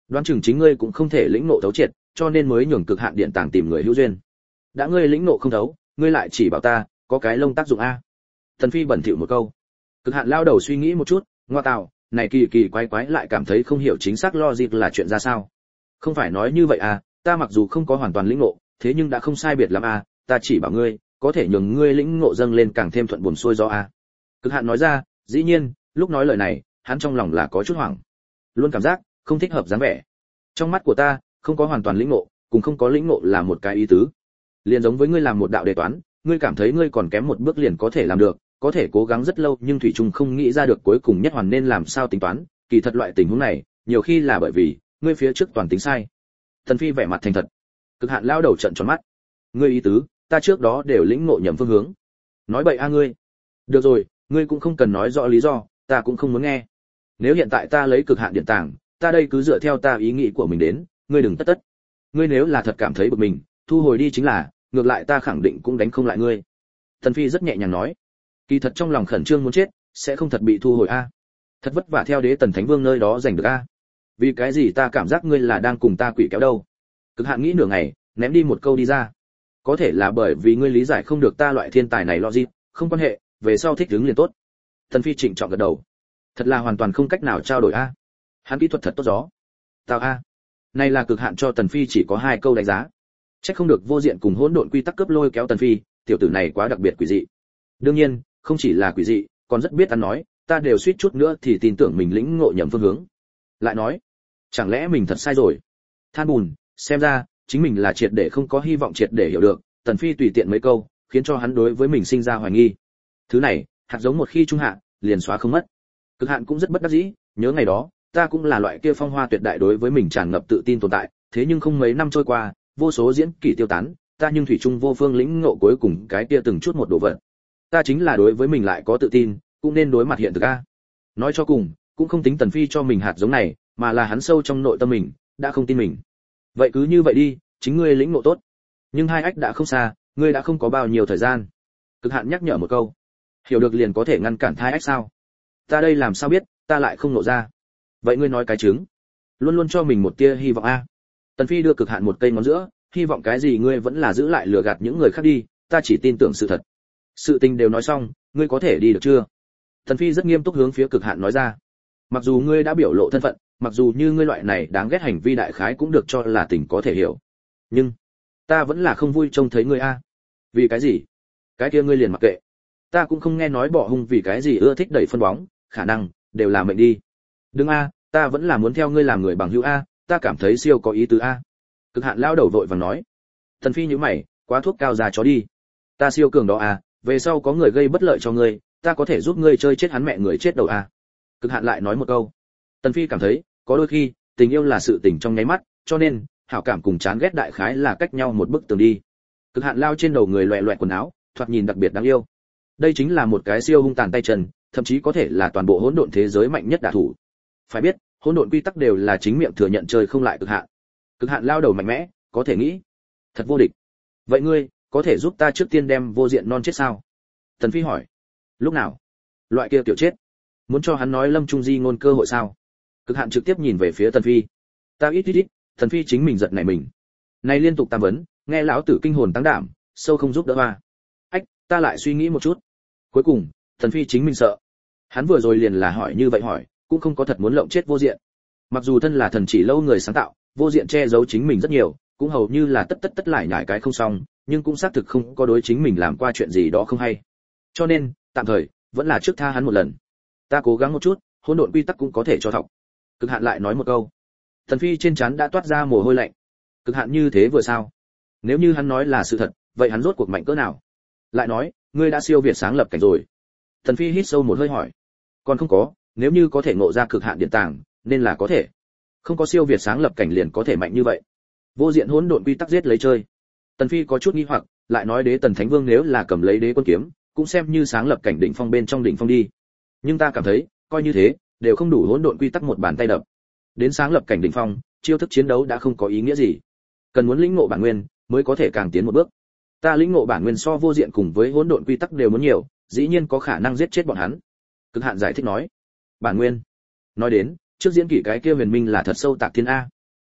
Đoán chừng chính ngươi cũng không thể lĩnh ngộ thấu triệt, cho nên mới nhường cực hạn điện tàng tìm người hữu duyên. Đã ngươi lĩnh ngộ không thấu, ngươi lại chỉ bảo ta, có cái lông tác dụng a. Tần Phi bẩn thỉu một câu. Cực hạn lao đầu suy nghĩ một chút, ngoa tạo, này kỳ kỳ quái quái lại cảm thấy không hiểu chính xác logic là chuyện ra sao. Không phải nói như vậy à, ta mặc dù không có hoàn toàn lĩnh ngộ, thế nhưng đã không sai biệt lắm à, ta chỉ bảo ngươi, có thể nhường ngươi lĩnh ngộ dâng lên càng thêm thuận buồm xuôi gió à. Cực hạn nói ra, dĩ nhiên, lúc nói lời này, hắn trong lòng là có chút hoảng. Luôn cảm giác không thích hợp dáng vẻ. Trong mắt của ta, không có hoàn toàn lĩnh ngộ, cùng không có lĩnh ngộ là một cái ý tứ. Liền giống với ngươi làm một đạo đề toán, ngươi cảm thấy ngươi còn kém một bước liền có thể làm được, có thể cố gắng rất lâu nhưng thủy chung không nghĩ ra được cuối cùng nhất hoàn nên làm sao tính toán, kỳ thật loại tình huống này, nhiều khi là bởi vì ngươi phía trước toàn tính sai. Tần Phi vẻ mặt thành thật. Cực hạn lao đầu trợn tròn mắt. Ngươi ý tứ, ta trước đó đều lĩnh ngộ nhầm phương hướng. Nói bậy a ngươi. Được rồi, ngươi cũng không cần nói rõ lý do, ta cũng không muốn nghe. Nếu hiện tại ta lấy cực hạn điện tàng, ta đây cứ dựa theo ta ý nghĩ của mình đến, ngươi đừng tất. Ngươi nếu là thật cảm thấy bực mình, thu hồi đi chính là, ngược lại ta khẳng định cũng đánh không lại ngươi. Tần Phi rất nhẹ nhàng nói. Kỳ thật trong lòng khẩn trương muốn chết, sẽ không thật bị thu hồi a. Thật vất vả theo Đế Tần Thánh Vương nơi đó giành được a. Vì cái gì ta cảm giác ngươi là đang cùng ta quỷ kéo đâu? Cực hạn nghĩ nửa ngày, ném đi một câu đi ra. Có thể là bởi vì ngươi lý giải không được ta loại thiên tài này logic, không quan hệ, về sau thích ứng liền tốt. Tần Phi trịnh trọng gật đầu. Thật là hoàn toàn không cách nào trao đổi a. Hắn kỹ thuật thật tốt gió. Tao a. Này là cực hạn cho Tần Phi chỉ có 2 câu đánh giá. Chắc không được vô diện cùng hỗn độn quy tắc cướp lôi kéo Tần Phi, tiểu tử này quá đặc biệt quỷ dị. Đương nhiên, không chỉ là quỷ dị, còn rất biết ăn nói, ta đều suýt chút nữa thì tin tưởng mình lĩnh ngộ nhầm phương hướng. Lại nói, chẳng lẽ mình thật sai rồi? Than bùn, xem ra chính mình là triệt để không có hy vọng triệt để hiểu được. Tần Phi tùy tiện mấy câu, khiến cho hắn đối với mình sinh ra hoài nghi. Thứ này, hạt giống một khi trung hạ, liền xóa không mất. Cực hạn cũng rất bất đắc dĩ, nhớ ngày đó, ta cũng là loại kia phong hoa tuyệt đại đối với mình tràn ngập tự tin tồn tại, thế nhưng không mấy năm trôi qua, vô số diễn kỷ tiêu tán, ta nhưng thủy chung vô phương lĩnh ngộ cuối cùng cái kia từng chút một đồ vật. Ta chính là đối với mình lại có tự tin, cũng nên đối mặt hiện thực a. Nói cho cùng, cũng không tính Tần Phi cho mình hạt giống này, mà là hắn sâu trong nội tâm mình đã không tin mình. Vậy cứ như vậy đi, chính ngươi lĩnh ngộ tốt. Nhưng 2 ách đã không xa, ngươi đã không có bao nhiêu thời gian. Cực hạn nhắc nhở một câu. Hiểu được liền có thể ngăn cản 2 ách sao? Ta đây làm sao biết, ta lại không ngộ ra. Vậy ngươi nói cái chứng, luôn luôn cho mình một tia hy vọng a. Tần Phi đưa cực hạn một cây ngón giữa, hy vọng cái gì ngươi vẫn là giữ lại lừa gạt những người khác đi, ta chỉ tin tưởng sự thật. Sự tình đều nói xong, ngươi có thể đi được chưa? Tần Phi rất nghiêm túc hướng phía cực hạn nói ra. Mặc dù ngươi đã biểu lộ thân phận, mặc dù như ngươi loại này đáng ghét hành vi đại khái cũng được cho là tình có thể hiểu, nhưng ta vẫn là không vui trông thấy ngươi a. Vì cái gì? Cái kia ngươi liền mặc kệ. Ta cũng không nghe nói bỏ hung vì cái gì ưa thích đẩy phân bóng, khả năng đều là mệnh đi. Đừng a, ta vẫn là muốn theo ngươi làm người bằng hữu a, ta cảm thấy siêu có ý tứ a. Cực hạn lao đầu vội vàng nói. Tần Phi nhíu mày, quá thuốc cao già chó đi. Ta siêu cường đó a, về sau có người gây bất lợi cho ngươi, ta có thể giúp ngươi chơi chết hắn mẹ người chết đầu a. Cực hạn lại nói một câu. Tần Phi cảm thấy, có đôi khi, tình yêu là sự tình trong nháy mắt, cho nên, hảo cảm cùng chán ghét đại khái là cách nhau một bức tường đi. Cực hạn lao trên đầu người loẹt loẹt quần áo, thoạt nhìn đặc biệt đáng yêu. Đây chính là một cái siêu hung tàn tay chân, thậm chí có thể là toàn bộ hỗn độn thế giới mạnh nhất đả thủ. Phải biết, hỗn độn quy tắc đều là chính miệng thừa nhận chơi không lại cực hạn. Cực hạn lao đầu mạnh mẽ, có thể nghĩ, thật vô địch. Vậy ngươi, có thể giúp ta trước tiên đem vô diện non chết sao? Tần Phi hỏi. Lúc nào? Loại kia tiểu chết. Muốn cho hắn nói Lâm Trung Di ngôn cơ hội sao? Cực hạn trực tiếp nhìn về phía Tần Phi. Ta ít. Tần Phi chính mình giật nảy mình. Này liên tục tam vấn, nghe lão tử kinh hồn tăng đảm, sâu không giúp đỡ hoa. Ách, ta lại suy nghĩ một chút. Cuối cùng, Tần Phi chính mình sợ. Hắn vừa rồi liền là hỏi như vậy hỏi, cũng không có thật muốn lộng chết vô diện. Mặc dù thân là thần chỉ lâu người sáng tạo, vô diện che giấu chính mình rất nhiều, cũng hầu như là tất lại nhải cái không xong, nhưng cũng xác thực không có đối chính mình làm qua chuyện gì đó không hay. Cho nên, tạm thời, vẫn là trước tha hắn một lần. Ta cố gắng một chút, hỗn độn quy tắc cũng có thể cho thọc. Cực hạn lại nói một câu. Tần Phi trên trán đã toát ra mồ hôi lạnh. Cực hạn như thế vừa sao? Nếu như hắn nói là sự thật, vậy hắn rốt cuộc mạnh cỡ nào? Lại nói, ngươi đã siêu việt sáng lập cảnh rồi. Tần Phi hít sâu một hơi hỏi. Còn không có, nếu như có thể ngộ ra cực hạn điện tàng, nên là có thể. Không có siêu việt sáng lập cảnh liền có thể mạnh như vậy. Vô diện hỗn độn quy tắc giết lấy chơi. Tần Phi có chút nghi hoặc, lại nói Đế Tần Thánh Vương nếu là cầm lấy Đế Quân kiếm, cũng xem như sáng lập cảnh đỉnh phong bên trong đỉnh phong đi. Nhưng ta cảm thấy, coi như thế, đều không đủ hỗn độn quy tắc một bàn tay đập. Đến sáng lập cảnh đỉnh phong, chiêu thức chiến đấu đã không có ý nghĩa gì. Cần muốn lĩnh ngộ bản nguyên, mới có thể càng tiến một bước. Ta lĩnh ngộ bản nguyên so vô diện cùng với hỗn độn quy tắc đều muốn nhiều, dĩ nhiên có khả năng giết chết bọn hắn. Cực hạn giải thích nói. Bản nguyên. Nói đến, trước diễn kỷ cái kia huyền minh là thật sâu tạc thiên a.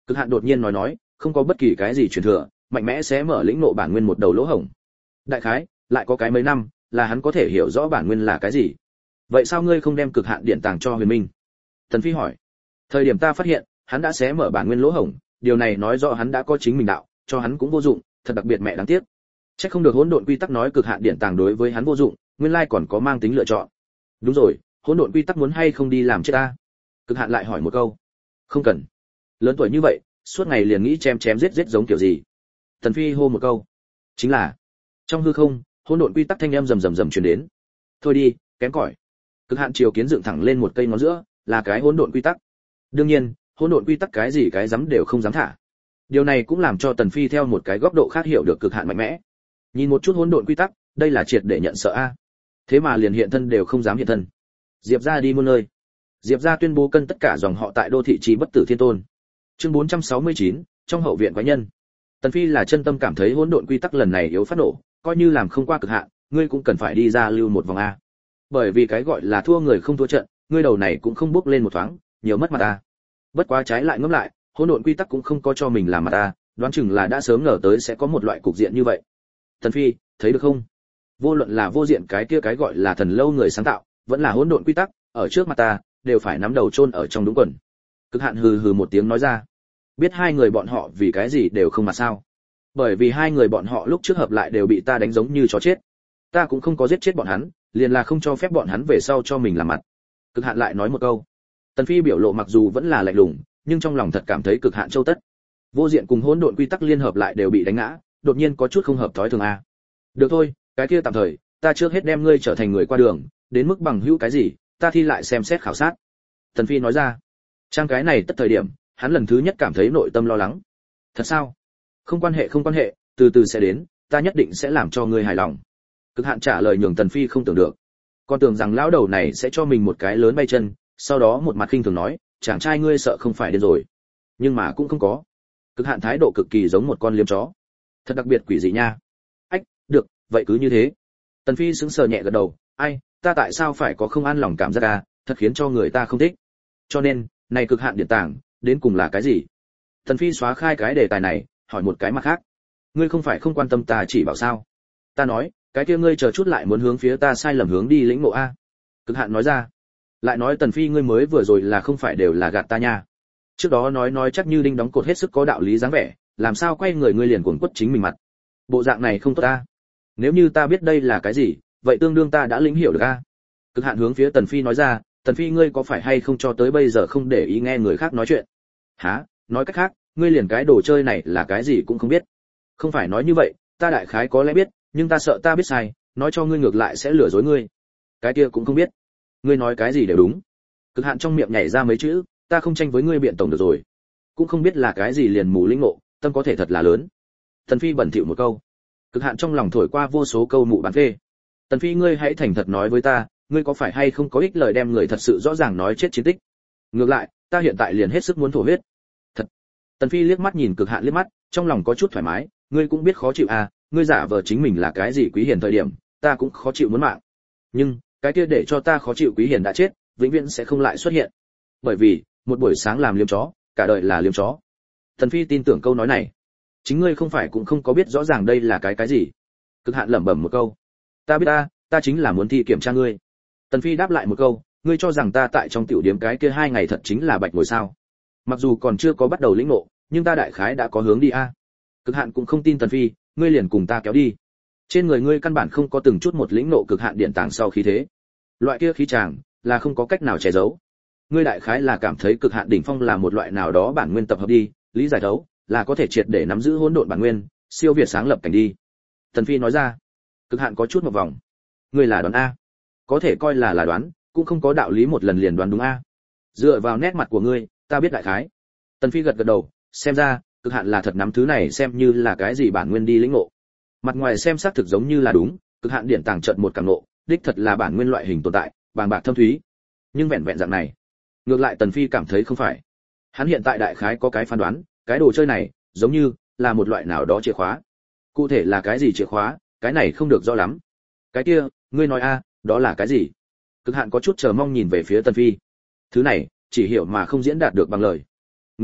Cực hạn đột nhiên nói, không có bất kỳ cái gì truyền thừa, mạnh mẽ sẽ mở lĩnh ngộ bản nguyên một đầu lỗ hổng. Đại khái, lại có cái mấy năm, là hắn có thể hiểu rõ bản nguyên là cái gì. Vậy sao ngươi không đem cực hạn điện tàng cho Huyền Minh? Tần Phi hỏi. Thời điểm ta phát hiện, hắn đã xé mở bản nguyên lỗ hổng, điều này nói rõ hắn đã có chính mình đạo, cho hắn cũng vô dụng, thật đặc biệt mẹ đáng tiếc. Chắc không được hỗn độn quy tắc nói cực hạn điện tàng đối với hắn vô dụng, nguyên lai còn có mang tính lựa chọn. Đúng rồi, hỗn độn quy tắc muốn hay không đi làm chết ta? Cực hạn lại hỏi một câu. Không cần. Lớn tuổi như vậy, suốt ngày liền nghĩ chém chém giết giết giống kiểu gì? Tần Phi hô một câu. Chính là. Trong hư không, hỗn độn quy tắc thanh âm rầm rầm rầm truyền đến. Thôi đi, kém cỏi. Cực hạn chiều kiến dựng thẳng lên một cây ngón giữa, là cái hỗn độn quy tắc. Đương nhiên, hỗn độn quy tắc cái gì cái dám đều không dám thả. Điều này cũng làm cho Tần Phi theo một cái góc độ khác hiểu được cực hạn mạnh mẽ. Nhìn một chút hỗn độn quy tắc, đây là triệt để nhận sợ a. Thế mà liền hiện thân đều không dám hiện thân. Diệp gia đi muôn nơi. Diệp gia tuyên bố cân tất cả dòng họ tại đô thị trì bất tử thiên tôn. Chương 469, trong hậu viện quái nhân. Tần Phi là chân tâm cảm thấy hỗn độn quy tắc lần này yếu phát nổ, coi như làm không qua cực hạn, ngươi cũng cần phải đi ra lưu một vòng a. Bởi vì cái gọi là thua người không thua trận, ngươi đầu này cũng không bước lên một thoáng, nhiều mất mặt ta. Bất quá trái lại ngẫm lại, hỗn độn quy tắc cũng không có cho mình làm mặt ta, đoán chừng là đã sớm ngờ tới sẽ có một loại cục diện như vậy. Tần Phi, thấy được không? Vô luận là vô diện cái kia cái gọi là thần lâu người sáng tạo, vẫn là hỗn độn quy tắc, ở trước mặt ta, đều phải nắm đầu chôn ở trong đúng quần. Cực hạn hừ hừ một tiếng nói ra. Biết hai người bọn họ vì cái gì đều không mặt sao? Bởi vì hai người bọn họ lúc trước hợp lại đều bị ta đánh giống như chó chết. Ta cũng không có giết chết bọn hắn, liền là không cho phép bọn hắn về sau cho mình làm mặt. Cực hạn lại nói một câu. Tần Phi biểu lộ mặc dù vẫn là lạnh lùng, nhưng trong lòng thật cảm thấy cực hạn châu tất. Vô diện cùng hỗn độn quy tắc liên hợp lại đều bị đánh ngã, đột nhiên có chút không hợp thói thường a. Được thôi, cái kia tạm thời, ta trước hết đem ngươi trở thành người qua đường, đến mức bằng hữu cái gì, ta thi lại xem xét khảo sát. Tần Phi nói ra. Trang cái này tất thời điểm, hắn lần thứ nhất cảm thấy nội tâm lo lắng. Thật sao? Không quan hệ, từ từ sẽ đến, ta nhất định sẽ làm cho ngươi hài lòng. Cực hạn trả lời nhường Tần Phi không tưởng được. Con tưởng rằng lão đầu này sẽ cho mình một cái lớn bay chân, sau đó một mặt khinh thường nói, chàng trai ngươi sợ không phải điên rồi. Nhưng mà cũng không có. Cực hạn thái độ cực kỳ giống một con liếm chó. Thật đặc biệt quỷ dị nha. Ách, được, vậy cứ như thế. Tần Phi sững sờ nhẹ gật đầu, ai, ta tại sao phải có không an lòng cảm giác à, thật khiến cho người ta không thích. Cho nên, này cực hạn điện tàng, đến cùng là cái gì? Tần Phi xóa khai cái đề tài này, hỏi một cái mặt khác. Ngươi không phải không quan tâm ta chỉ bảo sao? Ta nói, cái kia ngươi chờ chút lại muốn hướng phía ta sai lầm hướng đi lĩnh ngộ a. Cực hạn nói ra. Lại nói Tần Phi ngươi mới vừa rồi là không phải đều là gạt ta nha. Trước đó nói chắc như đinh đóng cột hết sức có đạo lý dáng vẻ, làm sao quay người ngươi liền cuồng quất chính mình mặt. Bộ dạng này không tốt ta. Nếu như ta biết đây là cái gì, vậy tương đương ta đã lĩnh hiểu được a. Cực hạn hướng phía Tần Phi nói ra, Tần Phi ngươi có phải hay không cho tới bây giờ không để ý nghe người khác nói chuyện? Hả? Nói cách khác, ngươi liền cái đồ chơi này là cái gì cũng không biết. Không phải nói như vậy, ta đại khái có lẽ biết, nhưng ta sợ ta biết sai, nói cho ngươi ngược lại sẽ lừa dối ngươi. Cái kia cũng không biết. Ngươi nói cái gì đều đúng. Cực hạn trong miệng nhảy ra mấy chữ, ta không tranh với ngươi biện tổng được rồi. Cũng không biết là cái gì liền mù linh ngộ, tâm có thể thật là lớn. Tần Phi bẩn thỉu một câu. Cực hạn trong lòng thổi qua vô số câu mụ bán phê. Tần Phi ngươi hãy thành thật nói với ta, ngươi có phải hay không có ích lời đem người thật sự rõ ràng nói chết chiến tích. Ngược lại, ta hiện tại liền hết sức muốn thổ huyết. Thật. Tần Phi liếc mắt nhìn cực hạn liếc mắt, trong lòng có chút thoải mái, ngươi cũng biết khó chịu à, ngươi giả vờ chính mình là cái gì quý hiền thời điểm, ta cũng khó chịu muốn mạng. Nhưng, cái kia để cho ta khó chịu quý hiền đã chết, vĩnh viễn sẽ không lại xuất hiện. Bởi vì, một buổi sáng làm liếm chó, cả đời là liếm chó. Tần Phi tin tưởng câu nói này. Chính ngươi không phải cũng không có biết rõ ràng đây là cái gì. Cực hạn lẩm bẩm một câu. Ta biết ta chính là muốn thi kiểm tra ngươi. Tần Phi đáp lại một câu, ngươi cho rằng ta tại trong tiểu điểm cái kia 2 ngày thật chính là bạch ngồi sao? Mặc dù còn chưa có bắt đầu lĩnh ngộ, nhưng ta đại khái đã có hướng đi a. Cực hạn cũng không tin Tần Phi, ngươi liền cùng ta kéo đi. Trên người ngươi căn bản không có từng chút một lĩnh ngộ cực hạn điện tàng sau khí thế. Loại kia khí chàng là không có cách nào che giấu. Ngươi đại khái là cảm thấy cực hạn đỉnh phong là một loại nào đó bản nguyên tập hợp đi, lý giải thấu, là có thể triệt để nắm giữ hỗn độn bản nguyên, siêu việt sáng lập cảnh đi. Tần Phi nói ra. Cực hạn có chút một vòng. Ngươi là đoán a? Có thể coi là đoán, cũng không có đạo lý một lần liền đoán đúng a. Dựa vào nét mặt của ngươi, ta biết đại khái. Tần Phi gật gật đầu, xem ra, cực hạn là thật nắm thứ này xem như là cái gì bản nguyên đi lĩnh ngộ. Mặt ngoài xem xác thực giống như là đúng, cực hạn điện tàng trận một cảm ngộ, đích thật là bản nguyên loại hình tồn tại, bàng bạc thâm thúy. Nhưng vẹn vẹn dạng này, ngược lại Tần Phi cảm thấy không phải. Hắn hiện tại đại khái có cái phán đoán, cái đồ chơi này, giống như là một loại nào đó chìa khóa. Cụ thể là cái gì chìa khóa, cái này không được rõ lắm. Cái kia, ngươi nói a, đó là cái gì? Cực hạn có chút chờ mong nhìn về phía Tần Phi. Thứ này, chỉ hiểu mà không diễn đạt được bằng lời. Ngược lại,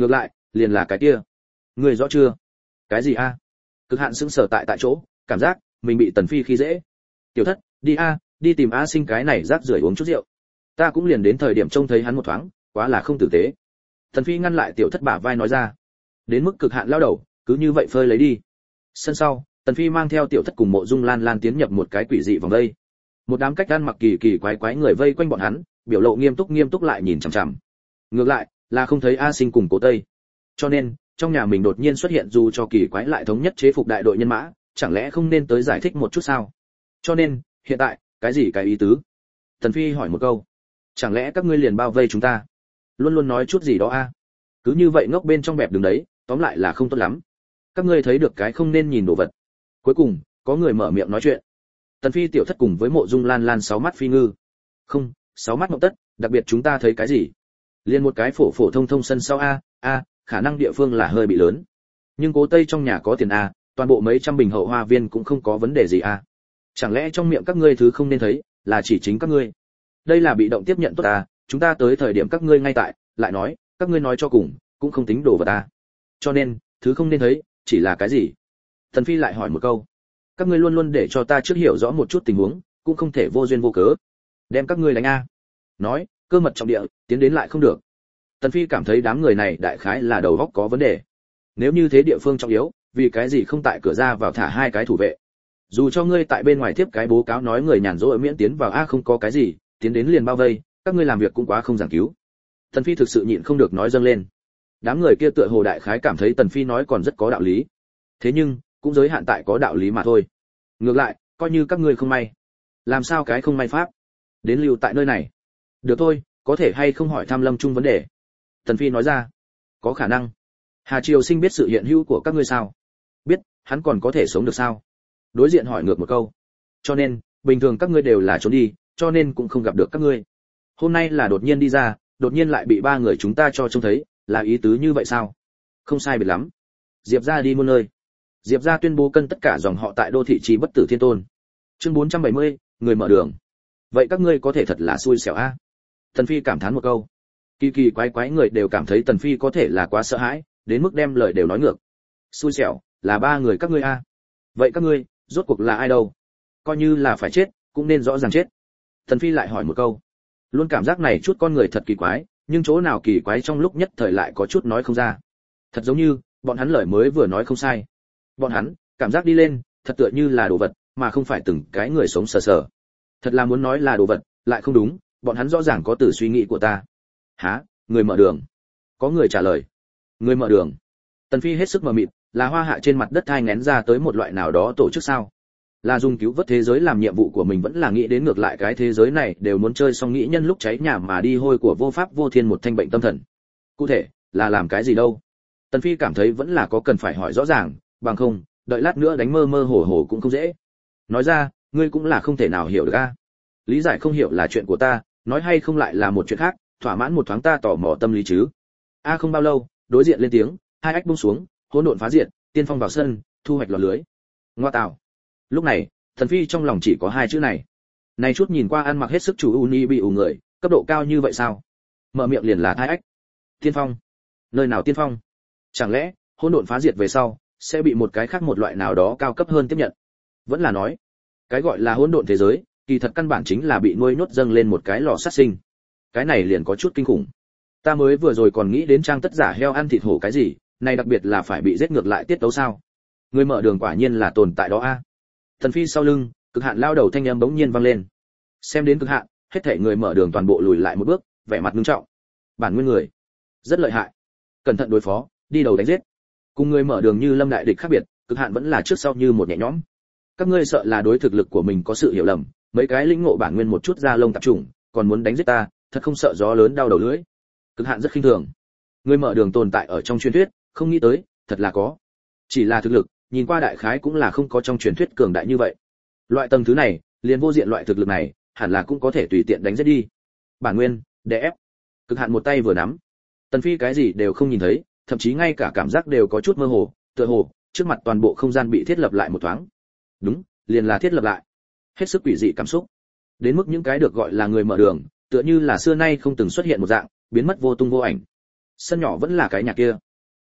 liền là cái kia. Ngươi rõ chưa? Cái gì a? Cực Hạn sững sờ tại chỗ, cảm giác mình bị Tần Phi khi dễ. Tiểu Thất, đi a, đi tìm A Sinh cái này rác rưởi uống chút rượu. Ta cũng liền đến thời điểm trông thấy hắn một thoáng, quá là không tử tế. Tần Phi ngăn lại Tiểu Thất bả vai nói ra. Đến mức Cực Hạn lao đầu, cứ như vậy phơi lấy đi. Sân sau, Tần Phi mang theo Tiểu Thất cùng Mộ Dung Lan Lan tiến nhập một cái quỷ dị vòng đây. Một đám cách ăn mặc kỳ kỳ quái quái người vây quanh bọn hắn, biểu lộ nghiêm túc lại nhìn chằm chằm. Ngược lại, là không thấy A Sinh cùng Cố Tây. Cho nên, trong nhà mình đột nhiên xuất hiện dù cho kỳ quái lại thống nhất chế phục đại đội nhân mã, chẳng lẽ không nên tới giải thích một chút sao? Cho nên, hiện tại, cái gì cái ý tứ? Tần Phi hỏi một câu. Chẳng lẽ các ngươi liền bao vây chúng ta? Luôn luôn nói chút gì đó a? Cứ như vậy ngốc bên trong bẹp đứng đấy, tóm lại là không tốt lắm. Các ngươi thấy được cái không nên nhìn đồ vật. Cuối cùng, có người mở miệng nói chuyện. Tần Phi Tiểu Thất cùng với Mộ Dung Lan Lan 6 mắt phi ngư. Không, 6 mắt ngộng tất, đặc biệt chúng ta thấy cái gì? Liên một cái phổ phổ thông thông sân sau a, khả năng địa phương là hơi bị lớn. Nhưng Cố Tây trong nhà có tiền a, toàn bộ mấy trăm bình hậu hoa viên cũng không có vấn đề gì a. Chẳng lẽ trong miệng các ngươi thứ không nên thấy, là chỉ chính các ngươi? Đây là bị động tiếp nhận tốt a, chúng ta tới thời điểm các ngươi ngay tại, lại nói, các ngươi nói cho cùng, cũng không tính đồ vật a. Cho nên, thứ không nên thấy, chỉ là cái gì? Tần Phi lại hỏi một câu. Các ngươi luôn luôn để cho ta trước hiểu rõ một chút tình huống, cũng không thể vô duyên vô cớ đem các ngươi đánh a. Nói, cơ mật trọng địa, tiến đến lại không được. Tần Phi cảm thấy đám người này đại khái là đầu óc có vấn đề. Nếu như thế địa phương trọng yếu, vì cái gì không tại cửa ra vào thả 2 cái thủ vệ? Dù cho ngươi tại bên ngoài tiếp cái bố cáo nói người nhàn rỗi miễn tiến vào a không có cái gì, tiến đến liền bao vây, các ngươi làm việc cũng quá không giảng cứu. Tần Phi thực sự nhịn không được nói dâng lên. Đám người kia tựa hồ đại khái cảm thấy Tần Phi nói còn rất có đạo lý. Thế nhưng, cũng giới hạn tại có đạo lý mà thôi. Ngược lại, coi như các ngươi không may. Làm sao cái không may pháp? Đến lưu tại nơi này. Được thôi, có thể hay không hỏi thăm Lâm Trung vấn đề. Tần Phi nói ra. Có khả năng. Hà Triều Sinh biết sự hiện hữu của các ngươi sao? Biết, hắn còn có thể sống được sao? Đối diện hỏi ngược một câu. Cho nên, bình thường các ngươi đều là trốn đi, cho nên cũng không gặp được các ngươi. Hôm nay là đột nhiên đi ra, đột nhiên lại bị 3 người chúng ta cho trông thấy, là ý tứ như vậy sao? Không sai biệt lắm. Diệp gia đi muôn nơi. Diệp gia tuyên bố cân tất cả dòng họ tại đô thị trì bất tử thiên tôn. Chương 470, người mở đường. Vậy các ngươi có thể thật là xui xẻo a. Tần Phi cảm thán một câu. Kỳ kỳ quái quái người đều cảm thấy Tần Phi có thể là quá sợ hãi, đến mức đem lời đều nói ngược. Xui xẻo, là 3 người các ngươi a. Vậy các ngươi, rốt cuộc là ai đâu? Coi như là phải chết, cũng nên rõ ràng chết. Tần Phi lại hỏi một câu. Luôn cảm giác này chút con người thật kỳ quái, nhưng chỗ nào kỳ quái trong lúc nhất thời lại có chút nói không ra. Thật giống như, bọn hắn lời mới vừa nói không sai. Bọn hắn, cảm giác đi lên, thật tựa như là đồ vật, mà không phải từng cái người sống sờ sờ. Thật là muốn nói là đồ vật, lại không đúng, bọn hắn rõ ràng có từ suy nghĩ của ta. Hả, người mở đường? Có người trả lời. Người mở đường. Tần Phi hết sức mờ mịt, là Hoa Hạ trên mặt đất thai nghén ra tới một loại nào đó tổ chức sao? Là dùng cứu vớt thế giới làm nhiệm vụ của mình vẫn là nghĩ đến ngược lại cái thế giới này đều muốn chơi xong nghĩ nhân lúc cháy nhà mà đi hôi của vô pháp vô thiên một thanh bệnh tâm thần. Cụ thể, là làm cái gì đâu? Tần Phi cảm thấy vẫn là có cần phải hỏi rõ ràng, bằng không, đợi lát nữa đánh mơ mơ hồ hồ cũng không dễ. Nói ra, ngươi cũng là không thể nào hiểu được a. Lý giải không hiểu là chuyện của ta, nói hay không lại là một chuyện khác, thỏa mãn một thoáng ta tò mò tâm lý chứ. A không bao lâu, đối diện lên tiếng, 2 ách buông xuống, hỗn độn phá diệt, tiên phong vào sân, thu hoạch lọt lưới. Ngoa tạo. Lúc này, Tần Phi trong lòng chỉ có 2 chữ này. Này chút nhìn qua ăn mặc hết sức chủ uni bị ủ người, cấp độ cao như vậy sao? Mở miệng liền là 2 ách. Tiên phong. Nơi nào tiên phong? Chẳng lẽ, hỗn độn phá diệt về sau, sẽ bị một cái khác một loại nào đó cao cấp hơn tiếp nhận? Vẫn là nói, cái gọi là hỗn độn thế giới, kỳ thật căn bản chính là bị nuôi nhốt dâng lên một cái lò sát sinh. Cái này liền có chút kinh khủng. Ta mới vừa rồi còn nghĩ đến trang tất giả heo ăn thịt hổ cái gì, này đặc biệt là phải bị giết ngược lại tiết tấu sao? Người mở đường quả nhiên là tồn tại đó a. Tần Phi sau lưng, Cực Hạn lao đầu thanh âm bỗng nhiên vang lên. Xem đến Cực Hạn, hết thảy người mở đường toàn bộ lùi lại một bước, vẻ mặt nghiêm trọng. Bản nguyên người, rất lợi hại. Cẩn thận đối phó, đi đầu đánh giết. Cùng người mở đường như Lâm đại địch khác biệt, Cực Hạn vẫn là trước sau như một nhẹ nhõm. Các ngươi sợ là đối thực lực của mình có sự hiểu lầm, mấy cái lĩnh ngộ bản nguyên một chút da lông tạp trùng, còn muốn đánh giết ta, thật không sợ gió lớn đau đầu lưỡi. Cực Hạn rất khinh thường. Người mở đường tồn tại ở trong truyền thuyết, không nghĩ tới, thật là có. Chỉ là thực lực, nhìn qua đại khái cũng là không có trong truyền thuyết cường đại như vậy. Loại tầng thứ này, liền vô diện loại thực lực này, hẳn là cũng có thể tùy tiện đánh giết đi. Bản nguyên, đè ép. Cực Hạn một tay vừa nắm. Tần Phi cái gì đều không nhìn thấy, thậm chí ngay cả cảm giác đều có chút mơ hồ, tựa hồ trước mặt toàn bộ không gian bị thiết lập lại một thoáng. Đúng, liền là thiết lập lại. Hết sức quỷ dị cảm xúc. Đến mức những cái được gọi là người mở đường, tựa như là xưa nay không từng xuất hiện một dạng, biến mất vô tung vô ảnh. Sân nhỏ vẫn là cái nhà kia.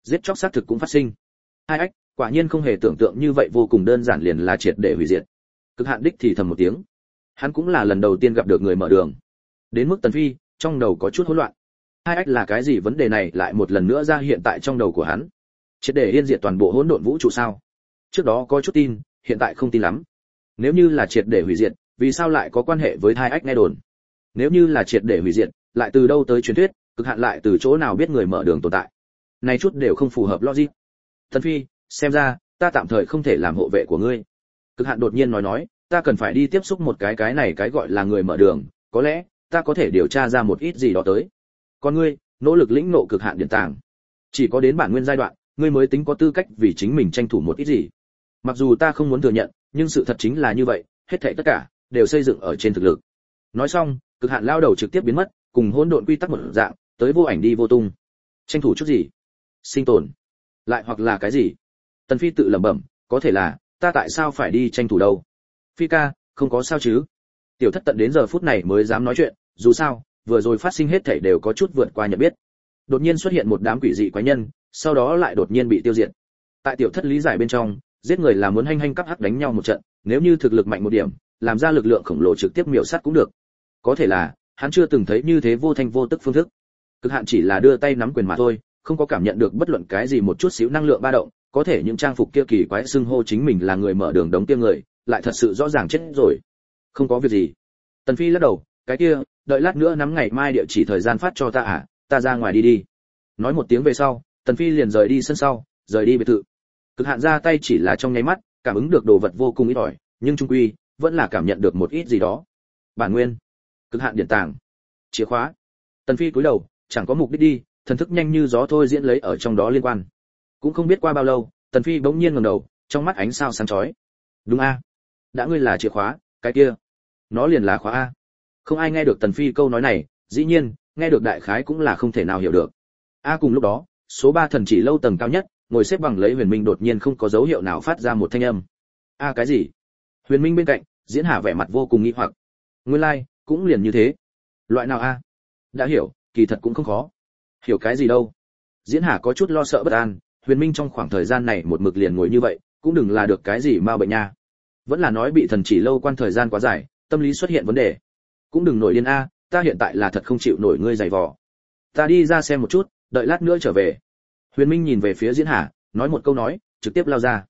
Giết chóc xác thực cũng phát sinh. Hai ách, quả nhiên không hề tưởng tượng như vậy, vô cùng đơn giản liền là triệt để hủy diệt. Cực Hạn đích thì thầm một tiếng. Hắn cũng là lần đầu tiên gặp được người mở đường. Đến mức Tần Phi, trong đầu có chút hỗn loạn. Hai ách là cái gì, vấn đề này lại một lần nữa ra hiện tại trong đầu của hắn. Triệt để yên diệt toàn bộ hỗn độn vũ trụ sao? Trước đó có chút tin, hiện tại không tin lắm. Nếu như là triệt để hủy diệt, vì sao lại có quan hệ với Hai ách nghe đồn? Nếu như là triệt để hủy diệt, lại từ đâu tới truyền thuyết, Cực Hạn lại từ chỗ nào biết người mở đường tồn tại? Này chút đều không phù hợp logic. Tần Phi, xem ra ta tạm thời không thể làm hộ vệ của ngươi. Cực Hạn đột nhiên nói, ta cần phải đi tiếp xúc một cái này cái gọi là người mở đường, có lẽ ta có thể điều tra ra một ít gì đó tới. Còn ngươi, nỗ lực lĩnh ngộ Cực Hạn điện tàng. Chỉ có đến bản nguyên giai đoạn, ngươi mới tính có tư cách vì chính mình tranh thủ một ít gì. Mặc dù ta không muốn thừa nhận, nhưng sự thật chính là như vậy, hết thảy tất cả đều xây dựng ở trên thực lực. Nói xong, Cực Hạn lao đầu trực tiếp biến mất, cùng hỗn độn quy tắc một dạng, tới vô ảnh đi vô tung. Tranh thủ chút gì? Sinh tồn, lại hoặc là cái gì? Tần Phi tự lẩm bẩm, có thể là ta tại sao phải đi tranh thủ đâu? Phi ca, không có sao chứ? Tiểu Thất tận đến giờ phút này mới dám nói chuyện, dù sao, vừa rồi phát sinh hết thảy đều có chút vượt qua nhận biết. Đột nhiên xuất hiện một đám quỷ dị quái nhân, sau đó lại đột nhiên bị tiêu diệt. Tại Tiểu Thất lý giải bên trong, giết người là muốn hanh cắp hắc đánh nhau một trận, nếu như thực lực mạnh một điểm, làm ra lực lượng khổng lồ trực tiếp miểu sát cũng được. Có thể là, hắn chưa từng thấy như thế vô thanh vô tức phương thức. Cực Hạn chỉ là đưa tay nắm quyền mà thôi, không có cảm nhận được bất luận cái gì một chút xíu năng lượng ba động, có thể những trang phục kia kỳ quái xưng hô chính mình là người mở đường đống kia người, lại thật sự rõ ràng chết rồi. Không có việc gì. Tần Phi lắc đầu, cái kia, đợi lát nữa nắm ngày mai địa chỉ thời gian phát cho ta à, ta ra ngoài đi đi. Nói một tiếng về sau, Tần Phi liền rời đi sân sau, rời đi biệt thự. Cực Hạn ra tay chỉ là trong nháy mắt, cảm ứng được đồ vật vô cùng ít ỏi, nhưng trung quy vẫn là cảm nhận được một ít gì đó. Bản nguyên, Cực Hạn điện tàng, chìa khóa. Tần Phi cúi đầu, chẳng có mục đích đi, thần thức nhanh như gió thôi diễn lấy ở trong đó liên quan. Cũng không biết qua bao lâu, Tần Phi bỗng nhiên ngẩng đầu, trong mắt ánh sao sáng chói. Đúng a, đã ngươi là chìa khóa, cái kia, nó liền là khóa a. Không ai nghe được Tần Phi câu nói này, dĩ nhiên, nghe được đại khái cũng là không thể nào hiểu được. A cùng lúc đó, số 3 thần chỉ lâu tầng cao nhất, ngồi xếp bằng lấy Huyền Minh đột nhiên không có dấu hiệu nào phát ra một thanh âm. A cái gì? Huyền Minh bên cạnh, Diễn Hà vẻ mặt vô cùng nghi hoặc. Nguyên lai, like, cũng liền như thế. Loại nào a? Đã hiểu, kỳ thật cũng không khó. Hiểu cái gì đâu? Diễn Hà có chút lo sợ bất an, Huyền Minh trong khoảng thời gian này một mực liền ngồi như vậy, cũng đừng là được cái gì ma bệnh nha. Vẫn là nói bị thần chỉ lâu quan thời gian quá dài, tâm lý xuất hiện vấn đề. Cũng đừng nổi điên a, ta hiện tại là thật không chịu nổi ngươi giày vò. Ta đi ra xem một chút, đợi lát nữa trở về. Huyền Minh nhìn về phía Diễn Hà, nói một câu nói, trực tiếp lao ra.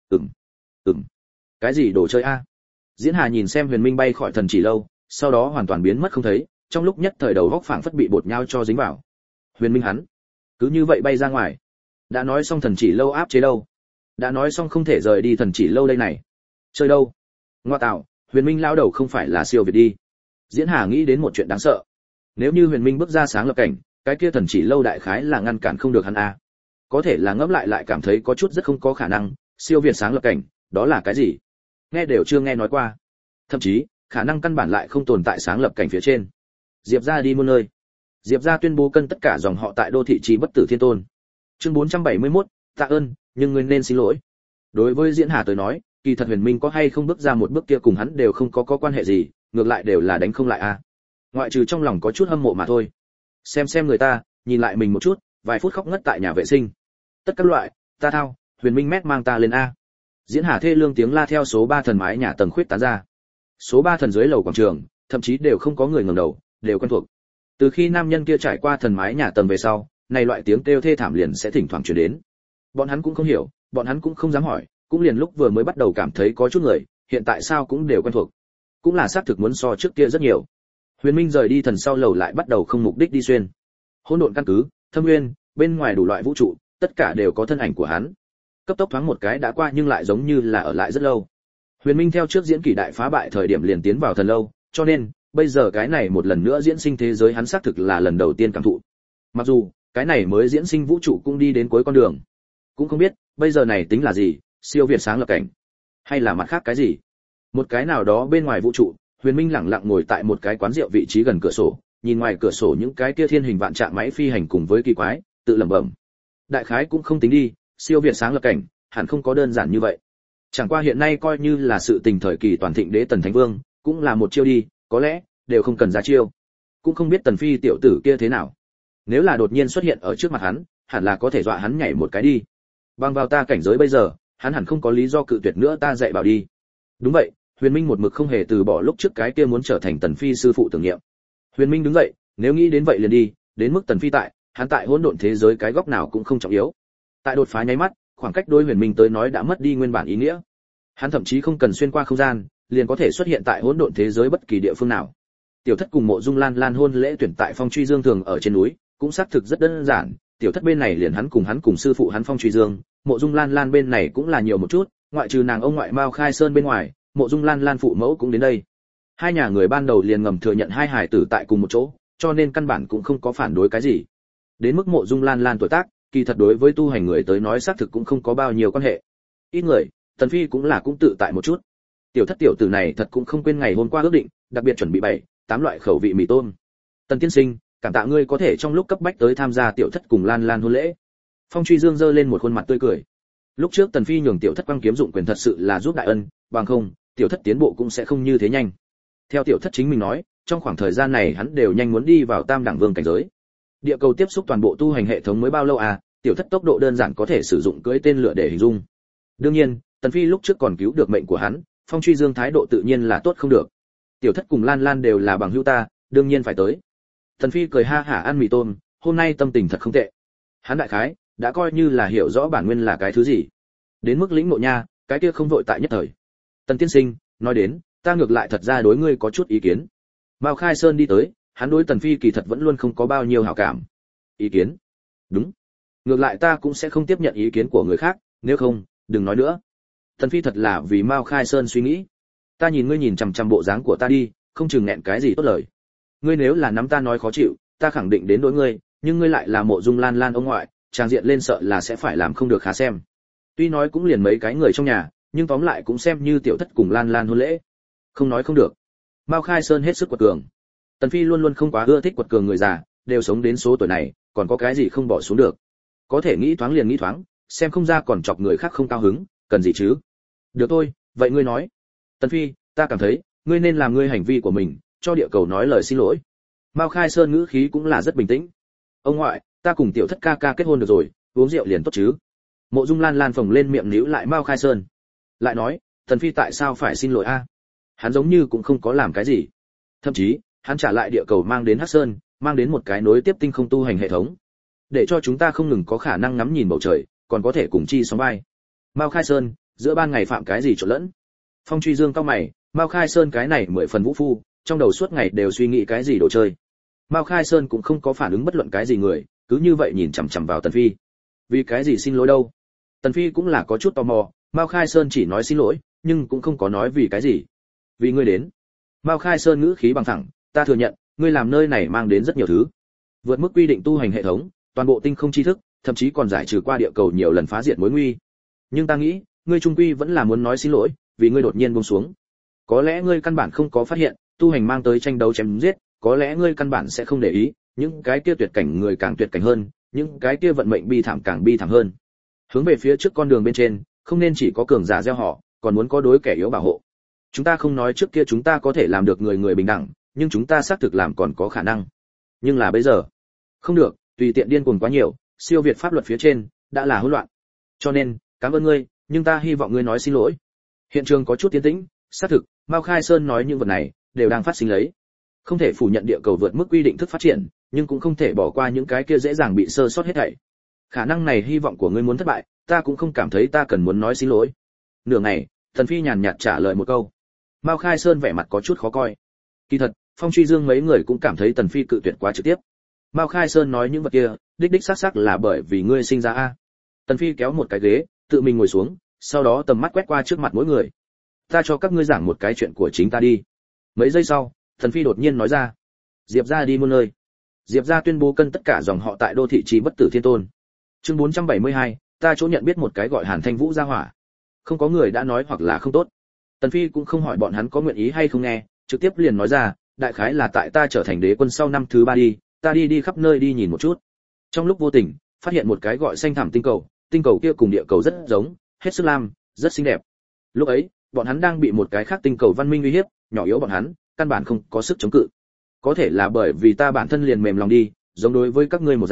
Ừm. Cái gì đồ chơi a? Diễn Hà nhìn xem Huyền Minh bay khỏi thần chỉ lâu, sau đó hoàn toàn biến mất không thấy, trong lúc nhất thời đầu góc phảng phất bị bột nhau cho dính vào. Huyền Minh hắn, cứ như vậy bay ra ngoài. Đã nói xong thần chỉ lâu áp chế đâu? Đã nói xong không thể rời đi thần chỉ lâu đây này. Chơi đâu? Ngoa tạo, Huyền Minh lao đầu không phải là siêu việt đi. Diễn Hà nghĩ đến một chuyện đáng sợ. Nếu như Huyền Minh bước ra sáng lập cảnh, cái kia thần chỉ lâu đại khái là ngăn cản không được hắn a. Có thể là ngẫm lại cảm thấy có chút rất không có khả năng, siêu việt sáng lập cảnh, đó là cái gì? Nghe đều chưa nghe nói qua. Thậm chí, khả năng căn bản lại không tồn tại sáng lập cảnh phía trên. Diệp gia đi muôn nơi. Diệp gia tuyên bố cân tất cả dòng họ tại đô thị trì bất tử thiên tôn. Chương 471, tạ ơn, nhưng ngươi nên xin lỗi. Đối với Diễn Hà tới nói, kỳ thật Huyền Minh có hay không bước ra một bước kia cùng hắn đều không có quan hệ gì, ngược lại đều là đánh không lại a. Ngoại trừ trong lòng có chút hâm mộ mà thôi. Xem người ta, nhìn lại mình một chút, vài phút khóc ngất tại nhà vệ sinh. Tất các loại, ta thao, Huyền Minh mét mang ta lên a. Diễn Hà thê lương tiếng la theo số 3 thần mái nhà tầng khuyết tán ra. Số 3 thần dưới lầu quảng trường, thậm chí đều không có người ngẩng đầu, đều quen thuộc. Từ khi nam nhân kia trải qua thần mái nhà tầng về sau, này loại tiếng kêu thê thảm liền sẽ thỉnh thoảng truyền đến. Bọn hắn cũng không hiểu, bọn hắn cũng không dám hỏi, cũng liền lúc vừa mới bắt đầu cảm thấy có chút người, hiện tại sao cũng đều quen thuộc. Cũng là xác thực muốn so trước kia rất nhiều. Huyền Minh rời đi thần sau lầu lại bắt đầu không mục đích đi xuyên. Hỗn độn căn cứ, Thâm Nguyên, bên ngoài đủ loại vũ trụ, tất cả đều có thân ảnh của hắn. Cấp tốc thoáng một cái đã qua nhưng lại giống như là ở lại rất lâu. Huyền Minh theo trước diễn kỷ đại phá bại thời điểm liền tiến vào thần lâu, cho nên bây giờ cái này một lần nữa diễn sinh thế giới hắn xác thực là lần đầu tiên cảm thụ. Mặc dù cái này mới diễn sinh vũ trụ cũng đi đến cuối con đường, cũng không biết bây giờ này tính là gì, siêu việt sáng lập cảnh, hay là mặt khác cái gì. Một cái nào đó bên ngoài vũ trụ, Huyền Minh lẳng lặng ngồi tại một cái quán rượu vị trí gần cửa sổ, nhìn ngoài cửa sổ những cái kia thiên hình vạn trạng máy phi hành cùng với kỳ quái, tự lẩm bẩm. Đại khái cũng không tính đi, siêu việt sáng lập cảnh, hẳn không có đơn giản như vậy. Chẳng qua hiện nay coi như là sự tình thời kỳ toàn thịnh đế Tần Thánh Vương, cũng là một chiêu đi, có lẽ đều không cần ra chiêu. Cũng không biết Tần Phi tiểu tử kia thế nào. Nếu là đột nhiên xuất hiện ở trước mặt hắn, hẳn là có thể dọa hắn nhảy một cái đi. Bằng vào ta cảnh giới bây giờ, hắn hẳn không có lý do cự tuyệt nữa ta dạy bảo đi. Đúng vậy, Huyền Minh một mực không hề từ bỏ lúc trước cái kia muốn trở thành Tần Phi sư phụ tưởng niệm. Huyền Minh đứng dậy, nếu nghĩ đến vậy liền đi, đến mức Tần Phi tại, hắn tại hỗn độn thế giới cái góc nào cũng không trọng yếu. Tại đột phá nháy mắt, khoảng cách đối Huyền Minh tới nói đã mất đi nguyên bản ý nghĩa. Hắn thậm chí không cần xuyên qua không gian, liền có thể xuất hiện tại hỗn độn thế giới bất kỳ địa phương nào. Tiểu Thất cùng Mộ Dung Lan Lan hôn lễ tuyển tại Phong Truy Dương thường ở trên núi, cũng xác thực rất đơn giản, Tiểu Thất bên này liền hắn cùng sư phụ hắn Phong Truy Dương, Mộ Dung Lan Lan bên này cũng là nhiều một chút, ngoại trừ nàng ông ngoại Mao Khai Sơn bên ngoài, Mộ Dung Lan Lan phụ mẫu cũng đến đây. Hai nhà người ban đầu liền ngầm thừa nhận hai hải tử tại cùng một chỗ, cho nên căn bản cũng không có phản đối cái gì. Đến mức Mộ Dung Lan Lan tuổi tác, kỳ thật đối với tu hành người tới nói xác thực cũng không có bao nhiêu quan hệ. Ít người, Tần Phi cũng tự tại một chút. Tiểu Thất tiểu tử này thật cũng không quên ngày hôm qua ước định, đặc biệt chuẩn bị 7-8 loại khẩu vị mì tôm. Tần tiên sinh, cảm tạ ngươi có thể trong lúc cấp bách tới tham gia Tiểu Thất cùng Lan Lan hôn lễ. Phong Truy Dương giơ lên một khuôn mặt tươi cười. Lúc trước Tần Phi nhường Tiểu Thất quang kiếm dụng quyền thật sự là giúp đại ân, bằng không, Tiểu Thất tiến bộ cũng sẽ không như thế nhanh. Theo Tiểu Thất chính mình nói, trong khoảng thời gian này hắn đều nhanh muốn đi vào Tam Đẳng Vương cảnh giới. Địa cầu tiếp xúc toàn bộ tu hành hệ thống mới bao lâu à, Tiểu Thất tốc độ đơn giản có thể sử dụng cưỡi tên lửa để hình dung. Đương nhiên, Tần Phi lúc trước còn cứu được mệnh của hắn, Phong Truy Dương thái độ tự nhiên là tốt không được. Tiểu Thất cùng Lan Lan đều là bằng hữu ta, đương nhiên phải tới. Tần Phi cười ha hả ăn mì tôm, hôm nay tâm tình thật không tệ. Hắn đại khái đã coi như là hiểu rõ bản nguyên là cái thứ gì. Đến mức lĩnh ngộ nha, cái kia không vội tại nhất thời. Tần tiên sinh, nói đến, ta ngược lại thật ra đối ngươi có chút ý kiến. Mao Khai Sơn đi tới, hắn đối Tần Phi kỳ thật vẫn luôn không có bao nhiêu hảo cảm. Ý kiến? Đúng. Ngược lại ta cũng sẽ không tiếp nhận ý kiến của người khác, nếu không, đừng nói nữa. Tần Phi thật là vì Mao Khai Sơn suy nghĩ. Ta nhìn ngươi nhìn chằm chằm bộ dáng của ta đi, không chừng nghẹn cái gì tốt lời. Ngươi nếu là nắm ta nói khó chịu, ta khẳng định đến đối ngươi, nhưng ngươi lại là Mộ Dung Lan Lan ông ngoại, trang diện lên sợ là sẽ phải làm không được khá xem. Tuy nói cũng liền mấy cái người trong nhà, nhưng tóm lại cũng xem như Tiểu Thất cùng Lan Lan hôn lễ. Không nói không được. Mao Khai Sơn hết sức quật cường. Tần Phi luôn luôn không quá ưa thích quật cường người già, đều sống đến số tuổi này, còn có cái gì không bỏ xuống được. Có thể nghĩ thoáng liền nghĩ thoáng, xem không ra còn chọc người khác không cao hứng, cần gì chứ. Được thôi, vậy ngươi nói. Tần Phi, ta cảm thấy, ngươi nên làm ngươi hành vi của mình, cho địa cầu nói lời xin lỗi. Mao Khai Sơn ngữ khí cũng là rất bình tĩnh. Ông ngoại, ta cùng Tiểu Thất ca ca kết hôn được rồi, uống rượu liền tốt chứ. Mộ Dung Lan Lan phồng lên miệng níu lại Mao Khai Sơn. Lại nói, Tần Phi tại sao phải xin lỗi a? Hắn giống như cũng không có làm cái gì. Thậm chí, hắn trả lại địa cầu mang đến Hắc Sơn, mang đến một cái nối tiếp tinh không tu hành hệ thống, để cho chúng ta không ngừng có khả năng ngắm nhìn bầu trời, còn có thể cùng chi sóng vai. Mao Khai Sơn, giữa ban ngày phạm cái gì trộn lẫn? Phong Truy Dương cao mày, Mao Khai Sơn cái này 10 phần vũ phu, trong đầu suốt ngày đều suy nghĩ cái gì đồ chơi. Mao Khai Sơn cũng không có phản ứng bất luận cái gì người, cứ như vậy nhìn chằm chằm vào Tần Phi. Vì cái gì xin lỗi đâu? Tần Phi cũng là có chút tò mò, Mao Khai Sơn chỉ nói xin lỗi, nhưng cũng không có nói vì cái gì. Vì ngươi đến. Mao Khai Sơn ngữ khí bằng thẳng, ta thừa nhận, ngươi làm nơi này mang đến rất nhiều thứ. Vượt mức quy định tu hành hệ thống, toàn bộ tinh không tri thức, thậm chí còn giải trừ qua địa cầu nhiều lần phá diệt mối nguy. Nhưng ta nghĩ, ngươi trung quy vẫn là muốn nói xin lỗi, vì ngươi đột nhiên buông xuống. Có lẽ ngươi căn bản không có phát hiện, tu hành mang tới tranh đấu chém giết, có lẽ ngươi căn bản sẽ không để ý, những cái kia tuyệt cảnh người càng tuyệt cảnh hơn, những cái kia vận mệnh bi thảm càng bi thảm hơn. Hướng về phía trước con đường bên trên, không nên chỉ có cường giả gieo họ, còn muốn có đối kẻ yếu bảo hộ. Chúng ta không nói trước kia chúng ta có thể làm được người người bình đẳng, nhưng chúng ta xác thực làm còn có khả năng. Nhưng là bây giờ, không được, tùy tiện điên cuồng quá nhiều, siêu việt pháp luật phía trên, đã là hỗn loạn. Cho nên, cảm ơn ngươi, nhưng ta hy vọng ngươi nói xin lỗi. Hiện trường có chút tiến tĩnh, xác thực, Mao Khai Sơn nói những vật này đều đang phát sinh lấy. Không thể phủ nhận địa cầu vượt mức quy định thức phát triển, nhưng cũng không thể bỏ qua những cái kia dễ dàng bị sơ sót hết thảy. Khả năng này hy vọng của ngươi muốn thất bại, ta cũng không cảm thấy ta cần muốn nói xin lỗi. Nửa ngày, Thần Phi nhàn nhạt trả lời một câu. Mao Khai Sơn vẻ mặt có chút khó coi. Kỳ thật, Phong Truy Dương mấy người cũng cảm thấy Tần Phi cự tuyệt quá trực tiếp. Mao Khai Sơn nói những vật kia, đích đích xác xác là bởi vì ngươi sinh ra a. Tần Phi kéo một cái ghế, tự mình ngồi xuống, sau đó tầm mắt quét qua trước mặt mỗi người. Ta cho các ngươi giảng một cái chuyện của chính ta đi. Mấy giây sau, Tần Phi đột nhiên nói ra. Diệp gia đi muôn nơi. Diệp gia tuyên bố cân tất cả dòng họ tại đô thị trì bất tử thiên tôn. Chương 472, ta chỗ nhận biết một cái gọi Hàn Thanh Vũ gia hỏa. Không có người đã nói hoặc là không tốt. Tần Phi cũng không hỏi bọn hắn có nguyện ý hay không nghe, trực tiếp liền nói ra, đại khái là tại ta trở thành đế quân sau năm thứ 3 đi, ta đi khắp nơi đi nhìn một chút. Trong lúc vô tình, phát hiện một cái gọi xanh thẳm tinh cầu kia cùng địa cầu rất giống, hết sức lam, rất xinh đẹp. Lúc ấy, bọn hắn đang bị một cái khác tinh cầu văn minh uy hiếp, nhỏ yếu bọn hắn, căn bản không có sức chống cự. Có thể là bởi vì ta bản thân liền mềm lòng đi, giống đối với các ngươi một dạng,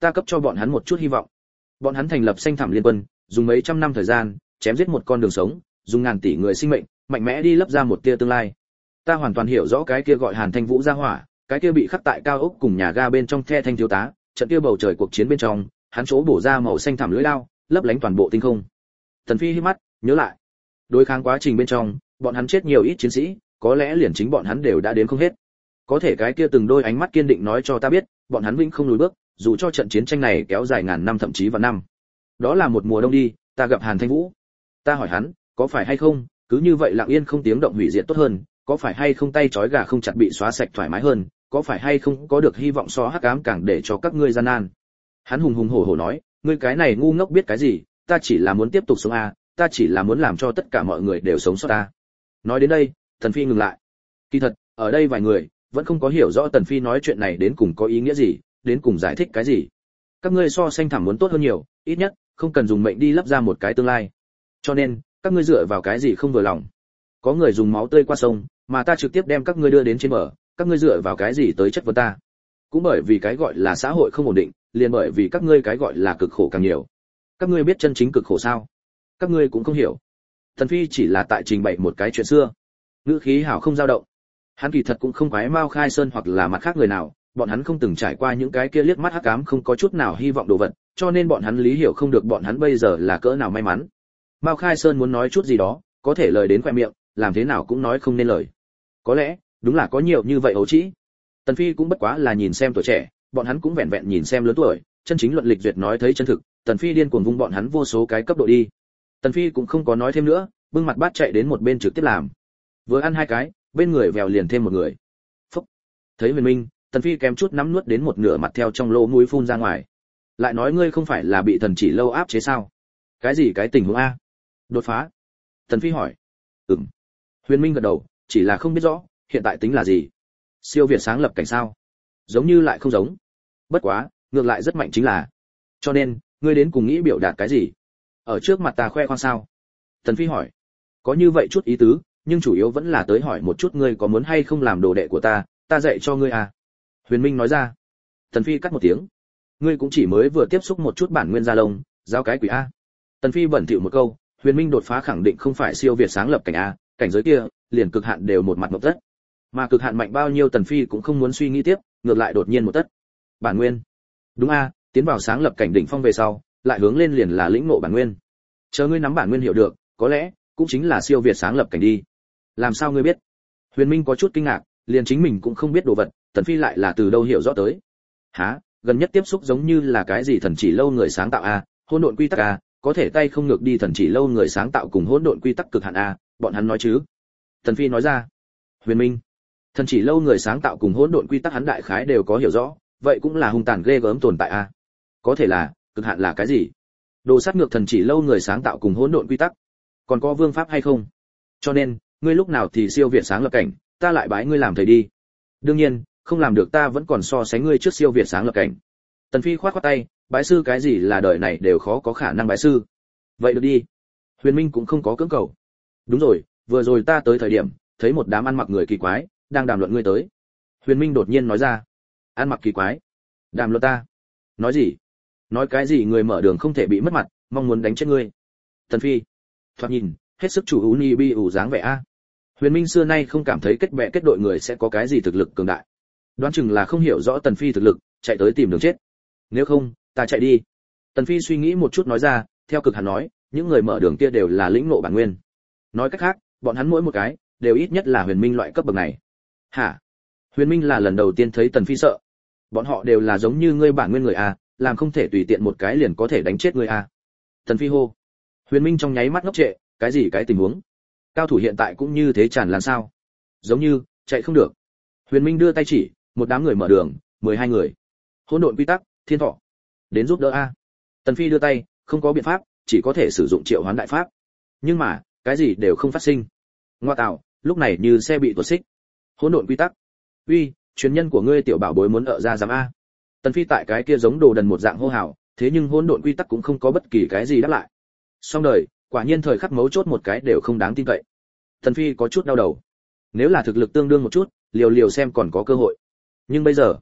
ta cấp cho bọn hắn một chút hy vọng. Bọn hắn thành lập xanh thẳm liên quân, dùng mấy trăm năm thời gian, chém giết một con đường sống, dùng ngàn tỷ người sinh mệnh, mạnh mẽ đi lấp ra một tia tương lai. Ta hoàn toàn hiểu rõ cái kia gọi Hàn Thanh Vũ ra hỏa, cái kia bị khắc tại cao ốc cùng nhà ga bên trong The Thanh thiếu tá, trận kia bầu trời cuộc chiến bên trong, hắn chỗ bổ ra màu xanh thẳm lưỡi lao, lấp lánh toàn bộ tinh không. Tần Phi híp mắt, nhớ lại, đối kháng quá trình bên trong, bọn hắn chết nhiều ít chiến sĩ, có lẽ liền chính bọn hắn đều đã đến không hết. Có thể cái kia từng đôi ánh mắt kiên định nói cho ta biết, bọn hắn vĩnh không lùi bước, dù cho trận chiến tranh này kéo dài ngàn năm thậm chí vạn năm. Đó là một mùa đông đi, ta gặp Hàn Thanh Vũ. Ta hỏi hắn, có phải hay không, cứ như vậy lặng yên không tiếng động hủy diệt tốt hơn, có phải hay không tay trói gà không chặt bị xóa sạch thoải mái hơn, có phải hay không có được hy vọng so hắc ám càng để cho các ngươi gian nan. Hắn hùng hùng hổ hổ nói, ngươi cái này ngu ngốc biết cái gì, ta chỉ là muốn tiếp tục sống a, ta chỉ là muốn làm cho tất cả mọi người đều sống sót ta. Nói đến đây, Tần Phi ngừng lại. Kỳ thật, ở đây vài người vẫn không có hiểu rõ Tần Phi nói chuyện này đến cùng có ý nghĩa gì, đến cùng giải thích cái gì. Các ngươi so xanh thẳm muốn tốt hơn nhiều, ít nhất không cần dùng mệnh đi lấp ra một cái tương lai. Cho nên, các ngươi dựa vào cái gì không vừa lòng? Có người dùng máu tươi qua sông, mà ta trực tiếp đem các ngươi đưa đến trên bờ, các ngươi dựa vào cái gì tới chất vấn ta? Cũng bởi vì cái gọi là xã hội không ổn định, liền bởi vì các ngươi cái gọi là cực khổ càng nhiều. Các ngươi biết chân chính cực khổ sao? Các ngươi cũng không hiểu. Tần Phi chỉ là tại trình bày một cái chuyện xưa. Ngữ khí hảo không dao động. Hắn kỳ thật cũng không quái Mao Khai Sơn hoặc là mặt khác người nào, bọn hắn không từng trải qua những cái kia liếc mắt hắc ám không có chút nào hy vọng đồ vật, cho nên bọn hắn lý hiểu không được bọn hắn bây giờ là cỡ nào may mắn. Mao Khai Sơn muốn nói chút gì đó, có thể lời đến khoe miệng, làm thế nào cũng nói không nên lời. Có lẽ, đúng là có nhiều như vậy ấu trĩ. Tần Phi cũng bất quá là nhìn xem tuổi trẻ, bọn hắn cũng vẹn vẹn nhìn xem lớn tuổi, chân chính luận lịch duyệt nói thấy chân thực, Tần Phi điên cuồng vung bọn hắn vô số cái cấp độ đi. Tần Phi cũng không có nói thêm nữa, bưng mặt bát chạy đến một bên trực tiếp làm. Vừa ăn hai cái, bên người vèo liền thêm một người. Phúc. Thấy Huyền Minh, Tần Phi kém chút nắm nuốt đến một nửa mặt theo trong lỗ mũi phun ra ngoài. Lại nói ngươi không phải là bị thần chỉ lâu áp chế sao? Cái gì cái tình huống a? Đột phá? Tần Phi hỏi. Huyền Minh gật đầu, chỉ là không biết rõ, hiện tại tính là gì? Siêu việt sáng lập cảnh sao? Giống như lại không giống. Bất quá, ngược lại rất mạnh chính là. Cho nên, ngươi đến cùng nghĩ biểu đạt cái gì? Ở trước mặt ta khoe khoang sao? Tần Phi hỏi. Có như vậy chút ý tứ, nhưng chủ yếu vẫn là tới hỏi một chút ngươi có muốn hay không làm đồ đệ của ta dạy cho ngươi à? Huyền Minh nói ra. Tần Phi cắt một tiếng. Ngươi cũng chỉ mới vừa tiếp xúc một chút bản nguyên gia lông, giao cái quỷ a. Tần Phi bẩn thỉu một câu, Huyền Minh đột phá khẳng định không phải siêu việt sáng lập cảnh a, cảnh giới kia, liền cực hạn đều một mặt một tất. Mà cực hạn mạnh bao nhiêu Tần Phi cũng không muốn suy nghĩ tiếp, ngược lại đột nhiên một tất. Bản nguyên. Đúng a, tiến vào sáng lập cảnh đỉnh phong về sau, lại hướng lên liền là lĩnh ngộ bản nguyên. Chờ ngươi nắm bản nguyên hiểu được, có lẽ cũng chính là siêu việt sáng lập cảnh đi. Làm sao ngươi biết? Huyền Minh có chút kinh ngạc, liền chính mình cũng không biết đồ vật, Tần Phi lại là từ đâu hiểu rõ tới. Hả? Gần nhất tiếp xúc giống như là cái gì thần chỉ lâu người sáng tạo a, hỗn độn quy tắc a, có thể tay không ngược đi thần chỉ lâu người sáng tạo cùng hỗn độn quy tắc cực hạn a, bọn hắn nói chứ? Tần Phi nói ra. Huyền Minh, thần chỉ lâu người sáng tạo cùng hỗn độn quy tắc hắn đại khái đều có hiểu rõ, vậy cũng là hung tàn ghê gớm tồn tại a. Có thể là, cực hạn là cái gì? Đồ sát ngược thần chỉ lâu người sáng tạo cùng hỗn độn quy tắc. Còn có vương pháp hay không? Cho nên, ngươi lúc nào thì siêu việt sáng lập cảnh, ta lại bái ngươi làm thầy đi. Đương nhiên, không làm được ta vẫn còn so sánh ngươi trước siêu việt sáng lập cảnh. Tần Phi khoát khoát tay, bái sư cái gì là đời này đều khó có khả năng bái sư. Vậy được đi. Huyền Minh cũng không có cưỡng cầu. Đúng rồi, vừa rồi ta tới thời điểm, thấy một đám ăn mặc người kỳ quái, đang đàm luận ngươi tới. Huyền Minh đột nhiên nói ra. Ăn mặc kỳ quái? Đàm luận ta? Nói gì? Nói cái gì người mở đường không thể bị mất mặt, mong muốn đánh chết ngươi. Tần Phi, thoạt nhìn, hết sức chủ uni bi ủ dáng vẻ a. Huyền Minh xưa nay không cảm thấy kết bè kết đội người sẽ có cái gì thực lực cường đại. Đoán chừng là không hiểu rõ Tần Phi thực lực, chạy tới tìm đường chết. Nếu không, ta chạy đi. Tần Phi suy nghĩ một chút nói ra, theo cực hẳn nói, những người mở đường kia đều là lĩnh ngộ bản nguyên. Nói cách khác, bọn hắn mỗi một cái đều ít nhất là Huyền Minh loại cấp bậc này. Hả? Huyền Minh là lần đầu tiên thấy Tần Phi sợ. Bọn họ đều là giống như ngươi bản nguyên người a, làm không thể tùy tiện một cái liền có thể đánh chết ngươi a. Tần Phi hô. Huyền Minh trong nháy mắt ngốc trệ, cái gì cái tình huống? Cao thủ hiện tại cũng như thế tràn lan sao? Giống như chạy không được. Huyền Minh đưa tay chỉ, một đám người mở đường, 12 người. Hỗn độn quy tắc, thiên thọ, đến giúp đỡ a. Tần Phi đưa tay, không có biện pháp, chỉ có thể sử dụng triệu hoán đại pháp. Nhưng mà, cái gì đều không phát sinh. Ngoa tạo, lúc này như xe bị tuột xích. Hỗn độn quy tắc. Uy, truyền nhân của ngươi tiểu bảo bối muốn ở ra giám a. Tần Phi tại cái kia giống đồ đần một dạng hô hào, thế nhưng hỗn độn quy tắc cũng không có bất kỳ cái gì đáp lại. Xong đời, quả nhiên thời khắc mấu chốt một cái đều không đáng tin cậy. Tần Phi có chút đau đầu. Nếu là thực lực tương đương một chút, liều liều xem còn có cơ hội. Nhưng bây giờ,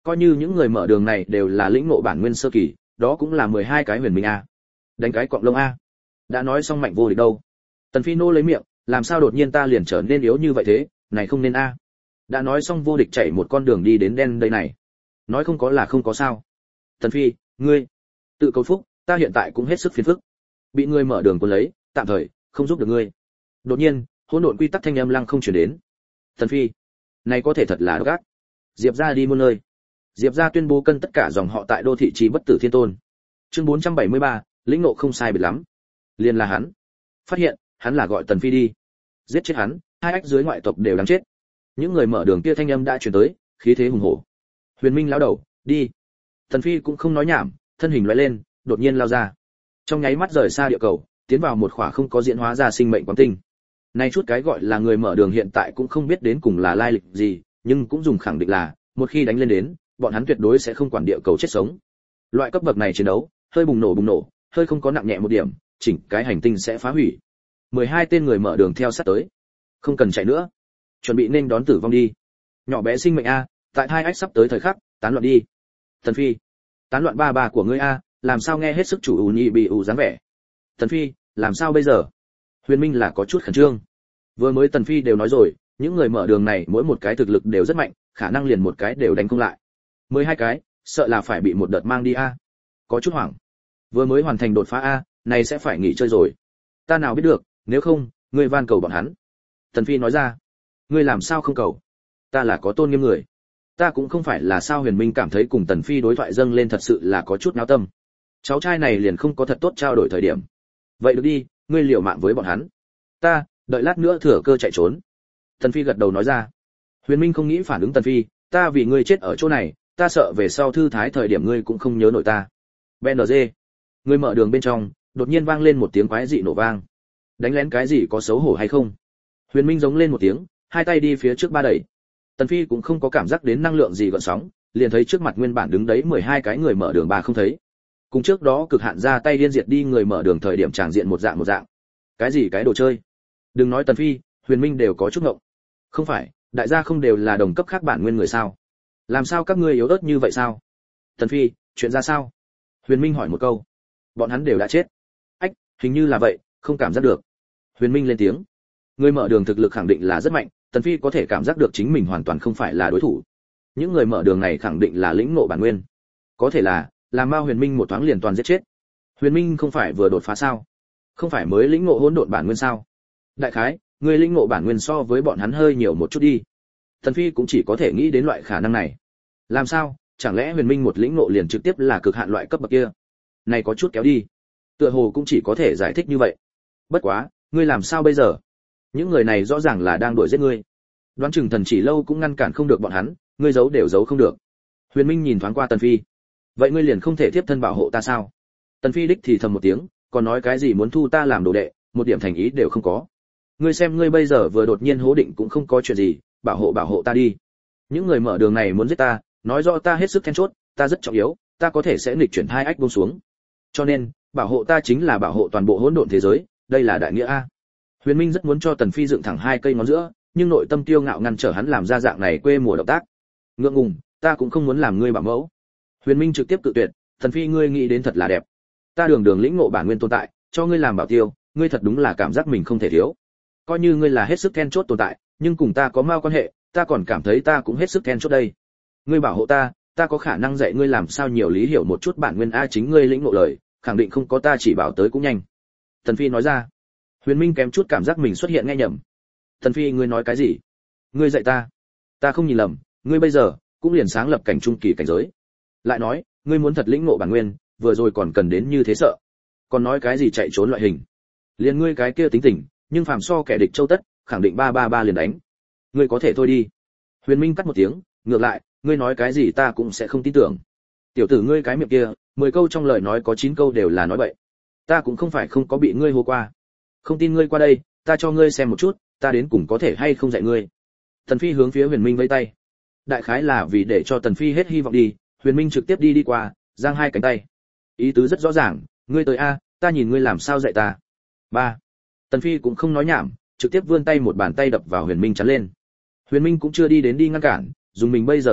Coi như những người mở đường này đều là lĩnh ngộ bản nguyên sơ kỳ, đó cũng là 12 cái huyền minh a. Đánh cái cọng lông a. Đã nói xong mạnh vô địch đâu. Tần Phi nô lấy miệng, làm sao đột nhiên ta liền trở nên yếu như vậy thế, này không nên a. Đã nói xong vô địch chạy một con đường đi đến đen đây này. Nói không có là không có sao. Tần Phi, ngươi tự cầu phúc, ta hiện tại cũng hết sức phiền phức. Bị ngươi mở đường cuốn lấy, tạm thời không giúp được ngươi. Đột nhiên, hỗn độn quy tắc thanh âm lăng không truyền đến. Tần Phi, này có thể thật là gác. Diệp gia đi muôn nơi. Diệp gia tuyên bố cân tất cả dòng họ tại đô thị trì bất tử thiên tôn. Chương 473, lĩnh ngộ không sai biệt lắm. Liền là hắn. Phát hiện, hắn là gọi Tần Phi đi. Giết chết hắn, hai ách dưới ngoại tộc đều đáng chết. Những người mở đường kia thanh âm đã truyền tới, khí thế hùng hổ. Huyền Minh lão đầu, đi. Tần Phi cũng không nói nhảm, thân hình lóe lên, đột nhiên lao ra. Trong nháy mắt rời xa địa cầu, tiến vào một khỏa không có diễn hóa ra sinh mệnh quang tinh. Nay chút cái gọi là người mở đường hiện tại cũng không biết đến cùng là lai lịch gì, nhưng cũng dùng khẳng định là, một khi đánh lên đến, bọn hắn tuyệt đối sẽ không quản địa cầu chết sống. Loại cấp bậc này chiến đấu, hơi bùng nổ, hơi không có nặng nhẹ một điểm, chỉnh cái hành tinh sẽ phá hủy. 12 tên người mở đường theo sát tới. Không cần chạy nữa, chuẩn bị nên đón tử vong đi. Nhỏ bé sinh mệnh a, tại hai ách sắp tới thời khắc, tán loạn đi. Tần Phi, tán loạn ba bà của ngươi a, làm sao nghe hết sức chủ ù nhị bị ù dáng vẻ. Tần Phi, làm sao bây giờ? Huyền Minh là có chút khẩn trương. Vừa mới Tần Phi đều nói rồi, những người mở đường này mỗi một cái thực lực đều rất mạnh, khả năng liền một cái đều đánh không lại. 12 cái, sợ là phải bị một đợt mang đi a. Có chút hoảng. Vừa mới hoàn thành đột phá a, này sẽ phải nghỉ chơi rồi. Ta nào biết được, nếu không, ngươi van cầu bọn hắn. Tần Phi nói ra. Ngươi làm sao không cầu? Ta là có tôn nghiêm người. Ta cũng không phải là sao. Huyền Minh cảm thấy cùng Tần Phi đối thoại dâng lên thật sự là có chút náo tâm. Cháu trai này liền không có thật tốt trao đổi thời điểm. Vậy được đi, ngươi liều mạng với bọn hắn. Ta, đợi lát nữa thừa cơ chạy trốn. Tần Phi gật đầu nói ra. Huyền Minh không nghĩ phản ứng Tần Phi, ta vì ngươi chết ở chỗ này, ta sợ về sau thư thái thời điểm ngươi cũng không nhớ nổi ta. BNG. Ngươi mở đường bên trong, đột nhiên vang lên một tiếng quái dị nổ vang. Đánh lén cái gì có xấu hổ hay không? Huyền Minh giống lên một tiếng, hai tay đi phía trước ba đẩy. Tần Phi cũng không có cảm giác đến năng lượng gì gợn sóng, liền thấy trước mặt nguyên bản đứng đấy 12 cái người mở đường ba không thấy. Cùng trước đó cực hạn ra tay điên diệt đi người mở đường thời điểm tràng diện một dạng. Cái gì cái đồ chơi? Đừng nói Tần Phi, Huyền Minh đều có chút ngộng. Không phải, đại gia không đều là đồng cấp khác bản nguyên người sao? Làm sao các ngươi yếu ớt như vậy sao? Tần Phi, chuyện ra sao? Huyền Minh hỏi một câu. Bọn hắn đều đã chết. Ách, hình như là vậy, không cảm giác được. Huyền Minh lên tiếng. Người mở đường thực lực khẳng định là rất mạnh, Tần Phi có thể cảm giác được chính mình hoàn toàn không phải là đối thủ. Những người mở đường này khẳng định là lĩnh ngộ bản nguyên. Có thể là, làm Mao Huyền Minh một thoáng liền toàn giết chết. Huyền Minh không phải vừa đột phá sao? Không phải mới lĩnh ngộ hỗn độn bản nguyên sao? Đại khái, người lĩnh ngộ bản nguyên so với bọn hắn hơi nhiều một chút đi. Tần Phi cũng chỉ có thể nghĩ đến loại khả năng này. Làm sao? Chẳng lẽ Huyền Minh một lĩnh ngộ liền trực tiếp là cực hạn loại cấp bậc kia? Này có chút kéo đi. Tựa hồ cũng chỉ có thể giải thích như vậy. Bất quá, ngươi làm sao bây giờ? Những người này rõ ràng là đang đuổi giết ngươi. Đoán chừng Thần Chỉ Lâu cũng ngăn cản không được bọn hắn, ngươi giấu đều giấu không được. Huyền Minh nhìn thoáng qua Tần Phi. Vậy ngươi liền không thể tiếp thân bảo hộ ta sao? Tần Phi đích thì thầm một tiếng, còn nói cái gì muốn thu ta làm đồ đệ, một điểm thành ý đều không có. Ngươi xem ngươi bây giờ vừa đột nhiên hố định cũng không có chuyện gì, bảo hộ ta đi. Những người mở đường này muốn giết ta, nói rõ ta hết sức then chốt, ta rất trọng yếu, ta có thể sẽ nghịch chuyển hai ách buông xuống. Cho nên, bảo hộ ta chính là bảo hộ toàn bộ hỗn độn thế giới, đây là đại nghĩa a. Huyền Minh rất muốn cho Tần Phi dựng thẳng hai cây ngón giữa, nhưng nội tâm tiêu ngạo ngăn trở hắn làm ra dạng này quê mùa động tác. Ngượng ngùng, ta cũng không muốn làm ngươi bảo mẫu. Huyền Minh trực tiếp cự tuyệt, Tần Phi ngươi nghĩ đến thật là đẹp. Ta đường lĩnh ngộ bản nguyên tồn tại, cho ngươi làm bảo tiêu, ngươi thật đúng là cảm giác mình không thể thiếu. Coi như ngươi là hết sức then chốt tồn tại, nhưng cùng ta có mao quan hệ, ta còn cảm thấy ta cũng hết sức then chốt đây. Ngươi bảo hộ ta, ta có khả năng dạy ngươi làm sao nhiều lý hiểu một chút bản nguyên a, chính ngươi lĩnh ngộ lời, khẳng định không có ta chỉ bảo tới cũng nhanh. Tần Phi nói ra. Huyền Minh kém chút cảm giác mình xuất hiện nghe nhầm. Tần Phi ngươi nói cái gì? Ngươi dạy ta? Ta không nhìn lầm, ngươi bây giờ cũng liền sáng lập cảnh trung kỳ cảnh giới. Lại nói, ngươi muốn thật lĩnh ngộ bản nguyên, vừa rồi còn cần đến như thế sợ. Còn nói cái gì chạy trốn loại hình? Liền ngươi cái kia tính tình, nhưng phàm so kẻ địch châu tất, khẳng định 333 liền đánh. Ngươi có thể thôi đi. Huyền Minh cắt một tiếng, ngược lại, ngươi nói cái gì ta cũng sẽ không tin tưởng. Tiểu tử ngươi cái miệng kia, 10 câu trong lời nói có 9 câu đều là nói bậy. Ta cũng không phải không có bị ngươi hô qua. Không tin ngươi qua đây, ta cho ngươi xem một chút, ta đến cùng có thể hay không dạy ngươi. Tần Phi hướng phía Huyền Minh vẫy tay. Đại khái là vì để cho Tần Phi hết hy vọng đi, Huyền Minh trực tiếp đi qua, giang hai cánh tay. Ý tứ rất rõ ràng, ngươi tới a, ta nhìn ngươi làm sao dạy ta. 3. Tần Phi cũng không nói nhảm, trực tiếp vươn tay một bàn tay đập vào Huyền Minh chắn lên. Huyền Minh cũng chưa đi đến đi ngăn cản, dùng mình bây giờ thực lực,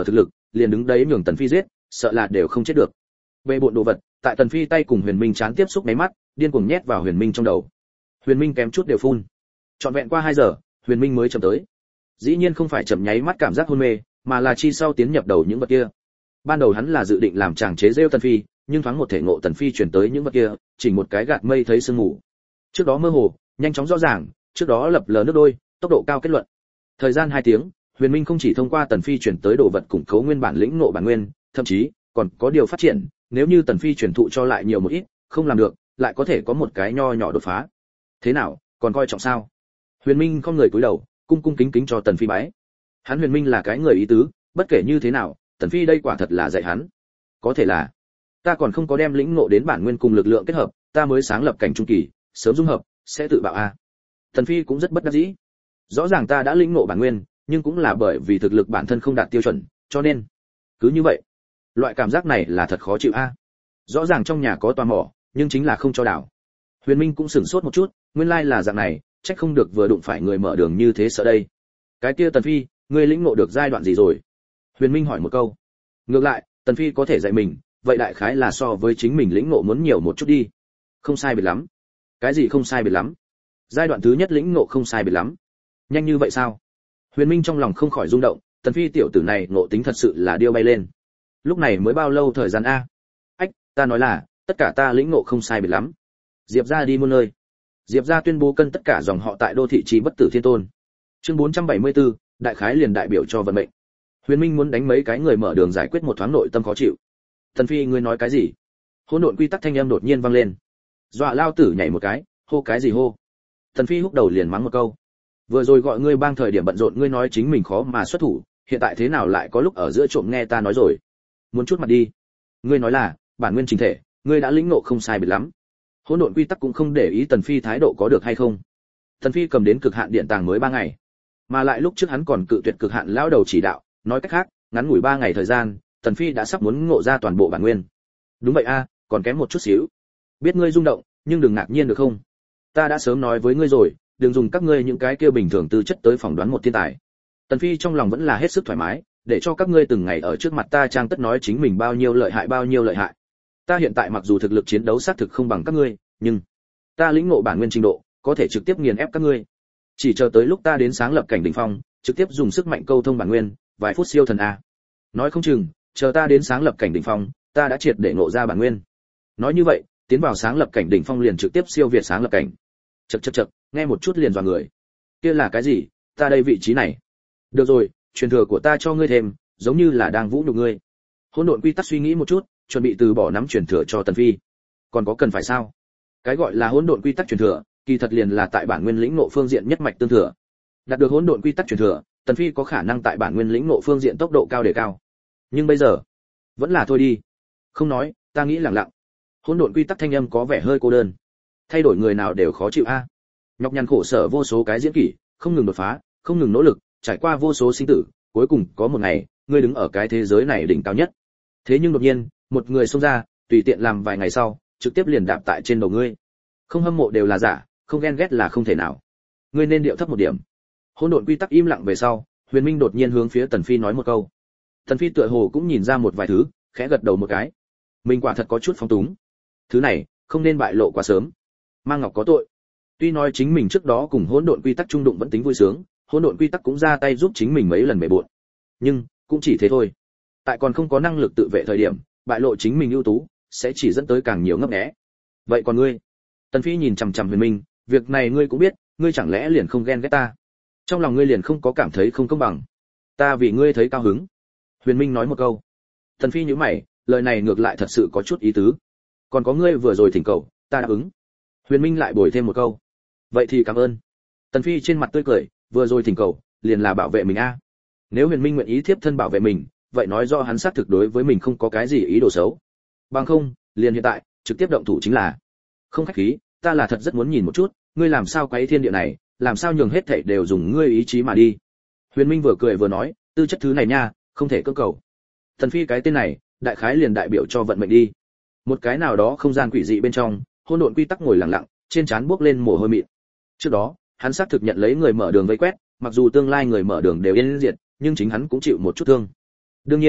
liền đứng đấy nhường Tần Phi giết, sợ là đều không chết được. Về bộn đồ vật, tại Tần Phi tay cùng Huyền Minh chán tiếp xúc mấy mắt, điên cuồng nhét vào Huyền Minh trong đầu. Huyền Minh kém chút đều phun. Trọn vẹn qua 2 giờ, Huyền Minh mới chậm tới. Dĩ nhiên không phải chậm nháy mắt cảm giác hôn mê, mà là chi sau tiến nhập đầu những vật kia. Ban đầu hắn là dự định làm chàng chế giễu Tần Phi, nhưng thoáng một thể ngộ Tần Phi chuyển tới những vật kia, chỉnh một cái gạt mây thấy sương mù. Trước đó mơ hồ, nhanh chóng rõ ràng, trước đó lập lờ nước đôi, tốc độ cao kết luận. Thời gian 2 tiếng, Huyền Minh không chỉ thông qua Tần Phi chuyển tới đồ vật củng cố nguyên bản lĩnh ngộ bản nguyên, thậm chí còn có điều phát triển, nếu như Tần Phi truyền thụ cho lại nhiều một ít, không làm được, lại có thể có một cái nho nhỏ đột phá. Thế nào, còn coi trọng sao? Huyền Minh không người cúi đầu, cung cung kính kính cho Tần Phi bái. Hắn Huyền Minh là cái người ý tứ, bất kể như thế nào, Tần Phi đây quả thật là dạy hắn. Có thể là ta còn không có đem lĩnh ngộ đến bản nguyên cùng lực lượng kết hợp, ta mới sáng lập cảnh trung kỳ, sớm dung hợp, sẽ tự bạo a. Tần Phi cũng rất bất đắc dĩ. Rõ ràng ta đã lĩnh ngộ bản nguyên, nhưng cũng là bởi vì thực lực bản thân không đạt tiêu chuẩn, cho nên cứ như vậy. Loại cảm giác này là thật khó chịu a. Rõ ràng trong nhà có tòa mỏ, nhưng chính là không cho đào. Huyền Minh cũng sửng sốt một chút, nguyên lai là dạng này, trách không được vừa đụng phải người mở đường như thế sợ đây. Cái kia Tần Phi, ngươi lĩnh ngộ được giai đoạn gì rồi? Huyền Minh hỏi một câu. Ngược lại, Tần Phi có thể dạy mình, vậy đại khái là so với chính mình lĩnh ngộ muốn nhiều một chút đi. Không sai biệt lắm. Cái gì không sai biệt lắm? Giai đoạn thứ nhất lĩnh ngộ không sai biệt lắm. Nhanh như vậy sao? Huyền Minh trong lòng không khỏi rung động, Tần Phi tiểu tử này ngộ tính thật sự là điêu bay lên. Lúc này mới bao lâu thời gian a? Ách, ta nói là, tất cả ta lĩnh ngộ không sai biệt lắm. Diệp gia đi muôn nơi. Diệp gia tuyên bố cân tất cả dòng họ tại đô thị trì bất tử thiên tôn. Chương 474, đại khái liền đại biểu cho vận mệnh. Huyền Minh muốn đánh mấy cái người mở đường giải quyết một thoáng nội tâm khó chịu. Tần Phi ngươi nói cái gì? Hỗn độn quy tắc thanh âm đột nhiên vang lên. Dọa lao tử nhảy một cái, hô cái gì hô? Tần Phi húc đầu liền mắng một câu. Vừa rồi gọi ngươi bang thời điểm bận rộn ngươi nói chính mình khó mà xuất thủ, hiện tại thế nào lại có lúc ở giữa trộm nghe ta nói rồi? Muốn chút mặt đi. Ngươi nói là, bản nguyên chính thể, ngươi đã lĩnh ngộ không sai biệt lắm. Hỗn độn quy tắc cũng không để ý Tần Phi thái độ có được hay không. Tần Phi cầm đến cực hạn điện tàng mới 3 ngày, mà lại lúc trước hắn còn cự tuyệt cực hạn lão đầu chỉ đạo, nói cách khác, ngắn ngủi 3 ngày thời gian, Tần Phi đã sắp muốn ngộ ra toàn bộ bản nguyên. Đúng vậy a, còn kém một chút xíu. Biết ngươi rung động, nhưng đừng ngạc nhiên được không? Ta đã sớm nói với ngươi rồi, đừng dùng các ngươi những cái kia bình thường tư chất tới phỏng đoán một thiên tài. Tần Phi trong lòng vẫn là hết sức thoải mái, để cho các ngươi từng ngày ở trước mặt ta trang tất nói chính mình bao nhiêu lợi hại. Ta hiện tại mặc dù thực lực chiến đấu xác thực không bằng các ngươi, nhưng ta lĩnh ngộ bản nguyên trình độ, có thể trực tiếp nghiền ép các ngươi. Chỉ chờ tới lúc ta đến sáng lập cảnh đỉnh phong, trực tiếp dùng sức mạnh câu thông bản nguyên, vài phút siêu thần a. Nói không chừng, chờ ta đến sáng lập cảnh đỉnh phong, ta đã triệt để ngộ ra bản nguyên. Nói như vậy, tiến vào sáng lập cảnh đỉnh phong liền trực tiếp siêu việt sáng lập cảnh. Chậc, nghe một chút liền dọa người. Kia là cái gì? Ta đây vị trí này. Được rồi, truyền thừa của ta cho ngươi thêm, giống như là đang vũ nhục ngươi. Hỗn độn quy tắc suy nghĩ một chút, chuẩn bị từ bỏ nắm truyền thừa cho Tần Phi. Còn có cần phải sao? Cái gọi là hỗn độn quy tắc truyền thừa, kỳ thật liền là tại bản nguyên lĩnh ngộ phương diện nhất mạch tương thừa. Đạt được hỗn độn quy tắc truyền thừa, Tần Phi có khả năng tại bản nguyên lĩnh ngộ phương diện tốc độ cao đề cao. Nhưng bây giờ, vẫn là thôi đi. Không nói, ta nghĩ lặng lặng. Hỗn độn quy tắc thanh âm có vẻ hơi cô đơn. Thay đổi người nào đều khó chịu a. Nhọc nhằn khổ sở vô số cái diễn kỷ, không ngừng đột phá, không ngừng nỗ lực, trải qua vô số sinh tử, cuối cùng có một ngày, ngươi đứng ở cái thế giới này đỉnh cao nhất. Thế nhưng đột nhiên, một người xông ra, tùy tiện làm vài ngày sau, trực tiếp liền đạp tại trên đầu ngươi. Không hâm mộ đều là giả, không ghen ghét là không thể nào. Ngươi nên điệu thấp một điểm. Hỗn độn quy tắc im lặng về sau, Huyền Minh đột nhiên hướng phía Tần Phi nói một câu. Tần Phi tựa hồ cũng nhìn ra một vài thứ, khẽ gật đầu một cái. Mình quả thật có chút phóng túng. Thứ này, không nên bại lộ quá sớm. Mang Ngọc có tội. Tuy nói chính mình trước đó cùng hỗn độn quy tắc trung đụng vẫn tính vui sướng, hỗn độn quy tắc cũng ra tay giúp chính mình mấy lần bể bội. Nhưng, cũng chỉ thế thôi. Tại còn không có năng lực tự vệ thời điểm, bại lộ chính mình ưu tú, sẽ chỉ dẫn tới càng nhiều ngấp nghé. Vậy còn ngươi? Tần Phi nhìn chằm chằm Huyền Minh, việc này ngươi cũng biết, ngươi chẳng lẽ liền không ghen ghét ta? Trong lòng ngươi liền không có cảm thấy không công bằng? Ta vì ngươi thấy cao hứng. Huyền Minh nói một câu. Tần Phi nhíu mày, lời này ngược lại thật sự có chút ý tứ. Còn có ngươi vừa rồi thỉnh cầu, ta đáp ứng. Huyền Minh lại bồi thêm một câu. Vậy thì cảm ơn. Tần Phi trên mặt tươi cười, vừa rồi thỉnh cầu, liền là bảo vệ mình a. Nếu Huyền Minh nguyện ý thiếp thân bảo vệ mình, vậy nói rõ hắn xác thực đối với mình không có cái gì ý đồ xấu. Bằng không, liền hiện tại, trực tiếp động thủ chính là. Không khách khí, ta là thật rất muốn nhìn một chút, ngươi làm sao quấy thiên địa này, làm sao nhường hết thảy đều dùng ngươi ý chí mà đi. Huyền Minh vừa cười vừa nói, tư chất thứ này nha, không thể cưỡng cầu. Tần Phi cái tên này, đại khái liền đại biểu cho vận mệnh đi. Một cái nào đó không gian quỷ dị bên trong, hỗn độn quy tắc ngồi lặng lặng, trên trán bước lên mồ hôi mịn. Trước đó, hắn xác thực nhận lấy người mở đường vây quét, mặc dù tương lai người mở đường đều yên diệt, nhưng chính hắn cũng chịu một chút thương. Đương nhiên,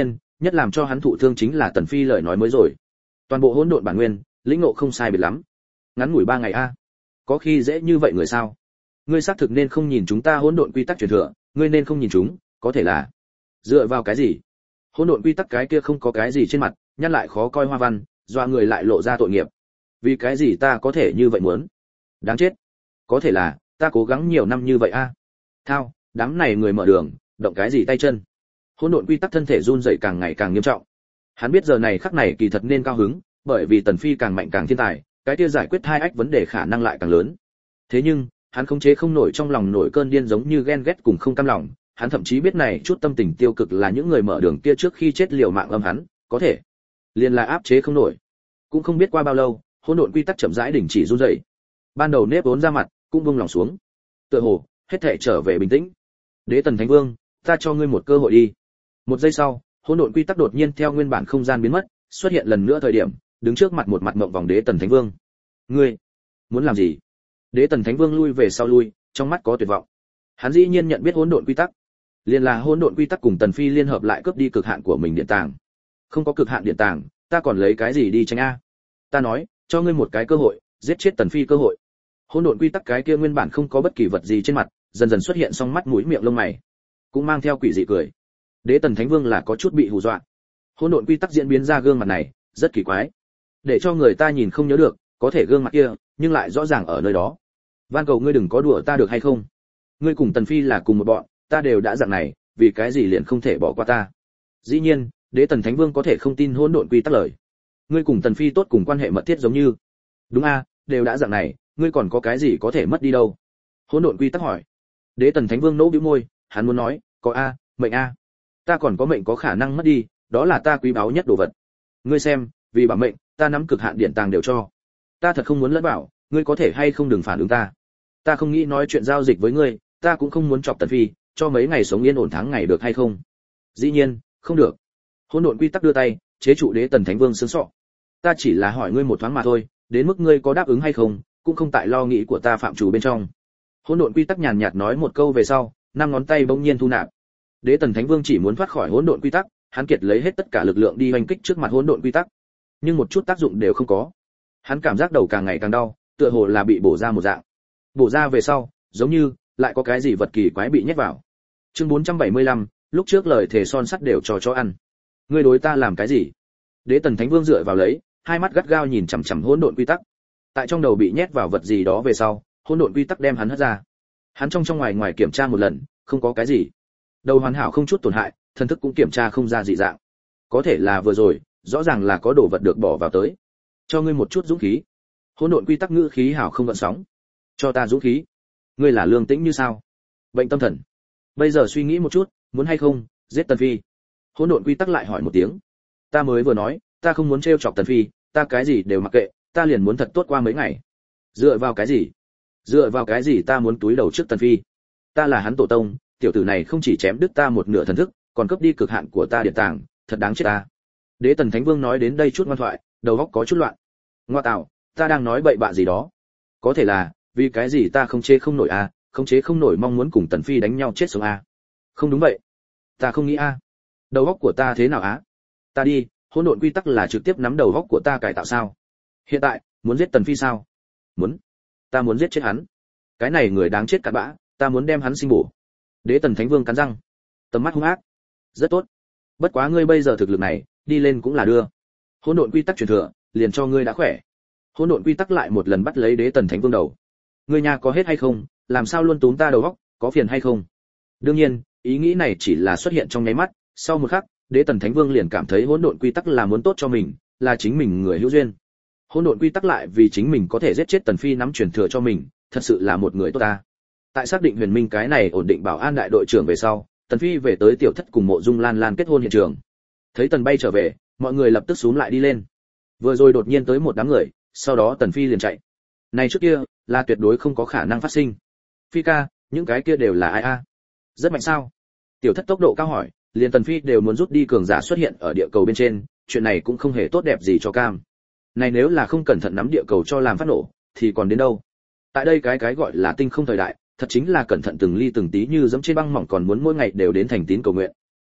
nhất làm cho hắn thụ thương chính là Tần Phi lời nói mới rồi. Toàn bộ hỗn độn bản nguyên, lĩnh ngộ không sai biệt lắm. Ngắn ngủi 3 ngày a. Có khi dễ như vậy người sao? Ngươi xác thực nên không nhìn chúng ta hỗn độn quy tắc truyền thừa, ngươi nên không nhìn chúng, có thể là dựa vào cái gì? Hỗn độn quy tắc cái kia không có cái gì trên mặt, nhăn lại khó coi hoa văn, doa người lại lộ ra tội nghiệp. Vì cái gì ta có thể như vậy muốn? Đáng chết. Có thể là ta cố gắng nhiều năm như vậy a. Thao, đám này người mở đường, động cái gì tay chân? Hỗn độn quy tắc thân thể run rẩy càng ngày càng nghiêm trọng. Hắn biết giờ này khắc này kỳ thật nên cao hứng, bởi vì Tần Phi càng mạnh càng thiên tài, cái kia giải quyết hai ách vấn đề khả năng lại càng lớn. Thế nhưng, hắn khống chế không nổi trong lòng nổi cơn điên giống như ghen ghét cùng không cam lòng, hắn thậm chí biết này chút tâm tình tiêu cực là những người mở đường kia trước khi chết liều mạng âm hắn, có thể liền là áp chế không nổi. Cũng không biết qua bao lâu, hỗn độn quy tắc chậm rãi đình chỉ run rẩy. Ban đầu nếp vốn ra mặt, cũng buông lòng xuống. Tựa hồ, hết thảy trở về bình tĩnh. Đế Tần Thánh Vương, ta cho ngươi một cơ hội đi. Một giây sau, hỗn độn quy tắc đột nhiên theo nguyên bản không gian biến mất, xuất hiện lần nữa thời điểm, đứng trước mặt một mặt mộng vòng Đế Tần Thánh Vương. Ngươi muốn làm gì? Đế Tần Thánh Vương lui về sau lui, trong mắt có tuyệt vọng. Hắn dĩ nhiên nhận biết hỗn độn quy tắc, liền là hỗn độn quy tắc cùng Tần Phi liên hợp lại cướp đi cực hạn của mình điện tàng. Không có cực hạn điện tàng, ta còn lấy cái gì đi tranh a? Ta nói, cho ngươi một cái cơ hội, giết chết Tần Phi cơ hội. Hỗn độn quy tắc cái kia nguyên bản không có bất kỳ vật gì trên mặt, dần dần xuất hiện song mắt mũi miệng lông mày, cũng mang theo quỷ dị cười. Đế Tần Thánh Vương là có chút bị hù dọa. Hỗn độn quy tắc diễn biến ra gương mặt này, rất kỳ quái, để cho người ta nhìn không nhớ được, có thể gương mặt kia, nhưng lại rõ ràng ở nơi đó. Van cầu ngươi đừng có đùa ta được hay không? Ngươi cùng Tần Phi là cùng một bọn, ta đều đã dạng này, vì cái gì liền không thể bỏ qua ta? Dĩ nhiên, Đế Tần Thánh Vương có thể không tin hỗn độn quy tắc lời. Ngươi cùng Tần Phi tốt cùng quan hệ mật thiết giống như. Đúng a, đều đã dạng này, ngươi còn có cái gì có thể mất đi đâu? Hỗn độn quy tắc hỏi. Đế Tần Thánh Vương nỗ bĩu môi, hắn muốn nói, có a, mệnh a. Ta còn có mệnh có khả năng mất đi, đó là ta quý báu nhất đồ vật. Ngươi xem, vì bảo mệnh, ta nắm cực hạn điện tàng đều cho. Ta thật không muốn lẫn bảo, ngươi có thể hay không đừng phản ứng ta. Ta không nghĩ nói chuyện giao dịch với ngươi, ta cũng không muốn chọc Tần Phi, cho mấy ngày sống yên ổn tháng ngày được hay không? Dĩ nhiên, không được. Hỗn độn quy tắc đưa tay, chế trụ Đế Tần Thánh Vương xương sọ. Ta chỉ là hỏi ngươi một thoáng mà thôi, đến mức ngươi có đáp ứng hay không, cũng không tại lo nghĩ của ta phạm chủ bên trong. Hỗn độn quy tắc nhàn nhạt nói một câu về sau, 5 ngón tay bỗng nhiên thu nạp. Đế Tần Thánh Vương chỉ muốn thoát khỏi hỗn độn quy tắc, hắn kiệt lấy hết tất cả lực lượng đi hoành kích trước mặt hỗn độn quy tắc, nhưng một chút tác dụng đều không có. Hắn cảm giác đầu càng ngày càng đau, tựa hồ là bị bổ ra một dạng. Bổ ra về sau, giống như lại có cái gì vật kỳ quái bị nhét vào. Chương 475, lúc trước lời thề son sắt đều cho ăn. Ngươi đối ta làm cái gì? Đế Tần Thánh Vương dựa vào lấy, hai mắt gắt gao nhìn chằm chằm hỗn độn quy tắc. Tại trong đầu bị nhét vào vật gì đó về sau, hỗn độn quy tắc đem hắn hất ra. Hắn trong ngoài ngoài kiểm tra một lần, không có cái gì. Đầu hoàn hảo không chút tổn hại, thần thức cũng kiểm tra không ra dị dạng. Có thể là vừa rồi, rõ ràng là có đồ vật được bỏ vào tới. Cho ngươi một chút dũng khí. Hỗn độn quy tắc ngữ khí hảo không gợn sóng. Cho ta dũng khí. Ngươi là lương tĩnh như sao? Bệnh tâm thần. Bây giờ suy nghĩ một chút, muốn hay không giết Tần Phi? Hỗn độn quy tắc lại hỏi một tiếng. Ta mới vừa nói, ta không muốn trêu chọc Tần Phi, ta cái gì đều mặc kệ, ta liền muốn thật tốt qua mấy ngày. Dựa vào cái gì? Dựa vào cái gì ta muốn túi đầu trước Tần Phi? Ta là hắn tổ tông, tiểu tử này không chỉ chém đứt ta một nửa thần thức, còn cướp đi cực hạn của ta điện tàng, thật đáng chết ta. Đế Tần Thánh Vương nói đến đây chút ngoan thoại, đầu óc có chút loạn. Ngoa tạo, ta đang nói bậy bạ gì đó? Có thể là, vì cái gì ta không chế không nổi a, không chế không nổi mong muốn cùng Tần Phi đánh nhau chết sống a. Không đúng vậy, ta không nghĩ a. Đầu óc của ta thế nào á? Ta đi, hỗn độn quy tắc là trực tiếp nắm đầu óc của ta cải tạo sao? Hiện tại, muốn giết Tần Phi sao? Muốn. Ta muốn giết chết hắn. Cái này người đáng chết cặn bã, ta muốn đem hắn sinh bổ. Đế Tần Thánh Vương cắn răng, tầm mắt hung ác. Rất tốt. Bất quá ngươi bây giờ thực lực này, đi lên cũng là đưa. Hỗn độn quy tắc truyền thừa, liền cho ngươi đã khỏe. Hỗn độn quy tắc lại một lần bắt lấy Đế Tần Thánh Vương đầu. Ngươi nhà có hết hay không, làm sao luôn túm ta đầu óc, có phiền hay không? Đương nhiên, ý nghĩ này chỉ là xuất hiện trong nháy mắt, sau một khắc, Đế Tần Thánh Vương liền cảm thấy hỗn độn quy tắc là muốn tốt cho mình, là chính mình người hữu duyên. Hỗn độn quy tắc lại vì chính mình có thể giết chết Tần Phi nắm truyền thừa cho mình, thật sự là một người tốt ta. Tại xác định Huyền Minh cái này ổn định bảo an đại đội trưởng về sau, Tần Phi về tới tiểu thất cùng Mộ Dung Lan Lan kết hôn hiện trường. Thấy Tần bay trở về, mọi người lập tức xúm lại đi lên. Vừa rồi đột nhiên tới một đám người, sau đó Tần Phi liền chạy. Này trước kia, là tuyệt đối không có khả năng phát sinh. Phi ca, những cái kia đều là ai a? Rất mạnh sao? Tiểu thất tốc độ cao hỏi, liền Tần Phi đều muốn rút đi cường giả xuất hiện ở địa cầu bên trên, chuyện này cũng không hề tốt đẹp gì cho cam. Này nếu là không cẩn thận nắm địa cầu cho làm phát nổ, thì còn đến đâu? Tại đây cái gọi là tinh không thời đại, thật chính là cẩn thận từng ly từng tí như giẫm trên băng mỏng, còn muốn mỗi ngày đều đến thành tín cầu nguyện.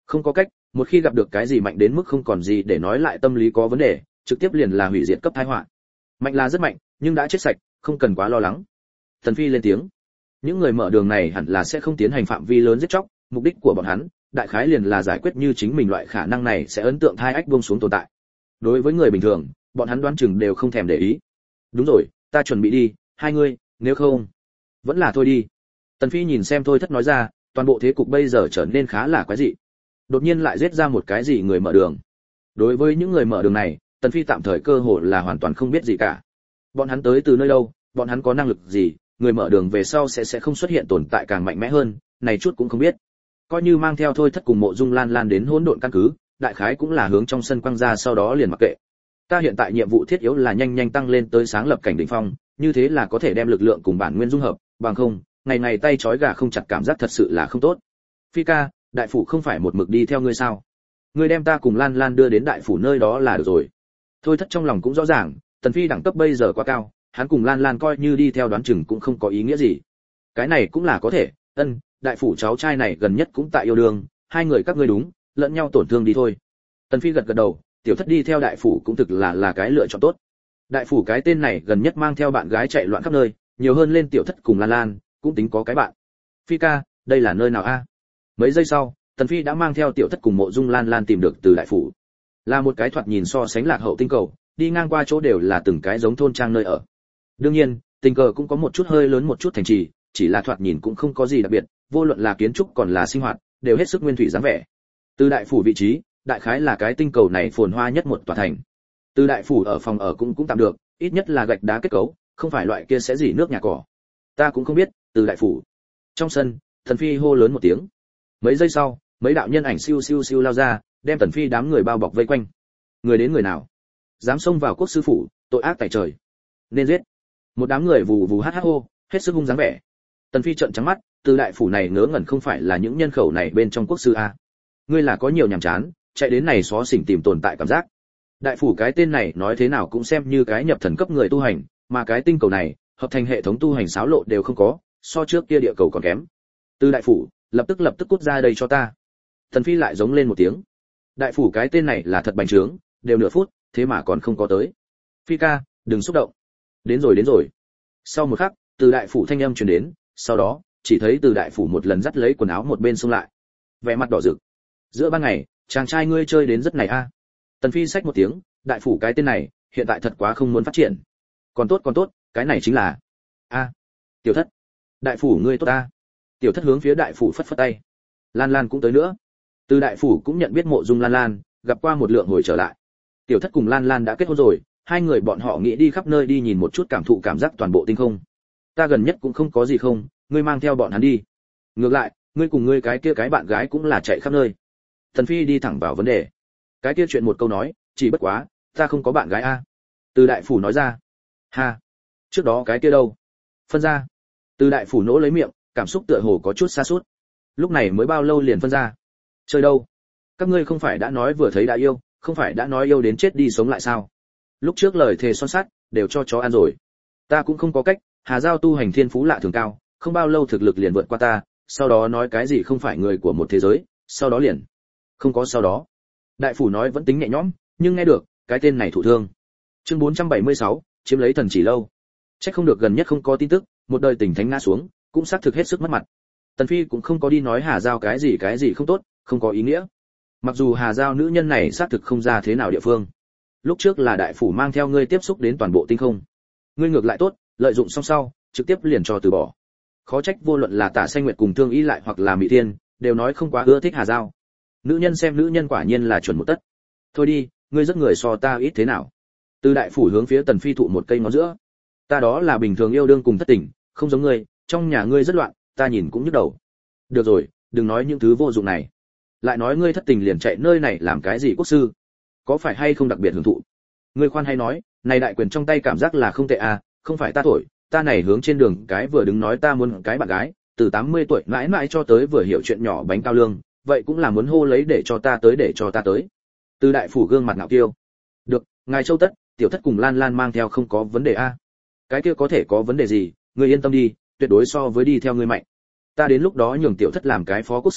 Không có cách, một khi gặp được cái gì mạnh đến mức không còn gì để nói lại tâm lý có vấn đề, trực tiếp liền là hủy diệt cấp tai họa. Mạnh là rất mạnh, nhưng đã chết sạch, không cần quá lo lắng. Tần Phi lên tiếng. Những người mở đường này hẳn là sẽ không tiến hành phạm vi lớn giết chóc, mục đích của bọn hắn, đại khái liền là giải quyết như chính mình loại khả năng này sẽ ấn tượng thai ách buông xuống tồn tại. Đối với người bình thường, bọn hắn đoán chừng đều không thèm để ý. Đúng rồi, ta chuẩn bị đi, hai ngươi, nếu không, vẫn là thôi đi. Tần Phi nhìn xem Thôi Thất nói ra, toàn bộ thế cục bây giờ trở nên khá là quái dị. Đột nhiên lại giết ra một cái gì người mở đường. Đối với những người mở đường này, Tần Phi tạm thời cơ hội là hoàn toàn không biết gì cả. Bọn hắn tới từ nơi đâu, bọn hắn có năng lực gì, người mở đường về sau sẽ không xuất hiện tồn tại càng mạnh mẽ hơn, này chút cũng không biết. Coi như mang theo Thôi Thất cùng Mộ Dung Lan Lan đến hỗn độn căn cứ, đại khái cũng là hướng trong sân quăng ra sau đó liền mặc kệ. Ta hiện tại nhiệm vụ thiết yếu là nhanh nhanh tăng lên tới sáng lập cảnh đỉnh phong, như thế là có thể đem lực lượng cùng bản nguyên dung hợp, bằng không, ngày ngày tay trói gà không chặt cảm giác thật sự là không tốt. Phi ca, đại phủ không phải một mực đi theo ngươi sao? Ngươi đem ta cùng Lan Lan đưa đến đại phủ nơi đó là được rồi. Thôi Thất trong lòng cũng rõ ràng, Tần Phi đẳng cấp bây giờ quá cao, hắn cùng Lan Lan coi như đi theo đoán chừng cũng không có ý nghĩa gì. Cái này cũng là có thể, đại phủ cháu trai này gần nhất cũng tại yêu đương, hai người các ngươi đúng, lẫn nhau tổn thương đi thôi. Tần Phi gật gật đầu, tiểu thất đi theo đại phủ cũng thực là cái lựa chọn tốt. Đại phủ cái tên này gần nhất mang theo bạn gái chạy loạn khắp nơi, nhiều hơn lên tiểu thất cùng Lan Lan, cũng tính có cái bạn. Phi ca, đây là nơi nào a? Mấy giây sau, Tần Phi đã mang theo tiểu thất cùng Mộ Dung Lan Lan tìm được từ đại phủ. Là một cái thoạt nhìn so sánh lạc hậu tinh cầu, đi ngang qua chỗ đều là từng cái giống thôn trang nơi ở. Đương nhiên, tình cờ cũng có một chút hơi lớn một chút thành trì, chỉ là thoạt nhìn cũng không có gì đặc biệt, vô luận là kiến trúc còn là sinh hoạt, đều hết sức nguyên thủy dáng vẻ. Từ đại phủ vị trí, đại khái là cái tinh cầu này phồn hoa nhất một tòa thành. Từ đại phủ ở phòng ở cũng tạm được, ít nhất là gạch đá kết cấu, không phải loại kia sẽ dỉ nước nhà cỏ. Ta cũng không biết, từ đại phủ. Trong sân, Tần Phi hô lớn một tiếng. Mấy giây sau, mấy đạo nhân ảnh siêu siêu siêu lao ra, đem Tần Phi đám người bao bọc vây quanh. Người đến người nào? Dám xông vào quốc sư phủ, tội ác tại trời. Nên giết. Một đám người vù vù hát hát hô, hết sức hung dáng vẻ. Tần Phi trợn trắng mắt, từ đại phủ này ngớ ngẩn không phải là những nhân khẩu này bên trong quốc sư a. Ngươi là có nhiều nhàm chán, chạy đến này xó xỉnh tìm tồn tại cảm giác. Đại phủ cái tên này nói thế nào cũng xem như cái nhập thần cấp người tu hành, mà cái tinh cầu này, hợp thành hệ thống tu hành xáo lộ đều không có, so trước kia địa cầu còn kém. Từ đại phủ, lập tức cút ra đây cho ta. Tần Phi lại giống lên một tiếng. Đại phủ cái tên này là thật bành trướng, đều nửa phút, thế mà còn không có tới. Phi ca, đừng xúc động. Đến rồi. Sau một khắc, từ đại phủ thanh âm truyền đến, sau đó, chỉ thấy từ đại phủ một lần dắt lấy quần áo một bên xông lại. Vẻ mặt đỏ rực. Giữa ban ngày, chàng trai ngươi chơi đến rất này a. Tần Phi xách một tiếng, đại phủ cái tên này, hiện tại thật quá không muốn phát triển. Còn tốt, cái này chính là a. Tiểu thất. Đại phủ ngươi tốt a. Tiểu thất hướng phía đại phủ phất phất tay. Lan Lan cũng tới nữa. Từ đại phủ cũng nhận biết Mộ Dung Lan Lan, gặp qua một lượng hồi trở lại. Tiểu thất cùng Lan Lan đã kết hôn rồi, hai người bọn họ nghĩ đi khắp nơi đi nhìn một chút cảm thụ cảm giác toàn bộ tinh không. Ta gần nhất cũng không có gì không, ngươi mang theo bọn hắn đi. Ngược lại, ngươi cùng ngươi cái kia cái bạn gái cũng là chạy khắp nơi. Tần Phi đi thẳng vào vấn đề. Cái kia chuyện một câu nói, chỉ bất quá, ta không có bạn gái a. Từ đại phủ nói ra. Ha, trước đó cái kia đâu? Phân ra. Từ đại phủ nỗ lấy miệng, cảm xúc tựa hồ có chút xa sút. Lúc này mới bao lâu liền phân ra? Chơi đâu? Các ngươi không phải đã nói vừa thấy đã yêu, không phải đã nói yêu đến chết đi sống lại sao? Lúc trước lời thề son sắt, đều cho chó ăn rồi. Ta cũng không có cách, Hà Giao tu hành thiên phú lạ thường cao, không bao lâu thực lực liền vượt qua ta, sau đó nói cái gì không phải người của một thế giới, sau đó liền không có sau đó. Đại phủ nói vẫn tính nhẹ nhõm, nhưng nghe được, cái tên này thụ thương. Chương 476, chiếm lấy thần chỉ lâu. Chắc không được gần nhất không có tin tức, một đời tình thánh ngã xuống, cũng xác thực hết sức mất mặt. Tần Phi cũng không có đi nói Hà Giao cái gì không tốt, không có ý nghĩa. Mặc dù Hà Giao nữ nhân này xác thực không ra thế nào địa phương. Lúc trước là đại phủ mang theo ngươi tiếp xúc đến toàn bộ tinh không. Ngươi ngược lại tốt, lợi dụng xong sau, trực tiếp liền cho từ bỏ. Khó trách vô luận là Tả Xanh Nguyệt cùng Thương Y lại hoặc là Mỹ Thiên, đều nói không quá ưa thích Hà Giao. Nữ nhân xem nữ nhân quả nhiên là chuẩn một tất. Thôi đi, ngươi rất người so ta ít thế nào. Từ đại phủ hướng phía Tần Phi thụ một cây ngón giữa. Ta đó là bình thường yêu đương cùng thất tình, không giống ngươi, trong nhà ngươi rất loạn, ta nhìn cũng nhức đầu. Được rồi, đừng nói những thứ vô dụng này. Lại nói ngươi thất tình liền chạy nơi này làm cái gì quốc sư? Có phải hay không đặc biệt hưởng thụ? Ngươi khoan hay nói, này đại quyền trong tay cảm giác là không tệ à, không phải ta thổi, ta này hướng trên đường cái vừa đứng nói ta muốn cái bạn gái, từ 80 tuổi mãi mãi cho tới vừa hiểu chuyện nhỏ bánh cao lương, vậy cũng là muốn hô lấy để cho ta tới. Từ đại phủ gương mặt ngạo kiêu. Được, ngài Châu Tất, tiểu thất cùng Lan Lan mang theo không có vấn đề a. Cái kia có thể có vấn đề gì, ngươi yên tâm đi, tuyệt đối so với đi theo ngươi mạnh. Ta đến lúc đó nhường tiểu thất làm cái phó quốc sư,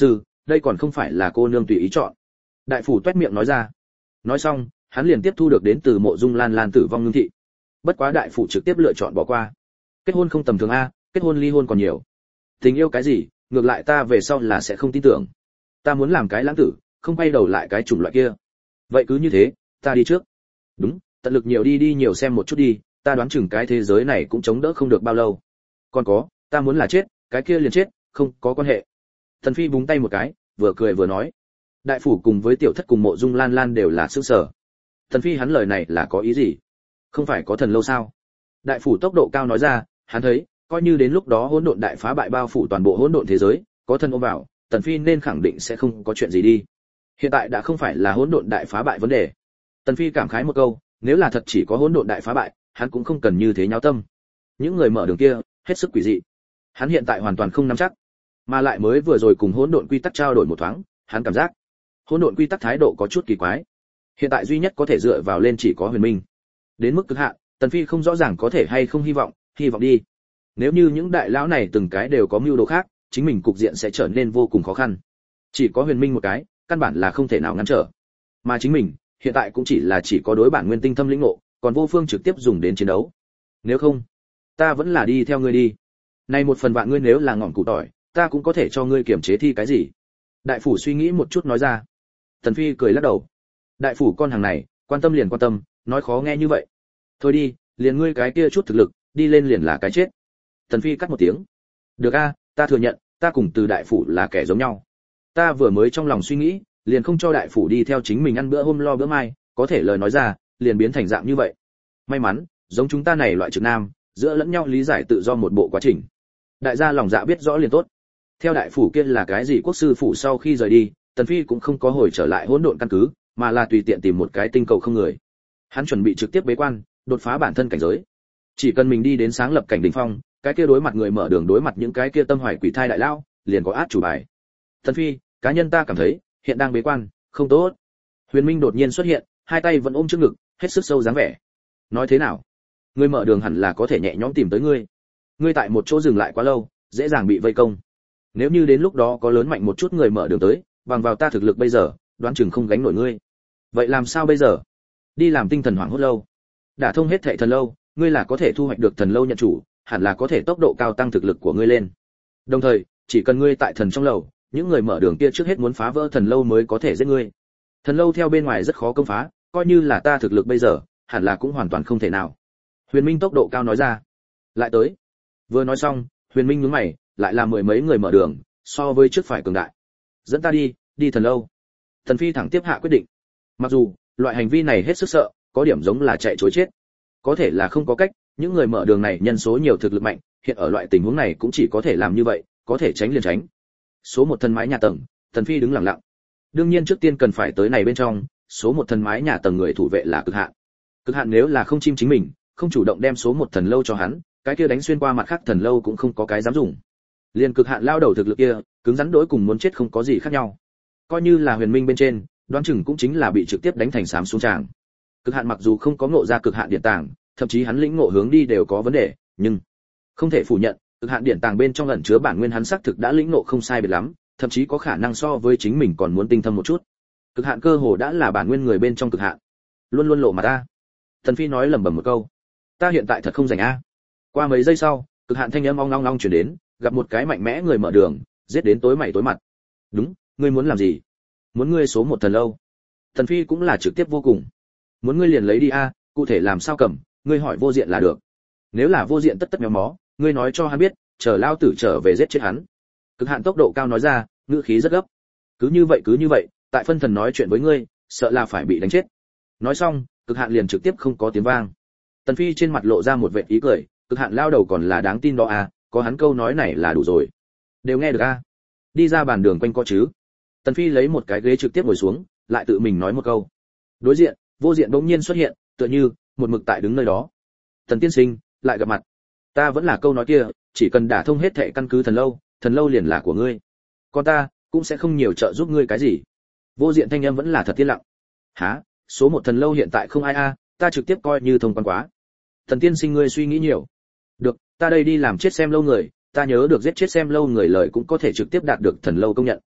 đây còn không phải là cô nương tùy ý chọn. Đại phủ toét miệng nói ra. Nói xong, hắn liền tiếp thu được đến từ Mộ Dung Lan Lan tử vong ngưng thị. Bất quá đại phủ trực tiếp lựa chọn bỏ qua. Kết hôn không tầm thường a, kết hôn ly hôn còn nhiều. Tình yêu cái gì, ngược lại ta về sau là sẽ không tin tưởng. Ta muốn làm cái lãng tử, không quay đầu lại cái chủng loại kia. Vậy cứ như thế, ta đi trước. Đúng, tận lực nhiều đi nhiều xem một chút đi, ta đoán chừng cái thế giới này cũng chống đỡ không được bao lâu. Còn có, ta muốn là chết, cái kia liền chết, không có quan hệ. Thần Phi búng tay một cái, vừa cười vừa nói. Đại phủ cùng với tiểu thất cùng Mộ Dung Lan Lan đều là sửng sở. Thần Phi hắn lời này là có ý gì? Không phải có thần lâu sao? Đại phủ tốc độ cao nói ra, hắn thấy, coi như đến lúc đó hỗn độn đại phá bại bao phủ toàn bộ hỗn độn thế giới, có thần ôm vào, Tần Phi nên khẳng định sẽ không có chuyện gì đi. Hiện tại đã không phải là hỗn độn đại phá bại vấn đề. Tần Phi cảm khái một câu, nếu là thật chỉ có hỗn độn đại phá bại, hắn cũng không cần như thế nháo tâm. Những người mở đường kia, hết sức quỷ dị. Hắn hiện tại hoàn toàn không nắm chắc, mà lại mới vừa rồi cùng hỗn độn quy tắc trao đổi một thoáng, hắn cảm giác hỗn độn quy tắc thái độ có chút kỳ quái. Hiện tại duy nhất có thể dựa vào lên chỉ có Huyền Minh. Đến mức cực hạn, Tần Phi không rõ ràng có thể hay không hy vọng đi. Nếu như những đại lão này từng cái đều có mưu đồ khác, chính mình cục diện sẽ trở nên vô cùng khó khăn. Chỉ có Huyền Minh một cái, căn bản là không thể nào ngăn trở. Mà chính mình, hiện tại cũng chỉ có đối bản nguyên tinh thâm lĩnh ngộ, còn vô phương trực tiếp dùng đến chiến đấu. Nếu không, ta vẫn là đi theo ngươi đi. Này một phần vạn ngươi nếu là ngọn củ tỏi, ta cũng có thể cho ngươi kiểm chế thi cái gì. Đại phủ suy nghĩ một chút nói ra. Tần Phi cười lắc đầu. Đại phủ con hàng này, quan tâm liền quan tâm, nói khó nghe như vậy. Thôi đi, liền ngươi cái kia chút thực lực, đi lên liền là cái chết. Tần Phi cắt một tiếng. Được a, ta thừa nhận, ta cùng Từ đại phủ là kẻ giống nhau. Ta vừa mới trong lòng suy nghĩ, liền không cho đại phủ đi theo chính mình ăn bữa hôm lo bữa mai, có thể lời nói ra, liền biến thành dạng như vậy. May mắn, giống chúng ta này loại trực nam, giữa lẫn nhau lý giải tự do một bộ quá trình. Đại gia lòng dạ biết rõ liền tốt. Theo đại phủ kia là cái gì quốc sư phủ sau khi rời đi, Tần Phi cũng không có hồi trở lại hỗn độn căn cứ, mà là tùy tiện tìm một cái tinh cầu không người. Hắn chuẩn bị trực tiếp bế quan, đột phá bản thân cảnh giới. Chỉ cần mình đi đến sáng lập cảnh đỉnh phong, cái kia đối mặt người mở đường đối mặt những cái kia tâm hoài quỷ thai đại lao, liền có át chủ bài. Tần Phi, cá nhân ta cảm thấy, hiện đang bế quan, không tốt. Huyền Minh đột nhiên xuất hiện, hai tay vẫn ôm trước ngực, hết sức sâu dáng vẻ. Nói thế nào? Người mở đường hẳn là có thể nhẹ nhõm tìm tới ngươi. Ngươi tại một chỗ dừng lại quá lâu, dễ dàng bị vây công. Nếu như đến lúc đó có lớn mạnh một chút người mở đường tới, bằng vào ta thực lực bây giờ, đoán chừng không gánh nổi ngươi. Vậy làm sao bây giờ? Đi làm tinh thần hoàng hốt lâu. Đả thông hết thệ thần lâu, ngươi là có thể thu hoạch được thần lâu nhận chủ, hẳn là có thể tốc độ cao tăng thực lực của ngươi lên. Đồng thời, chỉ cần ngươi tại thần trong lầu, những người mở đường kia trước hết muốn phá vỡ thần lâu mới có thể giết ngươi. Thần lâu theo bên ngoài rất khó công phá, coi như là ta thực lực bây giờ, hẳn là cũng hoàn toàn không thể nào. Huyền Minh tốc độ cao nói ra. Lại tới. Vừa nói xong, Huyền Minh nhướng mày, lại là mười mấy người mở đường, so với trước phải cường đại. Dẫn ta đi thần lâu. Thần Phi thẳng tiếp hạ quyết định. Mặc dù, loại hành vi này hết sức sợ, có điểm giống là chạy trối chết. Có thể là không có cách, những người mở đường này nhân số nhiều thực lực mạnh, hiện ở loại tình huống này cũng chỉ có thể làm như vậy, có thể tránh liền tránh. Số một thân mái nhà tầng, Thần Phi đứng lặng lặng. Đương nhiên trước tiên cần phải tới này bên trong, số một thân mái nhà tầng người thủ vệ là cực hạn. Cực hạn nếu là không chim chính mình, không chủ động đem số một thần lâu cho hắn, cái kia đánh xuyên qua mặt khác thần lâu cũng không có cái dám dùng. Liên cực hạn lao đầu thực lực kia, cứng rắn đối cùng muốn chết không có gì khác nhau. Coi như là Huyền Minh bên trên, đoán chừng cũng chính là bị trực tiếp đánh thành xám xuống tràng. Cực hạn mặc dù không có ngộ ra cực hạn điện tàng, thậm chí hắn lĩnh ngộ hướng đi đều có vấn đề, nhưng không thể phủ nhận, cực hạn điện tàng bên trong ẩn chứa bản nguyên hắn xác thực đã lĩnh ngộ không sai biệt lắm, thậm chí có khả năng so với chính mình còn muốn tinh thâm một chút. Cực hạn cơ hồ đã là bản nguyên người bên trong cực hạn. Luôn luôn lộ mà ta. Thần Phi nói lẩm bẩm một câu. Ta hiện tại thật không rảnh a. Qua mấy giây sau, cực hạn thanh âm ong ong ong truyền đến, gặp một cái mạnh mẽ người mở đường, giết đến tối mày tối mặt. Đúng, ngươi muốn làm gì? Muốn ngươi số một thần lâu. Thần Phi cũng là trực tiếp vô cùng. Muốn ngươi liền lấy đi a, cụ thể làm sao cầm, ngươi hỏi vô diện là được. Nếu là vô diện tất tất méo mó, ngươi nói cho hắn biết, chờ lao tử trở về giết chết hắn. Cực hạn tốc độ cao nói ra, ngữ khí rất gấp. Cứ như vậy, tại phân thần nói chuyện với ngươi, sợ là phải bị đánh chết. Nói xong, cực hạn liền trực tiếp không có tiếng vang. Tần Phi trên mặt lộ ra một vệt ý cười, cực hạn lao đầu còn là đáng tin đó à, có hắn câu nói này là đủ rồi. Đều nghe được a. Đi ra bàn đường quanh co chứ. Tần Phi lấy một cái ghế trực tiếp ngồi xuống, lại tự mình nói một câu. Đối diện, vô diện bỗng nhiên xuất hiện, tựa như một mực tại đứng nơi đó. Tần tiên sinh, lại gặp mặt. Ta vẫn là câu nói kia, chỉ cần đả thông hết thệ căn cứ thần lâu liền là của ngươi. Còn ta cũng sẽ không nhiều trợ giúp ngươi cái gì. Vô diện thanh âm vẫn là thật tiên lặng. Hả? Số một thần lâu hiện tại không ai a, ta trực tiếp coi như thông quan quá. Thần tiên sinh ngươi suy nghĩ nhiều. Được, ta đây đi làm chết xem lâu người, ta nhớ được giết chết xem lâu người lời cũng có thể trực tiếp đạt được thần lâu công nhận.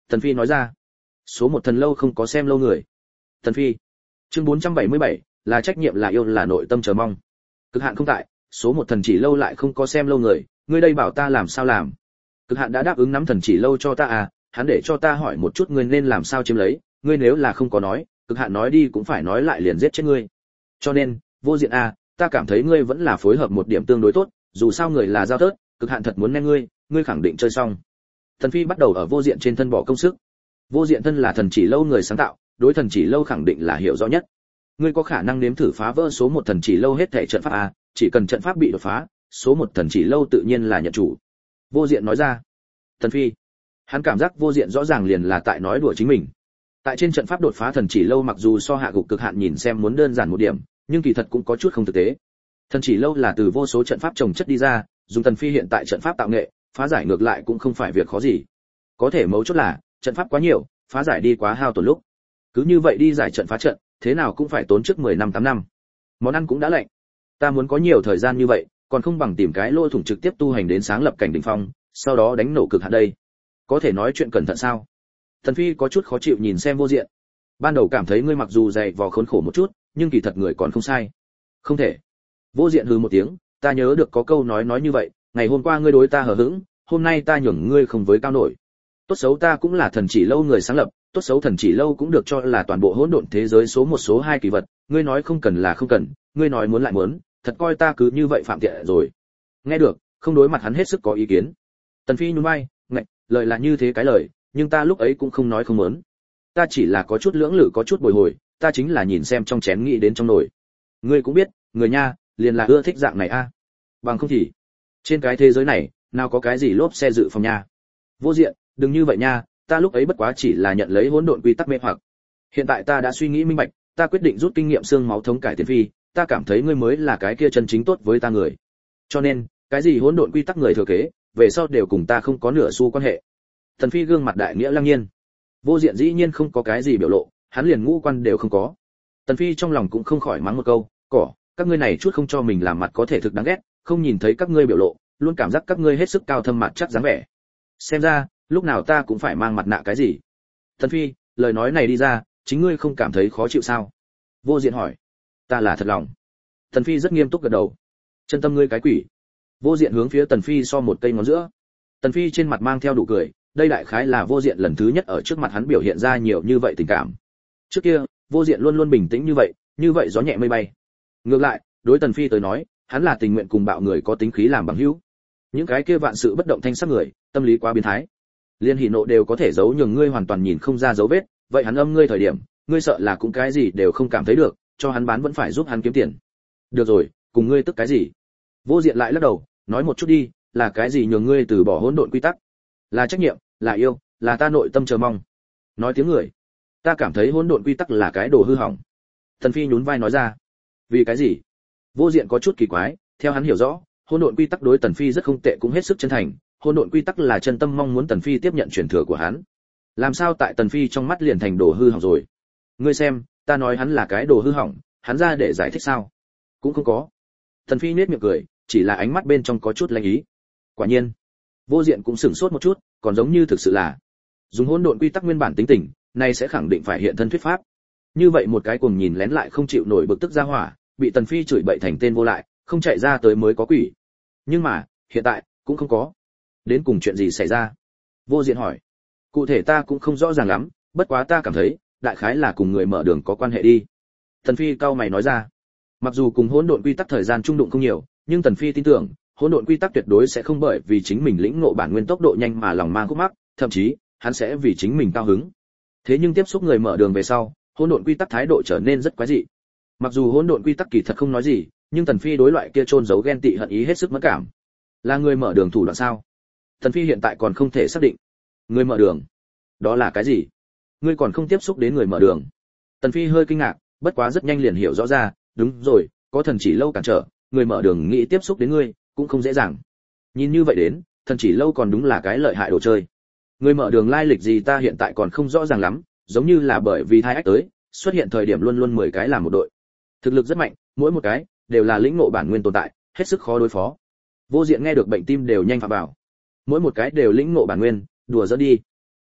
Tần Phi nói ra. Số một thần lâu không có xem lâu người. Tần Phi. Chương 477, là trách nhiệm là yêu là nội tâm chờ mong. Cực hạn không tại, số một thần chỉ lâu lại không có xem lâu người, ngươi đây bảo ta làm sao làm? Cực hạn đã đáp ứng nắm thần chỉ lâu cho ta à, hắn để cho ta hỏi một chút ngươi nên làm sao chiếm lấy, ngươi nếu là không có nói, cực hạn nói đi cũng phải nói lại liền giết chết ngươi. Cho nên, vô diện à, ta cảm thấy ngươi vẫn là phối hợp một điểm tương đối tốt, dù sao người là giao tớt, cực hạn thật muốn nghe ngươi khẳng định chơi xong. Thần Phi bắt đầu ở vô diện trên thân bỏ công sức. Vô diện thân là thần chỉ lâu người sáng tạo, đối thần chỉ lâu khẳng định là hiểu rõ nhất. Ngươi có khả năng nếm thử phá vỡ số một thần chỉ lâu hết thảy trận pháp à, chỉ cần trận pháp bị đột phá, số một thần chỉ lâu tự nhiên là nhận chủ. Vô diện nói ra. Thần Phi, hắn cảm giác vô diện rõ ràng liền là tại nói đùa chính mình. Tại trên trận pháp đột phá thần chỉ lâu mặc dù so hạ gục cực hạn nhìn xem muốn đơn giản một điểm, nhưng kỳ thật cũng có chút không thực tế. Thần chỉ lâu là từ vô số trận pháp chồng chất đi ra, dùng Thần Phi hiện tại trận pháp tạo nghệ, phá giải ngược lại cũng không phải việc khó gì. Có thể mấu chốt là, trận pháp quá nhiều, phá giải đi quá hao tổn lúc. Cứ như vậy đi giải trận phá trận, thế nào cũng phải tốn trước 10 năm 8 năm. Món ăn cũng đã lạnh. Ta muốn có nhiều thời gian như vậy, còn không bằng tìm cái lỗ thủng trực tiếp tu hành đến sáng lập cảnh đỉnh phong, sau đó đánh nổ cực hạn đây. Có thể nói chuyện cẩn thận sao? Thần Phi có chút khó chịu nhìn xem vô diện. Ban đầu cảm thấy ngươi mặc dù dày vò khốn khổ một chút, nhưng kỳ thật người còn không sai. Không thể. Vô diện hừ một tiếng, ta nhớ được có câu nói như vậy, ngày hôm qua ngươi đối ta hờ hững, hôm nay ta nhường ngươi không với cao nổi. Tốt xấu ta cũng là thần chỉ lâu người sáng lập, tốt xấu thần chỉ lâu cũng được cho là toàn bộ hỗn độn thế giới số một số hai kỳ vật, ngươi nói không cần là không cần, ngươi nói muốn lại muốn, thật coi ta cứ như vậy phạm tiện rồi. Nghe được, không đối mặt hắn hết sức có ý kiến. Tần Phi nhún vai, ngạch, lời là như thế cái lời, nhưng ta lúc ấy cũng không nói không muốn. Ta chỉ là có chút lưỡng lự có chút bồi hồi, ta chính là nhìn xem trong chén nghĩ đến trong nồi. Ngươi cũng biết, người nha, liền là ưa thích dạng này a. Bằng không thì, trên cái thế giới này, nào có cái gì lốp xe dự phòng nha. Vô diện, đừng như vậy nha, ta lúc ấy bất quá chỉ là nhận lấy hỗn độn quy tắc mê hoặc. Hiện tại ta đã suy nghĩ minh bạch, ta quyết định rút kinh nghiệm xương máu thống cải tiến Phi, ta cảm thấy ngươi mới là cái kia chân chính tốt với ta người. Cho nên, cái gì hỗn độn quy tắc người thừa kế, về sau đều cùng ta không có nửa xu quan hệ. Thần Phi gương mặt đại nghĩa lăng nhiên. Vô diện dĩ nhiên không có cái gì biểu lộ, hắn liền ngũ quan đều không có. Tần Phi trong lòng cũng không khỏi mắng một câu, cỏ, các ngươi này chút không cho mình làm mặt có thể thực đáng ghét, không nhìn thấy các ngươi biểu lộ, luôn cảm giác các ngươi hết sức cao thâm mặt chắc dáng vẻ. Xem ra, lúc nào ta cũng phải mang mặt nạ cái gì. Tần Phi, lời nói này đi ra, chính ngươi không cảm thấy khó chịu sao? Vô diện hỏi. Ta là thật lòng. Tần Phi rất nghiêm túc gật đầu. Chân tâm ngươi cái quỷ. Vô diện hướng phía Tần Phi so một cây ngón giữa. Tần Phi trên mặt mang theo nụ cười, đây đại khái là vô diện lần thứ nhất ở trước mặt hắn biểu hiện ra nhiều như vậy tình cảm. Trước kia, vô diện luôn luôn bình tĩnh như vậy gió nhẹ mây bay. Ngược lại, đối Tần Phi tới nói, hắn là tình nguyện cùng bạo người có tính khí làm bằng hữu. Những cái kia vạn sự bất động thanh sắc người, tâm lý quá biến thái. Liên hỉ nộ đều có thể giấu nhường ngươi hoàn toàn nhìn không ra dấu vết, vậy hắn âm ngươi thời điểm, ngươi sợ là cũng cái gì đều không cảm thấy được, cho hắn bán vẫn phải giúp hắn kiếm tiền. Được rồi, cùng ngươi tức cái gì? Vô diện lại lắc đầu, nói một chút đi, là cái gì nhường ngươi từ bỏ hỗn độn quy tắc? Là trách nhiệm, là yêu, là ta nội tâm chờ mong. Nói tiếng người, ta cảm thấy hỗn độn quy tắc là cái đồ hư hỏng. Thần Phi nhún vai nói ra. Vì cái gì? Vô diện có chút kỳ quái, theo hắn hiểu rõ, hỗn độn quy tắc đối Tần Phi rất không tệ cũng hết sức chân thành, hỗn độn quy tắc là chân tâm mong muốn Tần Phi tiếp nhận truyền thừa của hắn. Làm sao tại Tần Phi trong mắt liền thành đồ hư hỏng rồi? Ngươi xem, ta nói hắn là cái đồ hư hỏng, hắn ra để giải thích sao? Cũng không có. Tần Phi nhếch miệng cười, chỉ là ánh mắt bên trong có chút lanh ý. Quả nhiên, vô diện cũng sửng sốt một chút, còn giống như thực sự là dùng hỗn độn quy tắc nguyên bản tính tình, này sẽ khẳng định phải hiện thân thuyết pháp. Như vậy một cái cùng nhìn lén lại không chịu nổi bực tức ra hỏa, bị Tần Phi chửi bậy thành tên vô lại, không chạy ra tới mới có quỷ. Nhưng mà, hiện tại cũng không có. Đến cùng chuyện gì xảy ra? Vô diện hỏi. Cụ thể ta cũng không rõ ràng lắm, bất quá ta cảm thấy, đại khái là cùng người mở đường có quan hệ đi. Tần Phi cau mày nói ra. Mặc dù cùng hỗn độn quy tắc thời gian chung đụng không nhiều, nhưng Tần Phi tin tưởng, hỗn độn quy tắc tuyệt đối sẽ không bởi vì chính mình lĩnh ngộ bản nguyên tốc độ nhanh mà lòng mang khúc mắc, thậm chí, hắn sẽ vì chính mình cao hứng. Thế nhưng tiếp xúc người mở đường về sau, hỗn độn quy tắc thái độ trở nên rất quái dị. Mặc dù hỗn độn quy tắc kỳ thật không nói gì, nhưng Tần Phi đối loại kia chôn giấu ghen tị hận ý hết sức mẫn cảm. Là người mở đường thủ đoạn sao? Tần Phi hiện tại còn không thể xác định. Người mở đường? Đó là cái gì? Ngươi còn không tiếp xúc đến người mở đường? Tần Phi hơi kinh ngạc, bất quá rất nhanh liền hiểu rõ ra, đúng rồi, có thần chỉ lâu cản trở, người mở đường nghĩ tiếp xúc đến ngươi, cũng không dễ dàng. Nhìn như vậy đến, thần chỉ lâu còn đúng là cái lợi hại đồ chơi. Người mở đường lai lịch gì ta hiện tại còn không rõ ràng lắm, giống như là bởi vì thai ách tới, xuất hiện thời điểm luôn luôn 10 cái làm một đội. Thực lực rất mạnh, mỗi một cái đều là lĩnh ngộ bản nguyên tồn tại, hết sức khó đối phó. Vô diện nghe được bệnh tim đều nhanh phạm bảo. Mỗi một cái đều lĩnh ngộ bản nguyên, đùa giỡn đi.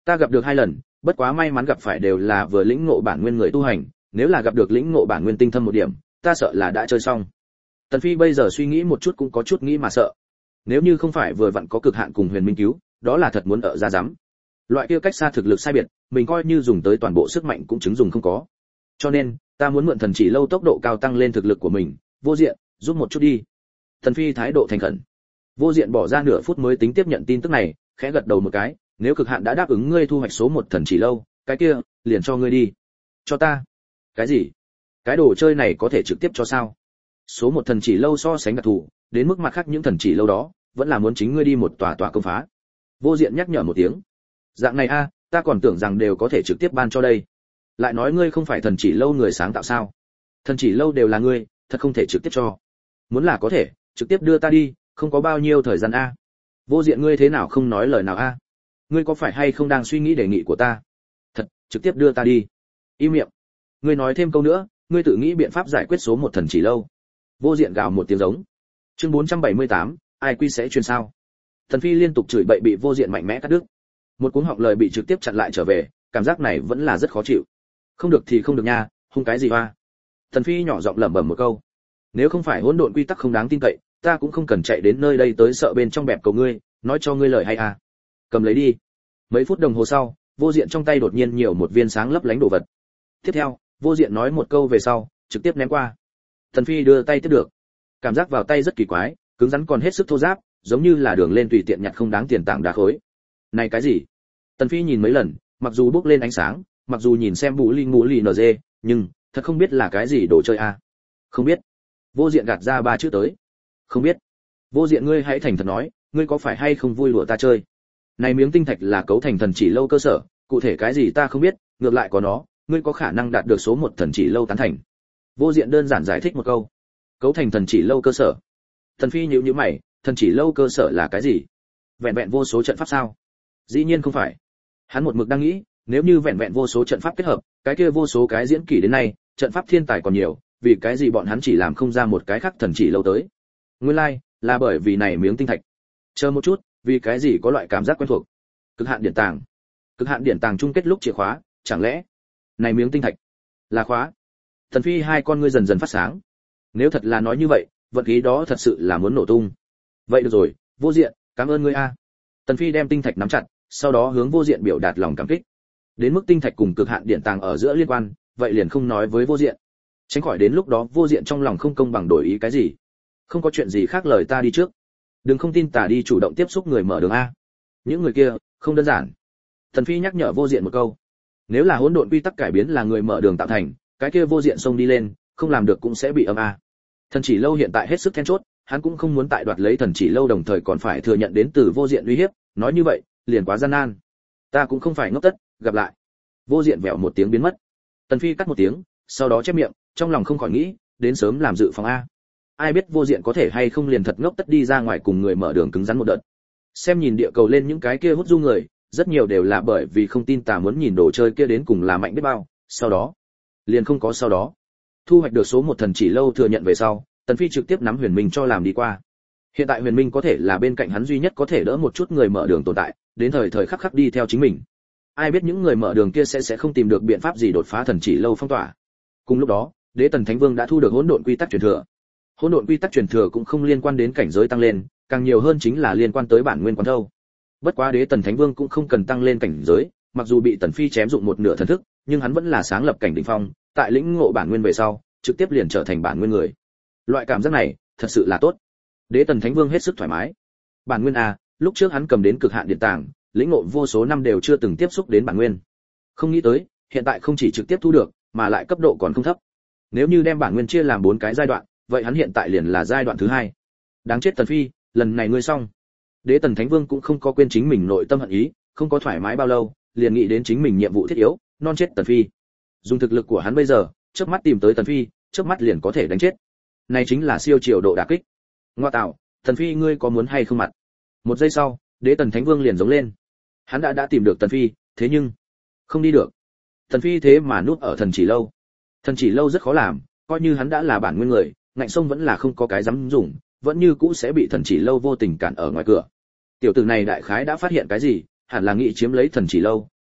Ta gặp được 2 lần, bất quá may mắn gặp phải đều là vừa lĩnh ngộ bản nguyên người tu hành, nếu là gặp được lĩnh ngộ bản nguyên tinh thâm một điểm, ta sợ là đã chơi xong. Tần Phi bây giờ suy nghĩ một chút cũng có chút nghĩ mà sợ. Nếu như không phải vừa vặn có cực hạn cùng Huyền Minh cứu, đó là thật muốn ở ra dám. Loại kia cách xa thực lực sai biệt, mình coi như dùng tới toàn bộ sức mạnh cũng chứng dùng không có. Cho nên, ta muốn mượn thần chỉ lâu tốc độ cao tăng lên thực lực của mình, Vô Diện, giúp một chút đi. Tần Phi thái độ thành khẩn. Vô Diện bỏ ra nửa phút mới tính tiếp nhận tin tức này, khẽ gật đầu một cái, nếu cực hạn đã đáp ứng ngươi thu hoạch số 1 thần chỉ lâu, cái kia, liền cho ngươi đi. Cho ta? Cái gì? Cái đồ chơi này có thể trực tiếp cho sao? Số 1 thần chỉ lâu so sánh đặc thù, đến mức mặt khác những thần chỉ lâu đó, vẫn là muốn chính ngươi đi một tòa công phá. Vô Diện nhắc nhở một tiếng. Dạng này a, ta còn tưởng rằng đều có thể trực tiếp ban cho đây. Lại nói ngươi không phải thần chỉ lâu người sáng tạo sao? Thần chỉ lâu đều là ngươi, thật không thể trực tiếp cho. Muốn là có thể, trực tiếp đưa ta đi, không có bao nhiêu thời gian a. Vô Diện ngươi thế nào không nói lời nào a? Ngươi có phải hay không đang suy nghĩ đề nghị của ta? Thật, trực tiếp đưa ta đi. Im miệng. Ngươi nói thêm câu nữa, ngươi tự nghĩ biện pháp giải quyết số 1 thần chỉ lâu. Vô Diện gào một tiếng giống. Chương 478, ai quy sẽ truyền sao? Thần Phi liên tục chửi bậy bị Vô Diện mạnh mẽ cắt đứt. Một cuống họng lời bị trực tiếp chặn lại trở về, cảm giác này vẫn là rất khó chịu. Không được thì không được nha, hung cái gì hoa? Thần Phi nhỏ giọng lẩm bẩm một câu. Nếu không phải hỗn độn quy tắc không đáng tin cậy, ta cũng không cần chạy đến nơi đây tới sợ bên trong bẹp cầu ngươi, nói cho ngươi lời hay à? Cầm lấy đi. Mấy phút đồng hồ sau, Vô Diện trong tay đột nhiên nhiều một viên sáng lấp lánh đồ vật. Tiếp theo, Vô Diện nói một câu về sau, trực tiếp ném qua. Thần Phi đưa tay tiếp được. Cảm giác vào tay rất kỳ quái, cứng rắn còn hết sức thô ráp, giống như là đường lên tùy tiện nhặt không đáng tiền tảng đá khối. Này cái gì? Tần Phi nhìn mấy lần, mặc dù bốc lên ánh sáng, mặc dù nhìn xem ngũ ly NG, nhưng thật không biết là cái gì đồ chơi a. Không biết. Vô Diện gạt ra 3 chữ tới. Không biết. Vô Diện ngươi hãy thành thật nói, ngươi có phải hay không vui đùa ta chơi? Này miếng tinh thạch là cấu thành thần chỉ lâu cơ sở, cụ thể cái gì ta không biết, ngược lại có nó, ngươi có khả năng đạt được số 1 thần chỉ lâu tán thành. Vô Diện đơn giản giải thích một câu. Cấu thành thần chỉ lâu cơ sở. Tần Phi nhíu mày, thần chỉ lâu cơ sở là cái gì? Vẹn vẹn vô số trận pháp sao? Dĩ nhiên không phải. Hắn một mực đang nghĩ, nếu như vẹn vẹn vô số trận pháp kết hợp, cái kia vô số cái diễn kỷ đến nay, trận pháp thiên tài còn nhiều, vì cái gì bọn hắn chỉ làm không ra một cái khác thần chỉ lâu tới? Nguyên lai, là bởi vì này miếng tinh thạch. Chờ một chút, vì cái gì có loại cảm giác quen thuộc? Cực hạn điển tàng. Cực hạn điển tàng chung kết lúc chìa khóa, chẳng lẽ này miếng tinh thạch là khóa? Thần Phi hai con ngươi dần dần phát sáng. Nếu thật là nói như vậy, vận khí đó thật sự là muốn nổ tung. Vậy được rồi, Vô Diện, cảm ơn ngươi a. Tần Phi đem tinh thạch nắm chặt, sau đó hướng Vô Diện biểu đạt lòng cảm kích. Đến mức tinh thạch cùng cực hạn điện tàng ở giữa liên quan, vậy liền không nói với Vô Diện. Tránh khỏi đến lúc đó Vô Diện trong lòng không công bằng đổi ý cái gì. Không có chuyện gì khác lời ta đi trước. Đừng không tin tà đi chủ động tiếp xúc người mở đường a. Những người kia, không đơn giản. Tần Phi nhắc nhở Vô Diện một câu. Nếu là hỗn độn quy tắc cải biến là người mở đường tạo thành, cái kia Vô Diện xông đi lên, không làm được cũng sẽ bị âm a. Thần chỉ lâu hiện tại hết sức then chốt, hắn cũng không muốn tại đoạt lấy thần chỉ lâu đồng thời còn phải thừa nhận đến từ Vô Diện uy hiếp, nói như vậy, liền quá gian nan. Ta cũng không phải ngốc tất, gặp lại. Vô Diện vẹo một tiếng biến mất. Tần Phi cắt một tiếng, sau đó chép miệng, trong lòng không khỏi nghĩ, đến sớm làm dự phòng a. Ai biết Vô Diện có thể hay không liền thật ngốc tất đi ra ngoài cùng người mở đường cứng rắn một đợt. Xem nhìn địa cầu lên những cái kia hút du người, rất nhiều đều là bởi vì không tin tà muốn nhìn đồ chơi kia đến cùng là mạnh biết bao, sau đó, liền không có sau đó. Thu hoạch được số 1 thần chỉ lâu thừa nhận về sau, Tần Phi trực tiếp nắm Huyền Minh cho làm đi qua. Hiện tại Huyền Minh có thể là bên cạnh hắn duy nhất có thể đỡ một chút người mở đường tồn tại, đến thời khắc khắc đi theo chính mình. Ai biết những người mở đường kia sẽ không tìm được biện pháp gì đột phá thần chỉ lâu phong tỏa. Cùng lúc đó, Đế Tần Thánh Vương đã thu được hỗn độn quy tắc truyền thừa. Hỗn độn quy tắc truyền thừa cũng không liên quan đến cảnh giới tăng lên, càng nhiều hơn chính là liên quan tới bản nguyên quán thâu. Bất quá Đế Tần Thánh Vương cũng không cần tăng lên cảnh giới, mặc dù bị Tần Phi chém dụng một nửa thần thức, nhưng hắn vẫn là sáng lập cảnh đỉnh phong, tại lĩnh ngộ bản nguyên về sau, trực tiếp liền trở thành bản nguyên người. Loại cảm giác này, thật sự là tốt. Đế Tần Thánh Vương hết sức thoải mái. Bản nguyên a, lúc trước hắn cầm đến cực hạn điện tàng, lĩnh ngộ vô số năm đều chưa từng tiếp xúc đến bản nguyên. Không nghĩ tới, hiện tại không chỉ trực tiếp thu được, mà lại cấp độ còn không thấp. Nếu như đem bản nguyên chia làm 4 cái giai đoạn, vậy hắn hiện tại liền là giai đoạn thứ 2. Đáng chết Tần Phi, lần này ngươi xong. Đế Tần Thánh Vương cũng không có quên chính mình nội tâm hận ý, không có thoải mái bao lâu, liền nghĩ đến chính mình nhiệm vụ thiết yếu, non chết Tần Phi. Dùng thực lực của hắn bây giờ, chớp mắt tìm tới Tần Phi, chớp mắt liền có thể đánh chết. Này chính là siêu triều độ đả kích. Ngoa tạo, Tần Phi ngươi có muốn hay không mặt? Một giây sau, Đế Tần Thánh Vương liền giống lên. Hắn đã tìm được Tần Phi, thế nhưng không đi được. Tần Phi thế mà núp ở thần chỉ lâu. Thần chỉ lâu rất khó làm, coi như hắn đã là bản nguyên người, ngạnh sông vẫn là không có cái dám dùng, vẫn như cũ sẽ bị thần chỉ lâu vô tình cản ở ngoài cửa. Tiểu tử này đại khái đã phát hiện cái gì, hẳn là nghĩ chiếm lấy thần chỉ lâu,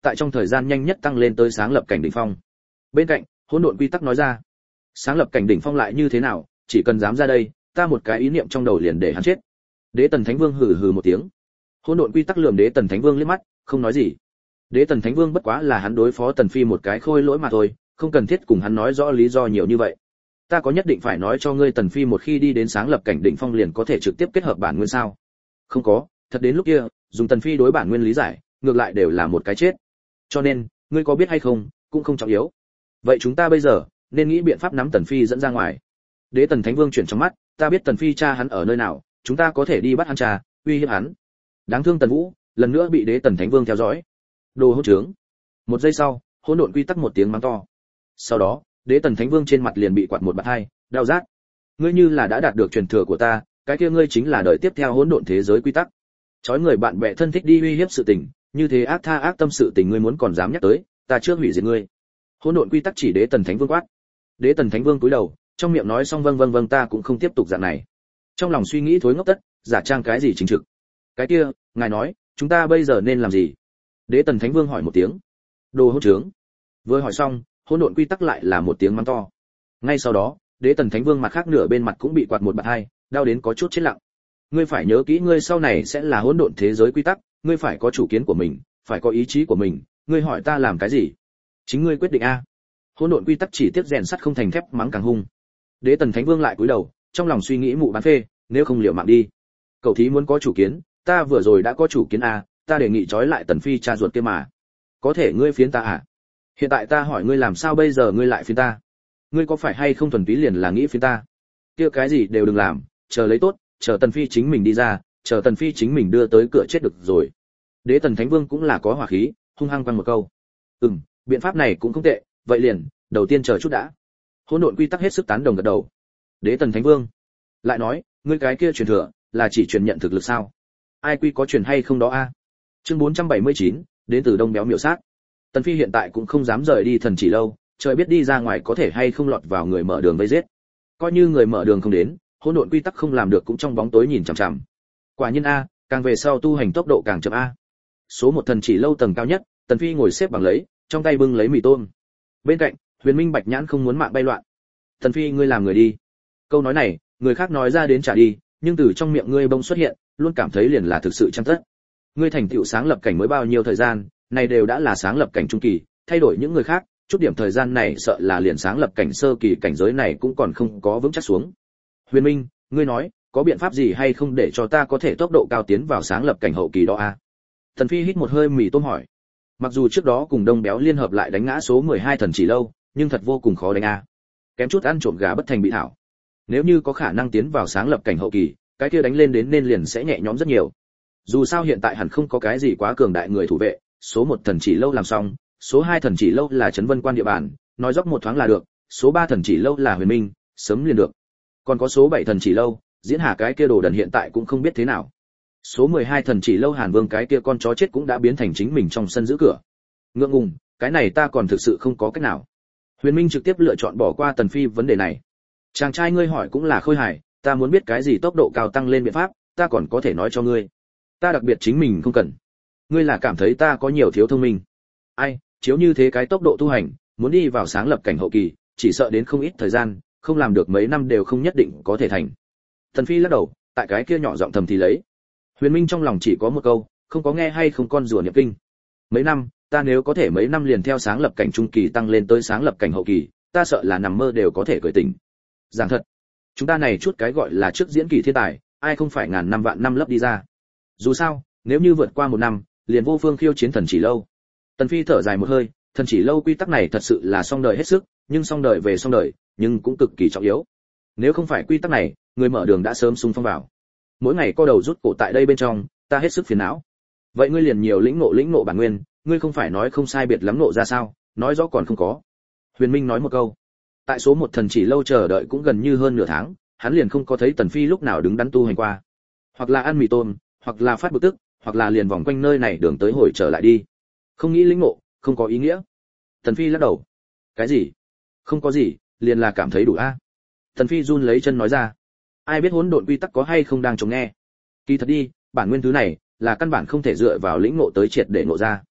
tại trong thời gian nhanh nhất tăng lên tới sáng lập cảnh đỉnh phong. Bên cạnh, hỗn độn quy tắc nói ra, sáng lập cảnh đỉnh phong lại như thế nào, chỉ cần dám ra đây, ta một cái ý niệm trong đầu liền để hắn chết. Đế Tần Thánh Vương hừ hừ một tiếng. Hỗn độn quy tắc lườm Đế Tần Thánh Vương liếc mắt, không nói gì. Đế Tần Thánh Vương bất quá là hắn đối phó Tần Phi một cái khôi lỗi mà thôi, không cần thiết cùng hắn nói rõ lý do nhiều như vậy. Ta có nhất định phải nói cho ngươi Tần Phi một khi đi đến sáng lập cảnh đỉnh phong liền có thể trực tiếp kết hợp bản nguyên sao? Không có, thật đến lúc kia, dùng Tần Phi đối bản nguyên lý giải, ngược lại đều là một cái chết. Cho nên, ngươi có biết hay không, cũng không trọng yếu. Vậy chúng ta bây giờ nên nghĩ biện pháp nắm Tần Phi dẫn ra ngoài. Đế Tần Thánh Vương chuyển trong mắt, ta biết Tần Phi cha hắn ở nơi nào, chúng ta có thể đi bắt hắn cha, uy hiếp hắn. Đáng thương Tần Vũ, lần nữa bị Đế Tần Thánh Vương theo dõi. Đồ hỗn trướng. Một giây sau, hỗn độn quy tắc một tiếng mắng to. Sau đó, Đế Tần Thánh Vương trên mặt liền bị quạt một bạt hai, đau rát. Ngươi như là đã đạt được truyền thừa của ta, cái kia ngươi chính là đời tiếp theo hỗn độn thế giới quy tắc. Chói người bạn bè thân thích đi uy hiếp sự tình, như thế ác tha ác tâm sự tình ngươi muốn còn dám nhắc tới, ta trước hủy diệt ngươi. Hỗn độn quy tắc chỉ Đế Tần Thánh Vương quát. Đế Tần Thánh Vương cúi đầu, trong miệng nói xong vâng vâng ta cũng không tiếp tục dạng này. Trong lòng suy nghĩ thối ngốc tất, giả trang cái gì chính trực. Cái kia, ngài nói, chúng ta bây giờ nên làm gì? Đế Tần Thánh Vương hỏi một tiếng. Đồ hỗn trướng. Vừa hỏi xong, hỗn độn quy tắc lại là một tiếng mắng to. Ngay sau đó, Đế Tần Thánh Vương mặt khác nửa bên mặt cũng bị quạt một bạt hai, đau đến có chút chết lặng. Ngươi phải nhớ kỹ ngươi sau này sẽ là hỗn độn thế giới quy tắc, ngươi phải có chủ kiến của mình, phải có ý chí của mình, ngươi hỏi ta làm cái gì? Chính ngươi quyết định a. Hỗn độn quy tắc chỉ tiếp rèn sắt không thành thép mắng càng hung. Đế Tần Thánh Vương lại cúi đầu, trong lòng suy nghĩ mụ bán phê, nếu không liều mạng đi. Cậu thí muốn có chủ kiến, ta vừa rồi đã có chủ kiến a, ta đề nghị trói lại Tần Phi cha ruột kia mà. Có thể ngươi phiến ta à? Hiện tại ta hỏi ngươi làm sao bây giờ ngươi lại phiến ta? Ngươi có phải hay không thuần túy liền là nghĩ phiến ta? Kia cái gì đều đừng làm, chờ lấy tốt, chờ Tần Phi chính mình đi ra, chờ Tần Phi chính mình đưa tới cửa chết được rồi. Đế Tần Thánh Vương cũng là có hỏa khí, hung hăng quăng một câu. Biện pháp này cũng không tệ, vậy liền, đầu tiên chờ chút đã. Hỗn độn quy tắc hết sức tán đồng gật đầu. Đế Tần Thánh Vương lại nói, ngươi cái kia truyền thừa, là chỉ truyền nhận thực lực sao? Ai quy có truyền hay không đó a? Chương 479, đến từ Đông Béo miểu sát. Tần Phi hiện tại cũng không dám rời đi thần chỉ lâu, trời biết đi ra ngoài có thể hay không lọt vào người mở đường vây giết. Coi như người mở đường không đến, hỗn độn quy tắc không làm được cũng trong bóng tối nhìn chằm chằm. Quả nhiên a, càng về sau tu hành tốc độ càng chậm a. Số một thần chỉ lâu tầng cao nhất, Tần Phi ngồi xếp bằng lấy, trong tay bưng lấy mì tôm. Bên cạnh, Huyền Minh Bạch Nhãn không muốn mạng bay loạn. Tần Phi ngươi làm người đi. Câu nói này, người khác nói ra đến trả đi, nhưng từ trong miệng ngươi bỗng xuất hiện, luôn cảm thấy liền là thực sự chăm tất. Ngươi thành tựu sáng lập cảnh mới bao nhiêu thời gian, này đều đã là sáng lập cảnh trung kỳ, thay đổi những người khác, chút điểm thời gian này sợ là liền sáng lập cảnh sơ kỳ cảnh giới này cũng còn không có vững chắc xuống. Huyền Minh, ngươi nói, có biện pháp gì hay không để cho ta có thể tốc độ cao tiến vào sáng lập cảnh hậu kỳ đó a? Tần Phi hít một hơi mì tôm hỏi. Mặc dù trước đó cùng Đông Béo liên hợp lại đánh ngã số 12 thần chỉ lâu, nhưng thật vô cùng khó đánh a. Kém chút ăn trộm gà bất thành bị thảo. Nếu như có khả năng tiến vào sáng lập cảnh hậu kỳ, cái kia đánh lên đến nên liền sẽ nhẹ nhõm rất nhiều. Dù sao hiện tại hẳn không có cái gì quá cường đại người thủ vệ, số 1 thần chỉ lâu làm xong, số 2 thần chỉ lâu là trấn Vân Quan địa bàn, nói dốc một thoáng là được, số 3 thần chỉ lâu là Huyền Minh, sớm liền được. Còn có số 7 thần chỉ lâu, Diễn Hà cái kia đồ đần hiện tại cũng không biết thế nào. Số 12 thần chỉ lâu Hàn Vương cái kia con chó chết cũng đã biến thành chính mình trong sân giữ cửa. Ngượng ngùng, cái này ta còn thực sự không có cách nào. Huyền Minh trực tiếp lựa chọn bỏ qua Tần Phi vấn đề này. Chàng trai ngươi hỏi cũng là khôi hài, ta muốn biết cái gì tốc độ cao tăng lên biện pháp, ta còn có thể nói cho ngươi. Ta đặc biệt chính mình không cần. Ngươi là cảm thấy ta có nhiều thiếu thông minh. Ai, chiếu như thế cái tốc độ tu hành, muốn đi vào sáng lập cảnh hậu kỳ, chỉ sợ đến không ít thời gian, không làm được mấy năm đều không nhất định có thể thành. Tần Phi lắc đầu, tại cái kia nhỏ giọng thầm thì lấy. Huyền Minh trong lòng chỉ có một câu, không có nghe hay không con rùa niệm kinh. Mấy năm, ta nếu có thể mấy năm liền theo sáng lập cảnh trung kỳ tăng lên tới sáng lập cảnh hậu kỳ, ta sợ là nằm mơ đều có thể cười tỉnh. Giảng thật, chúng ta này chút cái gọi là trước diễn kỳ thiên tài, ai không phải ngàn năm vạn năm lấp đi ra. Dù sao, nếu như vượt qua một năm, liền vô phương khiêu chiến thần chỉ lâu. Tần Phi thở dài một hơi, thần chỉ lâu quy tắc này thật sự là song đời hết sức, nhưng song đời về song đời, nhưng cũng cực kỳ trọng yếu. Nếu không phải quy tắc này, người mở đường đã sớm xung phong vào. Mỗi ngày co đầu rút cổ tại đây bên trong, ta hết sức phiền não. Vậy ngươi liền nhiều lĩnh ngộ bản nguyên, ngươi không phải nói không sai biệt lắm ngộ ra sao, nói rõ còn không có. Huyền Minh nói một câu. Tại số 1 thần chỉ lâu chờ đợi cũng gần như hơn nửa tháng, hắn liền không có thấy Tần Phi lúc nào đứng đắn tu hành qua. Hoặc là ăn mì tôm, hoặc là phát bực tức, hoặc là liền vòng quanh nơi này đường tới hồi trở lại đi. Không nghĩ lĩnh ngộ, không có ý nghĩa. Tần Phi lắc đầu. Cái gì? Không có gì, liền là cảm thấy đủ a. Tần Phi run lấy chân nói ra. Ai biết hỗn độn quy tắc có hay không đang chống nghe. Kỳ thật đi, bản nguyên thứ này là căn bản không thể dựa vào lĩnh ngộ tới triệt để ngộ ra.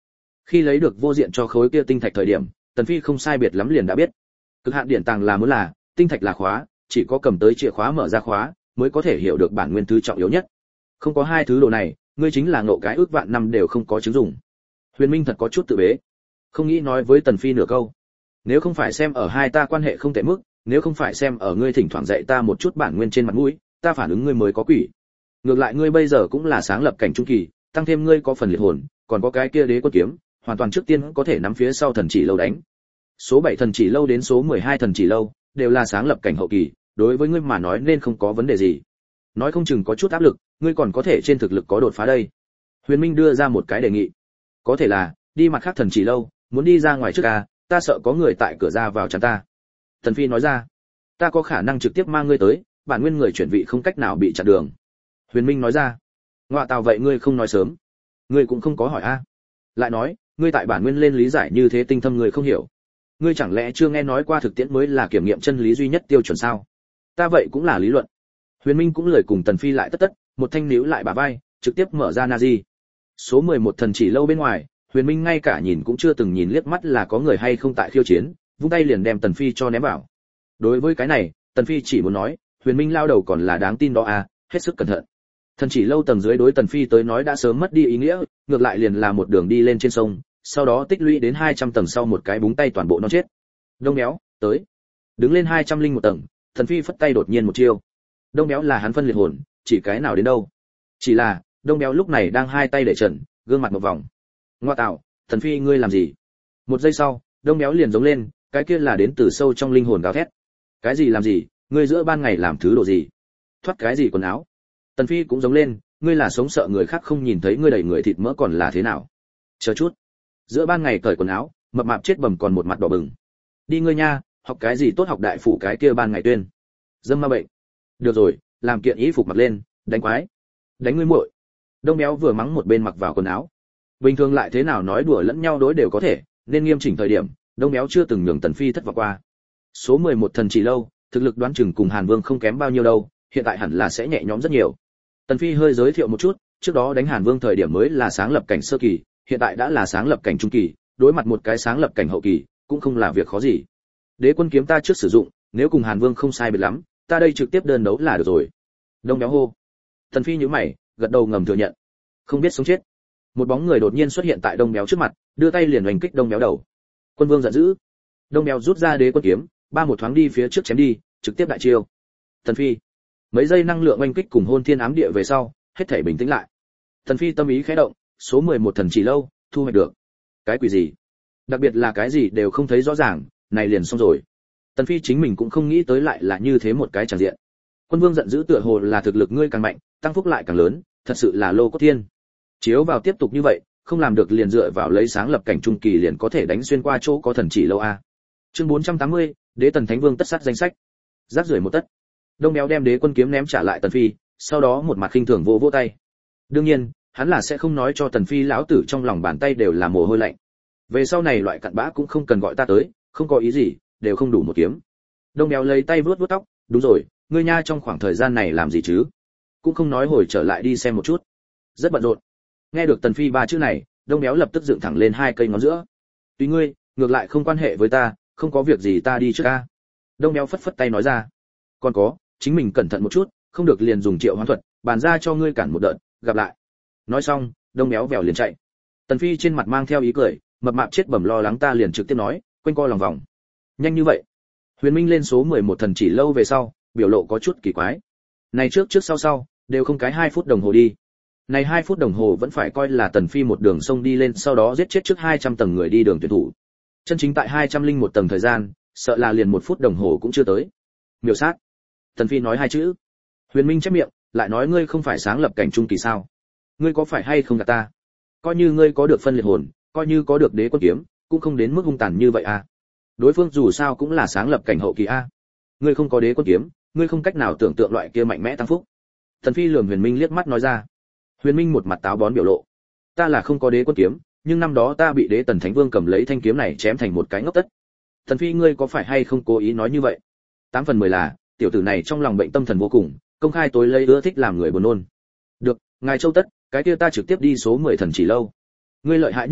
Khi lấy được vô diện cho khối kia tinh thạch thời điểm, Tần Phi không sai biệt lắm liền đã biết. Cực hạn điện tàng là muốn là, tinh thạch là khóa, chỉ có cầm tới chìa khóa mở ra khóa, mới có thể hiểu được bản nguyên thứ trọng yếu nhất. Không có hai thứ đồ này, ngươi chính là ngộ cái ước vạn năm đều không có chứng dụng. Huyền Minh thật có chút tự bế, không nghĩ nói với Tần Phi nửa câu. Nếu không phải xem ở hai ta quan hệ không tệ mức, nếu không phải xem ở ngươi thỉnh thoảng dạy ta một chút bản nguyên trên mặt mũi, ta phản ứng ngươi mới có quỷ. Ngược lại ngươi bây giờ cũng là sáng lập cảnh trung kỳ, tăng thêm ngươi có phần liệt hồn, còn có cái kia đế quân kiếm, hoàn toàn trước tiên có thể nắm phía sau thần chỉ lâu đánh. Số 7 thần chỉ lâu đến số 12 thần chỉ lâu, đều là sáng lập cảnh hậu kỳ, đối với ngươi mà nói nên không có vấn đề gì. Nói không chừng có chút áp lực, ngươi còn có thể trên thực lực có đột phá đây. Huyền Minh đưa ra một cái đề nghị. Có thể là, đi mặt khác thần chỉ lâu, muốn đi ra ngoài trước à, ta sợ có người tại cửa ra vào chắn ta. Tần Phi nói ra, ta có khả năng trực tiếp mang ngươi tới, bản nguyên người chuyển vị không cách nào bị chặn đường. Huyền Minh nói ra, ngoại tào vậy ngươi không nói sớm, ngươi cũng không có hỏi a. Lại nói, ngươi tại bản nguyên lên lý giải như thế tinh thâm người không hiểu, ngươi chẳng lẽ chưa nghe nói qua thực tiễn mới là kiểm nghiệm chân lý duy nhất tiêu chuẩn sao? Ta vậy cũng là lý luận. Huyền Minh cũng lời cùng Tần Phi lại tất, một thanh níu lại bả vai, trực tiếp mở ra Nazi. Số 11 thần chỉ lâu bên ngoài, Huyền Minh ngay cả nhìn cũng chưa từng nhìn liếc mắt là có người hay không tại khiêu chiến, vung tay liền đem Tần Phi cho ném vào. Đối với cái này, Tần Phi chỉ muốn nói, Huyền Minh lao đầu còn là đáng tin đó à, hết sức cẩn thận. Thần chỉ lâu tầng dưới đối Tần Phi tới nói đã sớm mất đi ý nghĩa, ngược lại liền là một đường đi lên trên sông, sau đó tích lũy đến 200 tầng sau một cái búng tay toàn bộ nó chết. Đông béo, tới. Đứng lên 201 tầng, Tần Phi phất tay đột nhiên một chiêu. Đông béo là hắn phân liệt hồn, chỉ cái nào đến đâu. Chỉ là, Đông béo lúc này đang hai tay để trần, gương mặt một vòng. Ngoa tạo, Tần Phi ngươi làm gì? Một giây sau, Đông béo liền giống lên, cái kia là đến từ sâu trong linh hồn gào thét. Cái gì làm gì, ngươi giữa ban ngày làm thứ đồ gì? Thoát cái gì quần áo? Tần Phi cũng giống lên, ngươi là sống sợ người khác không nhìn thấy ngươi đầy người thịt mỡ còn là thế nào? Chờ chút. Giữa ban ngày cởi quần áo, mập mạp chết bầm còn một mặt đỏ bừng. Đi ngươi nha, học cái gì tốt học đại phủ cái kia ban ngày tuyên. Dâm ma bệnh. Được rồi, làm kiện y phục mặc lên, đánh quái. Đánh ngươi muội. Đông béo vừa mắng một bên mặc vào quần áo. Bình thường lại thế nào nói đùa lẫn nhau đối đều có thể, nên nghiêm chỉnh thời điểm, Đông béo chưa từng nhường Tần Phi thất vọng qua. Số 11 thần chỉ lâu, thực lực đoán chừng cùng Hàn Vương không kém bao nhiêu đâu, hiện tại hẳn là sẽ nhẹ nhõm rất nhiều. Tần Phi hơi giới thiệu một chút, trước đó đánh Hàn Vương thời điểm mới là sáng lập cảnh sơ kỳ, hiện tại đã là sáng lập cảnh trung kỳ, đối mặt một cái sáng lập cảnh hậu kỳ, cũng không là việc khó gì. Đế quân kiếm ta trước sử dụng, nếu cùng Hàn Vương không sai biệt lắm, ta đây trực tiếp đơn đấu là được rồi. Đông béo hô. Tần Phi nhíu mày, gật đầu ngầm thừa nhận. Không biết sống chết. Một bóng người đột nhiên xuất hiện tại Đông béo trước mặt, đưa tay liền oanh kích Đông béo đầu. Quân Vương giận dữ. Đông béo rút ra đế quân kiếm, ba một thoáng đi phía trước chém đi, trực tiếp đại chiêu. Tần Phi. Mấy giây năng lượng oanh kích cùng hôn thiên ám địa về sau, hết thảy bình tĩnh lại. Tần Phi tâm ý khẽ động, số 11 thần chỉ lâu, thu hoạch được. Cái quỷ gì? Đặc biệt là cái gì đều không thấy rõ ràng, này liền xong rồi. Tần Phi chính mình cũng không nghĩ tới lại là như thế một cái tràng diện. Quân Vương giận dữ tựa hồ là thực lực ngươi càng mạnh, tăng phúc lại càng lớn, thật sự là lô cốt thiên. Chiếu vào tiếp tục như vậy, không làm được liền dựa vào lấy sáng lập cảnh trung kỳ liền có thể đánh xuyên qua chỗ có thần chỉ lâu a. Chương 480, Đế Tần Thánh Vương tất sát danh sách. Rác rưởi một tất. Đông béo đem đế quân kiếm ném trả lại Tần Phi, sau đó một mặt khinh thường vỗ vỗ tay. Đương nhiên, hắn là sẽ không nói cho Tần Phi lão tử trong lòng bàn tay đều là mồ hôi lạnh. Về sau này loại cặn bã cũng không cần gọi ta tới, không có ý gì, đều không đủ một kiếm. Đông béo lấy tay vuốt vuốt tóc, đúng rồi, ngươi nha trong khoảng thời gian này làm gì chứ? Cũng không nói hồi trở lại đi xem một chút. Rất bận rộn. Nghe được Tần Phi ba chữ này, Đông béo lập tức dựng thẳng lên hai cây ngón giữa. Tùy ngươi, ngược lại không quan hệ với ta, không có việc gì ta đi trước a. Đông béo phất phất tay nói ra. Còn có, chính mình cẩn thận một chút, không được liền dùng triệu hoán thuật, bàn ra cho ngươi cản một đợt, gặp lại. Nói xong, Đông béo vèo liền chạy. Tần Phi trên mặt mang theo ý cười, mập mạp chết bẩm lo lắng ta liền trực tiếp nói, quanh co lòng vòng. Nhanh như vậy? Huyền Minh lên số 11 thần chỉ lâu về sau, biểu lộ có chút kỳ quái. Này trước trước sau sau, đều không cái 2 phút đồng hồ đi. Này 2 phút đồng hồ vẫn phải coi là Tần Phi một đường sông đi lên sau đó giết chết trước 200 tầng người đi đường tuyển thủ. Chân chính tại 201 tầng thời gian, sợ là liền 1 phút đồng hồ cũng chưa tới. Miểu sát. Tần Phi nói hai chữ. Huyền Minh chép miệng, lại nói ngươi không phải sáng lập cảnh trung kỳ sao? Ngươi có phải hay không gạt ta? Coi như ngươi có được phân liệt hồn, coi như có được đế quân kiếm, cũng không đến mức hung tàn như vậy à? Đối phương dù sao cũng là sáng lập cảnh hậu kỳ a. Ngươi không có đế quân kiếm, ngươi không cách nào tưởng tượng loại kia mạnh mẽ tăng phúc. Tần Phi lườm Huyền Minh liếc mắt nói ra. Huyền Minh một mặt táo bón biểu lộ. Ta là không có đế quân kiếm, nhưng năm đó ta bị Đế Tần Thánh Vương cầm lấy thanh kiếm này chém thành một cái ngốc tất. Tần Phi ngươi có phải hay không cố ý nói như vậy? 8 phần 10 là, tiểu tử này trong lòng bệnh tâm thần vô cùng, công khai tối lấy ưa thích làm người buồn nôn. Được, ngài Châu Tất, cái kia ta trực tiếp đi số 10 thần chỉ lâu. Ngươi lợi hại như vậy,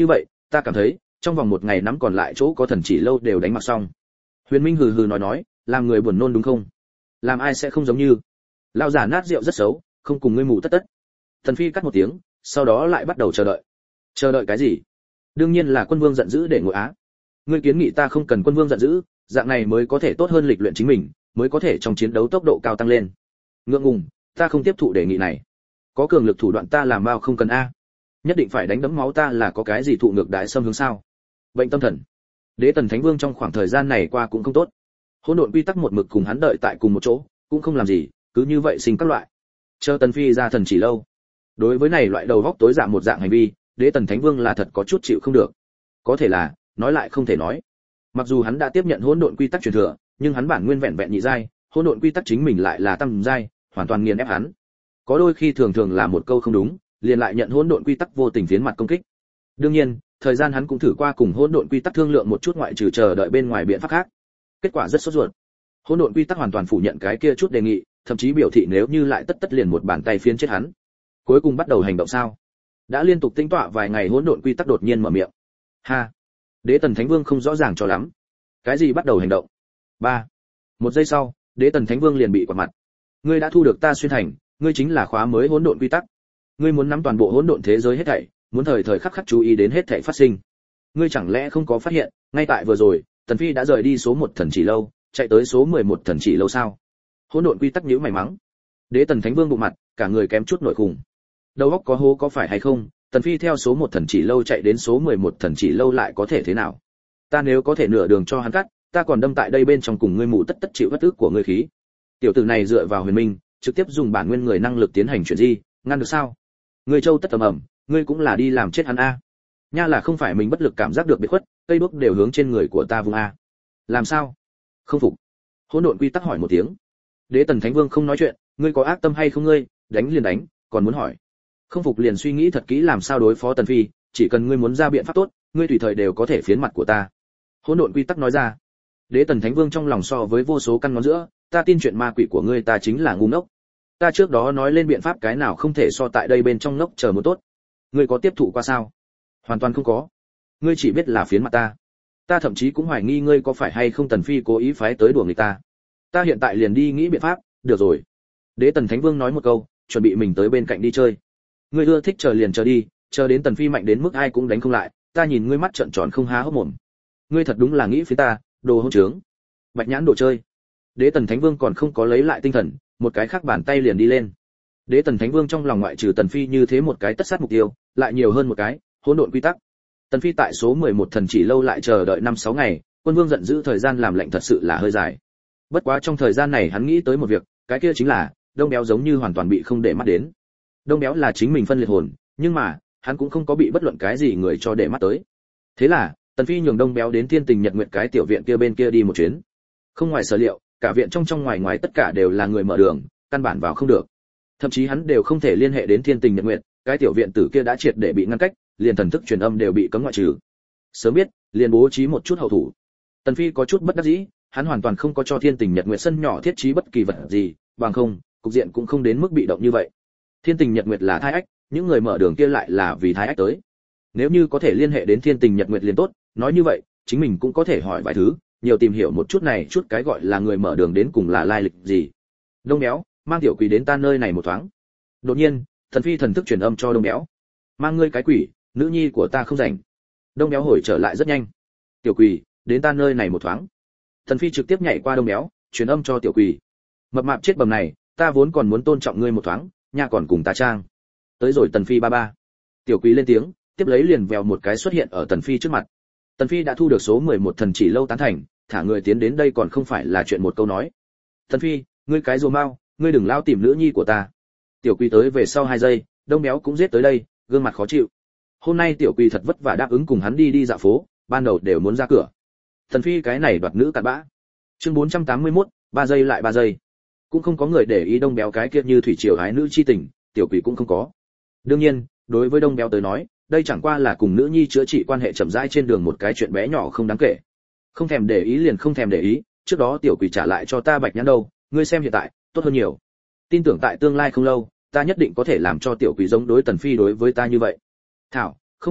ta cảm thấy trong vòng một ngày nắm còn lại chỗ có thần chỉ lâu đều đánh mặc xong. Huyền Minh hừ hừ nói, làm người buồn nôn đúng không? Làm ai sẽ không giống như. Lão giả nát rượu rất xấu, không cùng ngươi mù tất tất. Tần Phi cắt một tiếng, sau đó lại bắt đầu chờ đợi. Chờ đợi cái gì? Đương nhiên là quân vương giận dữ để ngồi á. Ngươi kiến nghị ta không cần quân vương giận dữ, dạng này mới có thể tốt hơn lịch luyện chính mình, mới có thể trong chiến đấu tốc độ cao tăng lên. Ngượng ngùng, ta không tiếp thụ đề nghị này. Có cường lực thủ đoạn ta làm bao không cần a. Nhất định phải đánh đấm máu ta là có cái gì thụ ngược đại xâm hướng sao? Bệnh tâm thần. Đế Tần Thánh Vương trong khoảng thời gian này qua cũng không tốt. Hỗn độn quy tắc một mực cùng hắn đợi tại cùng một chỗ, cũng không làm gì, cứ như vậy sinh các loại. Chờ Tần Phi ra thần chỉ lâu. Đối với này loại đầu góc tối dạ một dạng hành vi, Đế Tần Thánh Vương là thật có chút chịu không được. Có thể là, nói lại không thể nói. Mặc dù hắn đã tiếp nhận hỗn độn quy tắc truyền thừa, nhưng hắn bản nguyên vẹn vẹn nhị giai, hỗn độn quy tắc chính mình lại là tam giai, hoàn toàn nghiền ép hắn. Có đôi khi thường thường là một câu không đúng, liền lại nhận hỗn độn quy tắc vô tình phiến mặt công kích. Đương nhiên, thời gian hắn cũng thử qua cùng hỗn độn quy tắc thương lượng một chút ngoại trừ chờ đợi bên ngoài biện pháp khác. Kết quả rất sốt ruột. Hỗn độn quy tắc hoàn toàn phủ nhận cái kia chút đề nghị, thậm chí biểu thị nếu như lại tất liền một bàn tay phiến chết hắn. Cuối cùng bắt đầu hành động sao? Đã liên tục tính tọa vài ngày hỗn độn quy tắc đột nhiên mở miệng. Ha. Đế Tần Thánh Vương không rõ ràng cho lắm. Cái gì bắt đầu hành động? 3. Một giây sau, Đế Tần Thánh Vương liền bị quạt mặt. Ngươi đã thu được ta xuyên thành, ngươi chính là khóa mới hỗn độn quy tắc. Ngươi muốn nắm toàn bộ hỗn độn thế giới hết thảy, muốn thời thời khắc khắc chú ý đến hết thảy phát sinh. Ngươi chẳng lẽ không có phát hiện, ngay tại vừa rồi, Tần Phi đã rời đi số 1 thần chỉ lâu, chạy tới số 11 thần chỉ lâu sao? Hỗn độn quy tắc nhíu mày mắng. Đế Tần Thánh Vương bụng mặt, cả người kém chút nổi khủng. Đầu óc có hố có phải hay không? Tần Phi theo số 1 thần chỉ lâu chạy đến số 11 thần chỉ lâu lại có thể thế nào? Ta nếu có thể nửa đường cho hắn cắt, ta còn đâm tại đây bên trong cùng ngươi mù tất tất chịu bất ức của ngươi khí. Tiểu tử này dựa vào Huyền Minh, trực tiếp dùng bản nguyên người năng lực tiến hành chuyện gì, ngăn được sao? Ngươi châu tất tầm ẩm, ngươi cũng là đi làm chết hắn a. Nha là không phải mình bất lực cảm giác được biệt khuất, cây đuốc đều hướng trên người của ta vùng a. Làm sao? Không phục. Hỗn độn quy tắc hỏi một tiếng. Đế Tần Thánh Vương không nói chuyện, ngươi có ác tâm hay không ngươi, đánh liền đánh, còn muốn hỏi. Không phục liền suy nghĩ thật kỹ làm sao đối phó Tần Phi, chỉ cần ngươi muốn ra biện pháp tốt, ngươi tùy thời đều có thể phiến mặt của ta. Hỗn độn quy tắc nói ra. Đế Tần Thánh Vương trong lòng so với vô số căn ngón giữa, ta tin chuyện ma quỷ của ngươi ta chính là ngu ngốc. Ta trước đó nói lên biện pháp cái nào không thể so tại đây bên trong ngốc chờ một tốt. Ngươi có tiếp thụ qua sao? Hoàn toàn không có. Ngươi chỉ biết là phiến mặt ta. Ta thậm chí cũng hoài nghi ngươi có phải hay không Tần Phi cố ý phái tới đùa người ta. Ta hiện tại liền đi nghĩ biện pháp, được rồi. Đế Tần Thánh Vương nói một câu, chuẩn bị mình tới bên cạnh đi chơi. Ngươi ưa thích chờ liền chờ đi, chờ đến Tần Phi mạnh đến mức ai cũng đánh không lại, ta nhìn ngươi mắt trợn tròn không há hốc mồm. Ngươi thật đúng là nghĩ phía ta, đồ hỗn trướng. Bạch nhãn đồ chơi. Đế Tần Thánh Vương còn không có lấy lại tinh thần, một cái khác bàn tay liền đi lên. Đế Tần Thánh Vương trong lòng ngoại trừ Tần Phi như thế một cái tất sát mục tiêu, lại nhiều hơn một cái, hỗn độn quy tắc. Tần Phi tại số 11 thần chỉ lâu lại chờ đợi 5-6 ngày, Quân Vương giận dữ thời gian làm lệnh thật sự là hơi dài. Bất quá trong thời gian này hắn nghĩ tới một việc, cái kia chính là, Đông Béo giống như hoàn toàn bị không để mắt đến. Đông Béo là chính mình phân liệt hồn, nhưng mà, hắn cũng không có bị bất luận cái gì người cho để mắt tới. Thế là, Tần Phi nhường Đông Béo đến Thiên Tình Nhật Nguyệt cái tiểu viện kia bên kia đi một chuyến. Không ngoài sở liệu, cả viện trong trong ngoài ngoài tất cả đều là người mở đường, căn bản vào không được. Thậm chí hắn đều không thể liên hệ đến Thiên Tình Nhật Nguyệt, cái tiểu viện tử kia đã triệt để bị ngăn cách, liền thần thức truyền âm đều bị cấm ngoại trừ. Sớm biết, liền bố trí một chút hậu thủ. Tần Phi có chút bất đắc dĩ, hắn hoàn toàn không có cho Thiên Tình Nhật Nguyệt sân nhỏ thiết trí bất kỳ vật gì, bằng không, cục diện cũng không đến mức bị động như vậy. Thiên Tình Nhật Nguyệt là thai ách, những người mở đường kia lại là vì thai ách tới. Nếu như có thể liên hệ đến Thiên Tình Nhật Nguyệt liền tốt, nói như vậy, chính mình cũng có thể hỏi vài thứ, nhiều tìm hiểu một chút này chút cái gọi là người mở đường đến cùng là lai lịch gì. Đông Béo, mang tiểu quỷ đến ta nơi này một thoáng. Đột nhiên, Tần Phi thần thức truyền âm cho Đông Béo. Mang ngươi cái quỷ, nữ nhi của ta không rảnh. Đông Béo hồi trở lại rất nhanh. Tiểu quỷ, đến ta nơi này một thoáng. Tần Phi trực tiếp nhảy qua Đông Béo, truyền âm cho tiểu quỷ. Mập mạp chết bầm này, ta vốn còn muốn tôn trọng ngươi một thoáng, nha còn cùng ta trang. Tới rồi Tần Phi ba ba. Tiểu quỷ lên tiếng, tiếp lấy liền vèo một cái xuất hiện ở Tần Phi trước mặt. Tần Phi đã thu được số 11 thần chỉ lâu tán thành, thả người tiến đến đây còn không phải là chuyện một câu nói. Tần Phi, ngươi cái rùa mau, ngươi đừng lao tìm nữ nhi của ta. Tiểu quỷ tới về sau 2 giây, Đông Béo cũng giết tới đây, gương mặt khó chịu. Hôm nay tiểu quỷ thật vất vả đáp ứng cùng hắn đi dạo phố, ban đầu đều muốn ra cửa. Tần Phi cái này đoạt nữ cặn bã. Chương 481, 3 giây lại 3 giây. Cũng không có người để ý Đông Béo cái kia như thủy triều hái nữ chi tình, tiểu quỷ cũng không có. Đương nhiên, đối với Đông Béo tới nói, đây chẳng qua là cùng nữ nhi chữa trị quan hệ chậm rãi trên đường một cái chuyện bé nhỏ không đáng kể. Không thèm để ý liền không thèm để ý, trước đó tiểu quỷ trả lại cho ta bạch nhãn đâu, ngươi xem hiện tại, tốt hơn nhiều. Tin tưởng tại tương lai không lâu, ta nhất định có thể làm cho tiểu quỷ giống đối Tần Phi đối với ta như vậy. Thảo, không được,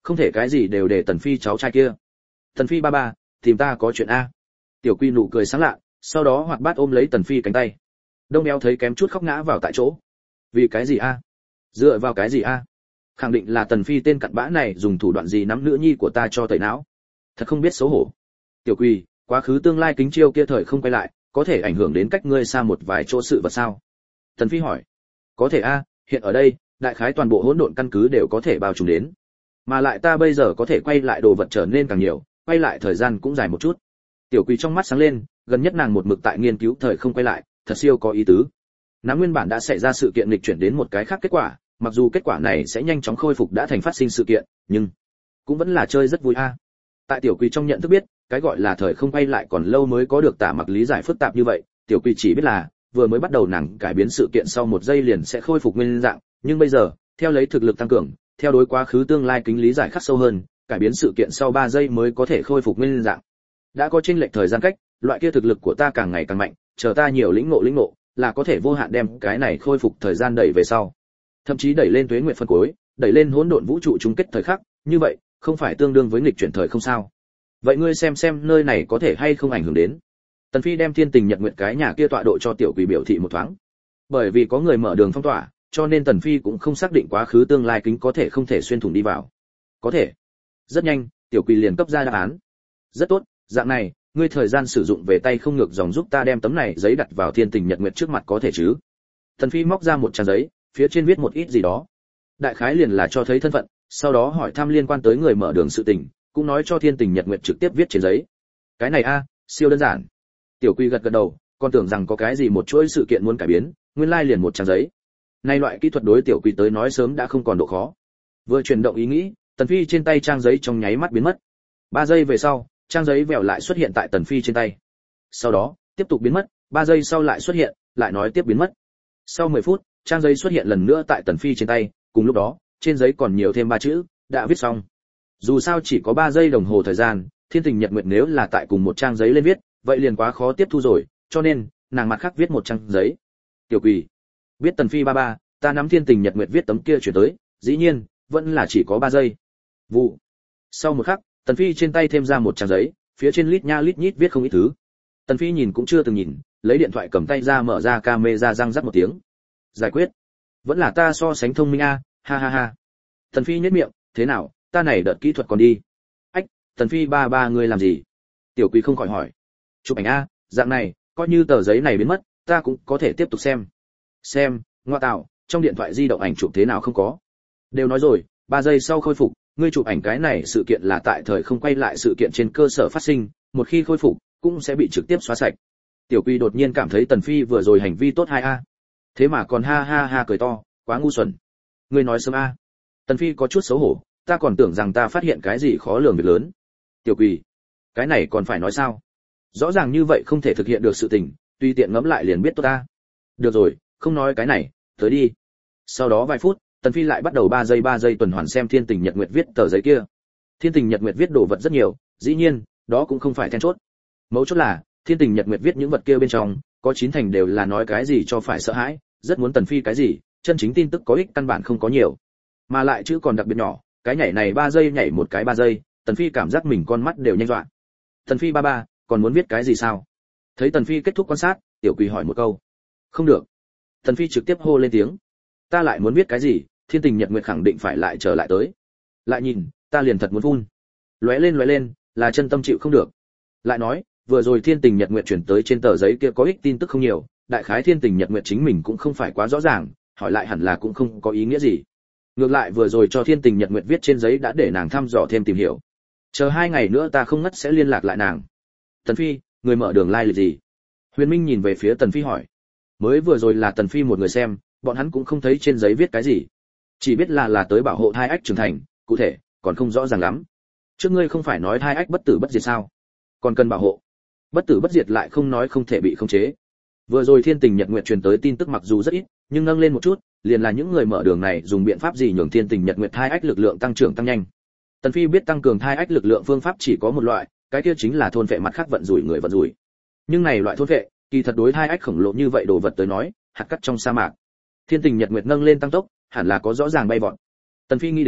không thể cái gì đều để Tần Phi cháu trai kia. Tần Phi ba ba, tìm ta có chuyện a. Tiểu Quy nụ cười sáng lạ, sau đó hoạt bát ôm lấy Tần Phi cánh tay. Đông Béo thấy kém chút khóc ngã vào tại chỗ. Vì cái gì a? Dựa vào cái gì a? Khẳng định là Tần Phi tên cặn bã này dùng thủ đoạn gì nắm nữ nhi của ta cho tẩy não. Thật không biết xấu hổ. Tiểu Quy, quá khứ tương lai kính chiêu kia thời không quay lại, có thể ảnh hưởng đến cách ngươi xa một vài chỗ sự vật sao? Tần Phi hỏi. Có thể a, hiện ở đây, đại khái toàn bộ hỗn độn căn cứ đều có thể bao trùm đến. Mà lại ta bây giờ có thể quay lại đồ vật trở nên càng nhiều, quay lại thời gian cũng dài một chút. Tiểu Quỳ trong mắt sáng lên, gần nhất nàng một mực tại nghiên cứu thời không quay lại, thật siêu có ý tứ. Nắm nguyên bản đã xảy ra sự kiện nghịch chuyển đến một cái khác kết quả, mặc dù kết quả này sẽ nhanh chóng khôi phục đã thành phát sinh sự kiện, nhưng cũng vẫn là chơi rất vui a. Tại Tiểu Quỳ trong nhận thức biết, cái gọi là thời không quay lại còn lâu mới có được tả mặc lý giải phức tạp như vậy, Tiểu Quỳ chỉ biết là vừa mới bắt đầu nàng cải biến sự kiện sau một giây liền sẽ khôi phục nguyên dạng, nhưng bây giờ, theo lấy thực lực tăng cường, theo đối quá khứ tương lai kính lý giải khắc sâu hơn, cải biến sự kiện sau 3 giây mới có thể khôi phục nguyên dạng. Đã có chênh lệch thời gian cách, loại kia thực lực của ta càng ngày càng mạnh, chờ ta nhiều lĩnh ngộ, là có thể vô hạn đem cái này khôi phục thời gian đẩy về sau. Thậm chí đẩy lên tuế nguyệt phân cuối, đẩy lên hỗn độn vũ trụ chung kết thời khắc, như vậy, không phải tương đương với nghịch chuyển thời không sao? Vậy ngươi xem nơi này có thể hay không ảnh hưởng đến. Tần Phi đem Thiên Tình Nhật Nguyệt cái nhà kia tọa độ cho Tiểu Quỷ biểu thị một thoáng. Bởi vì có người mở đường phong tỏa, cho nên Tần Phi cũng không xác định quá khứ tương lai kính có thể không thể xuyên thủng đi vào. Có thể. Rất nhanh, Tiểu Quỷ liền cấp ra đáp án. Rất tốt, dạng này, ngươi thời gian sử dụng về tay không ngược dòng giúp ta đem tấm này giấy đặt vào Thiên Tình Nhật Nguyệt trước mặt có thể chứ? Tần Phi móc ra một trang giấy, phía trên viết một ít gì đó. Đại khái liền là cho thấy thân phận, sau đó hỏi thăm liên quan tới người mở đường sự tình, cũng nói cho Thiên Tình Nhật Nguyệt trực tiếp viết trên giấy. Cái này a, siêu đơn giản. Tiểu Quy gật đầu, còn tưởng rằng có cái gì một chuỗi sự kiện muốn cải biến, nguyên lai liền một trang giấy. Nay loại kỹ thuật đối Tiểu Quy tới nói sớm đã không còn độ khó. Vừa chuyển động ý nghĩ, Tần Phi trên tay trang giấy trong nháy mắt biến mất. 3 giây về sau, trang giấy vèo lại xuất hiện tại Tần Phi trên tay. Sau đó, tiếp tục biến mất, 3 giây sau lại xuất hiện, lại nói tiếp biến mất. Sau 10 phút, trang giấy xuất hiện lần nữa tại Tần Phi trên tay, cùng lúc đó, trên giấy còn nhiều thêm 3 chữ, đã viết xong. Dù sao chỉ có 3 giây đồng hồ thời gian, Thiên Tình Nhật Nguyệt nếu là tại cùng một trang giấy lên viết, vậy liền quá khó tiếp thu rồi, cho nên, nàng mặt khác viết một trang giấy. Tiểu Quỳ, biết Tần Phi ba ba, ta nắm Thiên Tình Nhật Nguyệt viết tấm kia chuyển tới, dĩ nhiên, vẫn là chỉ có 3 giây. Vụ. Sau một khắc, Tần Phi trên tay thêm ra một trang giấy, phía trên lít nha lít nhít viết không ít thứ. Tần Phi nhìn cũng chưa từng nhìn, lấy điện thoại cầm tay ra mở ra camera răng rắc một tiếng. Giải quyết. Vẫn là ta so sánh thông minh a, ha ha ha. Tần Phi nhếch miệng, thế nào, ta này đợt kỹ thuật còn đi. Ách, Tần Phi ba ba ngươi làm gì? Tiểu Quỳ không khỏi hỏi. Chụp ảnh a, dạng này, coi như tờ giấy này biến mất, ta cũng có thể tiếp tục xem. Xem, ngoa tạo, trong điện thoại di động ảnh chụp thế nào không có. Đều nói rồi, 3 giây sau khôi phục, ngươi chụp ảnh cái này sự kiện là tại thời không quay lại sự kiện trên cơ sở phát sinh, một khi khôi phục, cũng sẽ bị trực tiếp xóa sạch. Tiểu Quỳ đột nhiên cảm thấy Tần Phi vừa rồi hành vi tốt 2A. Thế mà còn ha ha ha cười to, quá ngu xuẩn. Ngươi nói sớm a. Tần Phi có chút xấu hổ, ta còn tưởng rằng ta phát hiện cái gì khó lường việc lớn. Tiểu Quỳ, cái này còn phải nói sao? Rõ ràng như vậy không thể thực hiện được sự tình, tùy tiện ngẫm lại liền biết tốt ta. Được rồi, không nói cái này, tới đi. Sau đó vài phút, Tần Phi lại bắt đầu 3 giây tuần hoàn xem Thiên Tình Nhật Nguyệt viết tờ giấy kia. Thiên Tình Nhật Nguyệt viết đồ vật rất nhiều, dĩ nhiên, đó cũng không phải then chốt. Mấu chốt là, Thiên Tình Nhật Nguyệt viết những vật kia bên trong, có 9 thành đều là nói cái gì cho phải sợ hãi, rất muốn Tần Phi cái gì, chân chính tin tức có ích căn bản không có nhiều. Mà lại chữ còn đặc biệt nhỏ, cái nhảy này 3 giây nhảy một cái 3 giây, Tần Phi cảm giác mình con mắt đều nhanh dọa. Tần Phi ba ba, còn muốn viết cái gì sao? Thấy Tần Phi kết thúc quan sát, Tiểu Quỳ hỏi một câu. Không được. Tần Phi trực tiếp hô lên tiếng. Ta lại muốn viết cái gì, Thiên Tình Nhật Nguyệt khẳng định phải lại trở lại tới. Lại nhìn, ta liền thật muốn phun. Lóe lên, là chân tâm chịu không được. Lại nói, vừa rồi Thiên Tình Nhật Nguyệt chuyển tới trên tờ giấy kia có ích tin tức không nhiều, đại khái Thiên Tình Nhật Nguyệt chính mình cũng không phải quá rõ ràng, hỏi lại hẳn là cũng không có ý nghĩa gì. Ngược lại vừa rồi cho Thiên Tình Nhật Nguyệt viết trên giấy đã để nàng thăm dò thêm tìm hiểu. Chờ 2 ngày nữa ta không ngất sẽ liên lạc lại nàng. Tần Phi, người mở đường lai lịch gì? Huyền Minh nhìn về phía Tần Phi hỏi. Mới vừa rồi là Tần Phi một người xem, bọn hắn cũng không thấy trên giấy viết cái gì, chỉ biết là tới bảo hộ thai ách trưởng thành, cụ thể còn không rõ ràng lắm. Trước ngươi không phải nói thai ách bất tử bất diệt sao? Còn cần bảo hộ. Bất tử bất diệt lại không nói không thể bị khống chế. Vừa rồi Thiên Tình Nhật Nguyệt truyền tới tin tức mặc dù rất ít, nhưng nâng lên một chút, liền là những người mở đường này dùng biện pháp gì nhường Thiên Tình Nhật Nguyệt thai ách lực lượng tăng trưởng tăng nhanh. Tần Phi biết tăng cường thai ách lực lượng phương pháp chỉ có một loại, cái kia chính là thôn vệ mặt khác vận rủi người vận rủi. Nhưng này loại thôn vệ, kỳ thật đối thai ách khổng lồ như vậy đồ vật tới nói, hạt cát trong sa mạc. Thiên Tình Nhật Nguyệt nâng lên tăng tốc, hẳn là có rõ ràng bay vọt. Tần Phi nghĩ đến,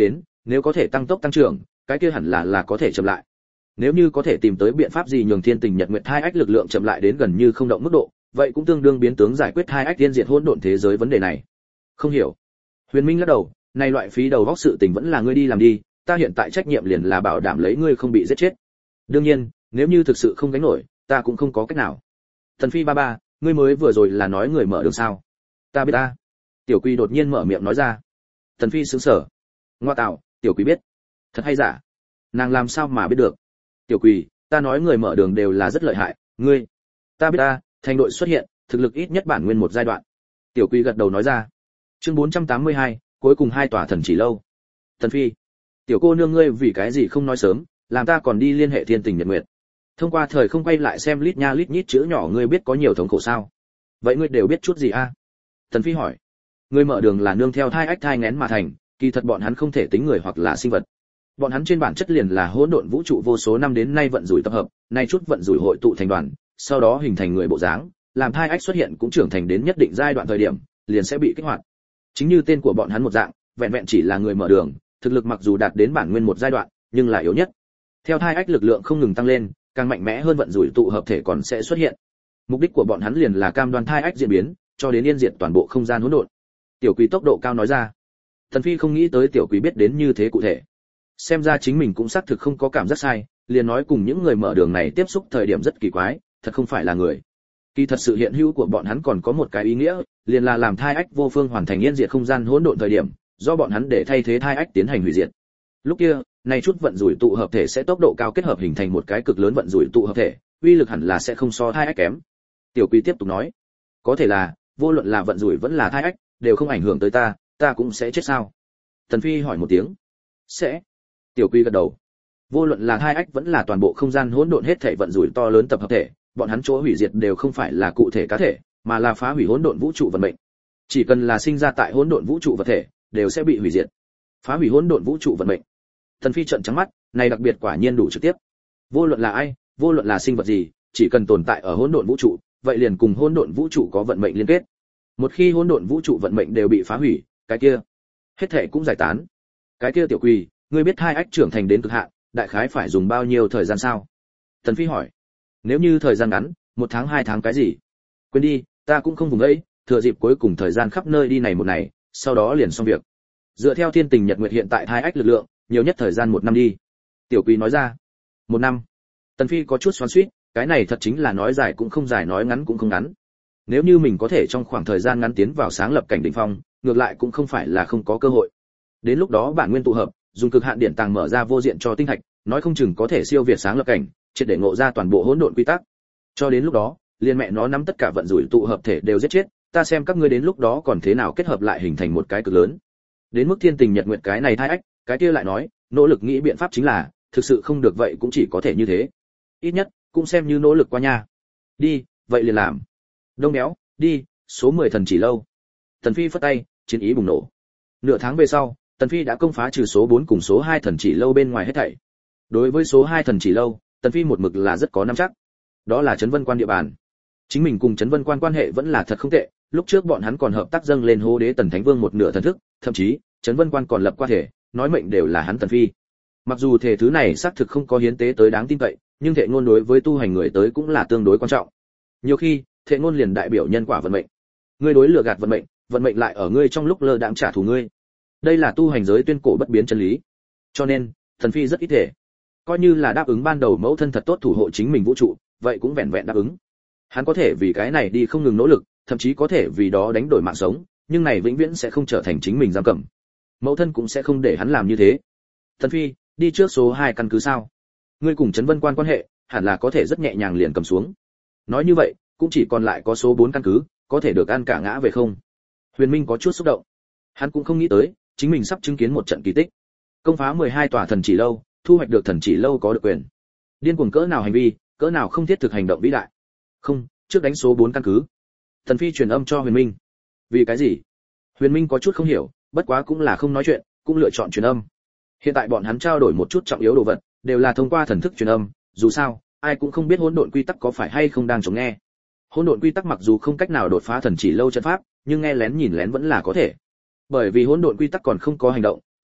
nếu có thể tăng tốc tăng trưởng, cái kia hẳn là có thể chậm lại. Nếu như có thể tìm tới biện pháp gì nhường Thiên Tình Nhật Nguyệt hai ách lực lượng chậm lại đến gần như không động mức độ, vậy cũng tương đương biến tướng giải quyết hai ách tiên diệt hỗn độn thế giới vấn đề này. Không hiểu. Huyền Minh lắc đầu, này loại phí đầu óc sự tình vẫn là ngươi đi làm đi, ta hiện tại trách nhiệm liền là bảo đảm lấy ngươi không bị giết chết. Đương nhiên, nếu như thực sự không gánh nổi, ta cũng không có cách nào. Thần Phi ba ba, ngươi mới vừa rồi là nói người mở đường sao? Ta biết ta. Tiểu Quỳ đột nhiên mở miệng nói ra. Thần Phi sững sờ. Ngoa tạo, Tiểu Quỳ biết. Thật hay giả? Nàng làm sao mà biết được? Tiểu Quỳ, ta nói người mở đường đều là rất lợi hại, ngươi. Ta biết ta, thành đội xuất hiện, thực lực ít nhất bản nguyên một giai đoạn. Tiểu Quỳ gật đầu nói ra. Chương 482, cuối cùng hai tòa thần chỉ lâu. Thần Phi, tiểu cô nương ngươi vì cái gì không nói sớm, làm ta còn đi liên hệ Thiên Tình Nhật Nguyệt. Thông qua thời không quay lại xem lít nha lít nhít chữ nhỏ ngươi biết có nhiều thống khổ sao? Vậy ngươi đều biết chút gì a? Thần Phi hỏi. Ngươi mở đường là nương theo thai ách thai nghén mà thành, kỳ thật bọn hắn không thể tính người hoặc là sinh vật. Bọn hắn trên bản chất liền là hỗn độn vũ trụ vô số năm đến nay vận rủi tập hợp, nay chút vận rủi hội tụ thành đoàn, sau đó hình thành người bộ dáng, làm thai ách xuất hiện cũng trưởng thành đến nhất định giai đoạn thời điểm, liền sẽ bị kích hoạt. Chính như tên của bọn hắn một dạng, vẹn vẹn chỉ là người mở đường, thực lực mặc dù đạt đến bản nguyên một giai đoạn, nhưng là yếu nhất. Theo thai ách lực lượng không ngừng tăng lên, càng mạnh mẽ hơn vận rủi tụ hợp thể còn sẽ xuất hiện. Mục đích của bọn hắn liền là cam đoan thai ách diễn biến, cho đến yên diệt toàn bộ không gian hỗn độn. Tiểu Quý tốc độ cao nói ra. Thần Phi không nghĩ tới Tiểu Quý biết đến như thế cụ thể. Xem ra chính mình cũng xác thực không có cảm giác sai, liền nói cùng những người mở đường này tiếp xúc thời điểm rất kỳ quái, thật không phải là người. Kỳ thật sự hiện hữu của bọn hắn còn có một cái ý nghĩa, liền là làm thai ách vô phương hoàn thành yên diệt không gian hỗn độn thời điểm, do bọn hắn để thay thế thai ách tiến hành hủy diệt. Lúc kia, này chút vận rủi tụ hợp thể sẽ tốc độ cao kết hợp hình thành một cái cực lớn vận rủi tụ hợp thể, uy lực hẳn là sẽ không so thai ách kém. Tiểu Quý tiếp tục nói, có thể là, vô luận là vận rủi vẫn là thai ách, đều không ảnh hưởng tới ta cũng sẽ chết sao? Thần Phi hỏi một tiếng. Sẽ. Tiểu Quý gật đầu. Vô luận là thai ách vẫn là toàn bộ không gian hỗn độn hết thảy vận rủi to lớn tập hợp thể, bọn hắn chỗ hủy diệt đều không phải là cụ thể cá thể, mà là phá hủy hỗn độn vũ trụ vận mệnh. Chỉ cần là sinh ra tại hỗn độn vũ trụ vật thể, đều sẽ bị hủy diệt. Phá hủy hỗn độn vũ trụ vận mệnh. Thần Phi trợn trắng mắt, này đặc biệt quả nhiên đủ trực tiếp. Vô luận là ai, vô luận là sinh vật gì, chỉ cần tồn tại ở hỗn độn vũ trụ, vậy liền cùng hỗn độn vũ trụ có vận mệnh liên kết. Một khi hỗn độn vũ trụ vận mệnh đều bị phá hủy, cái kia hết thảy cũng giải tán. Cái kia Tiểu Quỳ, ngươi biết hai ách trưởng thành đến cực hạn, đại khái phải dùng bao nhiêu thời gian sao? Thần Phi hỏi. Nếu như thời gian ngắn, 1 tháng 2 tháng cái gì? Quên đi, ta cũng không vùng ấy, thừa dịp cuối cùng thời gian khắp nơi đi này một này, sau đó liền xong việc. Dựa theo Thiên Tình Nhật Nguyệt hiện tại hai ách lực lượng, nhiều nhất thời gian 1 năm đi. Tiểu Quý nói ra. 1 năm. Tần Phi có chút xoắn xuýt, cái này thật chính là nói dài cũng không dài, nói ngắn cũng không ngắn. Nếu như mình có thể trong khoảng thời gian ngắn tiến vào sáng lập cảnh đỉnh phong, ngược lại cũng không phải là không có cơ hội. Đến lúc đó bản nguyên tụ hợp, dùng cực hạn điện tàng mở ra vô diện cho tinh thạch, nói không chừng có thể siêu việt sáng lập cảnh, triệt để ngộ ra toàn bộ hỗn độn quy tắc. Cho đến lúc đó, liên mẹ nó nắm tất cả vận rủi tụ hợp thể đều giết chết, ta xem các ngươi đến lúc đó còn thế nào kết hợp lại hình thành một cái cực lớn. Đến mức Thiên Tình Nhật Nguyệt cái này thai ách, cái kia lại nói, nỗ lực nghĩ biện pháp chính là, thực sự không được vậy cũng chỉ có thể như thế. Ít nhất, cũng xem như nỗ lực qua nha. Đi, vậy liền làm. Đông béo, đi, số 10 thần chỉ lâu. Tần Phi phất tay, chiến ý bùng nổ. Nửa tháng về sau, Tần Phi đã công phá trừ số 4 cùng số 2 thần chỉ lâu bên ngoài hết thảy. Đối với số 2 thần chỉ lâu, Tần Phi một mực là rất có nắm chắc. Đó là Trấn Vân Quan địa bàn. Chính mình cùng Trấn Vân Quan quan hệ vẫn là thật không tệ, lúc trước bọn hắn còn hợp tác dâng lên hô đế Tần Thánh Vương một nửa thần thức, thậm chí, Trấn Vân Quan còn lập qua thể, nói mệnh đều là hắn Tần Phi. Mặc dù thể thứ này xác thực không có hiến tế tới đáng tin cậy, nhưng thệ ngôn đối với tu hành người tới cũng là tương đối quan trọng. Nhiều khi, thệ ngôn liền đại biểu nhân quả vận mệnh. Ngươi đối lừa gạt vận mệnh lại ở ngươi trong lúc lơ đãng trả thù ngươi. Đây là tu hành giới tuyên cổ bất biến chân lý. Cho nên, Tần Phi rất ít thể. Coi như là đáp ứng ban đầu mẫu thân thật tốt thủ hộ chính mình vũ trụ, vậy cũng vẹn vẹn đáp ứng. Hắn có thể vì cái này đi không ngừng nỗ lực, thậm chí có thể vì đó đánh đổi mạng sống, nhưng này vĩnh viễn sẽ không trở thành chính mình giam cầm. Mẫu thân cũng sẽ không để hắn làm như thế. Tần Phi, đi trước số 2 căn cứ sao? Ngươi cùng Trấn Vân Quan quan hệ, hẳn là có thể rất nhẹ nhàng liền cầm xuống. Nói như vậy, cũng chỉ còn lại có số 4 căn cứ, có thể được ăn cả ngã về không? Huyền Minh có chút xúc động. Hắn cũng không nghĩ tới, chính mình sắp chứng kiến một trận kỳ tích. Công phá 12 tòa thần chỉ lâu, thu hoạch được thần chỉ lâu có được quyền. Điên cuồng cỡ nào hành vi, cỡ nào không thiết thực hành động vĩ đại. Không, trước đánh số 4 căn cứ. Tần Phi truyền âm cho Huyền Minh. Vì cái gì? Huyền Minh có chút không hiểu, bất quá cũng là không nói chuyện, cũng lựa chọn truyền âm. Hiện tại bọn hắn trao đổi một chút trọng yếu đồ vật, đều là thông qua thần thức truyền âm, dù sao, ai cũng không biết hỗn độn quy tắc có phải hay không đang chống nghe. Hỗn độn quy tắc mặc dù không cách nào đột phá thần chỉ lâu trận pháp, nhưng nghe lén nhìn lén vẫn là có thể. Bởi vì hỗn độn quy tắc còn không có hành động,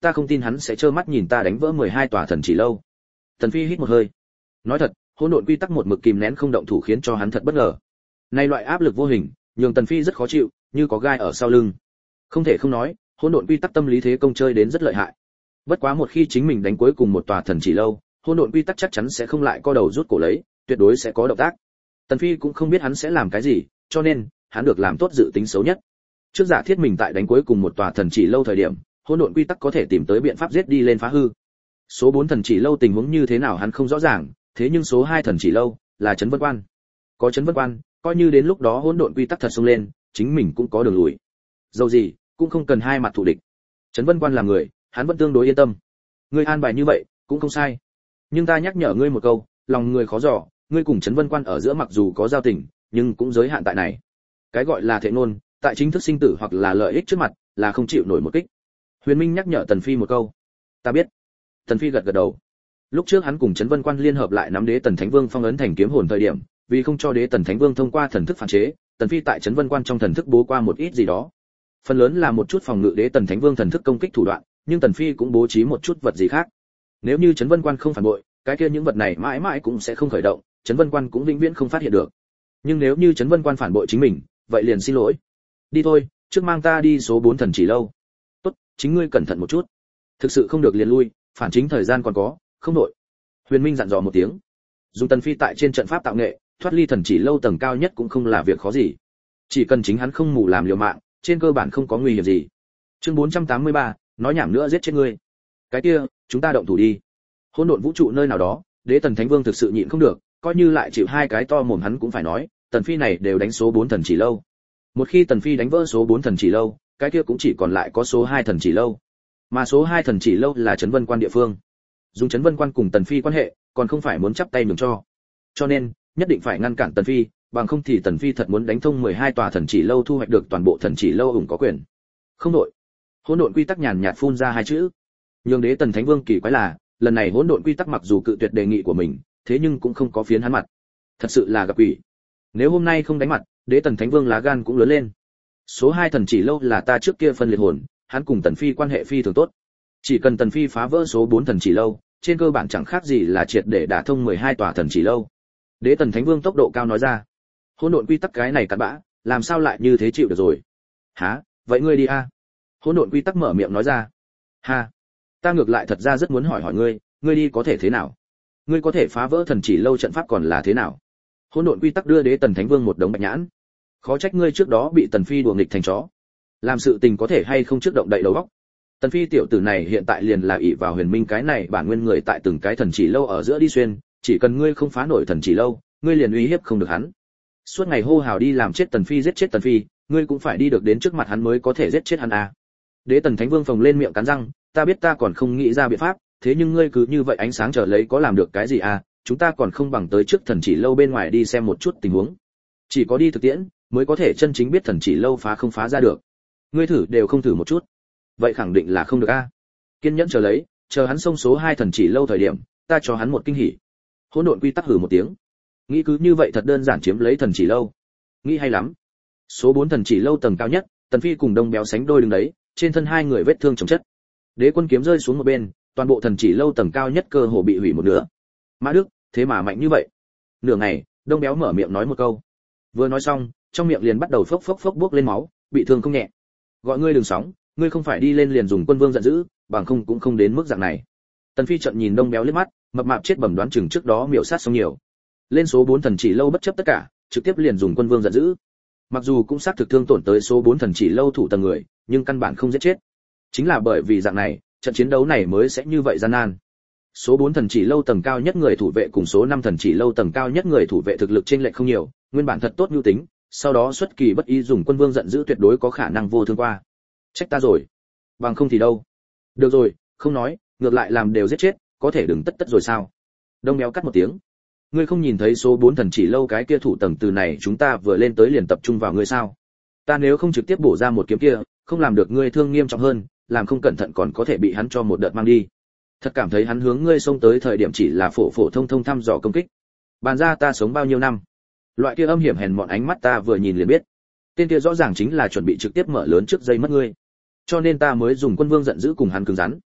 ta không tin hắn sẽ trơ mắt nhìn ta đánh vỡ 12 tòa thần chỉ lâu. Tần Phi hít một hơi. Nói thật, hỗn độn quy tắc một mực kìm nén không động thủ khiến cho hắn thật bất ngờ. Nay loại áp lực vô hình, nhường Tần Phi rất khó chịu, như có gai ở sau lưng. Không thể không nói, hỗn độn quy tắc tâm lý thế công chơi đến rất lợi hại. Bất quá một khi chính mình đánh cuối cùng một tòa thần chỉ lâu, hỗn độn quy tắc chắc chắn sẽ không lại co đầu rút cổ lấy, tuyệt đối sẽ có động tác. Tần Phi cũng không biết hắn sẽ làm cái gì, cho nên hắn được làm tốt dự tính xấu nhất. Trước giả thiết mình tại đánh cuối cùng một tòa thần chỉ lâu thời điểm, hỗn độn quy tắc có thể tìm tới biện pháp giết đi lên phá hư. Số 4 thần chỉ lâu tình huống như thế nào hắn không rõ ràng, thế nhưng số 2 thần chỉ lâu là Trấn Vân Quan. Có Trấn Vân Quan, coi như đến lúc đó hỗn độn quy tắc thật xông lên, chính mình cũng có đường lùi. Dầu gì, cũng không cần hai mặt thù địch. Trấn Vân Quan là người, hắn vẫn tương đối yên tâm. Ngươi an bài như vậy, cũng không sai. Nhưng ta nhắc nhở ngươi một câu, lòng người khó dò, ngươi cùng Trấn Vân Quan ở giữa mặc dù có giao tình, nhưng cũng giới hạn tại này. Cái gọi là thệ ngôn, tại chính thức sinh tử hoặc là lợi ích trước mặt, là không chịu nổi một kích. Huyền Minh nhắc nhở Tần Phi một câu. Ta biết. Tần Phi gật gật đầu. Lúc trước hắn cùng Trấn Vân Quan liên hợp lại nắm Đế Tần Thánh Vương phong ấn thành kiếm hồn thời điểm, vì không cho Đế Tần Thánh Vương thông qua thần thức phản chế, Tần Phi tại Trấn Vân Quan trong thần thức bố qua một ít gì đó. Phần lớn là một chút phòng ngự Đế Tần Thánh Vương thần thức công kích thủ đoạn, nhưng Tần Phi cũng bố trí một chút vật gì khác. Nếu như Trấn Vân Quan không phản bội, cái kia những vật này mãi mãi cũng sẽ không khởi động, Trấn Vân Quan cũng vĩnh viễn không phát hiện được. Nhưng nếu như Trấn Vân Quan phản bội chính mình, vậy liền xin lỗi. Đi thôi, trước mang ta đi số 4 thần chỉ lâu. Tốt, chính ngươi cẩn thận một chút. Thực sự không được liền lui, phản chính thời gian còn có, không đổi. Huyền Minh dặn dò một tiếng. Dùng Tần Phi tại trên trận pháp tạo nghệ, thoát ly thần chỉ lâu tầng cao nhất cũng không là việc khó gì. Chỉ cần chính hắn không mù làm liều mạng, trên cơ bản không có nguy hiểm gì. Chương 483, nói nhảm nữa giết chết ngươi. Cái kia, chúng ta động thủ đi. Hỗn độn vũ trụ nơi nào đó, Đế Tần Thánh Vương thực sự nhịn không được, coi như lại chịu hai cái to mồm hắn cũng phải nói, Tần Phi này đều đánh số 4 thần chỉ lâu. Một khi Tần Phi đánh vỡ số 4 thần chỉ lâu, cái kia cũng chỉ còn lại có số 2 thần chỉ lâu. Mà số 2 thần chỉ lâu là Trấn Vân Quan địa phương. Dùng Trấn Vân Quan cùng Tần Phi quan hệ, còn không phải muốn chắp tay nhường cho. Cho nên, nhất định phải ngăn cản Tần Phi, bằng không thì Tần Phi thật muốn đánh thông 12 tòa thần chỉ lâu thu hoạch được toàn bộ thần chỉ lâu ủng có quyền. Không đổi. Hỗn độn quy tắc nhàn nhạt phun ra hai chữ. Nhưng Đế Tần Thánh Vương kỳ quái là, lần này hỗn độn quy tắc mặc dù cự tuyệt đề nghị của mình, thế nhưng cũng không có phiến hắn mặt. Thật sự là gặp quỷ. Nếu hôm nay không đánh mặt, Đế Tần Thánh Vương lá gan cũng lớn lên. Số 2 thần chỉ lâu là ta trước kia phân liệt hồn, hắn cùng Tần Phi quan hệ phi thường tốt. Chỉ cần Tần Phi phá vỡ số 4 thần chỉ lâu, trên cơ bản chẳng khác gì là triệt để đả thông 12 tòa thần chỉ lâu. Đế Tần Thánh Vương tốc độ cao nói ra. Hỗn độn quy tắc cái này cặn bã, làm sao lại như thế chịu được rồi? Hả? Vậy ngươi đi a. Hỗn độn quy tắc mở miệng nói ra. Ha, ta ngược lại thật ra rất muốn hỏi hỏi ngươi, ngươi đi có thể thế nào? Ngươi có thể phá vỡ thần chỉ lâu trận pháp còn là thế nào? Hỗn độn quy tắc đưa Đế Tần Thánh Vương một đống bạch nhãn. Khó trách ngươi trước đó bị Tần Phi đùa nghịch thành chó. Làm sự tình có thể hay không trước động đậy đầu óc. Tần Phi tiểu tử này hiện tại liền là ỷ vào Huyền Minh cái này bản nguyên người tại từng cái thần chỉ lâu ở giữa đi xuyên, chỉ cần ngươi không phá nổi thần chỉ lâu, ngươi liền uy hiếp không được hắn. Suốt ngày hô hào đi làm chết Tần Phi giết chết Tần Phi, ngươi cũng phải đi được đến trước mặt hắn mới có thể giết chết hắn à. Đế Tần Thánh Vương phồng lên miệng cắn răng, ta biết ta còn không nghĩ ra biện pháp, thế nhưng ngươi cứ như vậy ánh sáng chờ lấy có làm được cái gì à, chúng ta còn không bằng tới trước thần chỉ lâu bên ngoài đi xem một chút tình huống. Chỉ có đi thực tiễn, mới có thể chân chính biết thần chỉ lâu phá không phá ra được. Ngươi thử đều không thử một chút, vậy khẳng định là không được a. Kiên nhẫn chờ lấy, chờ hắn xông số 2 thần chỉ lâu thời điểm, ta cho hắn một kinh hỉ. Hỗn độn quy tắc hừ một tiếng. Nghĩ cứ như vậy thật đơn giản chiếm lấy thần chỉ lâu. Nghĩ hay lắm. Số 4 thần chỉ lâu tầng cao nhất, Tần Phi cùng Đông Béo sánh đôi đứng đấy, trên thân hai người vết thương chồng chất. Đế quân kiếm rơi xuống một bên, toàn bộ thần chỉ lâu tầng cao nhất cơ hồ bị hủy một nửa. Mã Đức, thế mà mạnh như vậy. Nửa ngày, Đông Béo mở miệng nói một câu. Vừa nói xong, trong miệng liền bắt đầu phốc phốc phốc buốc lên máu, bị thương không nhẹ. Gọi ngươi đừng sóng, ngươi không phải đi lên liền dùng quân vương giận dữ, bằng không cũng không đến mức dạng này. Tần Phi trợn nhìn Đông Béo liếc mắt, mập mạp chết bẩm đoán chừng trước đó miểu sát xong nhiều. Lên số 4 thần chỉ lâu bất chấp tất cả, trực tiếp liền dùng quân vương giận dữ. Mặc dù cũng xác thực thương tổn tới số 4 thần chỉ lâu thủ tầng người, nhưng căn bản không giết chết. Chính là bởi vì dạng này, trận chiến đấu này mới sẽ như vậy gian nan. Số 4 thần chỉ lâu tầng cao nhất người thủ vệ cùng số 5 thần chỉ lâu tầng cao nhất người thủ vệ thực lực chênh lệch không nhiều, nguyên bản thật tốt nhu tính, sau đó xuất kỳ bất ý dùng quân vương giận dữ tuyệt đối có khả năng vô thương qua. Trách ta rồi. Bằng không thì đâu. Được rồi, không nói, ngược lại làm đều giết chết, có thể đừng tất tất rồi sao? Đông Béo cắt một tiếng. Ngươi không nhìn thấy số 4 thần chỉ lâu cái kia thủ tầng từ này chúng ta vừa lên tới liền tập trung vào ngươi sao? Ta nếu không trực tiếp bổ ra một kiếm kia, không làm được ngươi thương nghiêm trọng hơn, làm không cẩn thận còn có thể bị hắn cho một đợt mang đi. Thật cảm thấy hắn hướng ngươi xông tới thời điểm chỉ là phổ phổ thông thông thăm dò công kích. Bàn ra ta sống bao nhiêu năm. Loại kia âm hiểm hèn mọn ánh mắt ta vừa nhìn liền biết. Tên kia rõ ràng chính là chuẩn bị trực tiếp mở lớn trước dây mất ngươi. Cho nên ta mới dùng quân vương giận dữ cùng hắn cứng rắn.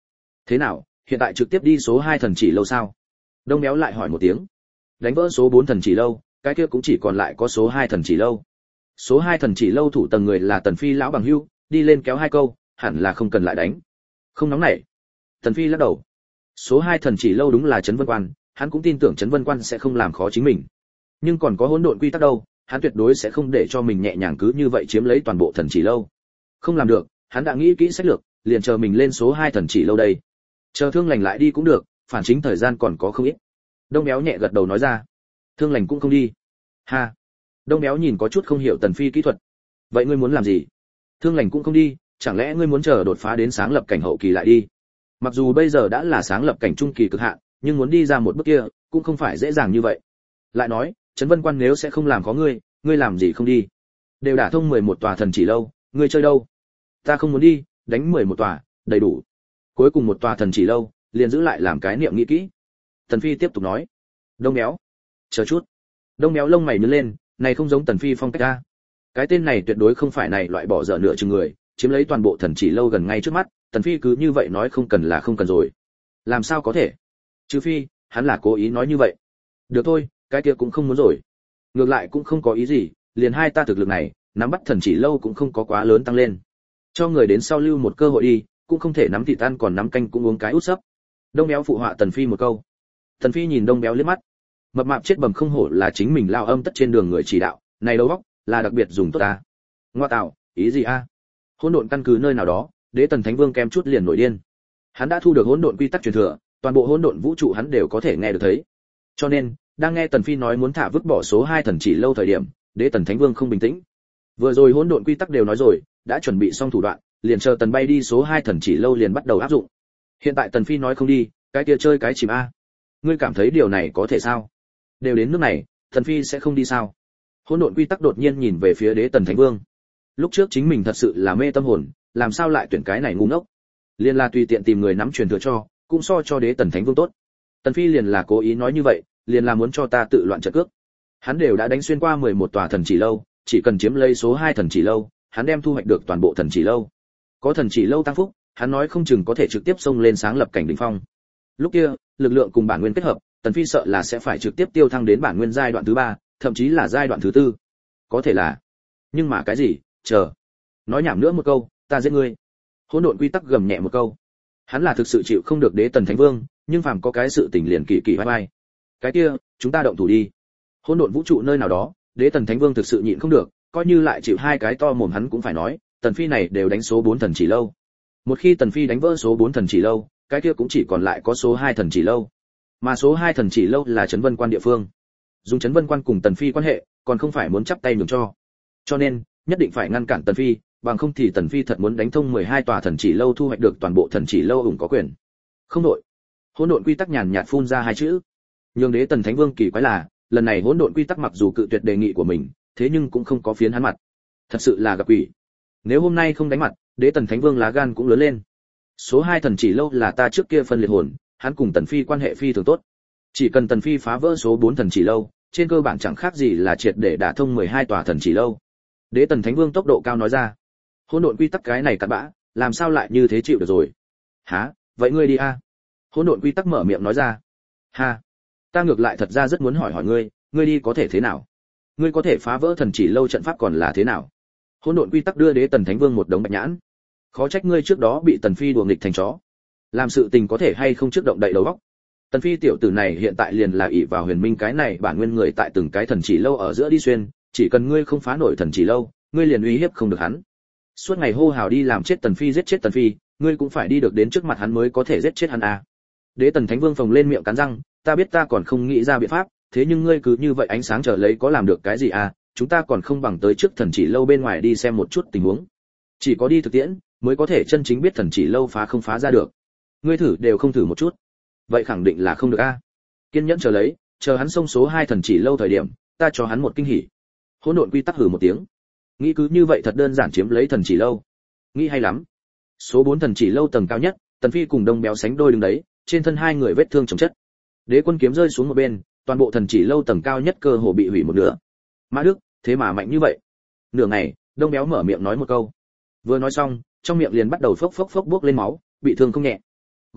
Thế nào, hiện tại trực tiếp đi số 2 thần chỉ lâu sao? Đông béo lại hỏi một tiếng. Đánh vỡ số 4 thần chỉ lâu, cái kia cũng chỉ còn lại có số 2 thần chỉ lâu. Số 2 thần chỉ lâu thủ tầng người là Tần Phi lão bằng hữu, đi lên kéo hai câu, hẳn là không cần lại đánh. Không nóng nảy. Tần Phi lắc đầu. Số 2 thần chỉ lâu đúng là Trấn Vân Quan, hắn cũng tin tưởng Trấn Vân Quan sẽ không làm khó chính mình. Nhưng còn có hỗn độn quy tắc đâu, hắn tuyệt đối sẽ không để cho mình nhẹ nhàng cứ như vậy chiếm lấy toàn bộ thần chỉ lâu. Không làm được, hắn đã nghĩ kỹ sách lược, liền chờ mình lên số 2 thần chỉ lâu đây. Chờ Thương Lành lại đi cũng được, phản chính thời gian còn có không ít. Đông béo nhẹ gật đầu nói ra. Thương Lành cũng không đi. Ha. Đông béo nhìn có chút không hiểu Tần Phi kỹ thuật. Vậy ngươi muốn làm gì? Thương Lành cũng không đi, chẳng lẽ ngươi muốn chờ đột phá đến sáng lập cảnh hậu kỳ lại đi? Mặc dù bây giờ đã là sáng lập cảnh trung kỳ cực hạn, nhưng muốn đi ra một bước kia, cũng không phải dễ dàng như vậy. Lại nói, Trấn Vân Quan nếu sẽ không làm khó ngươi, ngươi làm gì không đi? Đều đả thông 11 tòa thần chỉ lâu, ngươi chơi đâu? Ta không muốn đi, đánh 11 tòa, đầy đủ. Cuối cùng một tòa thần chỉ lâu, liền giữ lại làm cái niệm nghĩ kỹ. Tần Phi tiếp tục nói. Đông béo, chờ chút. Đông béo lông mày nhướng lên, này không giống Tần Phi phong cách a. Cái tên này tuyệt đối không phải này loại bỏ dở nửa chừng người, chiếm lấy toàn bộ thần chỉ lâu gần ngay trước mắt, Tần Phi cứ như vậy nói không cần là không cần rồi. Làm sao có thể? Trừ phi, hắn là cố ý nói như vậy. Được thôi, cái kia cũng không muốn rồi. Ngược lại cũng không có ý gì, liền hai ta thực lực này, nắm bắt thần chỉ lâu cũng không có quá lớn tăng lên. Cho người đến sau lưu một cơ hội đi, cũng không thể nắm thịt ăn còn nắm canh cũng uống cái út sấp. Đông béo phụ họa Tần Phi một câu. Tần Phi nhìn Đông béo liếc mắt. Mập mạp chết bầm không hổ là chính mình lao âm tất trên đường người chỉ đạo, này đầu óc là đặc biệt dùng tốt ta. Ngoa tạo, ý gì a? Hỗn độn căn cứ nơi nào đó, Đế Tần Thánh Vương kem chút liền nổi điên. Hắn đã thu được hỗn độn quy tắc truyền thừa, toàn bộ hỗn độn vũ trụ hắn đều có thể nghe được thấy. Cho nên, đang nghe Tần Phi nói muốn thả vứt bỏ số 2 thần chỉ lâu thời điểm, Đế Tần Thánh Vương không bình tĩnh. Vừa rồi hỗn độn quy tắc đều nói rồi, đã chuẩn bị xong thủ đoạn, liền chờ Tần bay đi số 2 thần chỉ lâu liền bắt đầu áp dụng. Hiện tại Tần Phi nói không đi, cái kia chơi cái chìm a. Ngươi cảm thấy điều này có thể sao? Đều đến nước này, Tần Phi sẽ không đi sao? Hỗn độn quy tắc đột nhiên nhìn về phía Đế Tần Thánh Vương. Lúc trước chính mình thật sự là mê tâm hồn, làm sao lại tuyển cái này ngu ngốc? Liên là tùy tiện tìm người nắm truyền thừa cho, cũng so cho Đế Tần Thánh Vương tốt. Tần Phi liền là cố ý nói như vậy, liền là muốn cho ta tự loạn trận cước. Hắn đều đã đánh xuyên qua 11 tòa thần chỉ lâu, chỉ cần chiếm lấy số 2 thần chỉ lâu, hắn đem thu hoạch được toàn bộ thần chỉ lâu. Có thần chỉ lâu tăng phúc, hắn nói không chừng có thể trực tiếp xông lên sáng lập cảnh đỉnh phong. Lúc kia, lực lượng cùng bản nguyên kết hợp, Tần Phi sợ là sẽ phải trực tiếp tiêu thăng đến bản nguyên giai đoạn thứ 3, thậm chí là giai đoạn thứ 4. Có thể là. Nhưng mà cái gì? Chờ. Nói nhảm nữa một câu, ta giết ngươi. Hỗn độn quy tắc gầm nhẹ một câu. Hắn là thực sự chịu không được Đế Tần Thánh Vương, nhưng phàm có cái sự tình liền kỳ kỳ vai vai. Cái kia, chúng ta động thủ đi. Hỗn độn vũ trụ nơi nào đó, Đế Tần Thánh Vương thực sự nhịn không được, coi như lại chịu hai cái to mồm hắn cũng phải nói, Tần Phi này đều đánh số 4 thần chỉ lâu. Một khi Tần Phi đánh vỡ số 4 thần chỉ lâu, cái kia cũng chỉ còn lại có số 2 thần chỉ lâu. Mà số 2 thần chỉ lâu là Trấn Vân Quan địa phương. Dùng Trấn Vân Quan cùng Tần Phi quan hệ, còn không phải muốn chắp tay nhường cho. Cho nên, nhất định phải ngăn cản Tần Phi, bằng không thì Tần Phi thật muốn đánh thông 12 tòa thần chỉ lâu thu hoạch được toàn bộ thần chỉ lâu ủng có quyền. Không đội. Hỗn độn quy tắc nhàn nhạt phun ra hai chữ. Nhưng Đế Tần Thánh Vương kỳ quái là, lần này hỗn độn quy tắc mặc dù cự tuyệt đề nghị của mình, thế nhưng cũng không có phiến hắn mặt. Thật sự là gặp quỷ. Nếu hôm nay không đánh mặt, Đế Tần Thánh Vương lá gan cũng lớn lên. Số 2 thần chỉ lâu là ta trước kia phân liệt hồn, hắn cùng Tần Phi quan hệ phi thường tốt. Chỉ cần Tần Phi phá vỡ số 4 thần chỉ lâu, trên cơ bản chẳng khác gì là triệt để đả thông 12 tòa thần chỉ lâu. Đế Tần Thánh Vương tốc độ cao nói ra. Hỗn độn quy tắc cái này cặn bã, làm sao lại như thế chịu được rồi? Hả? Vậy ngươi đi a. Hỗn độn quy tắc mở miệng nói ra. Ha, ta ngược lại thật ra rất muốn hỏi ngươi, ngươi đi có thể thế nào? Ngươi có thể phá vỡ thần chỉ lâu trận pháp còn là thế nào? Hỗn độn quy tắc đưa Đế Tần Thánh Vương một đống bạch nhãn. Khó trách ngươi trước đó bị Tần Phi đùa nghịch thành chó. Làm sự tình có thể hay không trước động đậy đầu óc. Tần Phi tiểu tử này hiện tại liền là ỷ vào Huyền Minh cái này bản nguyên người tại từng cái thần chỉ lâu ở giữa đi xuyên, chỉ cần ngươi không phá nổi thần chỉ lâu, ngươi liền uy hiếp không được hắn. Suốt ngày hô hào đi làm chết Tần Phi giết chết Tần Phi, ngươi cũng phải đi được đến trước mặt hắn mới có thể giết chết hắn à. Đế Tần Thánh Vương phồng lên miệng cắn răng, ta biết ta còn không nghĩ ra biện pháp, thế nhưng ngươi cứ như vậy ánh sáng trở lấy có làm được cái gì à, chúng ta còn không bằng tới trước thần chỉ lâu bên ngoài đi xem một chút tình huống. Chỉ có đi thực tiễn, mới có thể chân chính biết thần chỉ lâu phá không phá ra được. Ngươi thử đều không thử một chút. Vậy khẳng định là không được a. Kiên nhẫn chờ lấy, chờ hắn xông số 2 thần chỉ lâu thời điểm, ta cho hắn một kinh hỉ. Hỗn độn quy tắc hừ một tiếng. Nghĩ cứ như vậy thật đơn giản chiếm lấy thần chỉ lâu. Nghĩ hay lắm. Số 4 thần chỉ lâu tầng cao nhất, Tần Phi cùng Đông Béo sánh đôi đứng đấy, trên thân hai người vết thương chồng chất. Đế quân kiếm rơi xuống một bên, toàn bộ thần chỉ lâu tầng cao nhất cơ hồ bị hủy một nửa. Mã Đức, thế mà mạnh như vậy. Nửa ngày, Đông Béo mở miệng nói một câu. Vừa nói xong, trong miệng liền bắt đầu phốc phốc phốc buốc lên máu, bị thương không nhẹ.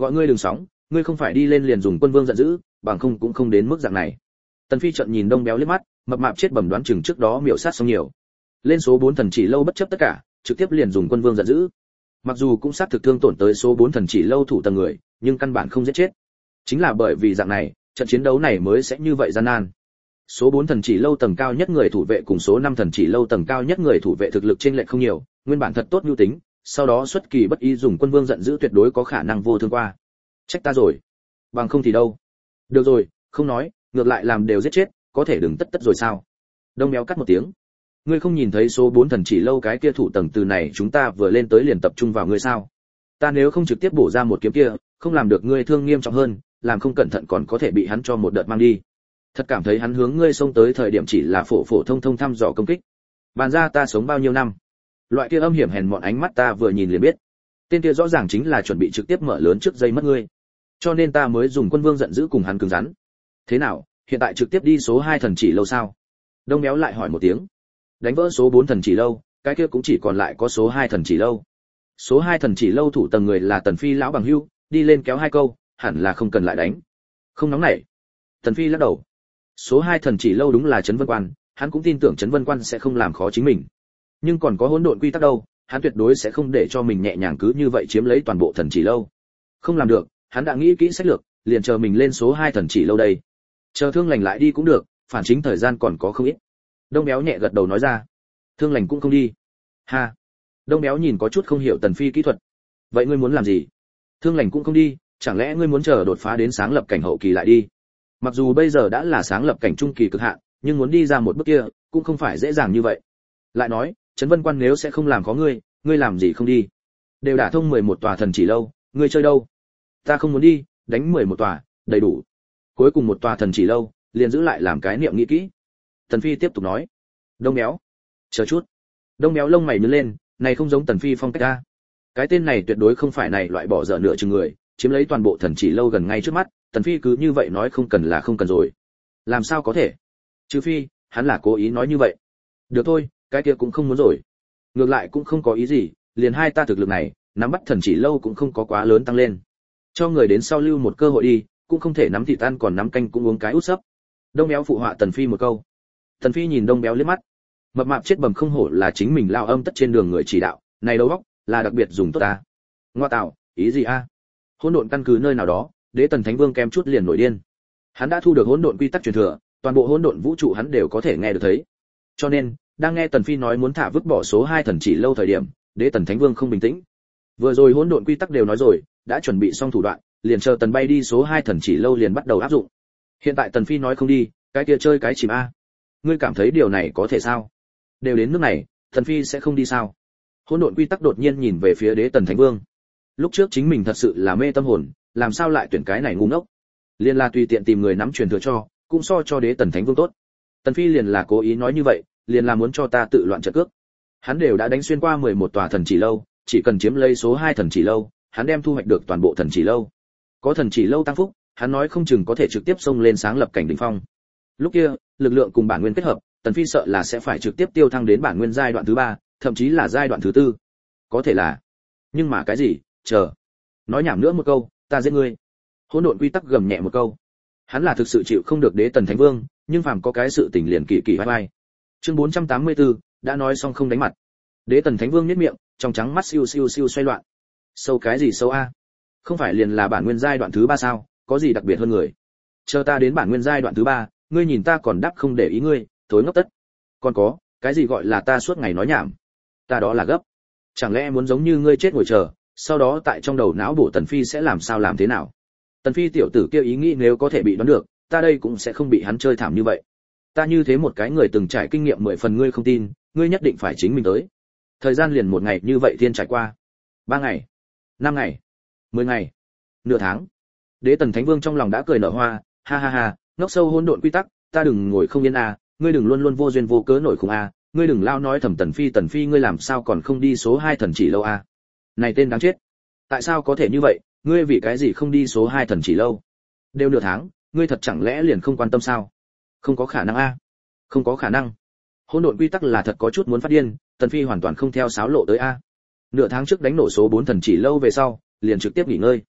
gọi ngươi đừng sóng, ngươi không phải đi lên liền dùng quân vương giận dữ, bằng không cũng không đến mức dạng này. Tần Phi trợn nhìn Đông Béo liếc mắt, mập mạp chết bẩm đoán chừng trước đó miểu sát xong nhiều. Lên số 4 thần chỉ lâu bất chấp tất cả, trực tiếp liền dùng quân vương giận dữ. Mặc dù cũng sát thực thương tổn tới số 4 thần chỉ lâu thủ tầng người, nhưng căn bản không giết chết. Chính là bởi vì dạng này, trận chiến đấu này mới sẽ như vậy gian nan. Số 4 thần chỉ lâu tầng cao nhất người thủ vệ cùng số 5 thần chỉ lâu tầng cao nhất người thủ vệ thực lực chênh lệch không nhiều, nguyên bản thật tốt nhu tính, sau đó xuất kỳ bất ý dùng quân vương giận dữ tuyệt đối có khả năng vô thương qua. Trách ta rồi. Bằng không thì đâu. Được rồi, không nói, ngược lại làm đều giết chết, có thể đừng tất tất rồi sao? Đông Béo cắt một tiếng. Ngươi không nhìn thấy số 4 thần chỉ lâu cái kia thủ tầng từ này chúng ta vừa lên tới liền tập trung vào ngươi sao? Ta nếu không trực tiếp bổ ra một kiếm kia, không làm được ngươi thương nghiêm trọng hơn, làm không cẩn thận còn có thể bị hắn cho một đợt mang đi. Thật cảm thấy hắn hướng ngươi xông tới thời điểm chỉ là phổ phổ thông thông thăm dò công kích. Bàn ra ta sống bao nhiêu năm. Loại kia âm hiểm hèn mọn ánh mắt ta vừa nhìn liền biết. Tên kia rõ ràng chính là chuẩn bị trực tiếp mở lớn trước dây mất ngươi. Cho nên ta mới dùng quân vương giận dữ cùng hắn cứng rắn. Thế nào, hiện tại trực tiếp đi số 2 thần chỉ lâu sao? Đông Béo lại hỏi một tiếng. Đánh vỡ số 4 thần chỉ lâu, cái kia cũng chỉ còn lại có số 2 thần chỉ lâu. Số 2 thần chỉ lâu thủ tầng người là Tần Phi lão bằng hữu, đi lên kéo hai câu, hẳn là không cần lại đánh. Không nóng nảy. Tần Phi lắc đầu. Số 2 thần chỉ lâu đúng là Trấn Vân Quan, hắn cũng tin tưởng Trấn Vân Quan sẽ không làm khó chính mình. Nhưng còn có hỗn độn quy tắc đâu, hắn tuyệt đối sẽ không để cho mình nhẹ nhàng cứ như vậy chiếm lấy toàn bộ thần chỉ lâu. Không làm được, hắn đã nghĩ kỹ sách lược, liền chờ mình lên số 2 thần chỉ lâu đây. Chờ Thương Lành lại đi cũng được, phản chính thời gian còn có không ít. Đông Béo nhẹ gật đầu nói ra. Thương Lành cũng không đi. Ha. Đông Béo nhìn có chút không hiểu Tần Phi kỹ thuật. Vậy ngươi muốn làm gì? Thương Lành cũng không đi, chẳng lẽ ngươi muốn chờ đột phá đến sáng lập cảnh hậu kỳ lại đi? Mặc dù bây giờ đã là sáng lập cảnh trung kỳ cực hạn, nhưng muốn đi ra một bước kia cũng không phải dễ dàng như vậy. Lại nói, Trấn Vân Quan nếu sẽ không làm khó ngươi, ngươi làm gì không đi? Đều đả thông 11 tòa thần chỉ lâu, ngươi chơi đâu? Ta không muốn đi, đánh 11 tòa, đầy đủ. Cuối cùng một tòa thần chỉ lâu, liền giữ lại làm cái niệm nghĩ kỹ. Tần Phi tiếp tục nói. Đông Béo, chờ chút. Đông Béo lông mày nhướng lên, này không giống Tần Phi phong cách a. Cái tên này tuyệt đối không phải này loại bỏ dở nửa chừng người, chiếm lấy toàn bộ thần chỉ lâu gần ngay trước mắt, Tần Phi cứ như vậy nói không cần là không cần rồi. Làm sao có thể? Trừ phi, hắn là cố ý nói như vậy. Được thôi, cái kia cũng không muốn rồi. Ngược lại cũng không có ý gì, liền hai ta thực lực này, nắm bắt thần chỉ lâu cũng không có quá lớn tăng lên. Cho người đến sau lưu một cơ hội đi, cũng không thể nắm thịt ăn còn nắm canh cũng uống cái út sấp. Đông Béo phụ họa Tần Phi một câu. Tần Phi nhìn Đông Béo liếc mắt. Mập mạp chết bầm không hổ là chính mình lao âm tất trên đường người chỉ đạo, này đầu óc là đặc biệt dùng tốt ta. Ngoa tạo, ý gì a? Hỗn độn căn cứ nơi nào đó, Đế Tần Thánh Vương kem chút liền nổi điên. Hắn đã thu được hỗn độn quy tắc truyền thừa, toàn bộ hỗn độn vũ trụ hắn đều có thể nghe được thấy. Cho nên, đang nghe Tần Phi nói muốn thả vứt bỏ số 2 thần chỉ lâu thời điểm, Đế Tần Thánh Vương không bình tĩnh. Vừa rồi hỗn độn quy tắc đều nói rồi, đã chuẩn bị xong thủ đoạn, liền chờ Tần bay đi số 2 thần chỉ lâu liền bắt đầu áp dụng. Hiện tại Tần Phi nói không đi, cái kia chơi cái chìm a. Ngươi cảm thấy điều này có thể sao? Đều đến nước này, Tần Phi sẽ không đi sao? Hỗn độn quy tắc đột nhiên nhìn về phía Đế Tần Thánh Vương. Lúc trước chính mình thật sự là mê tâm hồn, làm sao lại tuyển cái này ngu ngốc? Liên là tùy tiện tìm người nắm truyền thừa cho, cũng so cho Đế Tần Thánh Vương tốt. Tần Phi liền là cố ý nói như vậy, liền là muốn cho ta tự loạn trận cước. Hắn đều đã đánh xuyên qua 11 tòa thần chỉ lâu, chỉ cần chiếm lấy số 2 thần chỉ lâu, hắn đem thu hoạch được toàn bộ thần chỉ lâu. Có thần chỉ lâu tăng phúc, hắn nói không chừng có thể trực tiếp xông lên sáng lập cảnh đỉnh phong. Lúc kia, lực lượng cùng bản nguyên kết hợp, Tần Phi sợ là sẽ phải trực tiếp tiêu thăng đến bản nguyên giai đoạn thứ 3, thậm chí là giai đoạn thứ 4. Có thể là. Nhưng mà cái gì? Chờ. Nói nhảm nữa một câu, ta giết ngươi. Hỗn độn quy tắc gầm nhẹ một câu. Hắn là thực sự chịu không được Đế Tần Thánh Vương, nhưng phàm có cái sự tình liền kỳ kỳ vai vai. Chương 484, đã nói xong không đánh mặt. Đế Tần Thánh Vương nhếch miệng, trong trắng mắt siêu siêu siêu xoay loạn. Sâu cái gì sâu a? Không phải liền là bản nguyên giai đoạn thứ 3 sao, có gì đặc biệt hơn người? Chờ ta đến bản nguyên giai đoạn thứ 3, ngươi nhìn ta còn đáp không để ý ngươi, thối ngốc tất. Còn có, cái gì gọi là ta suốt ngày nói nhảm? Ta đó là gấp. Chẳng lẽ muốn giống như ngươi chết ngồi chờ, sau đó tại trong đầu não bộ Tần Phi sẽ làm sao làm thế nào? Tần Phi tiểu tử kia ý nghĩ nếu có thể bị đoán được, ta đây cũng sẽ không bị hắn chơi thảm như vậy. Ta như thế một cái người từng trải kinh nghiệm 10 phần ngươi không tin, ngươi nhất định phải chính mình tới. Thời gian liền một ngày như vậy thiên trải qua. 3 ngày, 5 ngày, 10 ngày, nửa tháng. Đế Tần Thánh Vương trong lòng đã cười nở hoa, ha ha ha, ngốc sâu hỗn độn quy tắc, ta đừng ngồi không yên à, ngươi đừng luôn luôn vô duyên vô cớ nổi khùng à, ngươi đừng lao nói thầm Tần Phi ngươi làm sao còn không đi số 2 thần chỉ lâu à? Này tên đáng chết. Tại sao có thể như vậy, ngươi vì cái gì không đi số 2 thần chỉ lâu? Đều nửa tháng, ngươi thật chẳng lẽ liền không quan tâm sao? Không có khả năng a. Không có khả năng. Hỗn độn quy tắc là thật có chút muốn phát điên, Tần Phi hoàn toàn không theo sáo lộ tới a. Nửa tháng trước đánh nổ số 4 thần chỉ lâu về sau, liền trực tiếp nghỉ ngơi.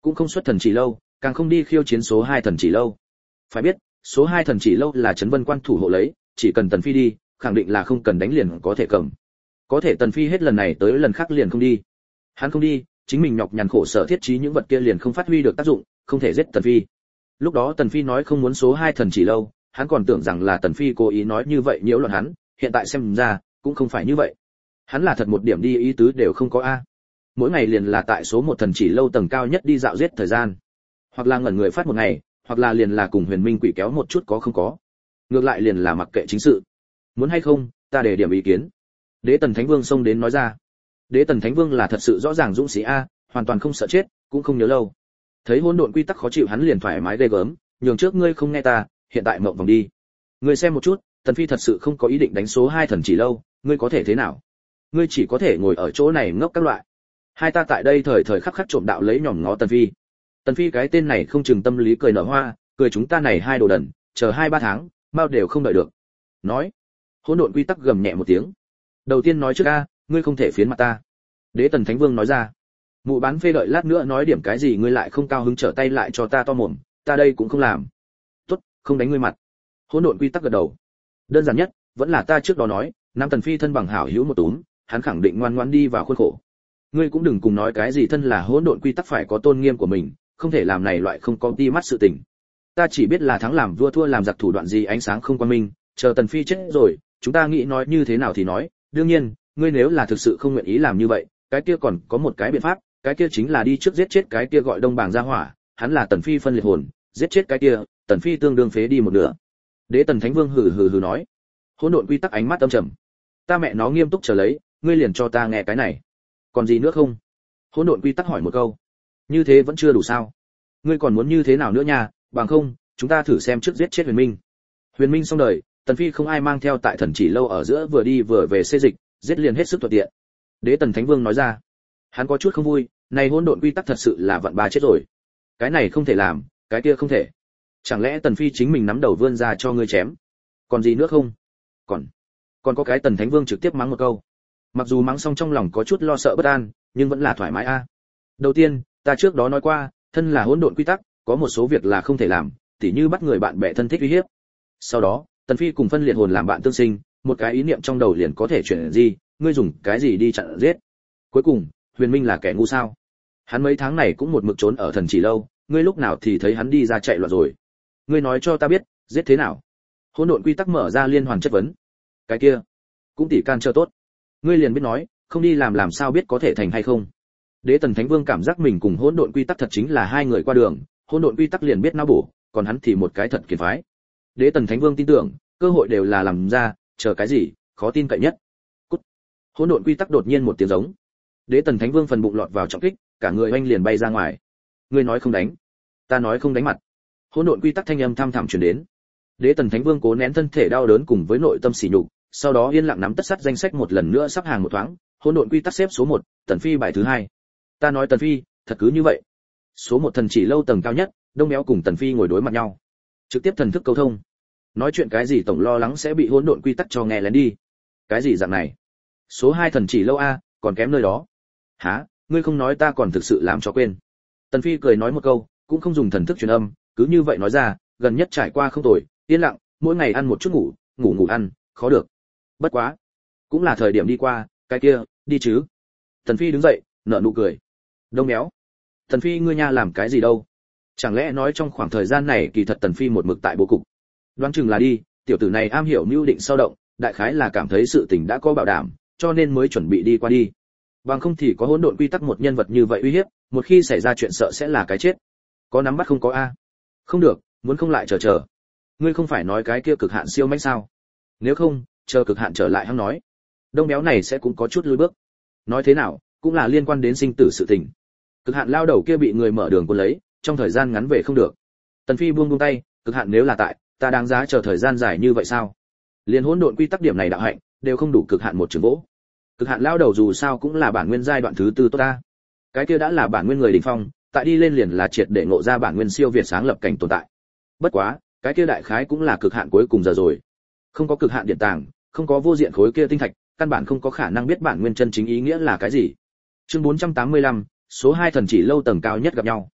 cũng không xuất thần chỉ lâu, càng không đi khiêu chiến số 2 thần chỉ lâu. Phải biết, số 2 thần chỉ lâu là Trấn Vân Quan thủ hộ lấy, chỉ cần Tần Phi đi, khẳng định là không cần đánh liền có thể cầm. Có thể Tần Phi hết lần này tới lần khác liền không đi. Hắn không đi, chính mình nhọc nhằn khổ sở thiết trí những vật kia liền không phát huy được tác dụng, không thể giết Tần Phi. Lúc đó Tần Phi nói không muốn số 2 thần chỉ lâu, hắn còn tưởng rằng là Tần Phi cố ý nói như vậy nhiễu loạn hắn, hiện tại xem ra, cũng không phải như vậy. Hắn là thật một điểm đi ý tứ đều không có a. Mỗi ngày liền là tại số 1 thần chỉ lâu tầng cao nhất đi dạo giết thời gian, hoặc là ngẩn người phát một ngày, hoặc là liền là cùng Huyền Minh Quỷ kéo một chút có không có. Ngược lại liền là mặc kệ chính sự. Muốn hay không, ta để điểm ý kiến. Đế Tần Thánh Vương xông đến nói ra. Đế Tần Thánh Vương là thật sự rõ ràng dũng sĩ a, hoàn toàn không sợ chết, cũng không nhớ lâu. Thấy hỗn độn quy tắc khó chịu hắn liền thoải mái ghê gớm, nhường trước ngươi không nghe ta, hiện tại mộng vòng đi. Ngươi xem một chút, Tần Phi thật sự không có ý định đánh số 2 thần chỉ lâu, ngươi có thể thế nào? Ngươi chỉ có thể ngồi ở chỗ này ngốc các loại. Hai ta tại đây thời thời khắc khắc trộm đạo lấy nhòm ngó Tần Phi. Tần Phi cái tên này không chừng tâm lý cười nở hoa, cười chúng ta này hai đồ đần, chờ 2-3 tháng, mau đều không đợi được. Nói, hỗn độn quy tắc gầm nhẹ một tiếng. Đầu tiên nói trước a, ngươi không thể phiến mặt ta. Đế Tần Thánh Vương nói ra. Mụ bán phê đợi lát nữa nói điểm cái gì ngươi lại không cao hứng trở tay lại cho ta to mồm, ta đây cũng không làm. Tốt, không đánh ngươi mặt. Hỗn độn quy tắc gật đầu. Đơn giản nhất, vẫn là ta trước đó nói, Nam Tần Phi thân bằng hảo hữu một túm, hắn khẳng định ngoan ngoãn đi vào khuôn khổ. Ngươi cũng đừng cùng nói cái gì thân là hỗn độn quy tắc phải có tôn nghiêm của mình, không thể làm này loại không có đi mắt sự tình. Ta chỉ biết là thắng làm vua thua làm giặc thủ đoạn gì ánh sáng không quan minh, chờ Tần Phi chết rồi, chúng ta nghĩ nói như thế nào thì nói, đương nhiên, ngươi nếu là thực sự không nguyện ý làm như vậy, cái kia còn có một cái biện pháp, cái kia chính là đi trước giết chết cái kia gọi Đông Bàng gia hỏa, hắn là Tần Phi phân liệt hồn, giết chết cái kia, Tần Phi tương đương phế đi một nửa. Đế Tần Thánh Vương hừ hừ hừ nói. Hỗn độn quy tắc ánh mắt âm trầm. Ta mẹ nó nghiêm túc chờ lấy, ngươi liền cho ta nghe cái này. Còn gì nữa không? Hỗn độn quy tắc hỏi một câu. Như thế vẫn chưa đủ sao? Ngươi còn muốn như thế nào nữa nha, bằng không, chúng ta thử xem trước giết chết Huyền Minh. Huyền Minh xong đời, Tần Phi không ai mang theo tại thần chỉ lâu ở giữa vừa đi vừa về xê dịch, giết liền hết sức thuận tiện. Đế Tần Thánh Vương nói ra. Hắn có chút không vui, này hỗn độn quy tắc thật sự là vạn ba chết rồi. Cái này không thể làm, cái kia không thể. Chẳng lẽ Tần Phi chính mình nắm đầu vươn ra cho ngươi chém? Còn gì nữa không? Còn có cái Tần Thánh Vương trực tiếp mắng một câu. Mặc dù mắng xong trong lòng có chút lo sợ bất an, nhưng vẫn là thoải mái a. Đầu tiên, ta trước đó nói qua, thân là hỗn độn quy tắc, có một số việc là không thể làm, tỉ như bắt người bạn bè thân thích uy hiếp. Sau đó, Tần Phi cùng phân liệt hồn làm bạn tương sinh, một cái ý niệm trong đầu liền có thể chuyển gì, ngươi dùng cái gì đi chặn giết. Cuối cùng, Huyền Minh là kẻ ngu sao? Hắn mấy tháng này cũng một mực trốn ở thần chỉ lâu, ngươi lúc nào thì thấy hắn đi ra chạy loạn rồi? Ngươi nói cho ta biết, giết thế nào? Hỗn độn quy tắc mở ra liên hoàn chất vấn. Cái kia, cũng tỉ can chờ tốt. Ngươi liền biết nói, không đi làm sao biết có thể thành hay không? Đế Tần Thánh Vương cảm giác mình cùng hỗn độn quy tắc thật chính là hai người qua đường, hỗn độn quy tắc liền biết não bổ, còn hắn thì một cái thật kiệt phái. Đế Tần Thánh Vương tin tưởng, cơ hội đều là làm ra, chờ cái gì, khó tin cậy nhất. Cút. Hỗn độn quy tắc đột nhiên một tiếng giống. Đế Tần Thánh Vương phần bụng lọt vào trọng kích, cả người oanh liền bay ra ngoài. Ngươi nói không đánh, ta nói không đánh mặt. Hỗn độn quy tắc thanh âm thăm thẳm truyền đến. Đế Tần Thánh Vương cố nén thân thể đau đớn cùng với nội tâm sỉ nhục, sau đó yên lặng nắm tất sắt danh sách một lần nữa sắp hàng một thoáng, hỗn độn quy tắc xếp số 1, Tần Phi bài thứ 2. Ta nói Tần Phi, thật cứ như vậy. Số 1 thần chỉ lâu tầng cao nhất, Đông Béo cùng Tần Phi ngồi đối mặt nhau. Trực tiếp thần thức câu thông. Nói chuyện cái gì tổng lo lắng sẽ bị hỗn độn quy tắc cho nghe lén đi. Cái gì dạng này? Số 2 thần chỉ lâu a, còn kém nơi đó. Hả, ngươi không nói ta còn thực sự làm cho quên. Tần Phi cười nói một câu, cũng không dùng thần thức truyền âm, cứ như vậy nói ra, gần nhất trải qua không tồi, yên lặng, mỗi ngày ăn một chút ngủ, ngủ ăn, khó được. Bất quá, cũng là thời điểm đi qua, cái kia, đi chứ. Tần Phi đứng dậy, nở nụ cười. Đông Béo, Tần Phi ngươi nha làm cái gì đâu? Chẳng lẽ nói trong khoảng thời gian này kỳ thật Tần Phi một mực tại bố cục. Đoán chừng là đi, tiểu tử này am hiểu mưu định sao động, đại khái là cảm thấy sự tình đã có bảo đảm, cho nên mới chuẩn bị đi qua đi. Bằng không thì có hỗn độn quy tắc một nhân vật như vậy uy hiếp, một khi xảy ra chuyện sợ sẽ là cái chết. Có nắm bắt không có a? Không được, muốn không lại chờ. Ngươi không phải nói cái kia cực hạn siêu mãnh sao? Nếu không, chờ cực hạn trở lại hắn nói. Đông Béo này sẽ cũng có chút lùi bước. Nói thế nào, cũng là liên quan đến sinh tử sự tình. Cực hạn lao đầu kia bị người mở đường cuốn lấy, trong thời gian ngắn về không được. Tần Phi buông tay, cực hạn nếu là tại, ta đáng giá chờ thời gian dài như vậy sao? Liên hỗn độn quy tắc điểm này đạo hạnh, đều không đủ cực hạn một trường gỗ. Cực hạn lao đầu dù sao cũng là bản nguyên giai đoạn thứ 4 tốt ta. Cái kia đã là bản nguyên người đỉnh phong, tại đi lên liền là triệt để ngộ ra bản nguyên siêu việt sáng lập cảnh tồn tại. Bất quá, cái kia đại khái cũng là cực hạn cuối cùng giờ rồi. Không có cực hạn điện tàng, không có vô diện khối kia tinh thạch, căn bản không có khả năng biết bản nguyên chân chính ý nghĩa là cái gì. Chương 485, số 2 thần chỉ lâu tầng cao nhất gặp nhau.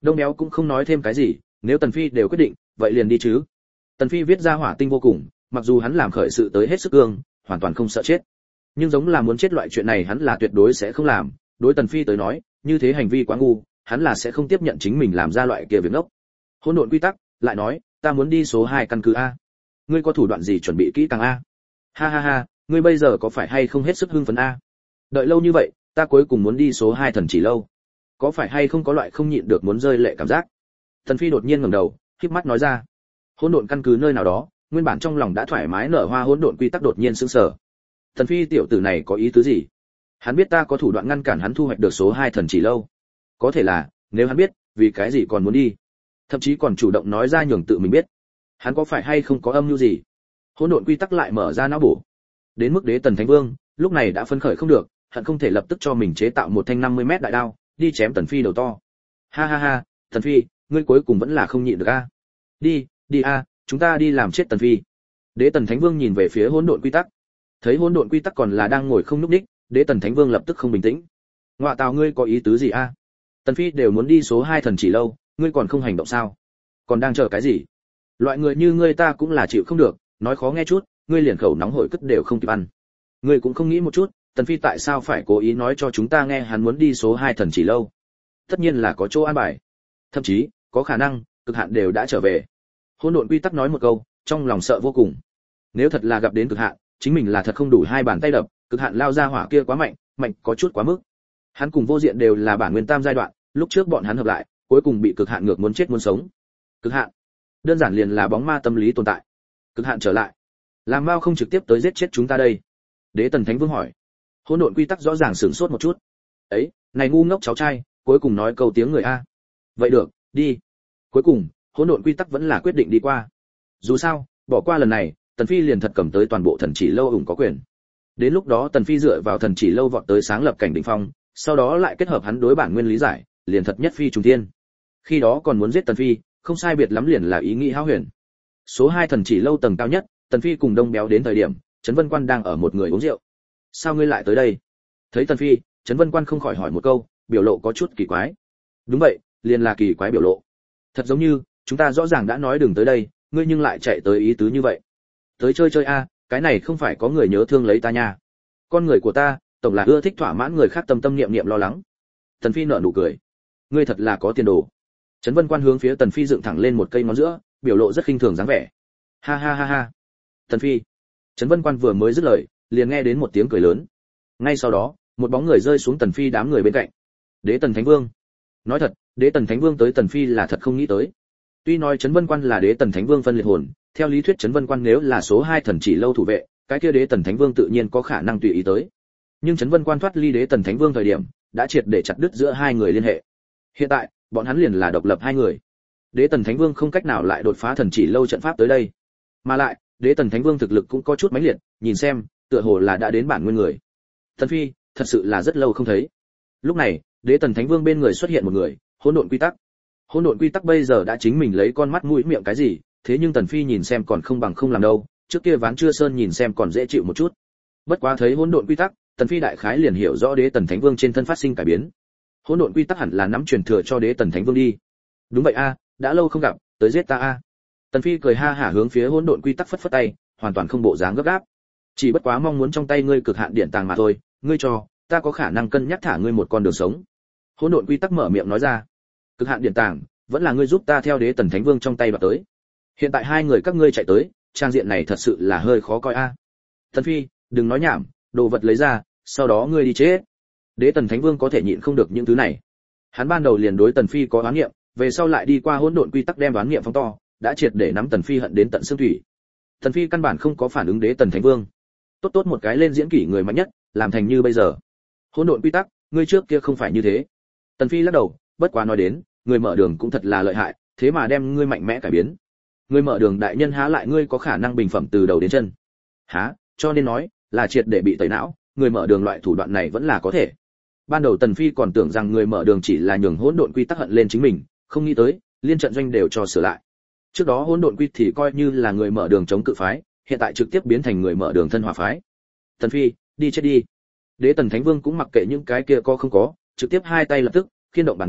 Đông Béo cũng không nói thêm cái gì, nếu Tần Phi đều quyết định, vậy liền đi chứ. Tần Phi viết ra hỏa tinh vô cùng, mặc dù hắn làm khởi sự tới hết sức cương, hoàn toàn không sợ chết, nhưng giống là muốn chết loại chuyện này hắn là tuyệt đối sẽ không làm. Đối Tần Phi tới nói, như thế hành vi quá ngu, hắn là sẽ không tiếp nhận chính mình làm ra loại kia việc ngốc. Hỗn độn quy tắc lại nói, ta muốn đi số 2 căn cứ a. Ngươi có thủ đoạn gì chuẩn bị kỹ càng a? Ha ha ha, ngươi bây giờ có phải hay không hết sức hưng phấn a? Đợi lâu như vậy, ta cuối cùng muốn đi số 2 thần chỉ lâu. Có phải hay không có loại không nhịn được muốn rơi lệ cảm giác? Tần Phi đột nhiên ngẩng đầu, khép mắt nói ra. Hỗn độn căn cứ nơi nào đó, nguyên bản trong lòng đã thoải mái nở hoa hỗn độn quy tắc đột nhiên sững sờ. Tần Phi tiểu tử này có ý tứ gì? Hắn biết ta có thủ đoạn ngăn cản hắn thu hoạch được số 2 thần chỉ lâu. Có thể là, nếu hắn biết, vì cái gì còn muốn đi? Thậm chí còn chủ động nói ra nhường tự mình biết. Hắn có phải hay không có âm mưu gì? Hỗn độn quy tắc lại mở ra não bổ. Đến mức Đế Tần Thánh Vương, lúc này đã phấn khởi không được, hận không thể lập tức cho mình chế tạo một thanh 50 mét đại đao, đi chém Tần Phi đầu to. Ha ha ha, Tần Phi, ngươi cuối cùng vẫn là không nhịn được a. Đi, đi a, chúng ta đi làm chết Tần Phi. Đế Tần Thánh Vương nhìn về phía hỗn độn quy tắc. Thấy hỗn độn quy tắc còn là đang ngồi không nhúc nhích, Đế Tần Thánh Vương lập tức không bình tĩnh. Ngoạ tào, ngươi có ý tứ gì a? Tần Phi đều muốn đi số 2 thần chỉ lâu, ngươi còn không hành động sao? Còn đang chờ cái gì? Loại người như ngươi ta cũng là chịu không được, nói khó nghe chút, ngươi liền khẩu nóng hổi cất đều không kịp ăn. Ngươi cũng không nghĩ một chút, Tần Phi tại sao phải cố ý nói cho chúng ta nghe hắn muốn đi số 2 thần chỉ lâu? Tất nhiên là có chỗ an bài. Thậm chí, có khả năng, cực hạn đều đã trở về. Hỗn độn quy tắc nói một câu, trong lòng sợ vô cùng. Nếu thật là gặp đến cực hạn, chính mình là thật không đủ hai bàn tay đập, cực hạn lao ra hỏa kia quá mạnh, mạnh có chút quá mức. Hắn cùng vô diện đều là bản nguyên tam giai đoạn, lúc trước bọn hắn hợp lại, cuối cùng bị cực hạn ngược muốn chết muốn sống. Cực hạn, đơn giản liền là bóng ma tâm lý tồn tại. Cực hạn trở lại, làm sao không trực tiếp tới giết chết chúng ta đây? Đế Tần Thánh Vương hỏi. Hỗn độn quy tắc rõ ràng sửng sốt một chút. Ấy, này ngu ngốc cháu trai, cuối cùng nói câu tiếng người a. Vậy được, đi. Cuối cùng, hỗn độn quy tắc vẫn là quyết định đi qua. Dù sao, bỏ qua lần này, Tần Phi liền thật cầm tới toàn bộ thần chỉ lâu ủng có quyền. Đến lúc đó Tần Phi dựa vào thần chỉ lâu vọt tới sáng lập cảnh đỉnh phong, sau đó lại kết hợp hắn đối bản nguyên lý giải, liền thật nhất phi trùng thiên. Khi đó còn muốn giết Tần Phi, không sai biệt lắm liền là ý nghĩ hão huyền. Số 2 thần chỉ lâu tầng cao nhất, Tần Phi cùng Đông Béo đến thời điểm, Trấn Vân Quan đang ở một người uống rượu. Sao ngươi lại tới đây? Thấy Tần Phi, Trấn Vân Quan không khỏi hỏi một câu, biểu lộ có chút kỳ quái. Đúng vậy, liền là kỳ quái biểu lộ. Thật giống như, chúng ta rõ ràng đã nói đừng tới đây, ngươi nhưng lại chạy tới ý tứ như vậy. Tới chơi chơi a, cái này không phải có người nhớ thương lấy ta nha. Con người của ta, tổng là ưa thích thỏa mãn người khác tâm tâm niệm niệm lo lắng. Tần Phi nở nụ cười. Ngươi thật là có tiền đồ. Trấn Vân Quan hướng phía Tần Phi dựng thẳng lên một cây ngón giữa, biểu lộ rất khinh thường dáng vẻ. Ha ha ha ha. Tần Phi. Trấn Vân Quan vừa mới dứt lời, liền nghe đến một tiếng cười lớn. Ngay sau đó, một bóng người rơi xuống Tần Phi đám người bên cạnh. Đế Tần Thánh Vương. Nói thật, Đế Tần Thánh Vương tới Tần Phi là thật không nghĩ tới. Tuy nói Trấn Vân Quan là Đế Tần Thánh Vương phân liệt hồn, theo lý thuyết Trấn Vân Quan nếu là số 2 thần chỉ lâu thủ vệ, cái kia Đế Tần Thánh Vương tự nhiên có khả năng tùy ý tới. Nhưng Trấn Vân Quan thoát ly Đế Tần Thánh Vương thời điểm, đã triệt để chặt đứt giữa hai người liên hệ. Hiện tại, bọn hắn liền là độc lập hai người. Đế Tần Thánh Vương không cách nào lại đột phá thần chỉ lâu trận pháp tới đây. Mà lại, Đế Tần Thánh Vương thực lực cũng có chút mãnh liệt, nhìn xem, tựa hồ là đã đến bản nguyên người. Tần Phi, thật sự là rất lâu không thấy. Lúc này, Đế Tần Thánh Vương bên người xuất hiện một người, Hỗn độn quy tắc. Hỗn độn quy tắc bây giờ đã chính mình lấy con mắt mũi miệng cái gì, thế nhưng Tần Phi nhìn xem còn không bằng không làm đâu, trước kia Ván Chưa Sơn nhìn xem còn dễ chịu một chút. Bất quá thấy hỗn độn quy tắc, Tần Phi đại khái liền hiểu rõ Đế Tần Thánh Vương trên thân phát sinh cải biến. Hỗn độn quy tắc hẳn là nắm truyền thừa cho Đế Tần Thánh Vương đi. Đúng vậy a, đã lâu không gặp, tới giết ta a. Tần Phi cười ha hả hướng phía hỗn độn quy tắc phất phất tay, hoàn toàn không bộ dáng gấp gáp. Chỉ bất quá mong muốn trong tay ngươi cực hạn điện tàng mà thôi, ngươi cho, ta có khả năng cân nhắc thả ngươi một con đường sống. Hỗn độn quy tắc mở miệng nói ra. Cực hạn điện tàng, vẫn là ngươi giúp ta theo Đế Tần Thánh Vương trong tay đoạt tới. Hiện tại hai người các ngươi chạy tới, trang diện này thật sự là hơi khó coi a. Tần Phi, đừng nói nhảm, đồ vật lấy ra, sau đó ngươi đi chết. Đế Tần Thánh Vương có thể nhịn không được những thứ này. Hắn ban đầu liền đối Tần Phi có oán niệm, về sau lại đi qua hỗn độn quy tắc đem oán niệm phóng to, đã triệt để nắm Tần Phi hận đến tận xương thủy. Tần Phi căn bản không có phản ứng Đế Tần Thánh Vương. Tốt tốt một cái lên diễn kỷ người mạnh nhất, làm thành như bây giờ. Hỗn độn quy tắc, ngươi trước kia không phải như thế. Tần Phi lắc đầu, bất quá nói đến, người mở đường cũng thật là lợi hại, thế mà đem ngươi mạnh mẽ cải biến. Ngươi mở đường đại nhân há lại ngươi có khả năng bình phẩm từ đầu đến chân. Hả, cho nên nói, là triệt để bị tẩy não, người mở đường loại thủ đoạn này vẫn là có thể. Ban đầu Tần Phi còn tưởng rằng người mở đường chỉ là nhường hỗn độn quy tắc hận lên chính mình, không nghĩ tới, liên trận doanh đều cho sửa lại. Trước đó hỗn độn quy thì coi như là người mở đường chống cự phái, hiện tại trực tiếp biến thành người mở đường thân hòa phái. Tần Phi, đi chết đi. Đế Tần Thánh Vương cũng mặc kệ những cái kia có không có, trực tiếp hai tay lập tức khiên động bản nguyên,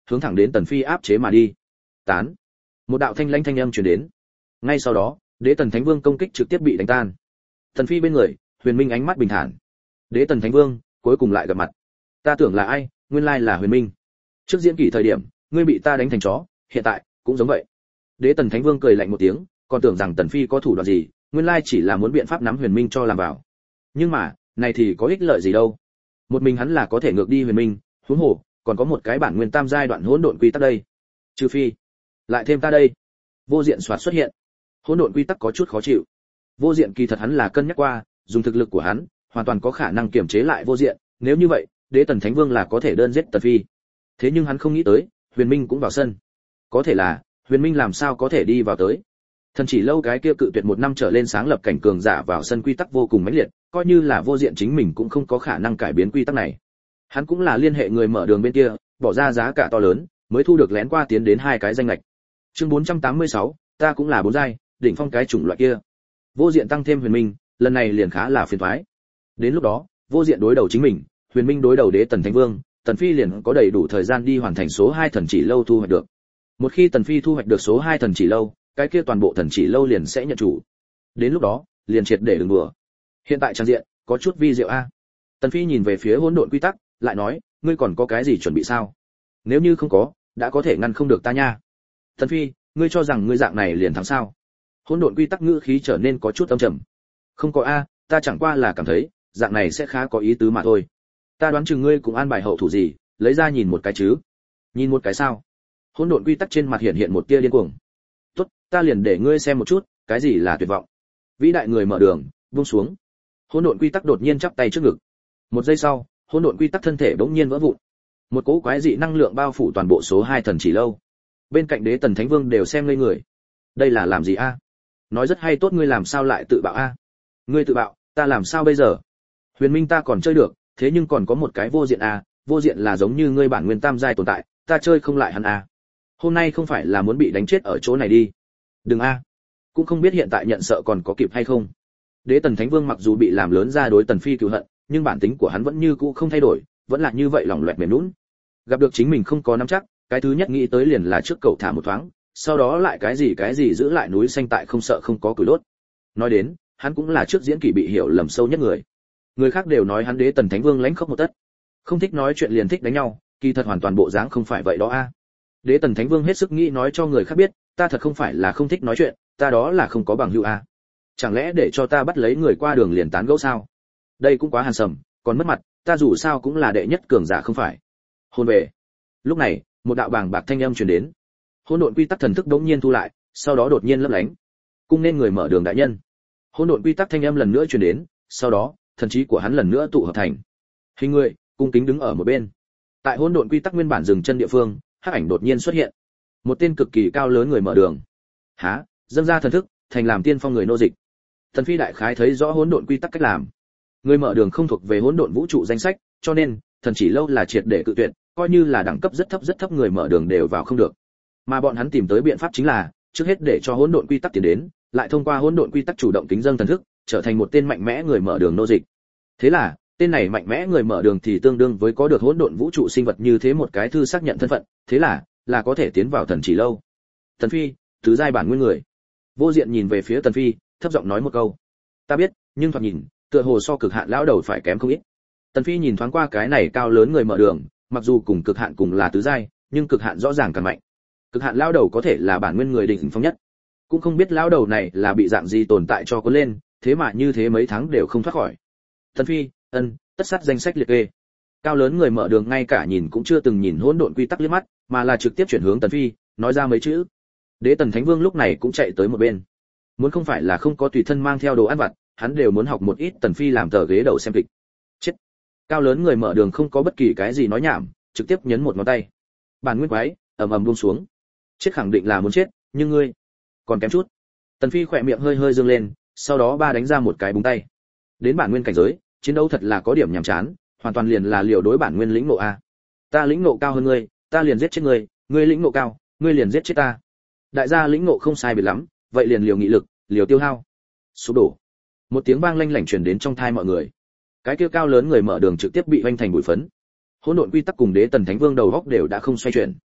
hướng thẳng đến Tần Phi áp chế mà đi. Tán. Một đạo thanh lãnh thanh âm truyền đến. Ngay sau đó, Đế Tần Thánh Vương công kích trực tiếp bị đánh tan. Tần Phi bên người, Huyền Minh ánh mắt bình thản. Đế Tần Thánh Vương, cuối cùng lại gặp mặt. Ta tưởng là ai, nguyên lai là Huyền Minh. Trước diễn kỷ thời điểm, ngươi bị ta đánh thành chó, hiện tại cũng giống vậy. Đế Tần Thánh Vương cười lạnh một tiếng, còn tưởng rằng Tần Phi có thủ đoạn gì, nguyên lai chỉ là muốn biện pháp nắm Huyền Minh cho làm vào. Nhưng mà, này thì có ích lợi gì đâu? Một mình hắn là có thể ngược đi Huyền Minh, huống hồ còn có một cái bản nguyên tam giai đoạn hỗn độn quy tắc đây. Trừ phi, lại thêm ta đây. Vô Diện soạt xuất hiện. Hỗn độn quy tắc có chút khó chịu. Vô Diện kỳ thật hắn là cân nhắc qua, dùng thực lực của hắn, hoàn toàn có khả năng kiềm chế lại Vô Diện, nếu như vậy, Đế Tần Thánh Vương là có thể đơn giết Tần Phi. Thế nhưng hắn không nghĩ tới, Huyền Minh cũng vào sân. Có thể là, Huyền Minh làm sao có thể đi vào tới? Thần chỉ lâu cái kia cự tuyệt một năm trở lên sáng lập cảnh cường giả vào sân quy tắc vô cùng mãnh liệt, coi như là Vô Diện chính mình cũng không có khả năng cải biến quy tắc này. Hắn cũng là liên hệ người mở đường bên kia, bỏ ra giá cả to lớn, mới thu được lén qua tiến đến 2 cái danh lệch. Chương 486, ta cũng là 4 giai, đỉnh phong cái chủng loại kia. Vô Diện tăng thêm Huyền Minh, lần này liền khá là phiền toái. Đến lúc đó, Vô Diện đối đầu chính mình, Huyền Minh đối đầu Đế Tần Thánh Vương, Tần Phi liền có đầy đủ thời gian đi hoàn thành số 2 thần chỉ lâu thu hoạch được. Một khi Tần Phi thu hoạch được số 2 thần chỉ lâu, cái kia toàn bộ thần chỉ lâu liền sẽ nhận chủ. Đến lúc đó, liền triệt để đừng đùa. Hiện tại trang diện có chút vi diệu a. Tần Phi nhìn về phía hỗn độn quy tắc, lại nói, ngươi còn có cái gì chuẩn bị sao? Nếu như không có, đã có thể ngăn không được ta nha. Tần Phi, ngươi cho rằng ngươi dạng này liền thắng sao? Hỗn độn quy tắc ngữ khí trở nên có chút âm trầm. Không có a, ta chẳng qua là cảm thấy, dạng này sẽ khá có ý tứ mà thôi. Ta đoán chừng ngươi cũng an bài hậu thủ gì, lấy ra nhìn một cái chứ. Nhìn một cái sao? Hỗn độn quy tắc trên mặt hiện hiện một tia điên cuồng. Tốt, ta liền để ngươi xem một chút, cái gì là tuyệt vọng. Vĩ đại người mở đường, buông xuống. Hỗn độn quy tắc đột nhiên chắp tay trước ngực. Một giây sau, hỗn độn quy tắc thân thể bỗng nhiên vỡ vụn. Một cỗ quái dị năng lượng bao phủ toàn bộ số 2 thần chỉ lâu. Bên cạnh Đế Tần Thánh Vương đều xem ngây người. Đây là làm gì a? Nói rất hay tốt, ngươi làm sao lại tự bạo a? Ngươi tự bạo, ta làm sao bây giờ? Huyền Minh ta còn chơi được, thế nhưng còn có một cái Vô Diện a, Vô Diện là giống như ngươi bản nguyên tam giai tồn tại, ta chơi không lại hắn a. Hôm nay không phải là muốn bị đánh chết ở chỗ này đi. Đừng a. Cũng không biết hiện tại nhận sợ còn có kịp hay không. Đế Tần Thánh Vương mặc dù bị làm lớn ra đối Tần Phi cừu hận, nhưng bản tính của hắn vẫn như cũ không thay đổi, vẫn là như vậy lỏng loẹt mềm nhũn. Gặp được chính mình không có nắm chắc, cái thứ nhất nghĩ tới liền là trước cậu thả một thoáng, sau đó lại cái gì giữ lại núi xanh tại không sợ không có củi đốt. Nói đến, hắn cũng là trước diễn kỷ bị hiểu lầm sâu nhất người. Người khác đều nói hắn Đế Tần Thánh Vương lãnh khốc một tất, không thích nói chuyện liền thích đánh nhau, kỳ thật hoàn toàn bộ dáng không phải vậy đó a. Đế Tần Thánh Vương hết sức nghĩ nói cho người khác biết, ta thật không phải là không thích nói chuyện, ta đó là không có bằng hữu a. Chẳng lẽ để cho ta bắt lấy người qua đường liền tán gẫu sao? Đây cũng quá hàn sầm, còn mất mặt, ta dù sao cũng là đệ nhất cường giả không phải. Hôn về. Lúc này, một đạo bàng bạc thanh âm truyền đến. Hỗn độn quy tắc thần thức đống nhiên thu lại, sau đó đột nhiên lấp lánh. Cung nên người mở đường đại nhân. Hỗn độn quy tắc thanh âm lần nữa truyền đến, sau đó, thần trí của hắn lần nữa tụ hợp thành hình người, cung kính đứng ở một bên. Tại hỗn độn quy tắc nguyên bản dừng chân địa phương, hắc ảnh đột nhiên xuất hiện. Một tên cực kỳ cao lớn người mở đường. Há, dâng ra thần thức, thành làm tiên phong người nô dịch. Thần Phi đại khái thấy rõ hỗn độn quy tắc cách làm. Người mở đường không thuộc về hỗn độn vũ trụ danh sách, cho nên thần chỉ lâu là triệt để cự tuyệt, coi như là đẳng cấp rất thấp người mở đường đều vào không được. Mà bọn hắn tìm tới biện pháp chính là, trước hết để cho hỗn độn quy tắc tiến đến, lại thông qua hỗn độn quy tắc chủ động kính dâng thần thức, trở thành một tên mạnh mẽ người mở đường nô dịch. Thế là, tên này mạnh mẽ người mở đường thì tương đương với có được hỗn độn vũ trụ sinh vật như thế một cái thư xác nhận thân phận, thế là có thể tiến vào thần chỉ lâu. Tần Phi, tứ giai bản nguyên người. Vô Diện nhìn về phía Tần Phi, thấp giọng nói một câu. Ta biết, nhưng thoạt nhìn, tựa hồ so cực hạn lão đầu phải kém không ít. Tần Phi nhìn thoáng qua cái này cao lớn người mở đường, mặc dù cùng cực hạn cùng là tứ giai, nhưng cực hạn rõ ràng càng mạnh. Cực hạn lão đầu có thể là bản nguyên người đỉnh phong nhất. Cũng không biết lão đầu này là bị dạng gì tồn tại cho cuốn lên, thế mà như thế mấy tháng đều không thoát khỏi. Tần Phi, tất sát danh sách liệt kê. Cao lớn người mở đường ngay cả nhìn cũng chưa từng nhìn hỗn độn quy tắc liếc mắt, mà là trực tiếp chuyển hướng Tần Phi, nói ra mấy chữ. Đế Tần Thánh Vương lúc này cũng chạy tới một bên. Muốn không phải là không có tùy thân mang theo đồ ăn vặt, hắn đều muốn học một ít Tần Phi làm tờ ghế đầu xem kịch. Chết. Cao lớn người mở đường không có bất kỳ cái gì nói nhảm, trực tiếp nhấn một ngón tay. Bản nguyên quái, ầm ầm buông xuống. Chết khẳng định là muốn chết, nhưng ngươi còn kém chút. Tần Phi khỏe miệng hơi hơi dương lên, sau đó ba đánh ra một cái búng tay. Đến bản nguyên cảnh giới, chiến đấu thật là có điểm nhàm chán, hoàn toàn liền là liều đối bản nguyên lĩnh ngộ a. Ta lĩnh ngộ cao hơn ngươi, ta liền giết chết ngươi, ngươi lĩnh ngộ cao, ngươi liền giết chết ta. Đại gia lĩnh ngộ không sai biệt lắm, vậy liền liều nghị lực, liều tiêu hao. Sụp đổ. Một tiếng vang lanh lảnh truyền đến trong tai mọi người. Cái kia cao lớn người mở đường trực tiếp bị vênh thành bụi phấn. Hỗn độn quy tắc cùng Đế Tần Thánh Vương đầu góc đều đã không xoay chuyển.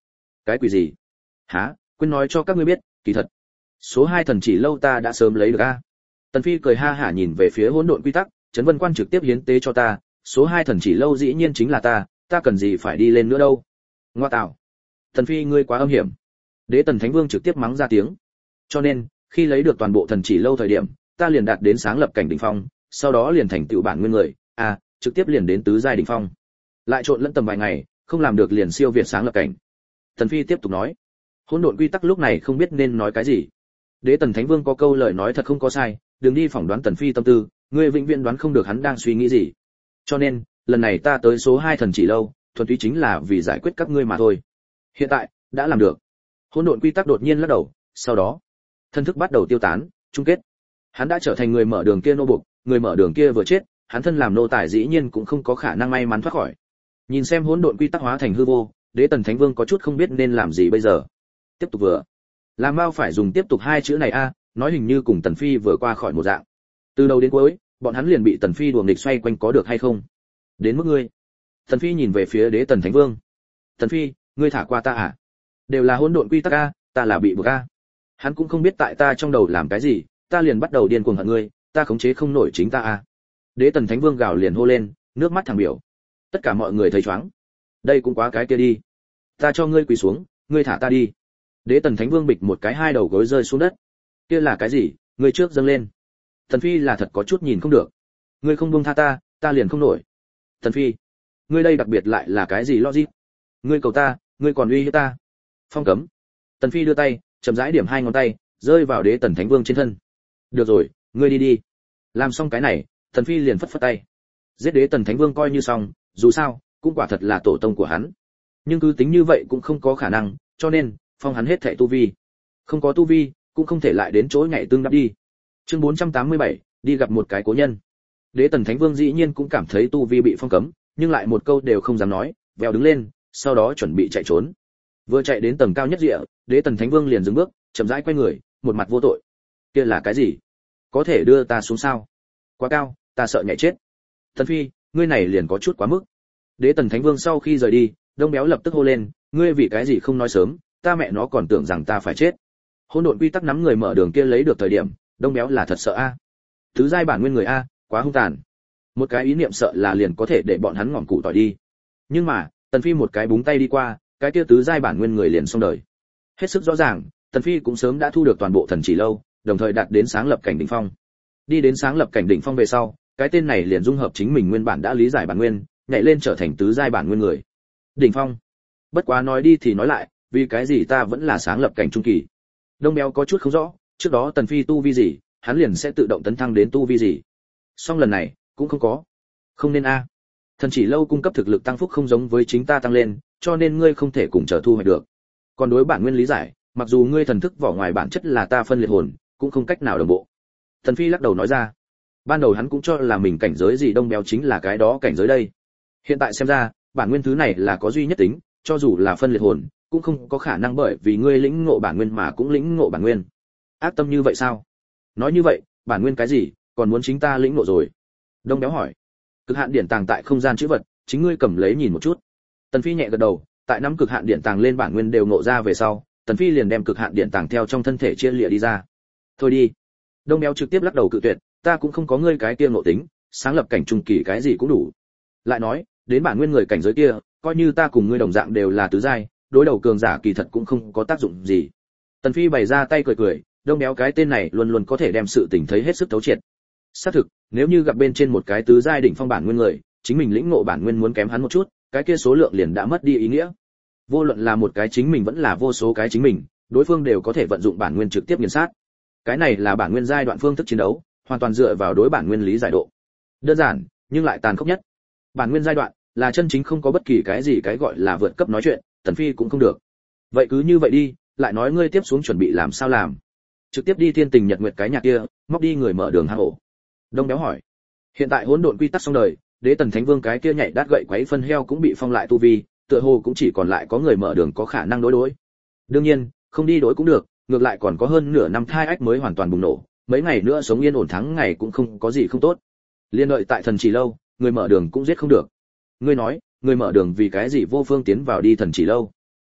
Cái quỷ gì? Hả? Quên nói cho các ngươi biết, kỳ thật số 2 thần chỉ lâu ta đã sớm lấy được a. Tần Phi cười ha hả nhìn về phía hỗn độn quy tắc, Trấn Vân Quan trực tiếp hiến tế cho ta, số 2 thần chỉ lâu dĩ nhiên chính là ta cần gì phải đi lên nữa đâu. Ngoa tạo. Tần Phi ngươi quá âm hiểm. Đế Tần Thánh Vương trực tiếp mắng ra tiếng. Cho nên, khi lấy được toàn bộ thần chỉ lâu thời điểm, ta liền đạt đến sáng lập cảnh đỉnh phong, sau đó liền thành tựu bản nguyên người, trực tiếp liền đến tứ giai đỉnh phong. Lại trộn lẫn tầm vài ngày, không làm được liền siêu việt sáng lập cảnh. Tần Phi tiếp tục nói. Hỗn độn quy tắc lúc này không biết nên nói cái gì. Đế Tần Thánh Vương có câu lời nói thật không có sai, đừng đi phỏng đoán Tần Phi tâm tư, ngươi vĩnh viễn đoán không được hắn đang suy nghĩ gì. Cho nên, lần này ta tới số 2 thần chỉ lâu, thuần túy chính là vì giải quyết các ngươi mà thôi. Hiện tại, đã làm được. Hỗn độn quy tắc đột nhiên lắc đầu, sau đó, thân thức bắt đầu tiêu tán, chung kết. Hắn đã trở thành người mở đường kia nô buộc, người mở đường kia vừa chết, hắn thân làm nô tài dĩ nhiên cũng không có khả năng may mắn thoát khỏi. Nhìn xem hỗn độn quy tắc hóa thành hư vô, Đế Tần Thánh Vương có chút không biết nên làm gì bây giờ. Tiếp tục vừa. Làm sao phải dùng tiếp tục hai chữ này nói hình như cùng Tần Phi vừa qua khỏi một dạng. Từ đầu đến cuối, bọn hắn liền bị Tần Phi đùa nghịch xoay quanh có được hay không? Đến mức ngươi. Tần Phi nhìn về phía Đế Tần Thánh Vương. Tần Phi, ngươi thả qua ta à? Đều là hỗn độn quy tắc ta là bị buộc Hắn cũng không biết tại ta trong đầu làm cái gì, ta liền bắt đầu điên cuồng hận ngươi, ta khống chế không nổi chính ta Đế Tần Thánh Vương gào liền hô lên, nước mắt thẳng biểu. Tất cả mọi người thấy choáng. Đây cũng quá cái kia đi. Ta cho ngươi quỳ xuống, ngươi thả ta đi. Đế Tần Thánh Vương bịch một cái hai đầu gối rơi xuống đất. Kia là cái gì? Ngươi trước dâng lên. Tần Phi là thật có chút nhìn không được. Ngươi không buông tha ta liền không nổi. Tần Phi, ngươi đây đặc biệt lại là cái gì logic? Ngươi cầu ta, ngươi còn uy hiếp ta. Phong cấm. Tần Phi đưa tay, chậm rãi điểm hai ngón tay, rơi vào Đế Tần Thánh Vương trên thân. Được rồi, ngươi đi đi. Làm xong cái này, Tần Phi liền phất phất tay. Giết Đế Tần Thánh Vương coi như xong, dù sao, cũng quả thật là tổ tông của hắn. Nhưng cứ tính như vậy cũng không có khả năng, cho nên, phong hắn hết thảy tu vi. Không có tu vi, cũng không thể lại đến chỗ nhảy tương đắp đi. Chương 487, đi gặp một cái cố nhân. Đế Tần Thánh Vương dĩ nhiên cũng cảm thấy tu vi bị phong cấm, nhưng lại một câu đều không dám nói, vèo đứng lên, sau đó chuẩn bị chạy trốn. Vừa chạy đến tầng cao nhất địa, Đế Tần Thánh Vương liền dừng bước, chậm rãi quay người, một mặt vô tội. Kia là cái gì? Có thể đưa ta xuống sao? Quá cao, ta sợ nhảy chết. Tần Phi, ngươi này liền có chút quá mức. Đế Tần Thánh Vương sau khi rời đi, Đông Béo lập tức hô lên, ngươi vì cái gì không nói sớm, ta mẹ nó còn tưởng rằng ta phải chết. Hỗn độn quy tắc nắm người mở đường kia lấy được thời điểm, Đông Béo là thật sợ Tứ giai bản nguyên người quá hung tàn. Một cái ý niệm sợ là liền có thể để bọn hắn ngỏm củ tỏi đi. Nhưng mà, Tần Phi một cái búng tay đi qua, cái kia tứ giai bản nguyên người liền xong đời. Hết sức rõ ràng, Tần Phi cũng sớm đã thu được toàn bộ thần chỉ lâu, đồng thời đạt đến sáng lập cảnh đỉnh phong. Đi đến sáng lập cảnh đỉnh phong về sau, cái tên này liền dung hợp chính mình nguyên bản đã lý giải bản nguyên, nhảy lên trở thành tứ giai bản nguyên người. Đỉnh phong. Bất quá nói đi thì nói lại, vì cái gì ta vẫn là sáng lập cảnh trung kỳ. Đông Béo có chút không rõ, trước đó Tần Phi tu vi gì, hắn liền sẽ tự động tấn thăng đến tu vi gì. Song lần này, cũng không có. Không nên Thần chỉ lâu cung cấp thực lực tăng phúc không giống với chính ta tăng lên, cho nên ngươi không thể cùng trở thu hoạch được. Còn đối bản nguyên lý giải, mặc dù ngươi thần thức vỏ ngoài bản chất là ta phân liệt hồn, cũng không cách nào đồng bộ. Tần Phi lắc đầu nói ra. Ban đầu hắn cũng cho là mình cảnh giới gì Đông Béo chính là cái đó cảnh giới đây. Hiện tại xem ra, bản nguyên thứ này là có duy nhất tính, cho dù là phân liệt hồn, cũng không có khả năng bởi vì ngươi lĩnh ngộ bản nguyên mà cũng lĩnh ngộ bản nguyên. Ác tâm như vậy sao? Nói như vậy, bản nguyên cái gì, còn muốn chính ta lĩnh ngộ rồi? Đông Béo hỏi. Cực hạn điển tàng tại không gian chữ vật, chính ngươi cầm lấy nhìn một chút. Tần Phi nhẹ gật đầu, tại năm cực hạn điển tàng lên bản nguyên đều ngộ ra về sau, Tần Phi liền đem cực hạn điển tàng theo trong thân thể chia lìa đi ra. Thôi đi. Đông Béo trực tiếp lắc đầu cự tuyệt, ta cũng không có ngươi cái kia ngộ tính, sáng lập cảnh trung kỳ cái gì cũng đủ. Lại nói, đến bản nguyên người cảnh giới kia, coi như ta cùng ngươi đồng dạng đều là tứ giai, đối đầu cường giả kỳ thật cũng không có tác dụng gì. Tần Phi bày ra tay cười cười, Đông Béo cái tên này luôn luôn có thể đem sự tình thấy hết sức thấu triệt. Xác thực, nếu như gặp bên trên một cái tứ giai đỉnh phong bản nguyên người, chính mình lĩnh ngộ bản nguyên muốn kém hắn một chút, cái kia số lượng liền đã mất đi ý nghĩa. Vô luận là một cái chính mình vẫn là vô số cái chính mình, đối phương đều có thể vận dụng bản nguyên trực tiếp nghiền sát. Cái này là bản nguyên giai đoạn phương thức chiến đấu, hoàn toàn dựa vào đối bản nguyên lý giải độ. Đơn giản, nhưng lại tàn khốc nhất. Bản nguyên giai đoạn là chân chính không có bất kỳ cái gì cái gọi là vượt cấp nói chuyện, Tần Phi cũng không được. Vậy cứ như vậy đi, lại nói ngươi tiếp xuống chuẩn bị làm sao làm? Trực tiếp đi Thiên Tình Nhật Nguyệt cái nhà kia, móc đi người mở đường hang ổ. Đông Béo hỏi. Hiện tại hỗn độn quy tắc xong đời, Đế Tần Thánh Vương cái kia nhảy đát gậy quấy phân heo cũng bị phong lại tu vi, tựa hồ cũng chỉ còn lại có người mở đường có khả năng đối. Đương nhiên, không đi đối cũng được, ngược lại còn có hơn nửa năm thai ách mới hoàn toàn bùng nổ, mấy ngày nữa sống yên ổn thắng ngày cũng không có gì không tốt. Liên đợi tại thần chỉ lâu, người mở đường cũng giết không được. Ngươi nói, người mở đường vì cái gì vô phương tiến vào đi thần chỉ lâu?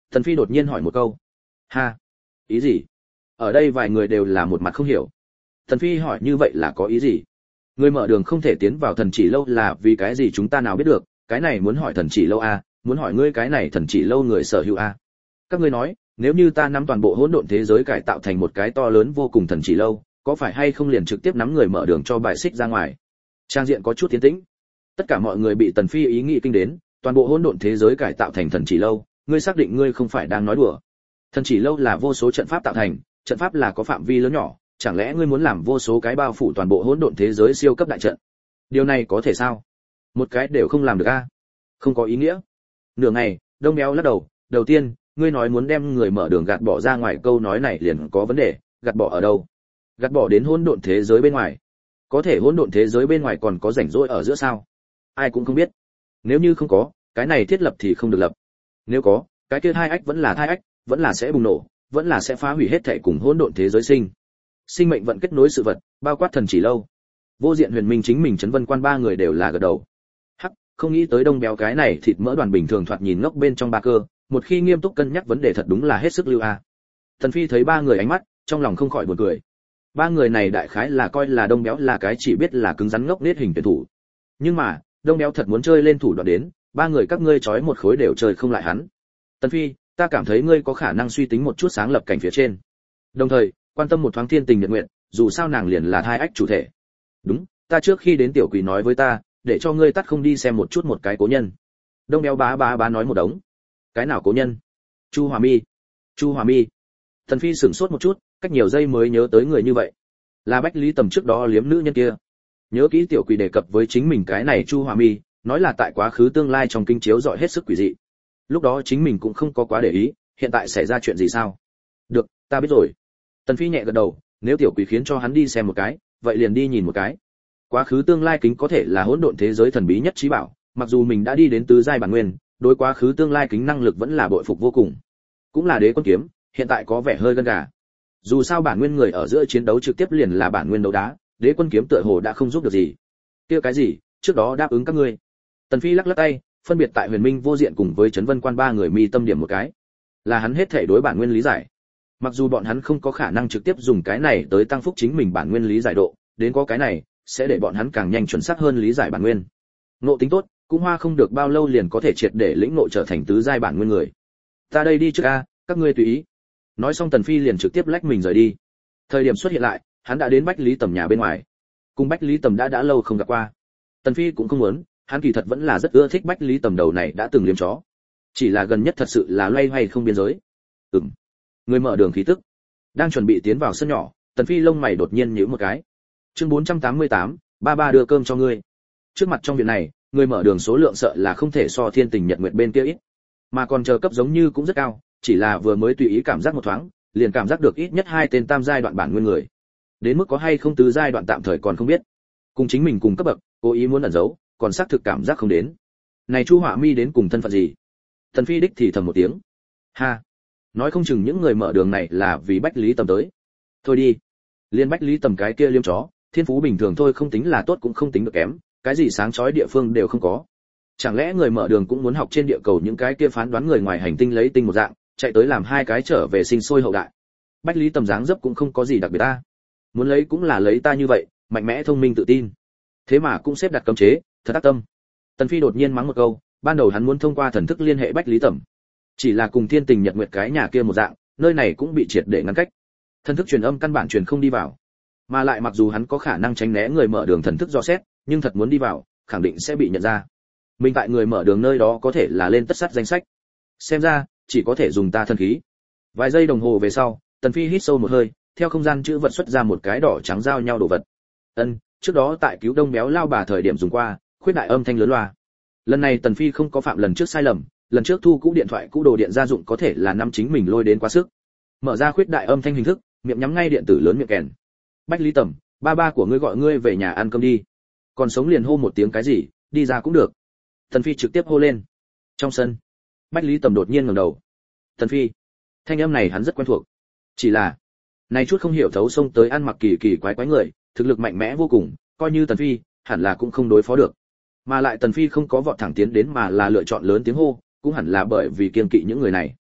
Tần Phi đột nhiên hỏi một câu. Ha, ý gì? Ở đây vài người đều là một mặt không hiểu. Tần Phi hỏi như vậy là có ý gì? Người mở đường không thể tiến vào thần chỉ lâu là vì cái gì chúng ta nào biết được, cái này muốn hỏi thần chỉ lâu a, muốn hỏi ngươi cái này thần chỉ lâu người sở hữu a. Các ngươi nói, nếu như ta nắm toàn bộ hỗn độn thế giới cải tạo thành một cái to lớn vô cùng thần chỉ lâu, có phải hay không liền trực tiếp nắm người mở đường cho bài xích ra ngoài? Trang diện có chút tiến tĩnh. Tất cả mọi người bị Tần Phi ý nghĩ kinh đến, toàn bộ hỗn độn thế giới cải tạo thành thần chỉ lâu, ngươi xác định ngươi không phải đang nói đùa? Thần chỉ lâu là vô số trận pháp tạo thành, trận pháp là có phạm vi lớn nhỏ, chẳng lẽ ngươi muốn làm vô số cái bao phủ toàn bộ hỗn độn thế giới siêu cấp đại trận? Điều này có thể sao? Một cái đều không làm được a. Không có ý nghĩa. Nửa ngày, Đông Béo lắc đầu, đầu tiên, ngươi nói muốn đem người mở đường gạt bỏ ra ngoài, câu nói này liền có vấn đề, gạt bỏ ở đâu? Gạt bỏ đến hỗn độn thế giới bên ngoài. Có thể hỗn độn thế giới bên ngoài còn có rảnh rỗi ở giữa sao? Ai cũng không biết. Nếu như không có, cái này thiết lập thì không được lập. Nếu có, cái kia thai ách vẫn là thai ách, vẫn là sẽ bùng nổ, vẫn là sẽ phá hủy hết thảy cùng hỗn độn thế giới sinh mệnh vận kết nối sự vật, bao quát thần chỉ lâu. Vô Diện, Huyền Minh, chính mình, Trấn Vân Quan ba người đều là gật đầu. Hắc, không nghĩ tới Đông Béo cái này thịt mỡ đoàn bình thường thoạt nhìn ngốc bên trong ba cơ, một khi nghiêm túc cân nhắc vấn đề thật đúng là hết sức lưu a. Thần Phi thấy ba người ánh mắt, trong lòng không khỏi buồn cười. Ba người này đại khái là coi là Đông Béo là cái chỉ biết là cứng rắn ngốc nết hình tuyển thủ. Nhưng mà, Đông Béo thật muốn chơi lên thủ đoạn đến, ba người các ngươi chói một khối đều chơi không lại hắn. Tần Phi, ta cảm thấy ngươi có khả năng suy tính một chút sáng lập cảnh phía trên. Đồng thời, quan tâm một thoáng Thiên Tình Nhật Nguyện, dù sao nàng liền là thai ách chủ thể. Đúng, ta trước khi đến tiểu quỷ nói với ta, để cho ngươi tắt không đi xem một chút một cái cố nhân. Đông Béo bá nói một đống. Cái nào cố nhân? Chu Hòa Mi. Chu Hòa Mi. Thần Phi sửng sốt một chút, cách nhiều giây mới nhớ tới người như vậy. Là Bách Lý Tầm trước đó liếm nữ nhân kia. Nhớ kỹ tiểu quỷ đề cập với chính mình cái này Chu Hòa Mi, nói là tại quá khứ tương lai trong kinh chiếu dọi hết sức quỷ dị. Lúc đó chính mình cũng không có quá để ý, hiện tại xảy ra chuyện gì sao? Được, ta biết rồi. Tần Phi nhẹ gật đầu, nếu tiểu quỷ khiến cho hắn đi xem một cái, vậy liền đi nhìn một cái. Quá khứ tương lai kính có thể là hỗn độn thế giới thần bí nhất trí bảo, mặc dù mình đã đi đến tứ giai bản nguyên, đối quá khứ tương lai kính năng lực vẫn là bội phục vô cùng. Cũng là Đế Quân kiếm, hiện tại có vẻ hơi gân gà. Dù sao bản nguyên người ở giữa chiến đấu trực tiếp liền là bản nguyên đấu đá, Đế Quân kiếm tựa hồ đã không giúp được gì. Kia cái gì, trước đó đáp ứng các ngươi. Tần Phi lắc lắc tay, phân biệt tại Huyền Minh, Vô Diện cùng với Trấn Vân Quan ba người mi tâm điểm một cái. Là hắn hết thể đối bản nguyên lý giải. Mặc dù bọn hắn không có khả năng trực tiếp dùng cái này tới tăng phúc chính mình bản nguyên lý giải độ, đến có cái này sẽ để bọn hắn càng nhanh chuẩn xác hơn lý giải bản nguyên. Ngộ tính tốt, cũng hoa không được bao lâu liền có thể triệt để lĩnh ngộ trở thành tứ giai bản nguyên người. Ta đây đi trước a, các ngươi tùy ý. Nói xong Tần Phi liền trực tiếp lách mình rời đi. Thời điểm xuất hiện lại, hắn đã đến Bách Lý Tầm nhà bên ngoài. Cùng Bách Lý Tầm đã lâu không gặp qua. Tần Phi cũng không muốn, hắn kỳ thật vẫn là rất ưa thích Bách Lý Tầm đầu này đã từng liếm chó. Chỉ là gần nhất thật sự là loay hoay không biên giới. Người mở đường khí tức. Đang chuẩn bị tiến vào sân nhỏ, Tần Phi lông mày đột nhiên nhíu một cái. Chương 488, ba đưa cơm cho ngươi. Trước mặt trong viện này, người mở đường số lượng sợ là không thể so Thiên Tình Nhật Nguyệt bên kia ít, mà còn chờ cấp giống như cũng rất cao, chỉ là vừa mới tùy ý cảm giác một thoáng, liền cảm giác được ít nhất 2 tên tam giai đoạn bản nguyên người. Đến mức có hay không tứ giai đoạn tạm thời còn không biết. Cùng chính mình cùng cấp bậc, cố ý muốn ẩn giấu, còn xác thực cảm giác không đến. Này Chu Họa Mi đến cùng thân phận gì? Tần Phi đích thì thầm một tiếng. Ha, nói không chừng những người mở đường này là vì Bách Lý Tầm tới. Thôi đi, liên Bách Lý Tầm cái kia liêm chó, thiên phú bình thường thôi, không tính là tốt cũng không tính được kém, cái gì sáng chói địa phương đều không có. Chẳng lẽ người mở đường cũng muốn học trên địa cầu những cái kia phán đoán người ngoài hành tinh lấy tinh một dạng, chạy tới làm 2 cái trở về sinh sôi hậu đại. Bách Lý Tầm dáng dấp cũng không có gì đặc biệt ta. Muốn lấy cũng là lấy ta như vậy, mạnh mẽ thông minh tự tin. Thế mà cũng xếp đặt cấm chế, thật ác tâm. Tần Phi đột nhiên mắng một câu, ban đầu hắn muốn thông qua thần thức liên hệ Bách Lý Tầm. Chỉ là cùng Thiên Tình Nhật Nguyệt cái nhà kia một dạng, nơi này cũng bị triệt để ngăn cách. Thần thức truyền âm căn bản truyền không đi vào. Mà lại mặc dù hắn có khả năng tránh né người mở đường thần thức dò xét, nhưng thật muốn đi vào, khẳng định sẽ bị nhận ra. Mình tại người mở đường nơi đó có thể là lên tất sắt danh sách. Xem ra, chỉ có thể dùng ta thân khí. Vài giây đồng hồ về sau, Tần Phi hít sâu một hơi, theo không gian chữ vật xuất ra một cái đỏ trắng giao nhau đồ vật. Trước đó tại cứu Đông Béo lao bà thời điểm dùng qua, khuyết đại âm thanh lớn loa. Lần này Tần Phi không có phạm lần trước sai lầm, lần trước thu cũ điện thoại cũ đồ điện gia dụng có thể là năm chính mình lôi đến quá sức. Mở ra khuyết đại âm thanh hình thức, miệng nhắm ngay điện tử lớn miệng kèn. Bách Lý Tầm, ba của ngươi gọi ngươi về nhà ăn cơm đi. Còn sống liền hô một tiếng cái gì, đi ra cũng được. Tần Phi trực tiếp hô lên. Trong sân, Bách Lý Tầm đột nhiên ngẩng đầu. Tần Phi, thanh âm này hắn rất quen thuộc. Chỉ là, này chút không hiểu thấu xông tới ăn mặc kỳ quái người, thực lực mạnh mẽ vô cùng, coi như Tần Phi, hẳn là cũng không đối phó được. Mà lại Tần Phi không có vọt thẳng tiến đến mà là lựa chọn lớn tiếng hô, cũng hẳn là bởi vì kiêng kỵ những người này.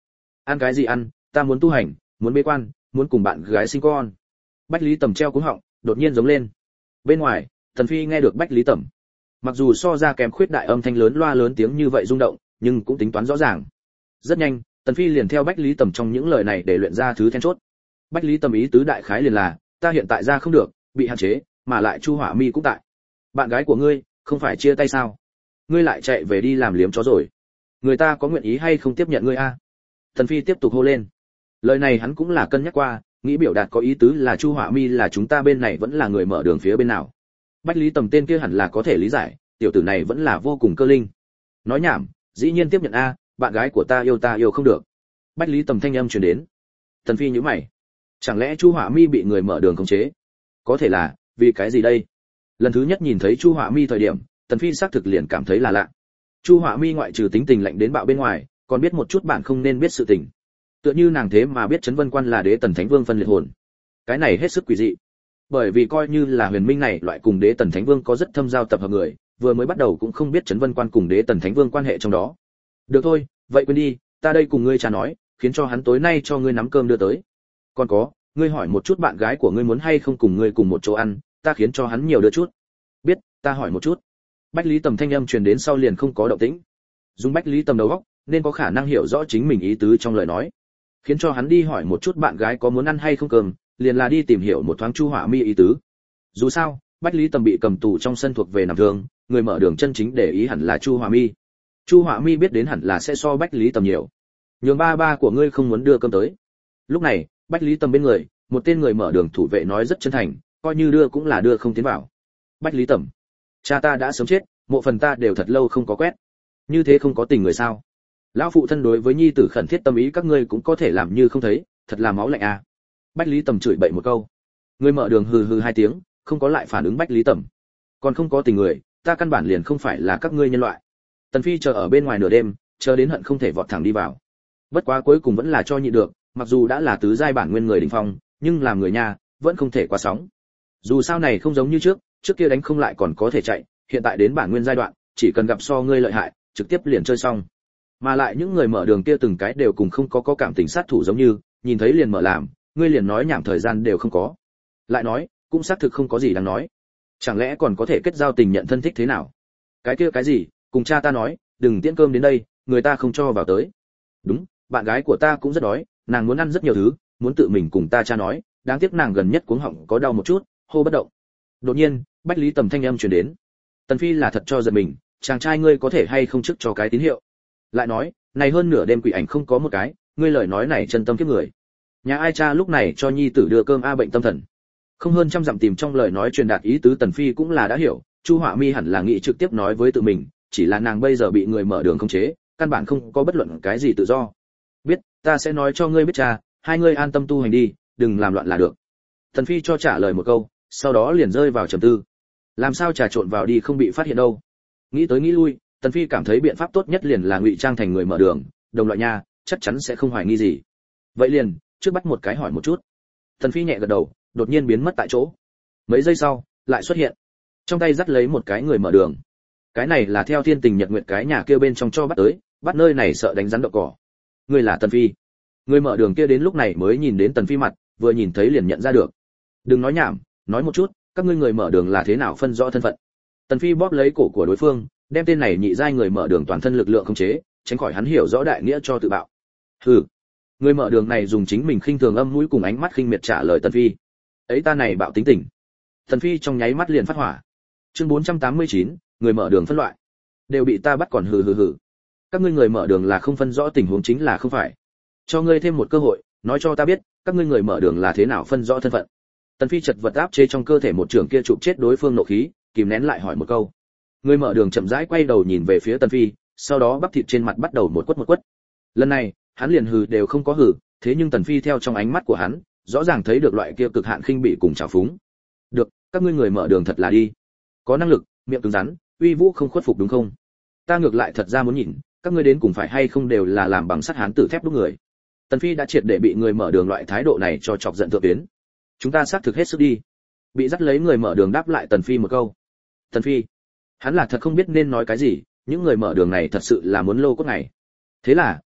Ăn cái gì ăn, ta muốn tu hành, muốn bế quan, muốn cùng bạn gái sinh con. Bách Lý Tầm treo cuống họng, đột nhiên giống lên. Bên ngoài, Tần Phi nghe được Bách Lý Tầm, mặc dù so ra kém khuyết đại âm thanh lớn loa lớn tiếng như vậy rung động, nhưng cũng tính toán rõ ràng. Rất nhanh, Tần Phi liền theo Bách Lý Tầm trong những lời này để luyện ra thứ then chốt. Bách Lý Tầm ý tứ đại khái liền là, ta hiện tại ra không được, bị hạn chế, mà lại Chu Hỏa Mi cũng tại. Bạn gái của ngươi, không phải chia tay sao? Ngươi lại chạy về đi làm liếm chó rồi. Người ta có nguyện ý hay không tiếp nhận ngươi a? Tần Phi tiếp tục hô lên. Lời này hắn cũng là cân nhắc qua, nghĩ biểu đạt có ý tứ là Chu Hỏa Mi là chúng ta bên này vẫn là người mở đường phía bên nào. Bách Lý Tầm tên kia hẳn là có thể lý giải, tiểu tử này vẫn là vô cùng cơ linh. Nói nhảm, dĩ nhiên tiếp nhận a, bạn gái của ta yêu không được. Bách Lý Tầm thanh âm truyền đến. Tần Phi nhíu mày. Chẳng lẽ Chu Hỏa Mi bị người mở đường khống chế? Có thể là, vì cái gì đây? Lần thứ nhất nhìn thấy Chu Hỏa Mi thời điểm, Tần Phi xác thực liền cảm thấy là lạ. Chu Hỏa Mi ngoại trừ tính tình lạnh đến bạo bên ngoài, còn biết một chút bạn không nên biết sự tình. Tựa như nàng thế mà biết Trấn Vân Quan là Đế Tần Thánh Vương phân liệt hồn. Cái này hết sức quỷ dị. Bởi vì coi như là Huyền Minh này loại cùng Đế Tần Thánh Vương có rất thâm giao tập hợp người, vừa mới bắt đầu cũng không biết Trấn Vân Quan cùng Đế Tần Thánh Vương quan hệ trong đó. Được thôi, vậy quên đi, ta đây cùng ngươi cha nói, khiến cho hắn tối nay cho ngươi nắm cơm đưa tới. Còn có, ngươi hỏi một chút bạn gái của ngươi muốn hay không cùng ngươi cùng một chỗ ăn, ta khiến cho hắn nhiều đưa chút. Biết, ta hỏi một chút. Bách Lý Tầm thanh âm truyền đến sau liền không có động tĩnh. Dùng Bách Lý Tầm đầu óc, nên có khả năng hiểu rõ chính mình ý tứ trong lời nói. Khiến cho hắn đi hỏi một chút bạn gái có muốn ăn hay không cơm, liền là đi tìm hiểu một thoáng Chu Hỏa Mi ý tứ. Dù sao, Bách Lý Tầm bị cầm tù trong sân thuộc về nằm thương, người mở đường chân chính để ý hẳn là Chu Hỏa Mi. Chu Hỏa Mi biết đến hẳn là sẽ so Bách Lý Tầm nhiều. Nhường ba của ngươi không muốn đưa cơm tới. Lúc này, Bách Lý Tầm bên người, một tên người mở đường thủ vệ nói rất chân thành, coi như đưa cũng là đưa không tiến vào. Bách Lý Tầm, cha ta đã sớm chết, mộ phần ta đều thật lâu không có quét. Như thế không có tình người sao? Lão phụ thân đối với nhi tử khẩn thiết tâm ý các ngươi cũng có thể làm như không thấy, thật là máu lạnh à. Bách Lý Tầm chửi bậy một câu. Người mở đường hừ hừ hai tiếng, không có lại phản ứng Bách Lý Tầm. Còn không có tình người, ta căn bản liền không phải là các ngươi nhân loại. Tần Phi chờ ở bên ngoài nửa đêm, chờ đến hận không thể vọt thẳng đi vào. Bất quá cuối cùng vẫn là cho nhịn được, mặc dù đã là tứ giai bản nguyên người đỉnh phong, nhưng làm người nhà, vẫn không thể quá sóng. Dù sao này không giống như trước kia đánh không lại còn có thể chạy, hiện tại đến bản nguyên giai đoạn, chỉ cần gặp so ngươi lợi hại, trực tiếp liền chơi xong. Mà lại những người mở đường kia từng cái đều cùng không có cảm tình sát thủ giống như, nhìn thấy liền mở làm, ngươi liền nói nhảm thời gian đều không có. Lại nói, cũng xác thực không có gì đáng nói. Chẳng lẽ còn có thể kết giao tình nhận thân thích thế nào? Cái kia cái gì, cùng cha ta nói, đừng tiễn cơm đến đây, người ta không cho vào tới. Đúng, bạn gái của ta cũng rất đói, nàng muốn ăn rất nhiều thứ, muốn tự mình cùng ta cha nói, đáng tiếc nàng gần nhất cuống họng có đau một chút, hô bất động. Đột nhiên, Bách Lý Tầm thanh âm truyền đến. Tần Phi là thật cho giật mình, chàng trai ngươi có thể hay không trước cho cái tín hiệu. Lại nói, này hơn nửa đêm quỷ ảnh không có một cái, ngươi lời nói này chân tâm kiếp người. Nhà ai cha lúc này cho nhi tử đưa cơm a bệnh tâm thần. Không hơn trăm dặm tìm trong lời nói truyền đạt ý tứ Tần Phi cũng là đã hiểu, Chu Hỏa Mi hẳn là nghĩ trực tiếp nói với tự mình, chỉ là nàng bây giờ bị người mở đường khống chế, căn bản không có bất luận cái gì tự do. Biết, ta sẽ nói cho ngươi biết cha, hai ngươi an tâm tu hành đi, đừng làm loạn là được. Tần Phi cho trả lời một câu, sau đó liền rơi vào trầm tư. Làm sao trà trộn vào đi không bị phát hiện đâu? Nghĩ tới nghĩ lui, Tần Phi cảm thấy biện pháp tốt nhất liền là ngụy trang thành người mở đường, đồng loại nha, chắc chắn sẽ không hoài nghi gì. Vậy liền, trước bắt một cái hỏi một chút. Tần Phi nhẹ gật đầu, đột nhiên biến mất tại chỗ. Mấy giây sau, lại xuất hiện. Trong tay dắt lấy một cái người mở đường. Cái này là theo Thiên Tình Nhật Nguyệt cái nhà kia bên trong cho bắt tới, bắt nơi này sợ đánh rắn đậu cỏ. Người là Tần Phi. Người mở đường kia đến lúc này mới nhìn đến Tần Phi mặt, vừa nhìn thấy liền nhận ra được. Đừng nói nhảm, nói một chút, các ngươi người mở đường là thế nào phân rõ thân phận? Tần Phi bóp lấy cổ của đối phương, đem tên này nhị giai người mở đường toàn thân lực lượng khống chế, tránh khỏi hắn hiểu rõ đại nghĩa cho tự bạo. Hừ. Người mở đường này dùng chính mình khinh thường âm mũi cùng ánh mắt khinh miệt trả lời Tần Phi. Ấy ta này bạo tính tình. Tần Phi trong nháy mắt liền phát hỏa. Chương 489, người mở đường phân loại. Đều bị ta bắt còn hừ hừ hừ. Các ngươi người mở đường là không phân rõ tình huống chính là không phải. Cho ngươi thêm một cơ hội, nói cho ta biết, các ngươi người mở đường là thế nào phân rõ thân phận. Tần Phi chật vật áp chế trong cơ thể một trường kia chụp chết đối phương nộ khí, kìm nén lại hỏi một câu. Người mở đường chậm rãi quay đầu nhìn về phía Tần Phi, sau đó bắp thịt trên mặt bắt đầu một quất. Lần này, hắn liền hừ đều không có hừ, thế nhưng Tần Phi theo trong ánh mắt của hắn, rõ ràng thấy được loại kia cực hạn khinh bỉ cùng trào phúng. Được, các ngươi người mở đường thật là đi. Có năng lực, miệng cứng rắn, uy vũ không khuất phục đúng không? Ta ngược lại thật ra muốn nhìn, các ngươi đến cùng phải hay không đều là làm bằng sắt hán tử thép đúc người. Tần Phi đã triệt để bị người mở đường loại thái độ này cho chọc giận thượng tuyến. Chúng ta xác thực hết sức đi. Bị dắt lấy người mở đường đáp lại Tần Phi một câu. Tần Phi, hắn là thật không biết nên nói cái gì, những người mở đường này thật sự là muốn lô cốt ngày. Thế là,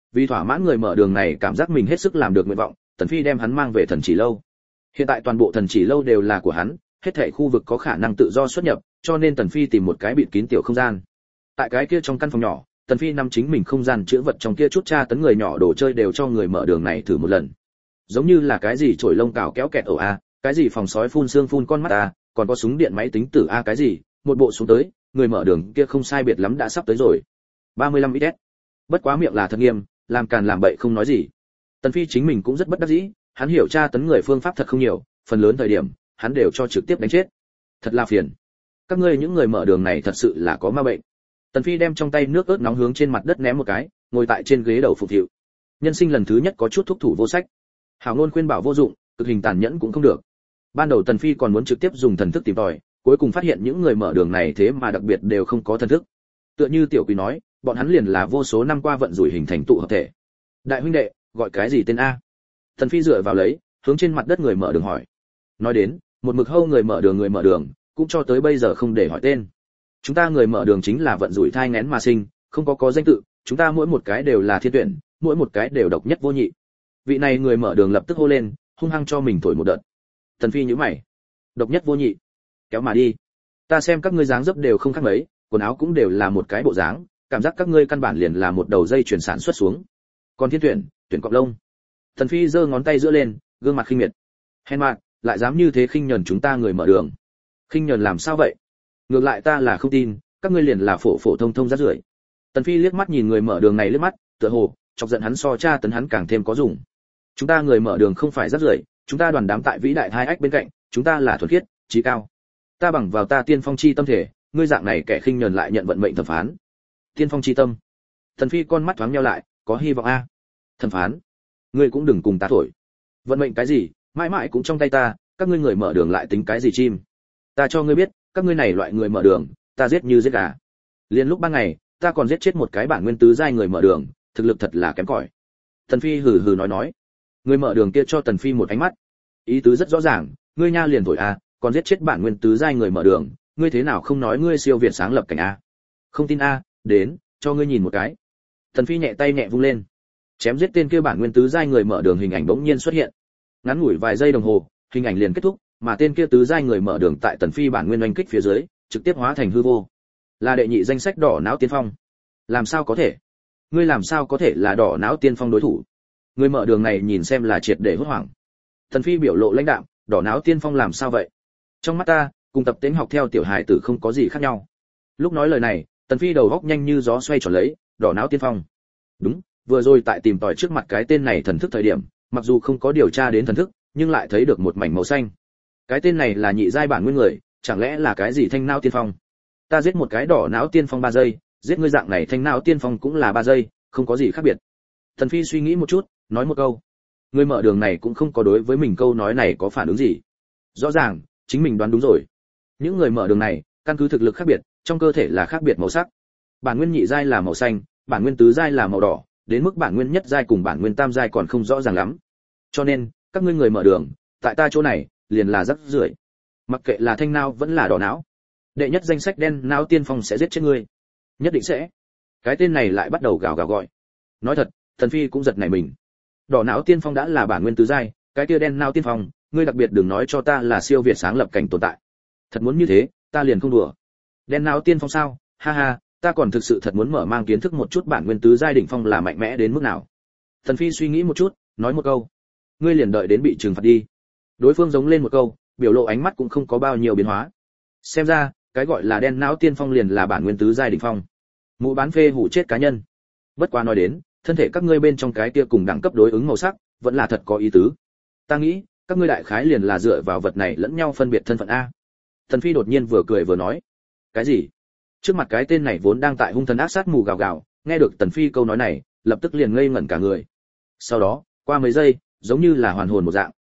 Vì thỏa mãn người mở đường này cảm giác mình hết sức làm được nguyện vọng, Tần Phi đem hắn mang về thần chỉ lâu. Hiện tại toàn bộ thần chỉ lâu đều là của hắn, hết thảy khu vực có khả năng tự do xuất nhập, cho nên Tần Phi tìm một cái bịt kín tiểu không gian. Tại cái kia trong căn phòng nhỏ, Tần Phi nắm chính mình không gian chứa vật trong kia chút tra tấn người nhỏ đồ chơi đều cho người mở đường này thử một lần. Giống như là cái gì chổi lông cào kéo kẹt ổ a, cái gì phòng sói phun xương phun con mắt a, còn có súng điện máy tính tử a cái gì, một bộ xuống tới, người mở đường kia không sai biệt lắm đã sắp tới rồi. 35 XS. Bất quá miệng là thật nghiêm, làm càn làm bậy không nói gì. Tần Phi chính mình cũng rất bất đắc dĩ, hắn hiểu tra tấn người phương pháp thật không nhiều, phần lớn thời điểm hắn đều cho trực tiếp đánh chết. Thật là phiền. Các ngươi những người mở đường này thật sự là có ma bệnh. Tần Phi đem trong tay nước ớt nóng hướng trên mặt đất ném một cái, ngồi tại trên ghế đầu phục thịu. Nhân sinh lần thứ nhất có chút thúc thủ vô sách. Hảo ngôn khuyên bảo vô dụng, cực hình tàn nhẫn cũng không được. Ban đầu Tần Phi còn muốn trực tiếp dùng thần thức tìm tòi, cuối cùng phát hiện những người mở đường này thế mà đặc biệt đều không có thần thức. Tựa như Tiểu Quý nói, bọn hắn liền là vô số năm qua vận rủi hình thành tụ hợp thể. Đại huynh đệ, gọi cái gì tên a? Tần Phi dựa vào lấy, hướng trên mặt đất người mở đường hỏi. Nói đến, một mực hâu người mở đường, cũng cho tới bây giờ không để hỏi tên. Chúng ta người mở đường chính là vận rủi thai nghén mà sinh, không có danh tự, chúng ta mỗi một cái đều là thiên tuyển, mỗi một cái đều độc nhất vô nhị. Vị này người mở đường lập tức hô lên, hung hăng cho mình thổi một đợt. Tần Phi nhíu mày. Độc nhất vô nhị? Kéo mà đi. Ta xem các ngươi dáng dấp đều không khác mấy, quần áo cũng đều là một cái bộ dáng, cảm giác các ngươi căn bản liền là một đầu dây chuyển sản xuất xuống. Còn thiên tuyển cọp lông. Tần Phi giơ ngón tay giữa lên, gương mặt khinh miệt. Hèn mạn, lại dám như thế khinh nhẫn chúng ta người mở đường. Khinh nhẫn làm sao vậy? Ngược lại ta là không tin, các ngươi liền là phổ thông rác rưởi. Tần Phi liếc mắt nhìn người mở đường này liếc mắt, tựa hồ chọc giận hắn so tra tấn hắn càng thêm có dùng. Chúng ta người mở đường không phải rác rưởi, chúng ta đoàn đám tại vĩ đại hai ách bên cạnh, chúng ta là thuần khiết, chí cao. Ta bằng vào ta tiên phong chi tâm thể, ngươi dạng này kẻ khinh nhẫn lại nhận vận mệnh thẩm phán. Tiên phong chi tâm. Tần Phi con mắt thoáng nheo lại, có hy vọng a. Thẩm phán? Ngươi cũng đừng cùng ta thổi. Vận mệnh cái gì, mãi mãi cũng trong tay ta, các ngươi người mở đường lại tính cái gì chim? Ta cho ngươi biết, các ngươi này loại người mở đường, ta giết như giết gà. Liên lúc ban ngày, ta còn giết chết một cái bản nguyên tứ giai người mở đường, thực lực thật là kém cỏi. Tần Phi hừ hừ nói. Người mở đường kia cho Tần Phi một ánh mắt. Ý tứ rất rõ ràng, ngươi nha liền thổi a, còn giết chết bản nguyên tứ giai người mở đường, ngươi thế nào không nói ngươi siêu việt sáng lập cảnh a? Không tin a, đến, cho ngươi nhìn một cái. Tần Phi nhẹ tay nhẹ vung lên. Chém giết tên kia bản nguyên tứ giai người mở đường hình ảnh bỗng nhiên xuất hiện. Ngắn ngủi vài giây đồng hồ, hình ảnh liền kết thúc, mà tên kia tứ giai người mở đường tại Tần Phi bản nguyên oanh kích phía dưới, trực tiếp hóa thành hư vô. Là đệ nhị danh sách đỏ não tiên phong. Làm sao có thể? Ngươi làm sao có thể là đỏ não tiên phong đối thủ? Người mở đường này nhìn xem là triệt để hốt hoảng. Tần Phi biểu lộ lãnh đạm, đỏ não tiên phong làm sao vậy? Trong mắt ta, cùng tập tính học theo tiểu hài tử không có gì khác nhau. Lúc nói lời này, Tần Phi đầu góc nhanh như gió xoay tròn lấy, đỏ não tiên phong. Đúng, vừa rồi tại tìm tòi trước mặt cái tên này thần thức thời điểm, mặc dù không có điều tra đến thần thức, nhưng lại thấy được một mảnh màu xanh. Cái tên này là nhị giai bản nguyên người, chẳng lẽ là cái gì thanh não tiên phong? Ta giết một cái đỏ não tiên phong 3 giây, giết ngươi dạng này thanh não tiên phong cũng là 3 giây, không có gì khác biệt. Tần Phi suy nghĩ một chút, nói một câu. Người mở đường này cũng không có đối với mình câu nói này có phản ứng gì. Rõ ràng, chính mình đoán đúng rồi. Những người mở đường này, căn cứ thực lực khác biệt, trong cơ thể là khác biệt màu sắc. Bản nguyên nhị giai là màu xanh, bản nguyên tứ giai là màu đỏ, đến mức bản nguyên nhất giai cùng bản nguyên tam giai còn không rõ ràng lắm. Cho nên, các ngươi người mở đường, tại ta chỗ này, liền là rắc rưởi. Mặc kệ là thanh não vẫn là đỏ não. Đệ nhất danh sách đen não tiên phong sẽ giết chết ngươi. Nhất định sẽ. Cái tên này lại bắt đầu gào gào gọi. Nói thật, Tần Phi cũng giật nảy mình. Đỏ não tiên phong đã là bản nguyên tứ giai, cái kia đen não tiên phong, ngươi đặc biệt đừng nói cho ta là siêu việt sáng lập cảnh tồn tại. Thật muốn như thế, ta liền không đùa. Đen não tiên phong sao? Ha ha, ta còn thực sự thật muốn mở mang kiến thức một chút bản nguyên tứ giai đỉnh phong là mạnh mẽ đến mức nào. Tần Phi suy nghĩ một chút, nói một câu. Ngươi liền đợi đến bị trừng phạt đi. Đối phương giống lên một câu, biểu lộ ánh mắt cũng không có bao nhiêu biến hóa. Xem ra, cái gọi là đen não tiên phong liền là bản nguyên tứ giai đỉnh phong. Mụ bán phê hủ chết cá nhân. Bất quá nói đến, thân thể các ngươi bên trong cái kia cùng đẳng cấp đối ứng màu sắc, vẫn là thật có ý tứ. Ta nghĩ, các ngươi đại khái liền là dựa vào vật này lẫn nhau phân biệt thân phận a. Tần Phi đột nhiên vừa cười vừa nói. Cái gì? Trước mặt cái tên này vốn đang tại hung thần ác sát mù gào gào, nghe được Tần Phi câu nói này, lập tức liền ngây ngẩn cả người. Sau đó, qua mấy giây, giống như là hoàn hồn một dạng.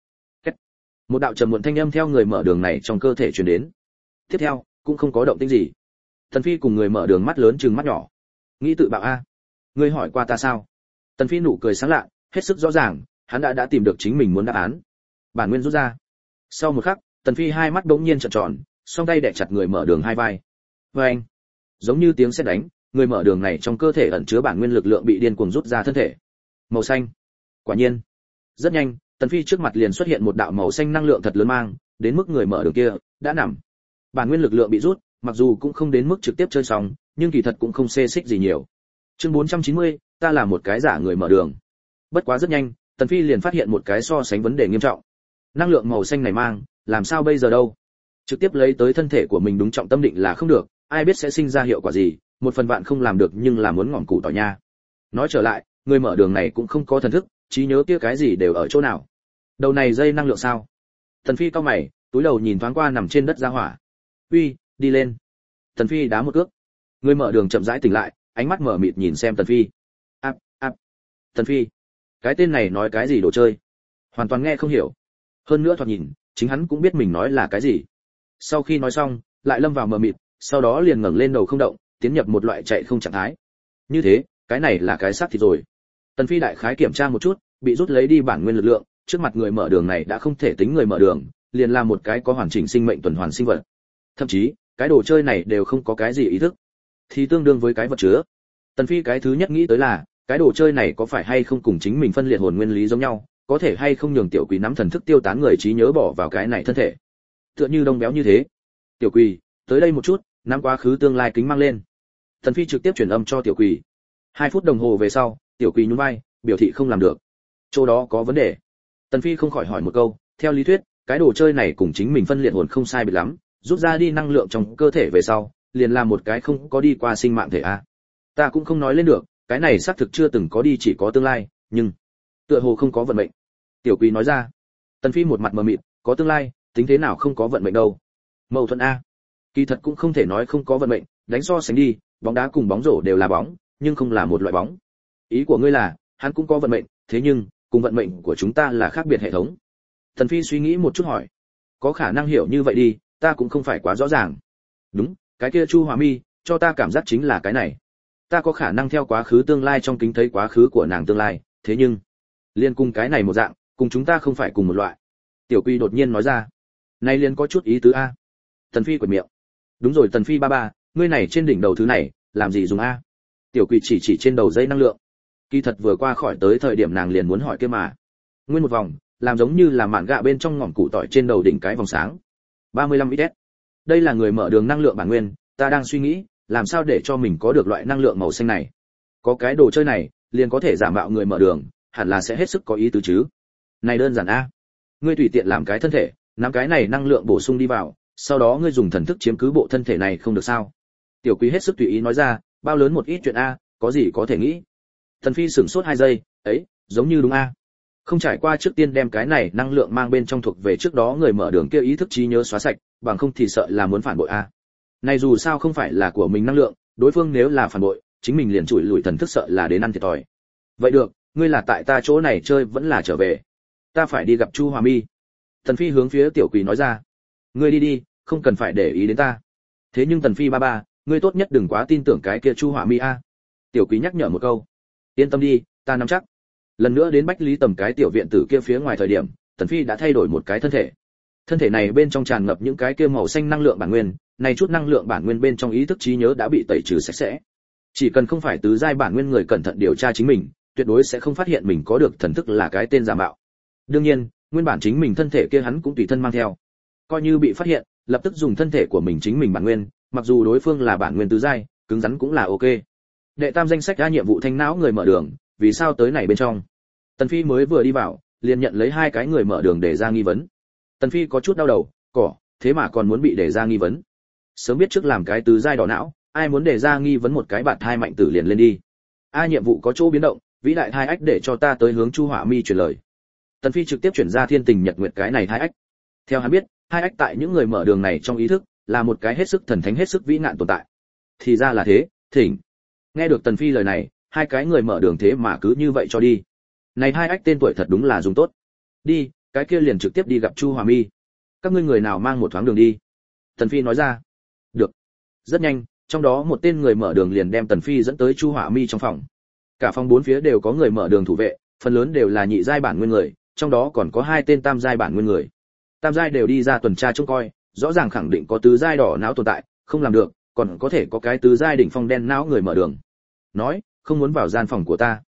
Một đạo trầm muộn thanh âm theo người mở đường này trong cơ thể truyền đến. Tiếp theo, cũng không có động tĩnh gì. Tần Phi cùng người mở đường mắt lớn trừng mắt nhỏ. Nghĩ tự bạo a? Ngươi hỏi qua ta sao? Tần Phi nụ cười sáng lạ, hết sức rõ ràng, hắn đã tìm được chính mình muốn đáp án. Bản nguyên rút ra. Sau một khắc, Tần Phi hai mắt bỗng nhiên trợn tròn, song tay đè chặt người mở đường hai vai. Oeng! Giống như tiếng sét đánh, người mở đường này trong cơ thể ẩn chứa bản nguyên lực lượng bị điên cuồng rút ra thân thể. Màu xanh. Quả nhiên. Rất nhanh, Tần Phi trước mặt liền xuất hiện một đạo màu xanh năng lượng thật lớn mang, đến mức người mở đường kia đã nằm. Bản nguyên lực lượng bị rút, mặc dù cũng không đến mức trực tiếp chơi xong, nhưng kỳ thật cũng không xê xích gì nhiều. Chương 490, ta là một cái giả người mở đường. Bất quá rất nhanh, Tần Phi liền phát hiện một cái so sánh vấn đề nghiêm trọng. Năng lượng màu xanh này mang, làm sao bây giờ đâu? Trực tiếp lấy tới thân thể của mình đúng trọng tâm định là không được, ai biết sẽ sinh ra hiệu quả gì, một phần vạn không làm được nhưng là muốn ngọn củ tỏi nha. Nói trở lại, người mở đường này cũng không có thần thức, trí nhớ kia cái gì đều ở chỗ nào. Đầu này dây năng lượng sao? Tần Phi cau mày, túi đầu nhìn thoáng qua nằm trên đất ra hỏa. Uy, đi lên. Tần Phi đá một cước. Người mở đường chậm rãi tỉnh lại, ánh mắt mở mịt nhìn xem Tần Phi. Áp, áp. Tần Phi, cái tên này nói cái gì đồ chơi? Hoàn toàn nghe không hiểu. Hơn nữa thoạt nhìn, chính hắn cũng biết mình nói là cái gì. Sau khi nói xong, lại lâm vào mờ mịt, sau đó liền ngẩng lên đầu không động, tiến nhập một loại chạy không trạng thái. Như thế, cái này là cái xác thịt rồi. Tần Phi đại khái kiểm tra một chút, bị rút lấy đi bản nguyên lực lượng, trước mặt người mở đường này đã không thể tính người mở đường, liền là một cái có hoàn chỉnh sinh mệnh tuần hoàn sinh vật. Thậm chí, cái đồ chơi này đều không có cái gì ý thức, thì tương đương với cái vật chứa. Tần Phi cái thứ nhất nghĩ tới là, cái đồ chơi này có phải hay không cùng chính mình phân liệt hồn nguyên lý giống nhau, có thể hay không nhường tiểu quỷ nắm thần thức tiêu tán người trí nhớ bỏ vào cái này thân thể. Tựa như đông béo như thế. Tiểu quỷ, tới đây một chút, nắm quá khứ tương lai kính mang lên. Tần Phi trực tiếp truyền âm cho tiểu quỷ. 2 phút đồng hồ về sau, tiểu quỷ nhún vai, biểu thị không làm được. Chỗ đó có vấn đề. Tần Phi không khỏi hỏi một câu, theo lý thuyết, cái đồ chơi này cùng chính mình phân liệt hồn không sai biệt lắm, rút ra đi năng lượng trong cơ thể về sau, liền là một cái không có đi qua sinh mạng thể a. Ta cũng không nói lên được, cái này xác thực chưa từng có đi chỉ có tương lai, nhưng tựa hồ không có vận mệnh. Tiểu quỷ nói ra. Tần Phi một mặt mờ mịt, có tương lai, tính thế nào không có vận mệnh đâu? Mâu thuẫn a. Kỳ thật cũng không thể nói không có vận mệnh, đánh so sánh đi, bóng đá cùng bóng rổ đều là bóng, nhưng không là một loại bóng. Ý của ngươi là, hắn cũng có vận mệnh, thế nhưng, cùng vận mệnh của chúng ta là khác biệt hệ thống. Tần Phi suy nghĩ một chút hỏi. Có khả năng hiểu như vậy đi, ta cũng không phải quá rõ ràng. Đúng, cái kia Chu Hòa Mi, cho ta cảm giác chính là cái này. Ta có khả năng theo quá khứ tương lai trong kính thấy quá khứ của nàng tương lai, thế nhưng, liên cùng cái này một dạng, cùng chúng ta không phải cùng một loại. Tiểu Quy đột nhiên nói ra. Này liên có chút ý tứ a. Tần Phi quệt miệng. Đúng rồi Tần Phi ba ba, ngươi này trên đỉnh đầu thứ này, làm gì dùng a? Tiểu Quỷ chỉ trên đầu dây năng lượng. Kỳ thật vừa qua khỏi tới thời điểm nàng liền muốn hỏi kia mà. Nguyên một vòng, làm giống như là mạn gạ bên trong ngọn củ tỏi trên đầu đỉnh cái vòng sáng. 35 IS. Đây là người mở đường năng lượng bản nguyên, ta đang suy nghĩ, làm sao để cho mình có được loại năng lượng màu xanh này. Có cái đồ chơi này, liền có thể giả mạo người mở đường, hẳn là sẽ hết sức có ý tứ chứ. Này đơn giản a. Ngươi tùy tiện làm cái thân thể, nắm cái này năng lượng bổ sung đi vào, sau đó ngươi dùng thần thức chiếm cứ bộ thân thể này không được sao? Tiểu Quý hết sức tùy ý nói ra, bao lớn một ít chuyện a, có gì có thể nghĩ. Tần Phi sửng sốt 2 giây, ấy, giống như đúng a. Không trải qua trước tiên đem cái này năng lượng mang bên trong thuộc về trước đó người mở đường kia ý thức trí nhớ xóa sạch, bằng không thì sợ là muốn phản bội a. Này dù sao không phải là của mình năng lượng, đối phương nếu là phản bội, chính mình liền chủi lủi thần thức sợ là đến ăn thiệt thòi. Vậy được, ngươi là tại ta chỗ này chơi vẫn là trở về. Ta phải đi gặp Chu Hòa Mi. Tần Phi hướng phía Tiểu Quỷ nói ra. Ngươi đi đi, không cần phải để ý đến ta. Thế nhưng Tần Phi ba ba, ngươi tốt nhất đừng quá tin tưởng cái kia Chu Hỏa Mi a. Tiểu Quý nhắc nhở một câu. Yên tâm đi, ta nắm chắc. Lần nữa đến Bách Lý Tầm cái tiểu viện tử kia phía ngoài thời điểm, Tần Phi đã thay đổi một cái thân thể. Thân thể này bên trong tràn ngập những cái kia màu xanh năng lượng bản nguyên, này chút năng lượng bản nguyên bên trong ý thức trí nhớ đã bị tẩy trừ sạch sẽ. Chỉ cần không phải tứ giai bản nguyên người cẩn thận điều tra chính mình, tuyệt đối sẽ không phát hiện mình có được thần thức là cái tên giả mạo. Đương nhiên, nguyên bản chính mình thân thể kia hắn cũng tùy thân mang theo. Coi như bị phát hiện, lập tức dùng thân thể của mình chính mình bản nguyên, mặc dù đối phương là bản nguyên tứ giai, cứng rắn cũng là ok. Đệ tam danh sách ra nhiệm vụ thanh não người mở đường, vì sao tới này bên trong? Tần Phi mới vừa đi vào, liền nhận lấy 2 cái người mở đường để ra nghi vấn. Tần Phi có chút đau đầu, thế mà còn muốn bị để ra nghi vấn. Sớm biết trước làm cái tứ giai đỏ não, ai muốn để ra nghi vấn một cái bạn thai mạnh tử liền lên đi. Nhiệm vụ có chỗ biến động, vĩ đại thai ách để cho ta tới hướng Chu Hỏa Mi truyền lời. Tần Phi trực tiếp chuyển ra Thiên Tình Nhật Nguyệt cái này thai ách. Theo hắn biết, thai ách tại những người mở đường này trong ý thức là một cái hết sức thần thánh hết sức vĩ nạn tồn tại. Thì ra là thế, thỉnh. Nghe được Tần Phi lời này, 2 cái người mở đường thế mà cứ như vậy cho đi. Này hai ách tên tuổi thật đúng là dùng tốt. Đi, cái kia liền trực tiếp đi gặp Chu Hòa Mi. Các ngươi người nào mang một thoáng đường đi. Tần Phi nói ra. Được. Rất nhanh, trong đó một tên người mở đường liền đem Tần Phi dẫn tới Chu Hòa Mi trong phòng. Cả phòng 4 phía đều có người mở đường thủ vệ, phần lớn đều là nhị giai bản nguyên người, trong đó còn có 2 tên tam giai bản nguyên người. Tam giai đều đi ra tuần tra trông coi, rõ ràng khẳng định có tứ giai đỏ não tồn tại, không làm được, còn có thể có cái tứ giai đỉnh phong đen não người mở đường. Nói, không muốn vào gian phòng của ta.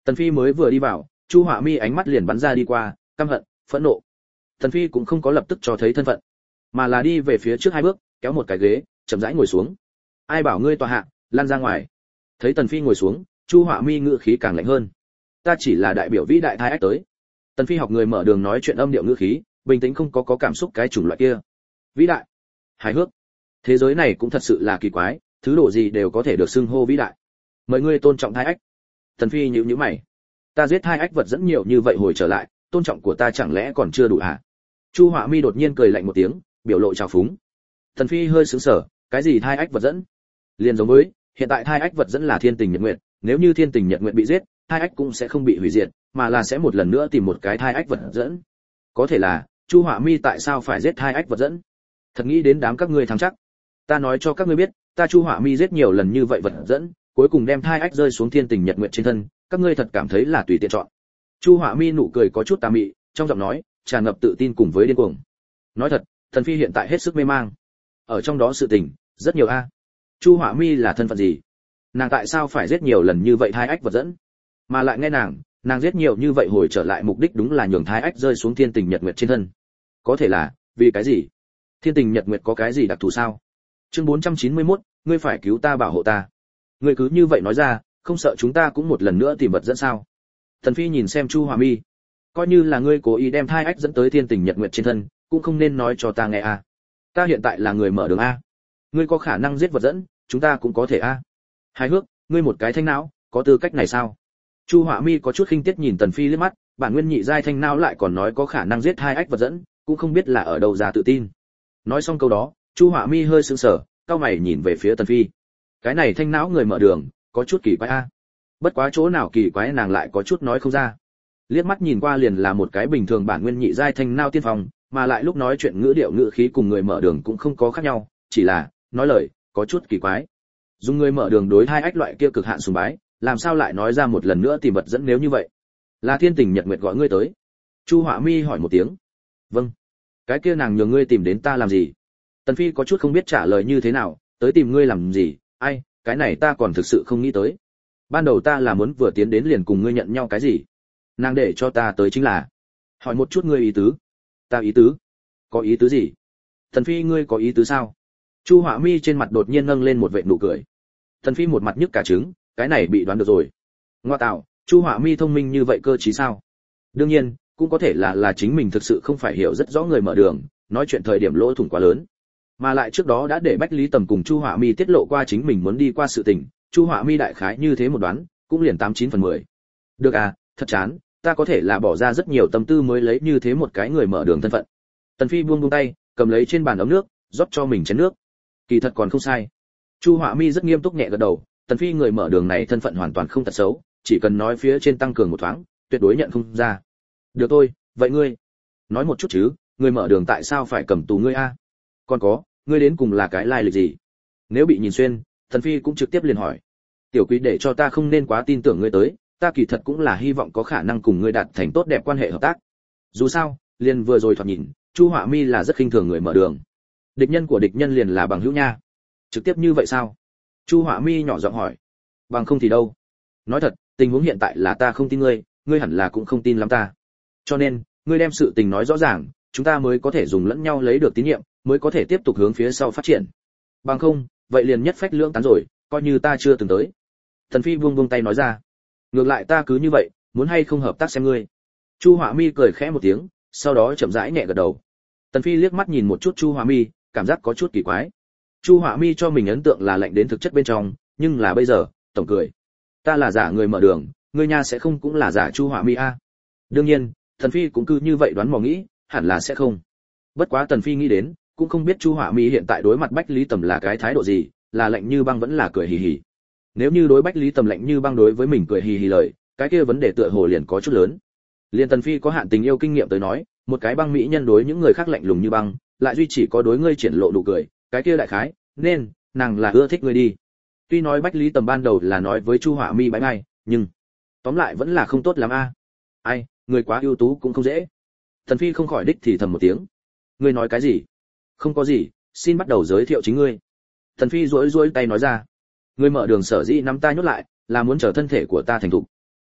Tần Phi mới vừa đi vào, Chu Họa Mi ánh mắt liền bắn ra đi qua, căm hận, phẫn nộ. Tần Phi cũng không có lập tức cho thấy thân phận, mà là đi về phía trước 2 bước, kéo một cái ghế, chậm rãi ngồi xuống. Ai bảo ngươi tọa hạ, lăn ra ngoài. Thấy Tần Phi ngồi xuống, Chu Họa Mi ngữ khí càng lạnh hơn. Ta chỉ là đại biểu vĩ đại thai ách tới. Tần Phi học người mở đường nói chuyện âm điệu ngữ khí, bình tĩnh không có cảm xúc cái chủng loại kia. Vĩ đại, hài hước. Thế giới này cũng thật sự là kỳ quái, thứ đồ gì đều có thể được xưng hô vĩ đại. Mời ngươi tôn trọng thai ách. Tần Phi nhíu nhíu mày. Ta giết thai ách vật dẫn nhiều như vậy hồi trở lại, tôn trọng của ta chẳng lẽ còn chưa đủ hả? Chu Họa Mi đột nhiên cười lạnh một tiếng, biểu lộ trào phúng. Tần Phi hơi sững sờ, cái gì thai ách vật dẫn? Liên giống với, hiện tại thai ách vật dẫn là thiên tình nhật nguyện, nếu như thiên tình nhật nguyện bị giết, thai ách cũng sẽ không bị hủy diệt, mà là sẽ một lần nữa tìm một cái thai ách vật dẫn. Có thể là, Chu Họa Mi tại sao phải giết thai ách vật dẫn? Thật nghĩ đến đám các ngươi thắng chắc. Ta nói cho các ngươi biết, ta Chu Họa Mi giết nhiều lần như vậy vật dẫn, cuối cùng đem thai ách rơi xuống thiên tình nhật nguyện trên thân, các ngươi thật cảm thấy là tùy tiện chọn. Chu Họa Mi nụ cười có chút tà mị, trong giọng nói tràn ngập tự tin cùng với điên cuồng. Nói thật, Thần Phi hiện tại hết sức mê mang. Ở trong đó sự tình rất nhiều a. Chu Họa Mi là thân phận gì? Nàng tại sao phải giết nhiều lần như vậy thai ách vật dẫn? Mà lại nghe nàng giết nhiều như vậy hồi trở lại mục đích đúng là nhường thai ách rơi xuống thiên tình nhật nguyệt trên thân. Có thể là vì cái gì? Thiên tình nhật nguyệt có cái gì đặc thù sao? Chương 491, ngươi phải cứu ta bảo hộ ta. Ngươi cứ như vậy nói ra, không sợ chúng ta cũng một lần nữa tìm vật dẫn sao? Thần Phi nhìn xem Chu Họa Mi, coi như là ngươi cố ý đem thai ách dẫn tới thiên tình nhật nguyệt trên thân, cũng không nên nói cho ta nghe a. Ta hiện tại là người mở đường a. Ngươi có khả năng giết vật dẫn, chúng ta cũng có thể a. Hài hước, ngươi một cái thanh não, có tư cách này sao? Chu Họa Mi có chút khinh tiết nhìn Tần Phi liếc mắt, bản nguyên nhị giai thanh não lại còn nói có khả năng giết hai ách vật dẫn, cũng không biết là ở đâu ra tự tin. Nói xong câu đó, Chu Họa Mi hơi sững sờ, cau mày nhìn về phía Tần Phi. Cái này thanh não người mở đường, có chút kỳ quái a. Bất quá chỗ nào kỳ quái nàng lại có chút nói không ra. Liếc mắt nhìn qua liền là một cái bình thường bản nguyên nhị giai thanh não tiên phong, mà lại lúc nói chuyện ngữ điệu ngữ khí cùng người mở đường cũng không có khác nhau, chỉ là nói lời có chút kỳ quái. Dùng người mở đường đối hai ách loại kia cực hạn sùng bái, làm sao lại nói ra một lần nữa tìm vật dẫn nếu như vậy? Là thiên tình nhật nguyệt gọi ngươi tới? Chu Họa Mi hỏi một tiếng. Vâng. Cái kia nàng nhường ngươi tìm đến ta làm gì? Tần Phi có chút không biết trả lời như thế nào, tới tìm ngươi làm gì? Ai, cái này ta còn thực sự không nghĩ tới. Ban đầu ta là muốn vừa tiến đến liền cùng ngươi nhận nhau cái gì? Nàng để cho ta tới chính là hỏi một chút ngươi ý tứ. Ta ý tứ? Có ý tứ gì? Tần Phi ngươi có ý tứ sao? Chu Họa Mi trên mặt đột nhiên nâng lên một vệt nụ cười. Tần Phi một mặt nhức cả trứng, cái này bị đoán được rồi. Ngoa tạo, Chu Họa Mi thông minh như vậy cơ trí sao? Đương nhiên, cũng có thể là chính mình thực sự không phải hiểu rất rõ người mở đường, nói chuyện thời điểm lỗ thủng quá lớn. Mà lại trước đó đã để Bách Lý Tầm cùng Chu Họa Mi tiết lộ qua chính mình muốn đi qua sự tình, Chu Họa Mi đại khái như thế một đoán, cũng liền 89/10. Được à, thật chán, ta có thể là bỏ ra rất nhiều tâm tư mới lấy như thế một cái người mở đường thân phận. Tần Phi buông tay, cầm lấy trên bàn ấm nước, rót cho mình chén nước. Kỳ thật còn không sai. Chu Họa Mi rất nghiêm túc nhẹ gật đầu, Tần Phi người mở đường này thân phận hoàn toàn không tật xấu, chỉ cần nói phía trên tăng cường một thoáng, tuyệt đối nhận không ra. Được thôi, vậy ngươi nói một chút chứ, người mở đường tại sao phải cầm tù ngươi a? Còn có, ngươi đến cùng là cái lai lịch gì? Nếu bị nhìn xuyên, Tần Phi cũng trực tiếp liền hỏi. Tiểu Quý để cho ta không nên quá tin tưởng ngươi tới, ta kỳ thật cũng là hy vọng có khả năng cùng ngươi đạt thành tốt đẹp quan hệ hợp tác. Dù sao, liền vừa rồi thoạt nhìn, Chu Họa Mi là rất khinh thường người mở đường. Địch nhân của địch nhân liền là bằng hữu nha. Trực tiếp như vậy sao? Chu Họa Mi nhỏ giọng hỏi. Bằng không thì đâu? Nói thật, tình huống hiện tại là ta không tin ngươi, ngươi hẳn là cũng không tin lắm ta. Cho nên, ngươi đem sự tình nói rõ ràng, chúng ta mới có thể dùng lẫn nhau lấy được tín nhiệm, mới có thể tiếp tục hướng phía sau phát triển. Bằng không, vậy liền nhất phách lưỡng tán rồi, coi như ta chưa từng tới. Thần Phi buông tay nói ra. Ngược lại ta cứ như vậy, muốn hay không hợp tác xem ngươi. Chu Họa Mi cười khẽ một tiếng, sau đó chậm rãi nhẹ gật đầu. Tần Phi liếc mắt nhìn một chút Chu Họa Mi, cảm giác có chút kỳ quái. Chu Họa Mi cho mình ấn tượng là lạnh đến thực chất bên trong, nhưng là bây giờ, tổng cười. Ta là giả người mở đường, ngươi nha sẽ không cũng là giả Chu Họa Mi a? Đương nhiên, Tần Phi cũng cứ như vậy đoán mò nghĩ, hẳn là sẽ không. Bất quá Tần Phi nghĩ đến, cũng không biết Chu Họa Mi hiện tại đối mặt Bách Lý Tầm là cái thái độ gì, là lạnh như băng vẫn là cười hì hì. Nếu như đối Bách Lý Tầm lạnh như băng đối với mình cười hì hì lời, cái kia vấn đề tựa hồ liền có chút lớn. Liên Tần Phi có hạn tình yêu kinh nghiệm tới nói, một cái băng mỹ nhân đối những người khác lạnh lùng như băng, lại duy chỉ có đối ngươi triển lộ nụ cười, cái kia đại khái, nên nàng là ưa thích ngươi đi. Tuy nói Bách Lý Tầm ban đầu là nói với Chu Họa Mi bãi ngay, nhưng tóm lại vẫn là không tốt lắm a. Ai, người quá ưu tú cũng không dễ. Tần Phi không khỏi đích thì thầm một tiếng. Ngươi nói cái gì? Không có gì, xin bắt đầu giới thiệu chính ngươi. Tần Phi duỗi tay nói ra. Ngươi mở đường sở dĩ nắm ta nhốt lại, là muốn chờ thân thể của ta thành thục.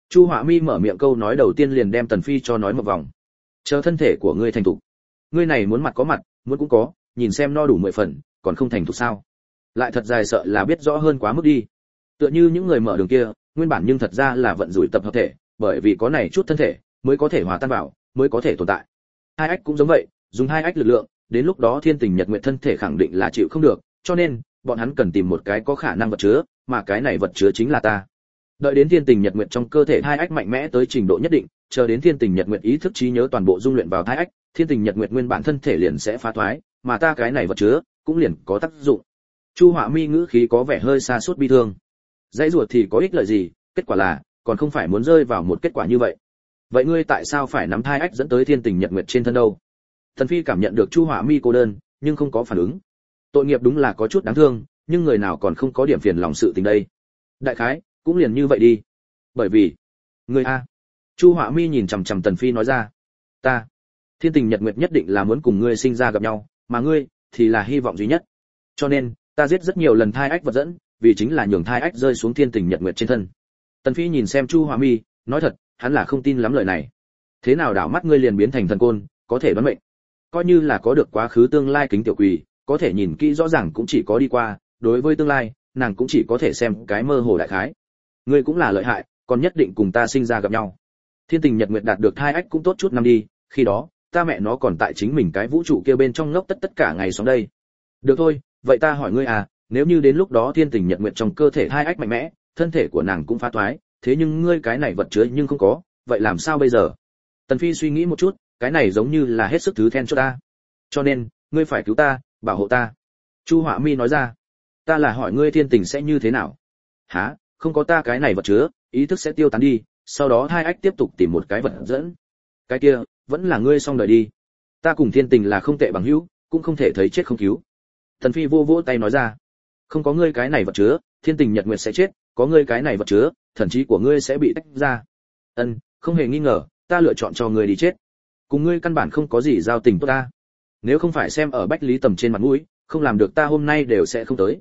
Chu Họa Mi mở miệng câu nói đầu tiên liền đem Tần Phi cho nói một vòng. Chờ thân thể của ngươi thành thục. Ngươi này muốn mặt có mặt, muốn cũng có, nhìn xem no đủ 10 phần, còn không thành thục sao? Lại thật dài sợ là biết rõ hơn quá mức đi. Tựa như những người mở đường kia, nguyên bản nhưng thật ra là vận rủi tập hợp thể, bởi vì có này chút thân thể, mới có thể hòa tan vào, mới có thể tồn tại. Hai ách cũng giống vậy, dùng hai ách lực lượng, đến lúc đó Thiên Tình Nhật Nguyệt thân thể khẳng định là chịu không được, cho nên bọn hắn cần tìm một cái có khả năng vật chứa, mà cái này vật chứa chính là ta. Đợi đến Thiên Tình Nhật Nguyệt trong cơ thể hai ách mạnh mẽ tới trình độ nhất định, chờ đến Thiên Tình Nhật Nguyệt ý thức trí nhớ toàn bộ dung luyện vào hai ách, Thiên Tình Nhật Nguyệt nguyên bản thân thể liền sẽ phá thoái, mà ta cái này vật chứa cũng liền có tác dụng. Chu Họa Mi ngữ khí có vẻ hơi xa suốt bi thương. Dãy ruột thì có ích lợi gì, kết quả là còn không phải muốn rơi vào một kết quả như vậy. Vậy ngươi tại sao phải nắm thai ách dẫn tới Thiên Tình Nhật Nguyệt trên thân đâu? Thần Phi cảm nhận được Chu Họa Mi cô đơn, nhưng không có phản ứng. Tội nghiệp đúng là có chút đáng thương, nhưng người nào còn không có điểm phiền lòng sự tình đây. Đại khái cũng liền như vậy đi. Bởi vì ngươi a. Chu Họa Mi nhìn chằm chằm Tần Phi nói ra, ta Thiên Tình Nhật Nguyệt nhất định là muốn cùng ngươi sinh ra gặp nhau, mà ngươi thì là hy vọng duy nhất. Cho nên ta giết rất nhiều lần thai ách vật dẫn, vì chính là nhường thai ách rơi xuống Thiên Tình Nhật Nguyệt trên thân. Tần Phi nhìn xem Chu Họa Mi, nói thật, hắn là không tin lắm lời này. Thế nào đảo mắt ngươi liền biến thành thần côn, có thể đoán mệnh. Coi như là có được quá khứ tương lai kính tiểu quỷ, có thể nhìn kỹ rõ ràng cũng chỉ có đi qua, đối với tương lai, nàng cũng chỉ có thể xem cái mơ hồ đại khái. Ngươi cũng là lợi hại, còn nhất định cùng ta sinh ra gặp nhau. Thiên Tình Nhật Nguyệt đạt được thai ách cũng tốt chút năm đi, khi đó, ta mẹ nó còn tại chính mình cái vũ trụ kia bên trong ngốc tất cả ngày sống đây. Được thôi, vậy ta hỏi ngươi à, nếu như đến lúc đó Thiên Tình Nhật Nguyệt trong cơ thể thai ách mạnh mẽ, thân thể của nàng cũng phá toái, thế nhưng ngươi cái này vật chứa nhưng không có, vậy làm sao bây giờ? Tần Phi suy nghĩ một chút, cái này giống như là hết sức thứ then cho ta. Cho nên, ngươi phải cứu ta, bảo hộ ta. Chu Họa Mi nói ra. Ta là hỏi ngươi Thiên Tình sẽ như thế nào? Hả? Không có ta cái này vật chứa, ý thức sẽ tiêu tán đi, sau đó hai ách tiếp tục tìm một cái vật dẫn. Cái kia, vẫn là ngươi xong đời đi. Ta cùng Thiên Tình là không tệ bằng hữu, cũng không thể thấy chết không cứu. Tần Phi vô vỗ tay nói ra. Không có ngươi cái này vật chứa, Thiên Tình Nhật Nguyệt sẽ chết, có ngươi cái này vật chứa, thần trí của ngươi sẽ bị tách ra. Không hề nghi ngờ, ta lựa chọn cho ngươi đi chết. Cùng ngươi căn bản không có gì giao tình tốt ta. Nếu không phải xem ở Bách Lý Tầm trên mặt mũi, không làm được ta hôm nay đều sẽ không tới.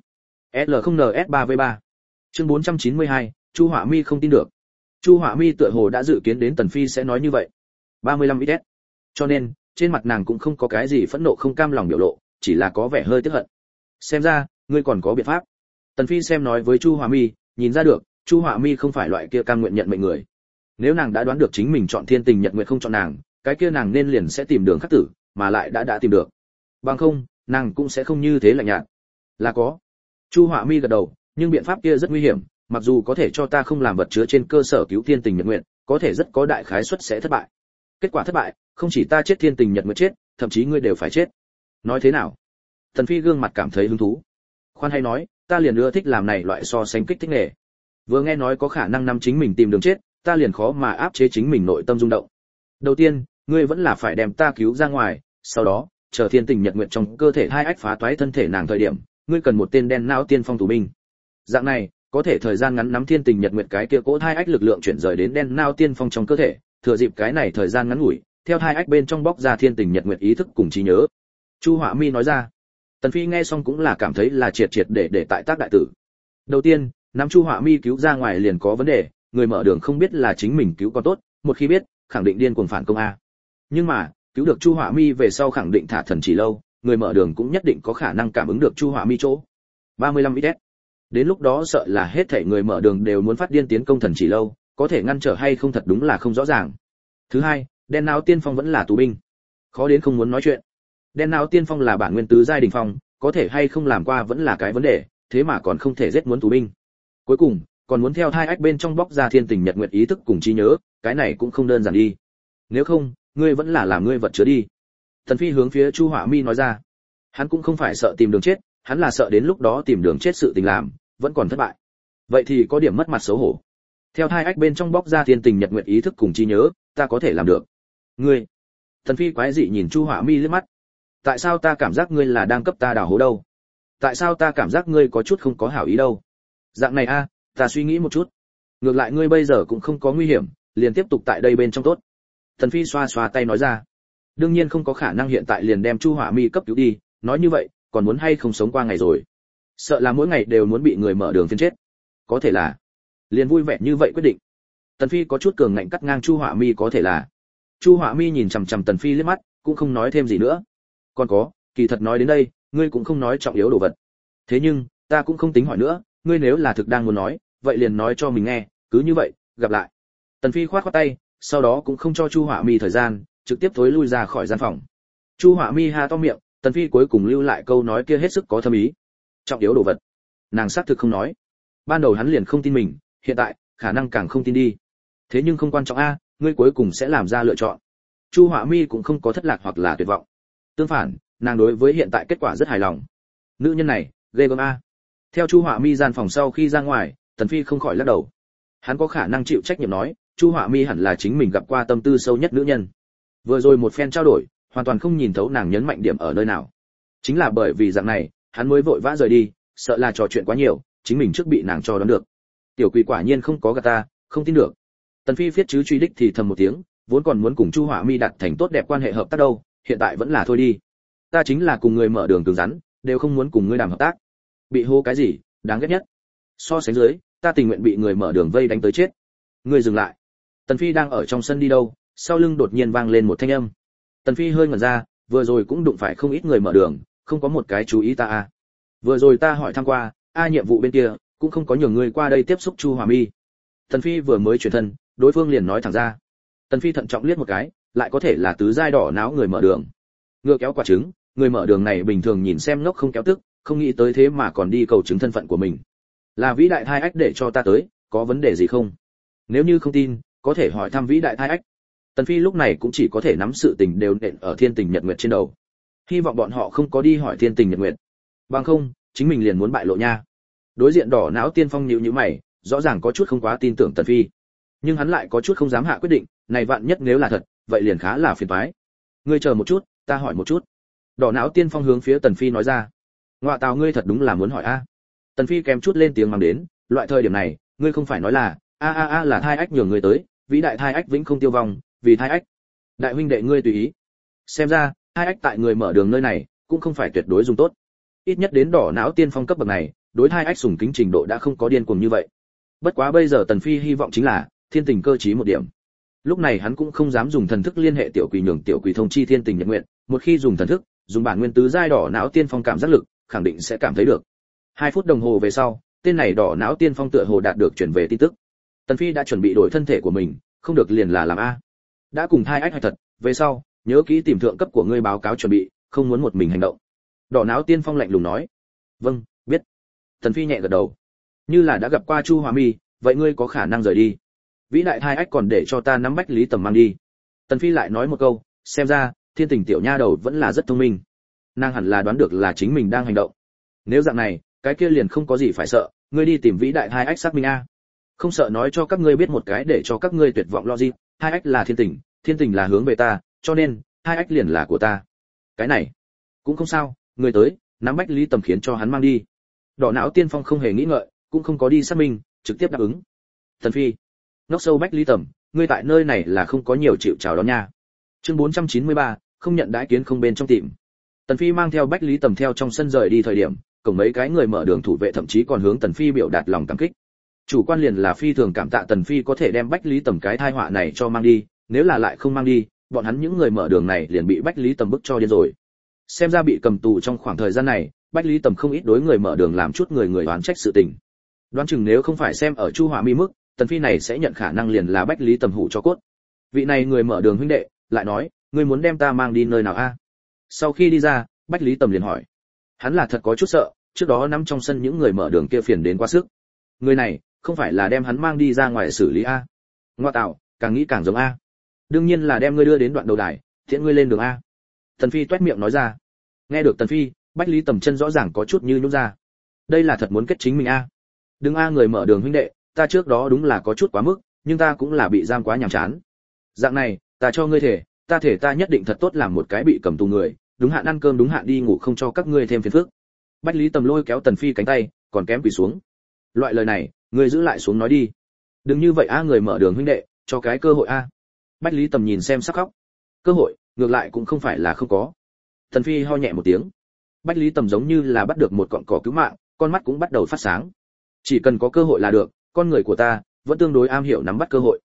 L0NS3V3. Chương 492, Chu Họa Mi không tin được. Chu Họa Mi tựa hồ đã dự kiến đến Tần Phi sẽ nói như vậy. 35 XS. Cho nên, trên mặt nàng cũng không có cái gì phẫn nộ không cam lòng biểu lộ, chỉ là có vẻ hơi tức hận. Xem ra, ngươi còn có biện pháp. Tần Phi xem nói với Chu Họa Mi, nhìn ra được, Chu Họa Mi không phải loại kia cam nguyện nhận mệnh người. Nếu nàng đã đoán được chính mình chọn Thiên Tình Nhật Nguyệt không chọn nàng, cái kia nàng nên liền sẽ tìm đường khắc tử, mà lại đã tìm được. Bằng không, nàng cũng sẽ không như thế lạnh nhạt. Là có. Chu Họa Mi gật đầu, nhưng biện pháp kia rất nguy hiểm, mặc dù có thể cho ta không làm vật chứa trên cơ sở cứu Thiên Tình Nhật Nguyệt, có thể rất có đại khái suất sẽ thất bại. Kết quả thất bại, không chỉ ta chết Thiên Tình Nhật Nguyệt chết, thậm chí ngươi đều phải chết. Nói thế nào? Tần Phi gương mặt cảm thấy hứng thú. Khoan hay nói, ta liền ưa thích làm này loại so sánh kích thích nghề. Vừa nghe nói có khả năng nắm chính mình tìm đường chết, ta liền khó mà áp chế chính mình nội tâm rung động. Đầu tiên, ngươi vẫn là phải đem ta cứu ra ngoài, sau đó, chờ Thiên Tình Nhật Nguyệt trong cơ thể hai ách phá toái thân thể nàng thời điểm, ngươi cần một tên đen não tiên phong tù binh. Dạng này, có thể thời gian ngắn nắm Thiên Tình Nhật Nguyệt cái kia cỗ hai ách lực lượng chuyển rời đến đen não tiên phong trong cơ thể, thừa dịp cái này thời gian ngắn ngủi, theo hai ách bên trong bóc ra Thiên Tình Nhật Nguyệt ý thức cùng trí nhớ. Chu Họa Mi nói ra. Tần Phi nghe xong cũng là cảm thấy là triệt để tại tác đại tử. Đầu tiên, nắm Chu Họa Mi cứu ra ngoài liền có vấn đề, người mở đường không biết là chính mình cứu còn tốt, một khi biết, khẳng định điên cuồng phản công a. Nhưng mà, cứu được Chu Họa Mi về sau khẳng định thả thần chỉ lâu, người mở đường cũng nhất định có khả năng cảm ứng được Chu Họa Mi chỗ. 35 XS. Đến lúc đó sợ là hết thảy người mở đường đều muốn phát điên tiến công thần chỉ lâu, có thể ngăn trở hay không thật đúng là không rõ ràng. Thứ hai, đen não tiên phong vẫn là tù binh. Khó đến không muốn nói chuyện. Đen não tiên phong là bản nguyên tứ giai đỉnh phong, có thể hay không làm qua vẫn là cái vấn đề, thế mà còn không thể giết muốn tù binh. Cuối cùng, còn muốn theo hai ách bên trong bóc ra Thiên Tình Nhật Nguyệt ý thức cùng trí nhớ, cái này cũng không đơn giản đi. Nếu không, ngươi vẫn là làm ngươi vật chứa đi. Tần Phi hướng phía Chu Họa Mi nói ra. Hắn cũng không phải sợ tìm đường chết, hắn là sợ đến lúc đó tìm đường chết sự tình làm, vẫn còn thất bại. Vậy thì có điểm mất mặt xấu hổ. Theo hai ách bên trong bóc ra Thiên Tình Nhật Nguyệt ý thức cùng trí nhớ, ta có thể làm được. Ngươi. Tần Phi quái dị nhìn Chu Họa Mi liếc mắt. Tại sao ta cảm giác ngươi là đang cấp ta đào hố đâu? Tại sao ta cảm giác ngươi có chút không có hảo ý đâu? Dạng này a, ta suy nghĩ một chút. Ngược lại ngươi bây giờ cũng không có nguy hiểm, liền tiếp tục tại đây bên trong tốt. Tần Phi xoa xoa tay nói ra. Đương nhiên không có khả năng hiện tại liền đem Chu Họa Mi cấp cứu đi, nói như vậy, còn muốn hay không sống qua ngày rồi. Sợ là mỗi ngày đều muốn bị người mở đường phiên chết. Có thể là, liền vui vẻ như vậy quyết định. Tần Phi có chút cường ngạnh cắt ngang Chu Họa Mi có thể là. Chu Họa Mi nhìn chằm chằm Tần Phi liếc mắt, cũng không nói thêm gì nữa. Còn có, kỳ thật nói đến đây, ngươi cũng không nói trọng yếu đồ vật. Thế nhưng, ta cũng không tính hỏi nữa, ngươi nếu là thực đang muốn nói, vậy liền nói cho mình nghe, cứ như vậy, gặp lại. Tần Phi khoát khoát tay, sau đó cũng không cho Chu Họa Mi thời gian, trực tiếp thối lui ra khỏi gian phòng. Chu Họa Mi ha to miệng, Tần Phi cuối cùng lưu lại câu nói kia hết sức có thâm ý. Trọng yếu đồ vật. Nàng xác thực không nói. Ban đầu hắn liền không tin mình, hiện tại, khả năng càng không tin đi. Thế nhưng không quan trọng a, ngươi cuối cùng sẽ làm ra lựa chọn. Chu Họa Mi cũng không có thất lạc hoặc là tuyệt vọng. Tương phản, nàng đối với hiện tại kết quả rất hài lòng. Nữ nhân này, ghê gớm a. Theo Chu Họa Mi gian phòng sau khi ra ngoài, Tần Phi không khỏi lắc đầu. Hắn có khả năng chịu trách nhiệm nói, Chu Họa Mi hẳn là chính mình gặp qua tâm tư sâu nhất nữ nhân. Vừa rồi một phen trao đổi, hoàn toàn không nhìn thấu nàng nhấn mạnh điểm ở nơi nào. Chính là bởi vì dạng này, hắn mới vội vã rời đi, sợ là trò chuyện quá nhiều, chính mình trước bị nàng cho đoán được. Tiểu Quỷ quả nhiên không có gạt ta, không tin được. Tần Phi viết chứ truy đích thì thầm một tiếng, vốn còn muốn cùng Chu Họa Mi đặt thành tốt đẹp quan hệ hợp tác đâu, hiện tại vẫn là thôi đi. Ta chính là cùng người mở đường cứng rắn, đều không muốn cùng ngươi làm hợp tác. Bị hô cái gì, đáng ghét nhất. So sánh dưới, ta tình nguyện bị người mở đường vây đánh tới chết. Ngươi dừng lại. Tần Phi đang ở trong sân đi đâu, sau lưng đột nhiên vang lên một thanh âm. Tần Phi hơi ngẩn ra, vừa rồi cũng đụng phải không ít người mở đường, không có một cái chú ý ta a. Vừa rồi ta hỏi thăm qua, nhiệm vụ bên kia cũng không có nhường người qua đây tiếp xúc Chu Họa Mi. Tần Phi vừa mới chuyển thân, đối phương liền nói thẳng ra. Tần Phi thận trọng liếc một cái, lại có thể là tứ giai đỏ náo người mở đường. Ngựa kéo quả trứng, người mở đường này bình thường nhìn xem ngốc không kéo tức, không nghĩ tới thế mà còn đi cầu chứng thân phận của mình. Là vĩ đại thai ách để cho ta tới, có vấn đề gì không? Nếu như không tin, có thể hỏi thăm vĩ đại thai ách. Tần Phi lúc này cũng chỉ có thể nắm sự tình đều nện ở Thiên Tình Nhật Nguyệt trên đầu. Hy vọng bọn họ không có đi hỏi Thiên Tình Nhật Nguyệt. Bằng không, chính mình liền muốn bại lộ nha. Đối diện đỏ não tiên phong nhíu nhíu mày, rõ ràng có chút không quá tin tưởng Tần Phi. Nhưng hắn lại có chút không dám hạ quyết định, này vạn nhất nếu là thật, vậy liền khá là phiền toái. Ngươi chờ một chút, ta hỏi một chút. Đỏ não tiên phong hướng phía Tần Phi nói ra. Ngoạ tào ngươi thật đúng là muốn hỏi a. Tần Phi kèm chút lên tiếng mang đến, loại thời điểm này, ngươi không phải nói là là thai ách nhường ngươi tới, vĩ đại thai ách vĩnh không tiêu vong, vì thai ách. Đại huynh đệ ngươi tùy ý. Xem ra, thai ách tại người mở đường nơi này, cũng không phải tuyệt đối dùng tốt. Ít nhất đến đỏ não tiên phong cấp bậc này, đối thai ách sùng kính trình độ đã không có điên cuồng như vậy. Bất quá bây giờ Tần Phi hy vọng chính là thiên tình cơ trí một điểm. Lúc này hắn cũng không dám dùng thần thức liên hệ tiểu quỷ nhường tiểu quỷ thông chi thiên tình nhật nguyện, một khi dùng thần thức, dùng bản nguyên tứ giai đỏ não tiên phong cảm giác lực, khẳng định sẽ cảm thấy được. 2 phút đồng hồ về sau, tên này đỏ não tiên phong tựa hồ đạt được chuyển về tin tức. Tần Phi đã chuẩn bị đổi thân thể của mình, không được liền là làm a. Đã cùng thai ách hay thật, về sau, nhớ kỹ tìm thượng cấp của ngươi báo cáo chuẩn bị, không muốn một mình hành động. Đỏ não tiên phong lạnh lùng nói. Vâng, biết. Tần Phi nhẹ gật đầu. Như là đã gặp qua Chu Họa Mi, vậy ngươi có khả năng rời đi. Vĩ đại thai ách còn để cho ta nắm Bách Lý Tầm mang đi. Tần Phi lại nói một câu, xem ra, Thiên Tình tiểu nha đầu vẫn là rất thông minh. Nàng hẳn là đoán được là chính mình đang hành động. Nếu dạng này, cái kia liền không có gì phải sợ, ngươi đi tìm vĩ đại thai ách xác minh a. Không sợ nói cho các ngươi biết một cái để cho các ngươi tuyệt vọng logic, thai ách là thiên tình là hướng về ta, cho nên, thai ách liền là của ta. Cái này, cũng không sao, ngươi tới, nắm Bách Lý Tầm khiến cho hắn mang đi. Đỏ não tiên phong không hề nghĩ ngợi, cũng không có đi xác minh, trực tiếp đáp ứng. Tần Phi, ngốc sâu Bách Lý Tầm, ngươi tại nơi này là không có nhiều chịu chào đón nha. Chương 493, không nhận đãi kiến không bên trong tìm. Tần Phi mang theo Bách Lý Tầm theo trong sân rời đi thời điểm, cổng mấy cái người mở đường thủ vệ thậm chí còn hướng Tần Phi biểu đạt lòng cảm kích. Chủ quan liền là phi thường cảm tạ Tần Phi có thể đem Bách Lý Tầm cái tai họa này cho mang đi, nếu là lại không mang đi, bọn hắn những người mở đường này liền bị Bách Lý Tầm bức cho điên rồi. Xem ra bị cầm tù trong khoảng thời gian này, Bách Lý Tầm không ít đối người mở đường làm chút người oán trách sự tình. Đoán chừng nếu không phải xem ở Chu Họa Mi mức, Tần Phi này sẽ nhận khả năng liền là Bách Lý Tầm hủ cho cốt. Vị này người mở đường huynh đệ, lại nói, ngươi muốn đem ta mang đi nơi nào a? Sau khi đi ra, Bách Lý Tầm liền hỏi. Hắn là thật có chút sợ, trước đó nắm trong sân những người mở đường kia phiền đến quá sức. Người này, không phải là đem hắn mang đi ra ngoài xử lý a? Ngoa tạo, càng nghĩ càng giống a. Đương nhiên là đem ngươi đưa đến đoạn đầu đài, tiễn ngươi lên đường a. Tần Phi toét miệng nói ra. Nghe được Tần Phi, Bách Lý Tầm chân rõ ràng có chút như nhũn ra. Đây là thật muốn kết chính mình a. Đừng a người mở đường huynh đệ, ta trước đó đúng là có chút quá mức, nhưng ta cũng là bị giam quá nhàm chán. Dạng này, ta cho ngươi thể ta nhất định thật tốt làm một cái bị cầm tù người, đúng hạn ăn cơm đúng hạn đi ngủ không cho các ngươi thêm phiền phức. Bách Lý Tầm lôi kéo Tần Phi cánh tay, còn kém quỳ xuống. Loại lời này, ngươi giữ lại xuống nói đi. Đừng như vậy a người mở đường huynh đệ, cho cái cơ hội a. Bách Lý Tầm nhìn xem sắc khóc. Cơ hội, ngược lại cũng không phải là không có. Tần Phi ho nhẹ một tiếng. Bách Lý Tầm giống như là bắt được một cọng cỏ cứu mạng, con mắt cũng bắt đầu phát sáng. Chỉ cần có cơ hội là được, con người của ta vẫn tương đối am hiểu nắm bắt cơ hội.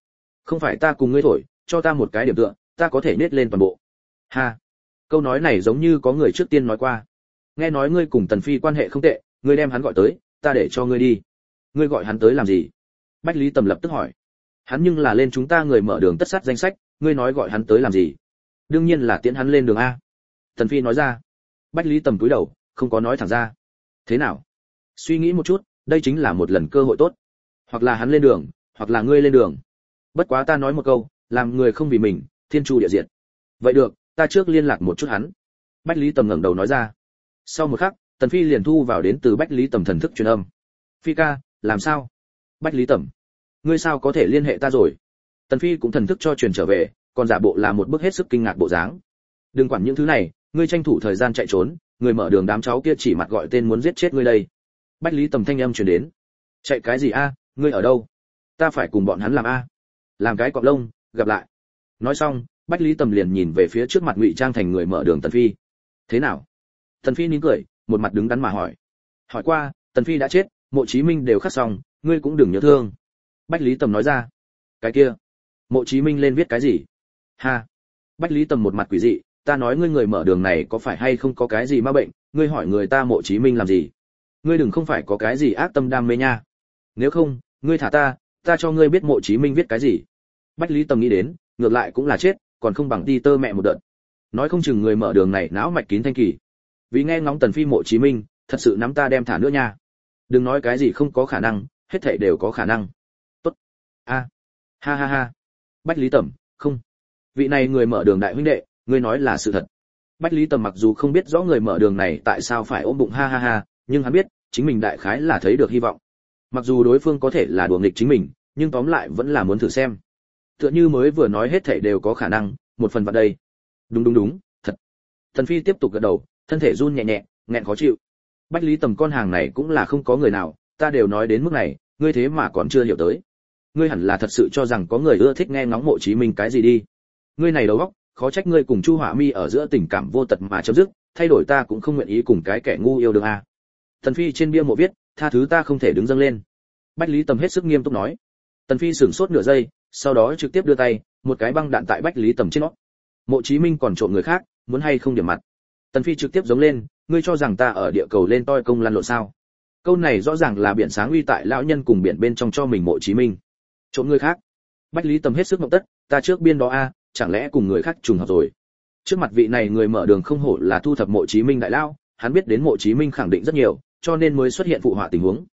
Không phải ta cùng ngươi thổi, cho ta một cái điểm tựa, ta có thể nết lên toàn bộ. Ha. Câu nói này giống như có người trước tiên nói qua. Nghe nói ngươi cùng Tần Phi quan hệ không tệ, ngươi đem hắn gọi tới, ta để cho ngươi đi. Ngươi gọi hắn tới làm gì? Bách Lý Tầm lập tức hỏi. Hắn nhưng là lên chúng ta người mở đường tất sát danh sách, ngươi nói gọi hắn tới làm gì? Đương nhiên là tiễn hắn lên đường a. Tần Phi nói ra. Bách Lý Tầm cúi đầu, không có nói thẳng ra. Thế nào? Suy nghĩ một chút, đây chính là một lần cơ hội tốt. Hoặc là hắn lên đường, hoặc là ngươi lên đường. Bất quá ta nói một câu, làm người không vì mình, thiên chu địa diệt. Vậy được, ta trước liên lạc một chút hắn. Bách Lý Tầm ngẩng đầu nói ra. Sau một khắc, Tần Phi liền thu vào đến từ Bách Lý Tầm thần thức truyền âm. Phi ca, làm sao? Bách Lý Tầm, ngươi sao có thể liên hệ ta rồi? Tần Phi cũng thần thức cho truyền trở về, còn giả bộ là một bức hết sức kinh ngạc bộ dáng. Đừng quản những thứ này, ngươi tranh thủ thời gian chạy trốn, người mở đường đám cháu kia chỉ mặt gọi tên muốn giết chết ngươi đây. Bách Lý Tầm thanh âm truyền đến. Chạy cái gì a, ngươi ở đâu? Ta phải cùng bọn hắn làm a. Làm cái cọp lông, gặp lại. Nói xong, Bách Lý Tầm liền nhìn về phía trước mặt ngụy trang thành người mở đường Tần Phi. Thế nào? Tần Phi nín cười, một mặt đứng đắn mà hỏi. Hỏi qua, Tần Phi đã chết, Mộ Chí Minh đều khắc xong, ngươi cũng đừng nhớ thương. Bách Lý Tầm nói ra. Cái kia, Mộ Chí Minh lên viết cái gì? Ha. Bách Lý Tầm một mặt quỷ dị, ta nói ngươi người mở đường này có phải hay không có cái gì ma bệnh, ngươi hỏi người ta Mộ Chí Minh làm gì? Ngươi đừng không phải có cái gì ác tâm đam mê nha. Nếu không, ngươi thả ta cho ngươi biết Mộ Chí Minh viết cái gì. Bách Lý Tầm nghĩ đến, ngược lại cũng là chết, còn không bằng đi tơ mẹ một đợt. Nói không chừng người mở đường này não mạch kín thanh kỳ. Vì nghe ngóng Tần Phi Mộ Chí Minh, thật sự nắm ta đem thả nữa nha. Đừng nói cái gì không có khả năng, hết thảy đều có khả năng. Tốt. A. Ha ha ha. Bách Lý Tầm, không. Vị này người mở đường đại huynh đệ, ngươi nói là sự thật. Bách Lý Tầm mặc dù không biết rõ người mở đường này tại sao phải ôm bụng ha ha ha, nhưng hắn biết, chính mình đại khái là thấy được hy vọng. Mặc dù đối phương có thể là đùa nghịch chính mình, nhưng tóm lại vẫn là muốn thử xem. Tựa như mới vừa nói hết thảy đều có khả năng, một phần vào đây. Đúng, thật. Tần Phi tiếp tục gật đầu, thân thể run nhẹ nhẹ, nghẹn khó chịu. Bách Lý Tầm con hàng này cũng là không có người nào, ta đều nói đến mức này, ngươi thế mà còn chưa hiểu tới. Ngươi hẳn là thật sự cho rằng có người ưa thích nghe ngóng Mộ Chí Minh cái gì đi. Ngươi này đầu óc, khó trách ngươi cùng Chu Hỏa Mi ở giữa tình cảm vô tật mà chấm dứt, thay đổi ta cũng không nguyện ý cùng cái kẻ ngu yêu đương a. Tần Phi trên bia mộ viết, tha thứ ta không thể đứng dâng lên. Bách Lý Tầm hết sức nghiêm túc nói. Tần Phi sửng sốt nửa giây, sau đó trực tiếp đưa tay, một cái băng đạn tại Bách Lý Tầm trên nó. Mộ Chí Minh còn trộm người khác, muốn hay không điểm mặt. Tần Phi trực tiếp giống lên, ngươi cho rằng ta ở địa cầu lên toi công lăn lộn sao? Câu này rõ ràng là biển sáng uy tại lão nhân cùng biển bên trong cho mình Mộ Chí Minh. Trộm người khác? Bách Lý Tầm hết sức ngộng tất, ta trước biên đó a, chẳng lẽ cùng người khác trùng hợp rồi? Trước mặt vị này người mở đường không hổ là thu thập Mộ Chí Minh đại lao, hắn biết đến Mộ Chí Minh khẳng định rất nhiều, cho nên mới xuất hiện phụ họa tình huống.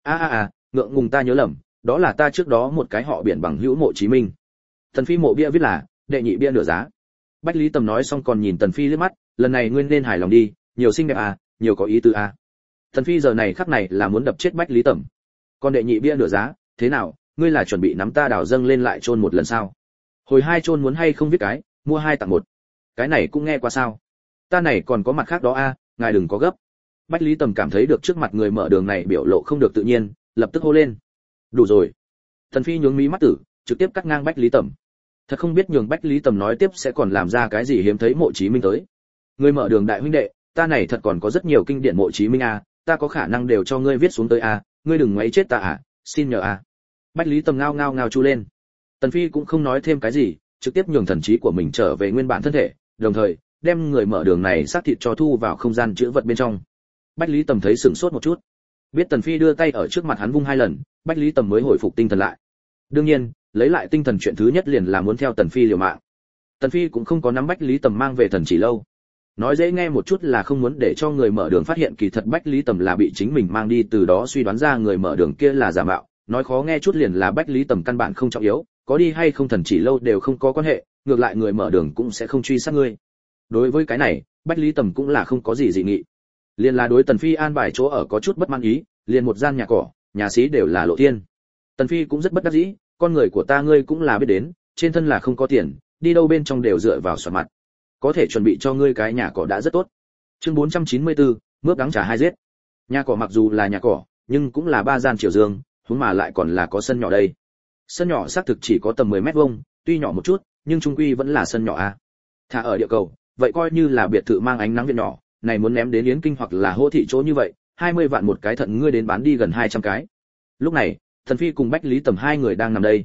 Ngượng ngùng ta nhớ lầm, đó là ta trước đó một cái họ biển bằng hữu Mộ Chí Minh. Tần Phi mộ bia viết là đệ nhị bia nửa giá. Bách Lý Tầm nói xong còn nhìn Tần Phi liếc mắt, lần này ngươi nên hài lòng đi, nhiều xinh đẹp à, nhiều có ý tứ à. Tần Phi giờ này khắc này là muốn đập chết Bách Lý Tầm. Còn đệ nhị bia nửa giá, thế nào, ngươi là chuẩn bị nắm ta đào dâng lên lại chôn một lần sao? Hồi hai chôn muốn hay không viết cái, mua hai tặng một. Cái này cũng nghe qua sao? Ta này còn có mặt khác đó a, ngài đừng có gấp. Bách Lý Tầm cảm thấy được trước mặt người mở đường này biểu lộ không được tự nhiên, lập tức hô lên. Đủ rồi. Tần Phi nhướng mí mắt tử, trực tiếp cắt ngang Bách Lý Tầm. Thật không biết nhường Bách Lý Tầm nói tiếp sẽ còn làm ra cái gì hiếm thấy Mộ Chí Minh tới. Người mở đường đại huynh đệ, ta này thật còn có rất nhiều kinh điển Mộ Chí Minh a, ta có khả năng đều cho ngươi viết xuống tới a, ngươi đừng ngoáy chết ta à, xin nhờ a. Bách Lý Tầm ngao ngao chu lên. Tần Phi cũng không nói thêm cái gì, trực tiếp nhường thần trí của mình trở về nguyên bản thân thể, đồng thời đem người mở đường này xác thịt cho thu vào không gian chứa vật bên trong. Bách Lý Tầm thấy sửng sốt một chút, biết Tần Phi đưa tay ở trước mặt hắn vung hai lần, Bách Lý Tầm mới hồi phục tinh thần lại. Đương nhiên, lấy lại tinh thần chuyện thứ nhất liền là muốn theo Tần Phi liều mạng. Tần Phi cũng không có nắm Bách Lý Tầm mang về thần chỉ lâu. Nói dễ nghe một chút là không muốn để cho người mở đường phát hiện kỳ thật Bách Lý Tầm là bị chính mình mang đi, từ đó suy đoán ra người mở đường kia là giả mạo. Nói khó nghe chút liền là Bách Lý Tầm căn bản không trọng yếu, có đi hay không thần chỉ lâu đều không có quan hệ, ngược lại người mở đường cũng sẽ không truy sát ngươi. Đối với cái này, Bách Lý Tầm cũng là không có gì dị nghị. Liền là đối Tần Phi an bài chỗ ở có chút bất mãn ý, liền một gian nhà cỏ, nhà xí đều là lộ thiên. Tần Phi cũng rất bất đắc dĩ, con người của ta ngươi cũng là biết đến, trên thân là không có tiền, đi đâu bên trong đều dựa vào xoạt mặt. Có thể chuẩn bị cho ngươi cái nhà cỏ đã rất tốt. Chương 494, mướp đắng trả hai giết. Nhà cỏ mặc dù là nhà cỏ, nhưng cũng là ba gian chiều giường, huống mà lại còn là có sân nhỏ đây. Sân nhỏ xác thực chỉ có tầm 10 mét vuông, tuy nhỏ một chút, nhưng chung quy vẫn là sân nhỏ a. Thả ở địa cầu, vậy coi như là biệt thự mang ánh nắng viện nhỏ, này muốn ném đến Yến Kinh hoặc là Hô thị chỗ như vậy, 20 vạn một cái thận ngươi đến bán đi gần 200 cái. Lúc này, Tần Phi cùng Bách Lý Tầm hai người đang nằm đây.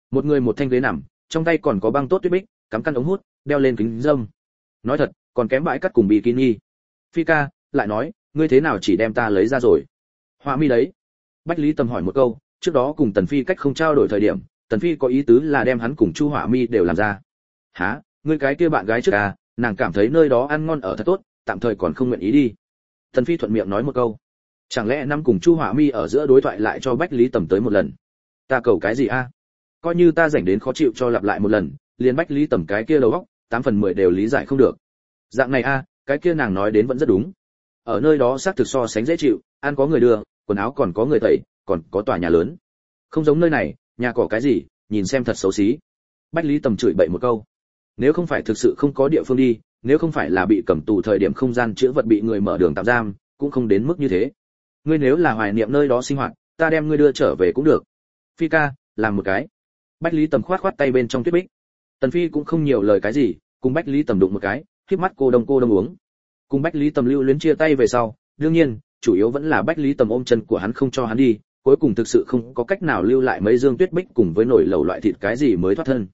Một người một thanh ghế nằm, trong tay còn có băng tốt tuyết bích, cắm căn ống hút, đeo lên kính râm. Nói thật, còn kém bãi cắt cùng bikini. Phi ca lại nói, ngươi thế nào chỉ đem ta lấy ra rồi? Họa mi đấy. Bách Lý Tầm hỏi một câu, trước đó cùng Tần Phi cách không trao đổi thời điểm, Tần Phi có ý tứ là đem hắn cùng Chu Họa mi đều làm ra. Hả? Ngươi cái kia bạn gái trước à, nàng cảm thấy nơi đó ăn ngon ở thật tốt, tạm thời còn không nguyện ý đi. Tần Phi thuận miệng nói một câu. Chẳng lẽ năm cùng Chu Họa mi ở giữa đối thoại lại cho Bách Lý Tầm tới một lần? Ta cầu cái gì a? Coi như ta rảnh đến khó chịu cho lặp lại một lần, liền Bách Lý Tầm cái kia đầu óc, 8/10 đều lý giải không được. Dạng này a, cái kia nàng nói đến vẫn rất đúng. Ở nơi đó xác thực so sánh dễ chịu, ăn có người đưa, quần áo còn có người tẩy, còn có tòa nhà lớn. Không giống nơi này, nhà cỏ cái gì, nhìn xem thật xấu xí. Bách Lý Tầm chửi bậy một câu. Nếu không phải thực sự không có địa phương đi, nếu không phải là bị cầm tù thời điểm không gian chữa vật bị người mở đường tạm giam, cũng không đến mức như thế. Ngươi nếu là hoài niệm nơi đó sinh hoạt, ta đem ngươi đưa trở về cũng được. Phi ca, làm một cái. Bách Lý Tầm khoát tay bên trong tuyết bích. Tần Phi cũng không nhiều lời cái gì, cùng Bách Lý Tầm đụng một cái, khép mắt cô đông uống. Cùng Bách Lý Tầm lưu luyến chia tay về sau, đương nhiên, chủ yếu vẫn là Bách Lý Tầm ôm chân của hắn không cho hắn đi, cuối cùng thực sự không có cách nào lưu lại mấy dương tuyết bích cùng với nồi lẩu loại thịt cái gì mới thoát thân.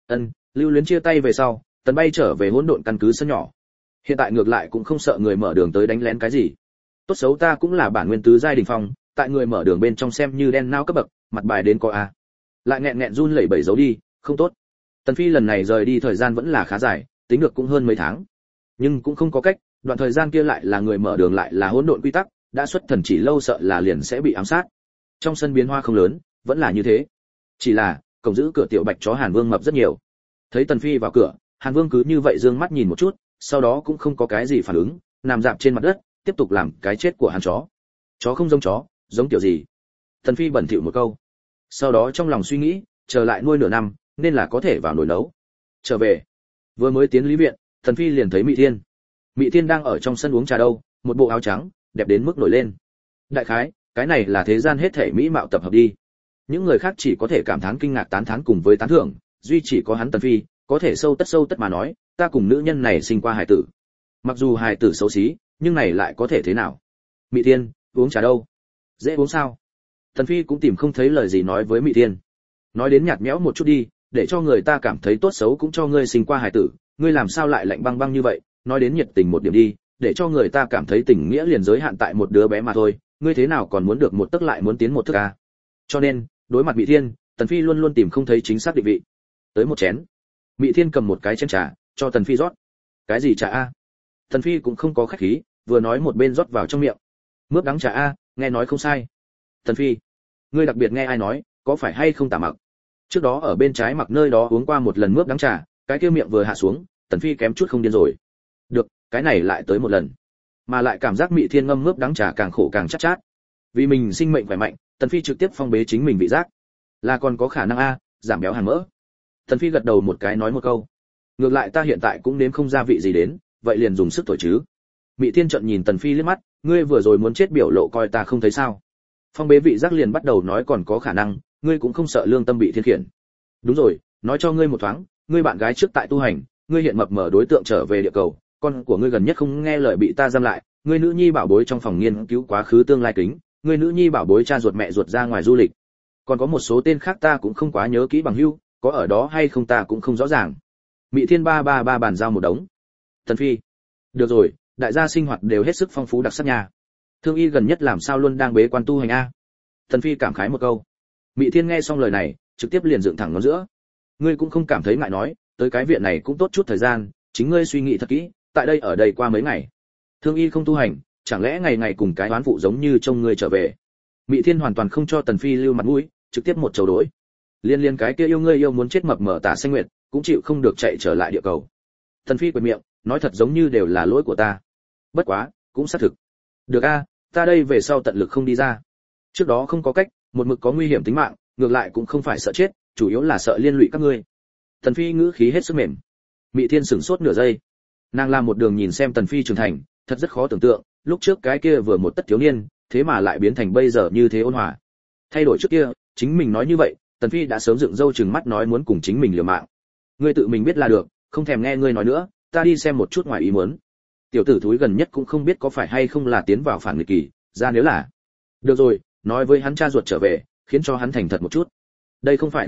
Lưu luyến chia tay về sau, Tần bay trở về hỗn độn căn cứ sân nhỏ. Hiện tại ngược lại cũng không sợ người mở đường tới đánh lén cái gì. Tốt xấu ta cũng là bản nguyên tứ giai đỉnh phong, tại người mở đường bên trong xem như đen nao cấp bậc, mặt bài đến có a. Lại nghẹn run lẩy bẩy giấu đi, không tốt. Tần Phi lần này rời đi thời gian vẫn là khá dài, tính được cũng hơn mấy tháng. Nhưng cũng không có cách, đoạn thời gian kia lại là người mở đường lại là hỗn độn quy tắc, đã xuất thần chỉ lâu sợ là liền sẽ bị ám sát. Trong sân biến hoa không lớn, vẫn là như thế. Chỉ là, cổng giữ cửa tiểu bạch chó Hàn Vương mập rất nhiều. Thấy Tần Phi vào cửa, Hàn Vương cứ như vậy dương mắt nhìn một chút, sau đó cũng không có cái gì phản ứng, nằm dạp trên mặt đất, tiếp tục làm cái chết của Hàn chó. Chó không giống chó, giống kiểu gì? Tần Phi bẩn thỉu một câu. Sau đó trong lòng suy nghĩ, chờ lại nuôi nửa năm, nên là có thể vào nồi nấu. Trở về, vừa mới tiến lý viện, Tần Phi liền thấy Mị Thiên. Mị Thiên đang ở trong sân uống trà đâu, một bộ áo trắng, đẹp đến mức nổi lên. Đại khái, cái này là thế gian hết thảy mỹ mạo tập hợp đi. Những người khác chỉ có thể cảm thán kinh ngạc tán thán cùng với tán thưởng, duy chỉ có hắn Tần Phi, có thể sâu tất mà nói, ta cùng nữ nhân này sinh qua hài tử. Mặc dù hài tử xấu xí, nhưng này lại có thể thế nào? Mị Thiên, uống trà đâu? Dễ uống sao? Tần Phi cũng tìm không thấy lời gì nói với Mị Thiên. Nói đến nhạt nhẽo một chút đi, để cho người ta cảm thấy tốt xấu cũng cho ngươi sinh qua hài tử, ngươi làm sao lại lạnh băng băng như vậy? Nói đến nhiệt tình một điểm đi, để cho người ta cảm thấy tình nghĩa liền giới hạn tại một đứa bé mà thôi, ngươi thế nào còn muốn được một tấc lại muốn tiến một thước à? Cho nên, đối mặt Mị Thiên, Tần Phi luôn luôn tìm không thấy chính xác định vị. Tới một chén. Mị Thiên cầm một cái chén trà, cho Tần Phi rót. Cái gì trà a? Tần Phi cũng không có khách khí, vừa nói một bên rót vào trong miệng. Mướp đắng trà a, nghe nói không sai. Tần Phi, ngươi đặc biệt nghe ai nói, có phải hay không tả mặc? Trước đó ở bên trái mặc nơi đó uống qua một lần mướp đắng trà, cái kia miệng vừa hạ xuống, Tần Phi kém chút không điên rồi. Được, cái này lại tới một lần. Mà lại cảm giác Mị Thiên ngâm mướp đắng trà càng khổ càng chát chát. Vì mình sinh mệnh khỏe mạnh, Tần Phi trực tiếp phong bế chính mình vị giác. Là còn có khả năng a, giảm béo hàn mỡ. Tần Phi gật đầu một cái nói một câu. Ngược lại ta hiện tại cũng nếm không ra vị gì đến, vậy liền dùng sức thổi chứ. Mị Thiên trợn nhìn Tần Phi liếc mắt, ngươi vừa rồi muốn chết biểu lộ coi ta không thấy sao? Phong bế vị giác liền bắt đầu nói còn có khả năng, ngươi cũng không sợ lương tâm bị thiên khiển. Đúng rồi, nói cho ngươi một thoáng, ngươi bạn gái trước tại tu hành, ngươi hiện mập mờ đối tượng trở về địa cầu, con của ngươi gần nhất không nghe lời bị ta giam lại, ngươi nữ nhi bảo bối trong phòng nghiên cứu quá khứ tương lai kính, ngươi nữ nhi bảo bối cha ruột mẹ ruột ra ngoài du lịch. Còn có một số tên khác ta cũng không quá nhớ kỹ bằng hữu, có ở đó hay không ta cũng không rõ ràng. Mị Thiên ba bàn giao một đống. Tần Phi, được rồi, đại gia sinh hoạt đều hết sức phong phú đặc sắc nha. Thương y gần nhất làm sao luôn đang bế quan tu hành a? Tần Phi cảm khái một câu. Mị Thiên nghe xong lời này, trực tiếp liền dựng thẳng ngón giữa. Ngươi cũng không cảm thấy ngại nói, tới cái viện này cũng tốt chút thời gian, chính ngươi suy nghĩ thật kỹ, tại đây ở đây qua mấy ngày. Thương y không tu hành, chẳng lẽ ngày ngày cùng cái oán phụ giống như trông ngươi trở về? Mị Thiên hoàn toàn không cho Tần Phi lưu mặt mũi, trực tiếp một chầu đối. Liên cái kia yêu ngươi yêu muốn chết mập mờ Tả Xanh Nguyệt, cũng chịu không được chạy trở lại địa cầu. Tần Phi quệt miệng, nói thật giống như đều là lỗi của ta. Bất quá, cũng xác thực. Được a, ta đây về sau tận lực không đi ra. Trước đó không có cách, một mực có nguy hiểm tính mạng, ngược lại cũng không phải sợ chết, chủ yếu là sợ liên lụy các ngươi. Tần Phi ngữ khí hết sức mềm. Mị Thiên sững sốt nửa giây. Nàng làm một đường nhìn xem Tần Phi trưởng thành, thật rất khó tưởng tượng, lúc trước cái kia vừa một tất thiếu niên, thế mà lại biến thành bây giờ như thế ôn hòa. Thay đổi trước kia, chính mình nói như vậy, Tần Phi đã sớm dựng râu trừng mắt nói muốn cùng chính mình liều mạng. Ngươi tự mình biết là được, không thèm nghe ngươi nói nữa, ta đi xem một chút ngoài ý muốn. Tiểu tử thúi gần nhất cũng không biết có phải hay không là tiến vào phản nghịch kỳ, ra nếu là. Được rồi, nói với hắn cha ruột trở về, khiến cho hắn thành thật một chút. Đây không phải uy hiếp,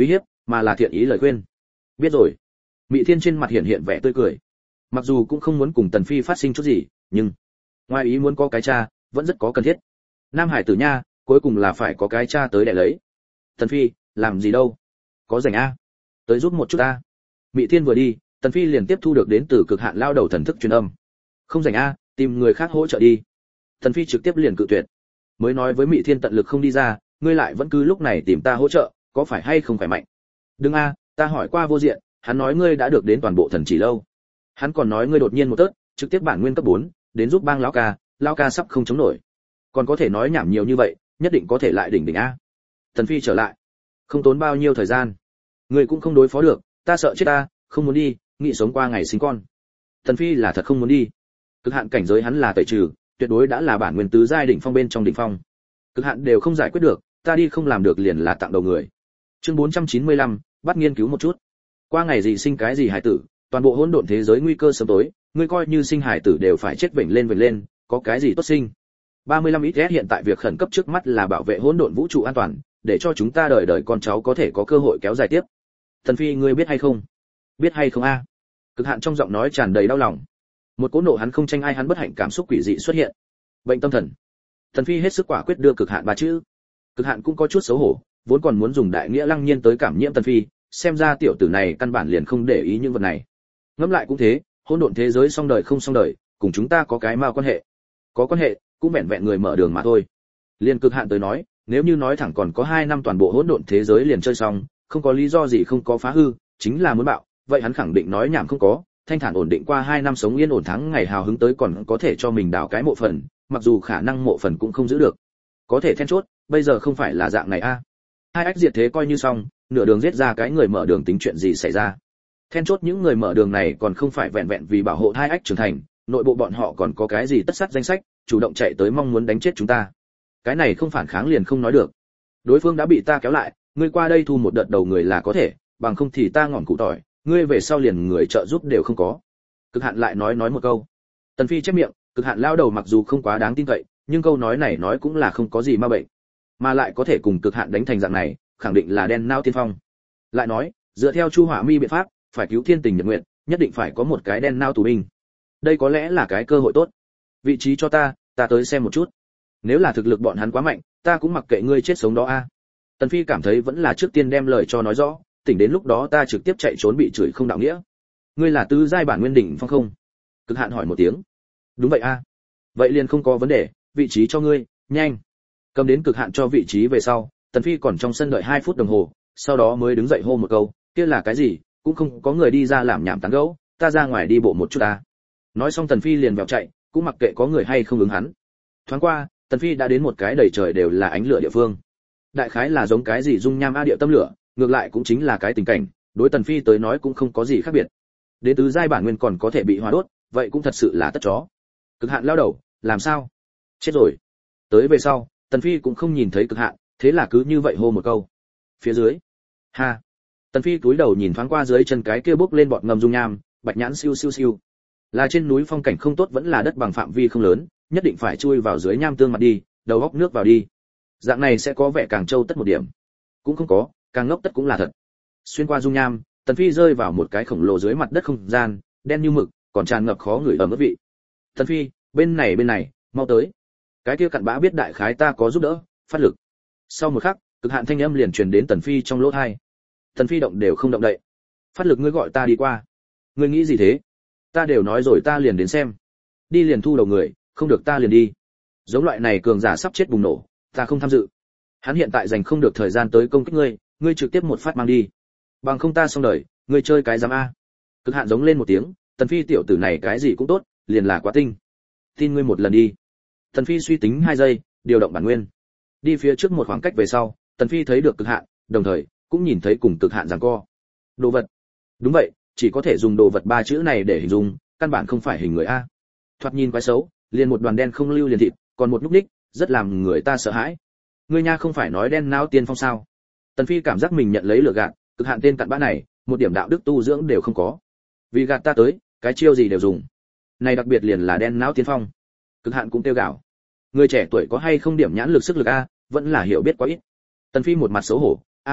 mà là thiện ý lời khuyên. Biết rồi. Mị Thiên trên mặt hiện hiện vẻ tươi cười. Mặc dù cũng không muốn cùng Tần Phi phát sinh chút gì, nhưng ngoài ý muốn có cái cha, vẫn rất có cần thiết. Nam Hải tử nha, cuối cùng là phải có cái cha tới để lấy. Tần Phi, làm gì đâu? Có rảnh a? Tới giúp một chút a. Mị Thiên vừa đi, Tần Phi liền tiếp thu được đến từ Cực Hạn lao đầu thần thức truyền âm. Không rảnh a, tìm người khác hỗ trợ đi. Tần Phi trực tiếp liền cự tuyệt. Mới nói với Mị Thiên tận lực không đi ra, ngươi lại vẫn cứ lúc này tìm ta hỗ trợ, có phải hay không khỏe mạnh? Đừng a, ta hỏi qua vô diện, hắn nói ngươi đã được đến toàn bộ thần chỉ lâu. Hắn còn nói ngươi đột nhiên một tớt, trực tiếp bản nguyên cấp 4, đến giúp bang lão ca sắp không chống nổi. Còn có thể nói nhảm nhiều như vậy, nhất định có thể lại đỉnh đỉnh a. Tần Phi trở lại, không tốn bao nhiêu thời gian. Ngươi cũng không đối phó được, ta sợ chết ta, không muốn đi, nghĩ sống qua ngày sinh con. Tần Phi là thật không muốn đi. Cực hạn cảnh giới hắn là tẩy trừ, tuyệt đối đã là bản nguyên tứ giai đỉnh phong bên trong đỉnh phong. Cực hạn đều không giải quyết được, ta đi không làm được liền là tặng đầu người. Chương 495, bắt nghiên cứu một chút. Qua ngày gì sinh cái gì hải tử, toàn bộ hỗn độn thế giới nguy cơ sớm tối, ngươi coi như sinh hải tử đều phải chết vểnh lên, có cái gì tốt sinh. 35 XS hiện tại việc khẩn cấp trước mắt là bảo vệ hỗn độn vũ trụ an toàn, để cho chúng ta đời đời con cháu có thể có cơ hội kéo dài tiếp. Thần Phi ngươi biết hay không? Biết hay không a? Cực hạn trong giọng nói tràn đầy đau lòng. Một cỗ nộ hắn không tranh ai hắn bất hạnh cảm xúc quỷ dị xuất hiện. Bệnh tâm thần. Thần Phi hết sức quả quyết đưa Cực hạn ba chữ. Cực hạn cũng có chút xấu hổ, vốn còn muốn dùng đại nghĩa lăng nhiên tới cảm nhiễm Tần Phi, xem ra tiểu tử này căn bản liền không để ý những vật này. Ngẫm lại cũng thế, hỗn độn thế giới xong đời không xong đời, cùng chúng ta có cái ma quan hệ. Có quan hệ, cũng vẹn vẹn người mở đường mà thôi. Liên Cực hạn tới nói, nếu như nói thẳng còn có 2 năm toàn bộ hỗn độn thế giới liền chơi xong, không có lý do gì không có phá hư, chính là muốn bạo, vậy hắn khẳng định nói nhảm không có, thanh thản ổn định qua 2 năm sống yên ổn thắng ngày hào hứng tới còn có thể cho mình đào cái mộ phần, mặc dù khả năng mộ phần cũng không giữ được. Có thể then chốt, bây giờ không phải là dạng này a. Hai ách diệt thế coi như xong, nửa đường giết ra cái người mở đường tính chuyện gì xảy ra. Then chốt những người mở đường này còn không phải vẹn vẹn vì bảo hộ hai ách trưởng thành, nội bộ bọn họ còn có cái gì tất sát danh sách, chủ động chạy tới mong muốn đánh chết chúng ta. Cái này không phản kháng liền không nói được. Đối phương đã bị ta kéo lại, ngươi qua đây thu một đợt đầu người là có thể, bằng không thì ta ngọn cụ tỏi, ngươi về sau liền người trợ giúp đều không có. Cực hạn lại nói một câu. Tần Phi chép miệng, Cực hạn lao đầu mặc dù không quá đáng tin cậy, nhưng câu nói này nói cũng là không có gì ma bệnh, mà lại có thể cùng Cực hạn đánh thành dạng này, khẳng định là đen nao tiên phong. Lại nói, dựa theo Chu Hỏa Mi biện pháp, phải cứu thiên tình nhật nguyện, nhất định phải có một cái đen nao tù binh. Đây có lẽ là cái cơ hội tốt. Vị trí cho ta tới xem một chút. Nếu là thực lực bọn hắn quá mạnh, ta cũng mặc kệ ngươi chết sống đó a. Tần Phi cảm thấy vẫn là trước tiên đem lời cho nói rõ, tỉnh đến lúc đó ta trực tiếp chạy trốn bị chửi không đạo nghĩa. Ngươi là tứ giai bản nguyên đỉnh phong không? Cực hạn hỏi một tiếng. Đúng vậy a. Vậy liền không có vấn đề, vị trí cho ngươi, nhanh. Cầm đến Cực hạn cho vị trí về sau, Tần Phi còn trong sân đợi 2 phút đồng hồ, sau đó mới đứng dậy hô một câu, kia là cái gì, cũng không có người đi ra làm nhảm tán gẫu, ta ra ngoài đi bộ một chút ta. Nói xong Tần Phi liền vèo chạy, cũng mặc kệ có người hay không ứng hắn. Thoáng qua, Tần Phi đã đến một cái đầy trời đều là ánh lửa địa phương. Đại khái là giống cái gì dung nham a địa tâm lửa, ngược lại cũng chính là cái tình cảnh, đối Tần Phi tới nói cũng không có gì khác biệt. Đến tứ giai bản nguyên còn có thể bị hỏa đốt, vậy cũng thật sự là tất chó. Cực hạn lao đầu, làm sao? Chết rồi. Tới về sau, Tần Phi cũng không nhìn thấy Cực hạn, thế là cứ như vậy hô một câu. Phía dưới. Ha. Tần Phi cúi đầu nhìn thoáng qua dưới chân cái kia bốc lên bọt ngầm dung nham, bạch nhãn siêu siêu siêu. Là trên núi phong cảnh không tốt vẫn là đất bằng phạm vi không lớn, nhất định phải chui vào dưới nham tương mặt đi, đầu góc nước vào đi. Dạng này sẽ có vẻ càng trâu tất một điểm. Cũng không có, càng ngốc tất cũng là thật. Xuyên qua dung nham, Tần Phi rơi vào một cái khổng lồ dưới mặt đất không gian, đen như mực, còn tràn ngập khó ngửi ẩm ướt vị. Tần Phi, bên này, mau tới. Cái kia cặn bã biết đại khái ta có giúp đỡ, phát lực. Sau một khắc, Cực hạn thanh âm liền truyền đến Tần Phi trong lỗ tai. Tần Phi động đều không động đậy. Phát lực ngươi gọi ta đi qua. Ngươi nghĩ gì thế? Ta đều nói rồi ta liền đến xem. Đi liền thu đầu người, không được ta liền đi. Giống loại này cường giả sắp chết bùng nổ, ta không tham dự. Hắn hiện tại dành không được thời gian tới công kích ngươi, ngươi trực tiếp một phát mang đi. Bằng không ta xong đời, ngươi chơi cái giám a. Cực hạn giống lên một tiếng, Tần Phi tiểu tử này cái gì cũng tốt, liền là quá tinh. Tin ngươi một lần đi. Tần Phi suy tính 2 giây, điều động bản nguyên. Đi phía trước một khoảng cách về sau, Tần Phi thấy được Cực hạn, đồng thời cũng nhìn thấy cùng Cực hạn giằng co. Đồ vật. Đúng vậy, chỉ có thể dùng đồ vật 3 chữ này để hình dung, căn bản không phải hình người a. Thoạt nhìn quái xấu, liền một đoàn đen không lưu liền thịt, còn một lúc ních, rất làm người ta sợ hãi. Ngươi nha không phải nói đen não tiên phong sao? Tần Phi cảm giác mình nhận lấy lửa gạt, Cực hạn tên cặn bã này, một điểm đạo đức tu dưỡng đều không có. Vì gạt ta tới, cái chiêu gì đều dùng. Này đặc biệt liền là đen não tiên phong. Cực hạn cũng tiêu gạo. Người trẻ tuổi có hay không điểm nhãn lực sức lực a, vẫn là hiểu biết quá ít. Tần Phi một mặt xấu hổ, a hoắc,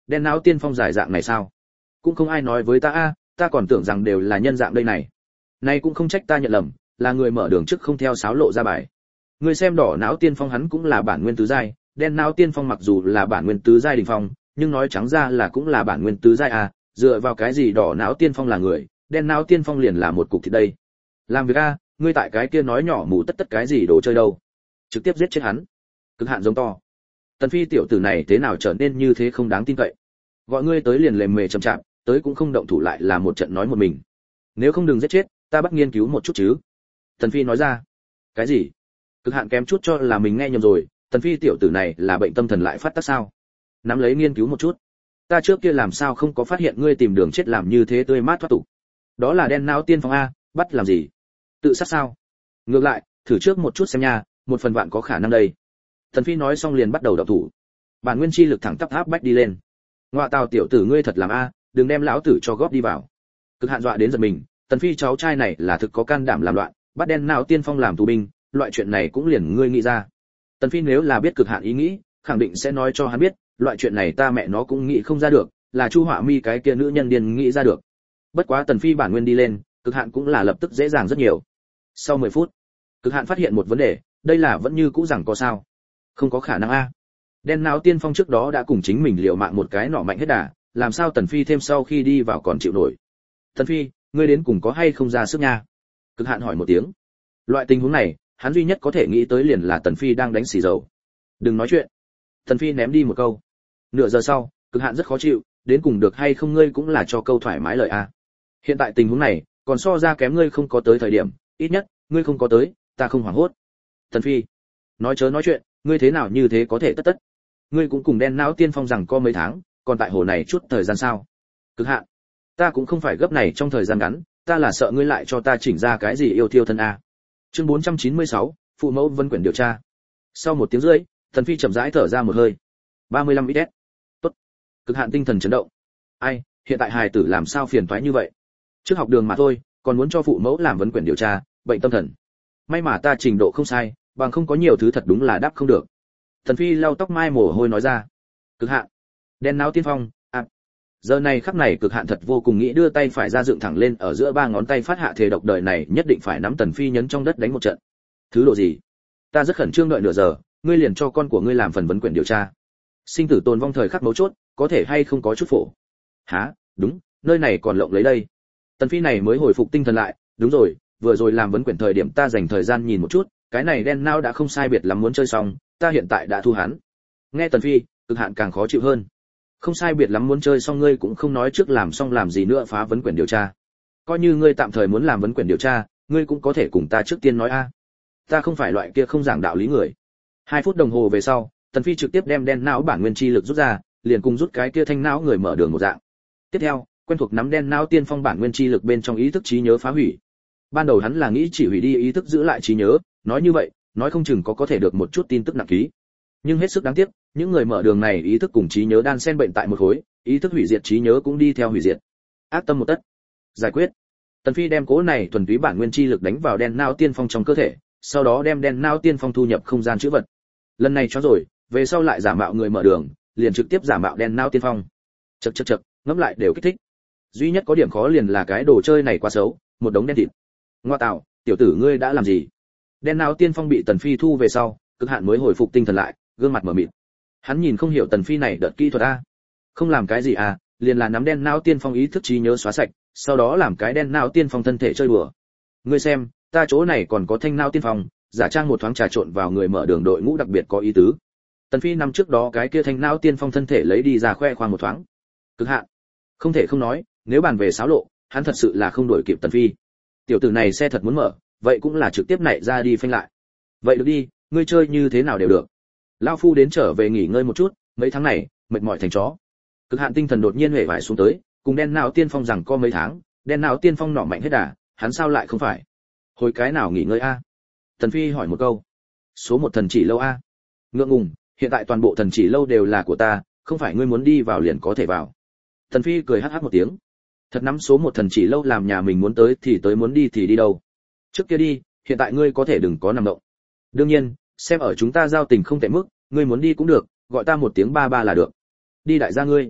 Đen não tiên phong giải dạng này sao? Cũng không ai nói với ta a, ta còn tưởng rằng đều là nhân dạng đây này. Nay cũng không trách ta nhận lầm, là người mở đường trước không theo sáo lộ ra bài. Người xem đỏ não tiên phong hắn cũng là bản nguyên tứ giai, đen não tiên phong mặc dù là bản nguyên tứ giai đỉnh phong, nhưng nói trắng ra là cũng là bản nguyên tứ giai a, dựa vào cái gì đỏ não tiên phong là người, đen não tiên phong liền là một cục thịt đây. Làm việc a, ngươi tại cái kia nói nhỏ mù tất cái gì đồ chơi đâu? Trực tiếp giết chết hắn. Cực hạn giống to. Tần Phi tiểu tử này thế nào trở nên như thế không đáng tin cậy? Gọi ngươi tới liền lề mề chậm chạp, tới cũng không động thủ lại là một trận nói một mình. Nếu không đừng giết chết, ta bắt nghiên cứu một chút chứ. Tần Phi nói ra. Cái gì? Cực hạn kém chút cho là mình nghe nhầm rồi, Tần Phi tiểu tử này là bệnh tâm thần lại phát tác sao? Nắm lấy nghiên cứu một chút. Ta trước kia làm sao không có phát hiện ngươi tìm đường chết làm như thế tươi mát thoát tục. Đó là đen não tiên phong a, bắt làm gì? Tự sát sao? Ngược lại, thử trước một chút xem nha, một phần vạn có khả năng đây. Tần Phi nói xong liền bắt đầu động thủ. Bản nguyên chi lực thẳng tắp áp bách đi lên. Ngoa tào tiểu tử ngươi thật làm a, đừng đem lão tử cho góp đi vào. Cực hạn dọa đến giật mình, Tần Phi cháu trai này là thực có can đảm làm loạn, bắt đen não tiên phong làm tù binh, loại chuyện này cũng liền ngươi nghĩ ra. Tần Phi nếu là biết cực hạn ý nghĩ, khẳng định sẽ nói cho hắn biết, loại chuyện này ta mẹ nó cũng nghĩ không ra được, là Chu Họa Mi cái kia nữ nhân điên nghĩ ra được. Bất quá Tần Phi bản nguyên đi lên, cực hạn cũng là lập tức dễ dàng rất nhiều. Sau 10 phút, cực hạn phát hiện một vấn đề, đây là vẫn như cũ rằng có sao? Không có khả năng a. Đen não tiên phong trước đó đã cùng chính mình liều mạng một cái nọ mạnh hết đà, làm sao Tần Phi thêm sau khi đi vào còn chịu nổi? Tần Phi, ngươi đến cùng có hay không ra sức nha? Cực hạn hỏi một tiếng. Loại tình huống này, hắn duy nhất có thể nghĩ tới liền là Tần Phi đang đánh xì dầu. Đừng nói chuyện. Tần Phi ném đi một câu. Nửa giờ sau, cực hạn rất khó chịu, đến cùng được hay không ngươi cũng là cho câu thoải mái lời a. Hiện tại tình huống này, còn so ra kém ngươi không có tới thời điểm, ít nhất, ngươi không có tới, ta không hoảng hốt. Tần Phi, nói chớ nói chuyện, ngươi thế nào như thế có thể tất tất? Ngươi cũng cùng đen não tiên phong rằng có mấy tháng, còn tại hồ này chút thời gian sao? Cực hạn, ta cũng không phải gấp này trong thời gian ngắn, ta là sợ ngươi lại cho ta chỉnh ra cái gì yêu thiêu thân a. Chương 496, phụ mẫu vân quyển điều tra. Sau 1 tiếng rưỡi, Tần Phi chậm rãi thở ra một hơi. 35 IS. Tốt. Cực hạn tinh thần chấn động. Ai, hiện tại hài tử làm sao phiền toái như vậy? Trước học đường mà thôi, còn muốn cho phụ mẫu làm vấn quyển điều tra, bệnh tâm thần. May mà ta trình độ không sai, bằng không có nhiều thứ thật đúng là đáp không được. Tần Phi lau tóc mai mồ hôi nói ra. Cực hạn. Đen não tiên phong, à. Giờ này khắc này cực hạn thật vô cùng nghĩ đưa tay phải ra dựng thẳng lên ở giữa 3 ngón tay phát hạ thề độc đời này nhất định phải nắm Tần Phi nhấn trong đất đánh một trận. Thứ độ gì? Ta rất khẩn trương đợi nửa giờ, ngươi liền cho con của ngươi làm phần vấn quyển điều tra. Sinh tử tồn vong thời khắc mấu chốt, có thể hay không có chút phổ. Hả? Đúng, nơi này còn lộng lấy đây. Tần Phi này mới hồi phục tinh thần lại, đúng rồi, vừa rồi làm vấn quyển thời điểm ta dành thời gian nhìn một chút, cái này đen nao đã không sai biệt lắm muốn chơi xong, ta hiện tại đã thu hắn. Nghe Tần Phi, cực hạn càng khó chịu hơn. Không sai biệt lắm muốn chơi xong ngươi cũng không nói trước làm xong làm gì nữa phá vấn quyển điều tra. Coi như ngươi tạm thời muốn làm vấn quyển điều tra, ngươi cũng có thể cùng ta trước tiên nói a. Ta không phải loại kia không giảng đạo lý người. 2 phút đồng hồ về sau, Tần Phi trực tiếp đem đen não bản nguyên chi lực rút ra, liền cùng rút cái kia thanh não người mở đường một dạng. Tiếp theo, quen thuộc nắm đen não tiên phong bản nguyên chi lực bên trong ý thức trí nhớ phá hủy. Ban đầu hắn là nghĩ chỉ hủy đi ý thức giữ lại trí nhớ, nói như vậy, nói không chừng có thể được một chút tin tức nặng ký. Nhưng hết sức đáng tiếc, những người mở đường này ý thức cùng trí nhớ đan xen bệnh tại một khối, ý thức hủy diệt trí nhớ cũng đi theo hủy diệt. Ác tâm một tất. Giải quyết. Tần Phi đem cố này thuần túy bản nguyên chi lực đánh vào đen não tiên phong trong cơ thể, sau đó đem đen não tiên phong thu nhập không gian trữ vật. Lần này cho rồi, về sau lại giả mạo người mở đường, liền trực tiếp giả mạo đen não tiên phong. Chậc, ngẫm lại đều kích thích. Duy nhất có điểm khó liền là cái đồ chơi này quá xấu, một đống đen thịt. Ngoa tạo, tiểu tử ngươi đã làm gì? Đen não tiên phong bị Tần Phi thu về sau, cực hạn mới hồi phục tinh thần lại, gương mặt mở mịt. Hắn nhìn không hiểu Tần Phi này đợt kỹ thuật a. Không làm cái gì à, liền là nắm đen não tiên phong ý thức trí nhớ xóa sạch, sau đó làm cái đen não tiên phong thân thể chơi đùa. Ngươi xem, ta chỗ này còn có thanh não tiên phong, giả trang một thoáng trà trộn vào người mở đường đội ngũ đặc biệt có ý tứ. Tần Phi năm trước đó cái kia thanh não tiên phong thân thể lấy đi ra khoe khoang một thoáng. Cực hạn. Không thể không nói, nếu bàn về xáo lộ, hắn thật sự là không đuổi kịp Tần Phi. Tiểu tử này xe thật muốn mở, vậy cũng là trực tiếp nảy ra đi phanh lại. Vậy được đi, ngươi chơi như thế nào đều được. Lão phu đến trở về nghỉ ngơi một chút, mấy tháng này, mệt mỏi thành chó. Cực hạn tinh thần đột nhiên huệ vải xuống tới, cùng đen não tiên phong rằng có mấy tháng, đen não tiên phong nọ mạnh hết đà, hắn sao lại không phải? Hồi cái nào nghỉ ngơi a? Tần Phi hỏi một câu. Số 1 thần chỉ lâu a. Ngượng ngùng, hiện tại toàn bộ thần chỉ lâu đều là của ta, không phải ngươi muốn đi vào liền có thể vào. Tần Phi cười hắc hắc một tiếng. Thật nắm số 1 thần chỉ lâu làm nhà mình muốn tới thì tới muốn đi thì đi đâu. Trước kia đi, hiện tại ngươi có thể đừng có nằm động. Đương nhiên, xem ở chúng ta giao tình không tệ mức, ngươi muốn đi cũng được, gọi ta một tiếng ba ba là được. Đi đại gia ngươi.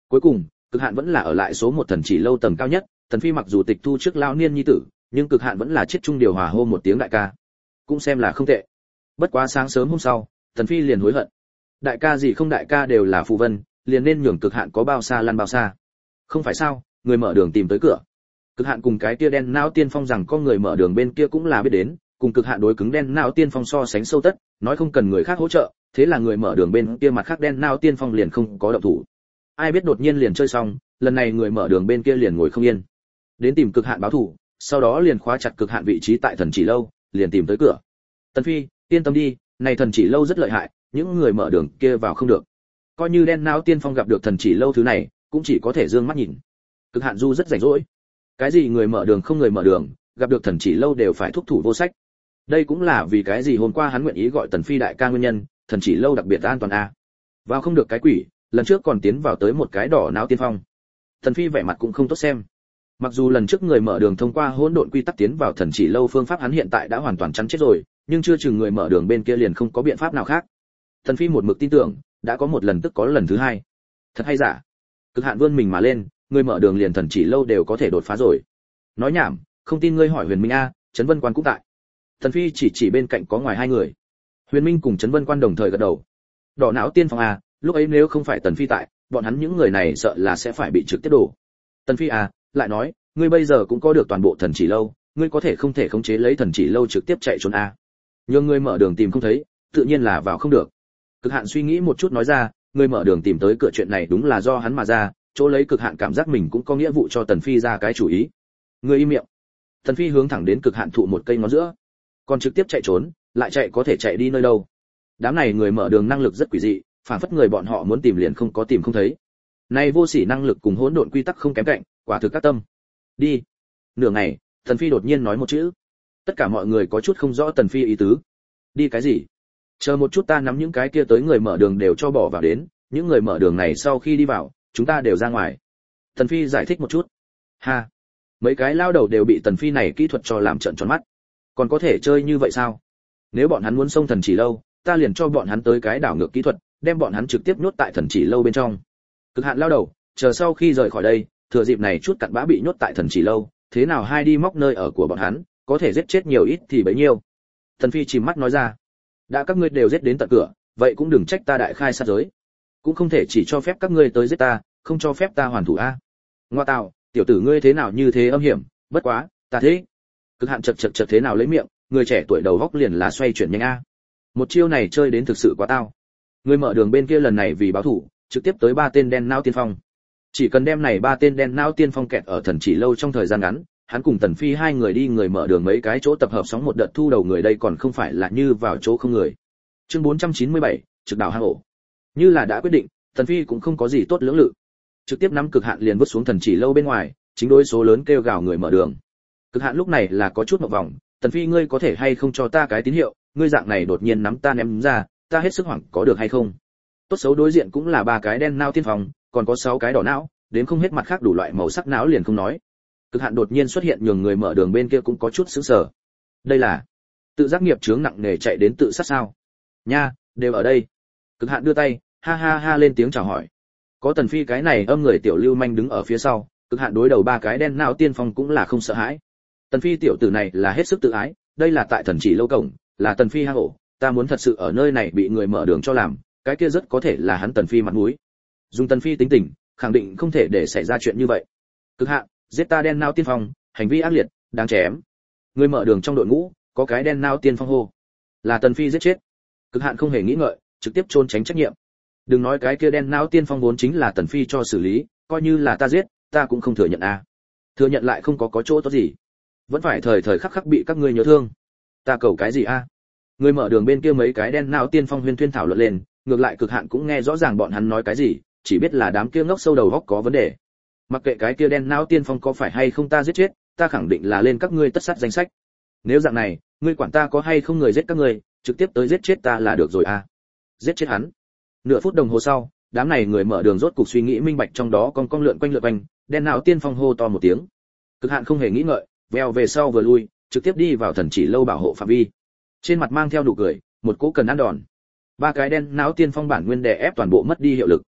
Cuối cùng, Cực Hạn vẫn là ở lại số 1 thần chỉ lâu tầng cao nhất, Tần Phi mặc dù tịch thu trước lão niên nhi tử, nhưng Cực Hạn vẫn là chết trung điều hòa hô một tiếng đại ca. Cũng xem là không tệ. Bất quá sáng sớm hôm sau, Tần Phi liền hối hận. Đại ca gì không đại ca đều là phù vân, liền nên nhường Cực Hạn có bao xa lăn bao xa. Không phải sao, người mở đường tìm tới cửa. Cực Hạn cùng cái kia đen não tiên phong rằng có người mở đường bên kia cũng là biết đến, cùng Cực Hạn đối cứng đen não tiên phong so sánh sâu tất, nói không cần người khác hỗ trợ, thế là người mở đường bên kia mặt khác đen não tiên phong liền không có động thủ. Ai biết đột nhiên liền chơi xong, lần này người mở đường bên kia liền ngồi không yên. Đến tìm Cực Hạn báo thù, sau đó liền khóa chặt Cực Hạn vị trí tại thần chỉ lâu, liền tìm tới cửa. Tần Phi, yên tâm đi, này thần chỉ lâu rất lợi hại, những người mở đường kia vào không được. Coi như đen não tiên phong gặp được thần chỉ lâu thứ này, cũng chỉ có thể dương mắt nhìn. Cực Hạn du rất rảnh rỗi. Cái gì người mở đường không người mở đường, gặp được thần chỉ lâu đều phải thúc thủ vô sách. Đây cũng là vì cái gì hôm qua hắn nguyện ý gọi Tần Phi đại ca nguyên nhân, thần chỉ lâu đặc biệt an toàn a. Vào không được cái quỷ, lần trước còn tiến vào tới một cái đỏ não tiên phong. Tần Phi vẻ mặt cũng không tốt xem. Mặc dù lần trước người mở đường thông qua hỗn độn quy tắc tiến vào thần chỉ lâu phương pháp hắn hiện tại đã hoàn toàn chắn chết rồi, nhưng chưa chừng người mở đường bên kia liền không có biện pháp nào khác. Tần Phi một mực tin tưởng, đã có một lần tức có lần thứ hai. Thật hay giả? Cực Hạn vươn mình mà lên, người mở đường liền thần chỉ lâu đều có thể đột phá rồi. Nói nhảm, không tin ngươi hỏi Huyền Minh a, Trấn Vân Quan cũng tại. Tần Phi chỉ bên cạnh có ngoài hai người. Huyền Minh cùng Trấn Vân Quan đồng thời gật đầu. Đỏ não tiên phong a, lúc ấy nếu không phải Tần Phi tại, bọn hắn những người này sợ là sẽ phải bị trực tiếp đổ. Tần Phi a, lại nói, ngươi bây giờ cũng có được toàn bộ thần chỉ lâu, ngươi có thể không thể khống chế lấy thần chỉ lâu trực tiếp chạy trốn a. Nhưng ngươi mở đường tìm không thấy, tự nhiên là vào không được. Cực Hạn suy nghĩ một chút nói ra, ngươi mở đường tìm tới cửa chuyện này đúng là do hắn mà ra, chỗ lấy Cực Hạn cảm giác mình cũng có nghĩa vụ cho Tần Phi ra cái chủ ý. Ngươi im miệng. Tần Phi hướng thẳng đến Cực Hạn thụ một cây ngón giữa. Còn trực tiếp chạy trốn, lại chạy có thể chạy đi nơi đâu? Đám này người mở đường năng lực rất quỷ dị, phản phất người bọn họ muốn tìm liền không có tìm không thấy. Này vô sỉ năng lực cùng hỗn độn quy tắc không kém cạnh, quả thực các tâm. Đi. Nửa ngày, Tần Phi đột nhiên nói một chữ. Tất cả mọi người có chút không rõ Tần Phi ý tứ. Đi cái gì? Chờ một chút ta nắm những cái kia tới người mở đường đều cho bỏ vào đến, những người mở đường này sau khi đi vào, chúng ta đều ra ngoài. Tần Phi giải thích một chút. Ha. Mấy cái lao đầu đều bị Tần Phi này kỹ thuật cho làm trợn tròn mắt. Còn có thể chơi như vậy sao? Nếu bọn hắn muốn xông thần chỉ lâu, ta liền cho bọn hắn tới cái đảo ngược kỹ thuật, đem bọn hắn trực tiếp nhốt tại thần chỉ lâu bên trong. Cực Hạn lao đầu, chờ sau khi rời khỏi đây, thừa dịp này chút cặn bã bị nhốt tại thần chỉ lâu, thế nào hai đi móc nơi ở của bọn hắn, có thể giết chết nhiều ít thì bấy nhiêu. Tần Phi chìm mắt nói ra, đã các ngươi đều giết đến tận cửa, vậy cũng đừng trách ta đại khai sát giới, cũng không thể chỉ cho phép các ngươi tới giết ta, không cho phép ta hoàn thủ a. Ngoa tạo, tiểu tử ngươi thế nào như thế âm hiểm, bất quá, ta thế. Cực Hạn chật thế nào lấy miệng, người trẻ tuổi đầu góc liền là xoay chuyển nhanh a. Một chiêu này chơi đến thực sự quá tao. Người mở đường bên kia lần này vì báo thủ, trực tiếp tới 3 tên đen não tiên phong. Chỉ cần đem này 3 tên đen não tiên phong kẹt ở thần chỉ lâu trong thời gian ngắn, hắn cùng Tần Phi hai người đi người mở đường mấy cái chỗ tập hợp sóng một đợt thu đầu người đây còn không phải là như vào chỗ không người. Chương 497, trực đảo hang ổ. Như là đã quyết định, Tần Phi cũng không có gì tốt lưỡng lự. Trực tiếp nắm Cực Hạn liền vứt xuống thần chỉ lâu bên ngoài, chính đối số lớn kêu gào người mở đường. Cực Hạn lúc này là có chút ngượng vòng, Tần Phi ngươi có thể hay không cho ta cái tín hiệu, ngươi dạng này đột nhiên nắm ta ném ra, ta hết sức hoảng có được hay không? Tốt xấu đối diện cũng là 3 cái đen não tiên phong, còn có 6 cái đỏ não, đến không hết mặt khác đủ loại màu sắc não liền không nói. Cực Hạn đột nhiên xuất hiện nhường người mở đường bên kia cũng có chút sửng sở. Đây là tự giác nghiệp chướng nặng nề chạy đến tự sát sao? Nha, đều ở đây. Cực Hạn đưa tay, ha ha ha lên tiếng chào hỏi. Có Tần Phi cái này âm người tiểu lưu manh đứng ở phía sau, Cực Hạn đối đầu 3 cái đen não tiên phong cũng là không sợ hãi. Tần Phi tiểu tử này là hết sức tự ái, đây là tại thần chỉ lâu cổng, là Tần Phi hang ổ, ta muốn thật sự ở nơi này bị người mở đường cho làm, cái kia rất có thể là hắn Tần Phi mặt mũi. Dùng Tần Phi tính tình, khẳng định không thể để xảy ra chuyện như vậy. Cực Hạn, giết ta đen não tiên phong, hành vi ác liệt, đáng chém. Người mở đường trong đội ngũ, có cái đen não tiên phong hô, là Tần Phi giết chết. Cực Hạn không hề nghĩ ngợi, trực tiếp trốn tránh trách nhiệm. Đừng nói cái kia đen não tiên phong vốn chính là Tần Phi cho xử lý, coi như là ta giết, ta cũng không thừa nhận a. Thừa nhận lại không có chỗ tốt gì, vẫn phải thời khắc khắc bị các ngươi nhớ thương. Ta cầu cái gì a? Người mở đường bên kia mấy cái đen não tiên phong huyên thuyên thảo luận lên, ngược lại Cực Hạn cũng nghe rõ ràng bọn hắn nói cái gì, chỉ biết là đám kia ngốc sâu đầu óc có vấn đề. Mặc kệ cái kia đen não tiên phong có phải hay không ta giết chết, ta khẳng định là lên các ngươi tất sát danh sách. Nếu dạng này, ngươi quản ta có hay không người giết các ngươi, trực tiếp tới giết chết ta là được rồi a. Giết chết hắn. Nửa phút đồng hồ sau, đám này người mở đường rốt cục suy nghĩ minh bạch trong đó con lượn quanh, đen não tiên phong hô to một tiếng. Cực Hạn không hề nghĩ ngợi, vèo về sau vừa lui, trực tiếp đi vào thần chỉ lâu bảo hộ phạm vi. Trên mặt mang theo nụ cười, một cỗ cần ăn đòn. 3 cái đen não tiên phong bản nguyên đè ép toàn bộ mất đi hiệu lực.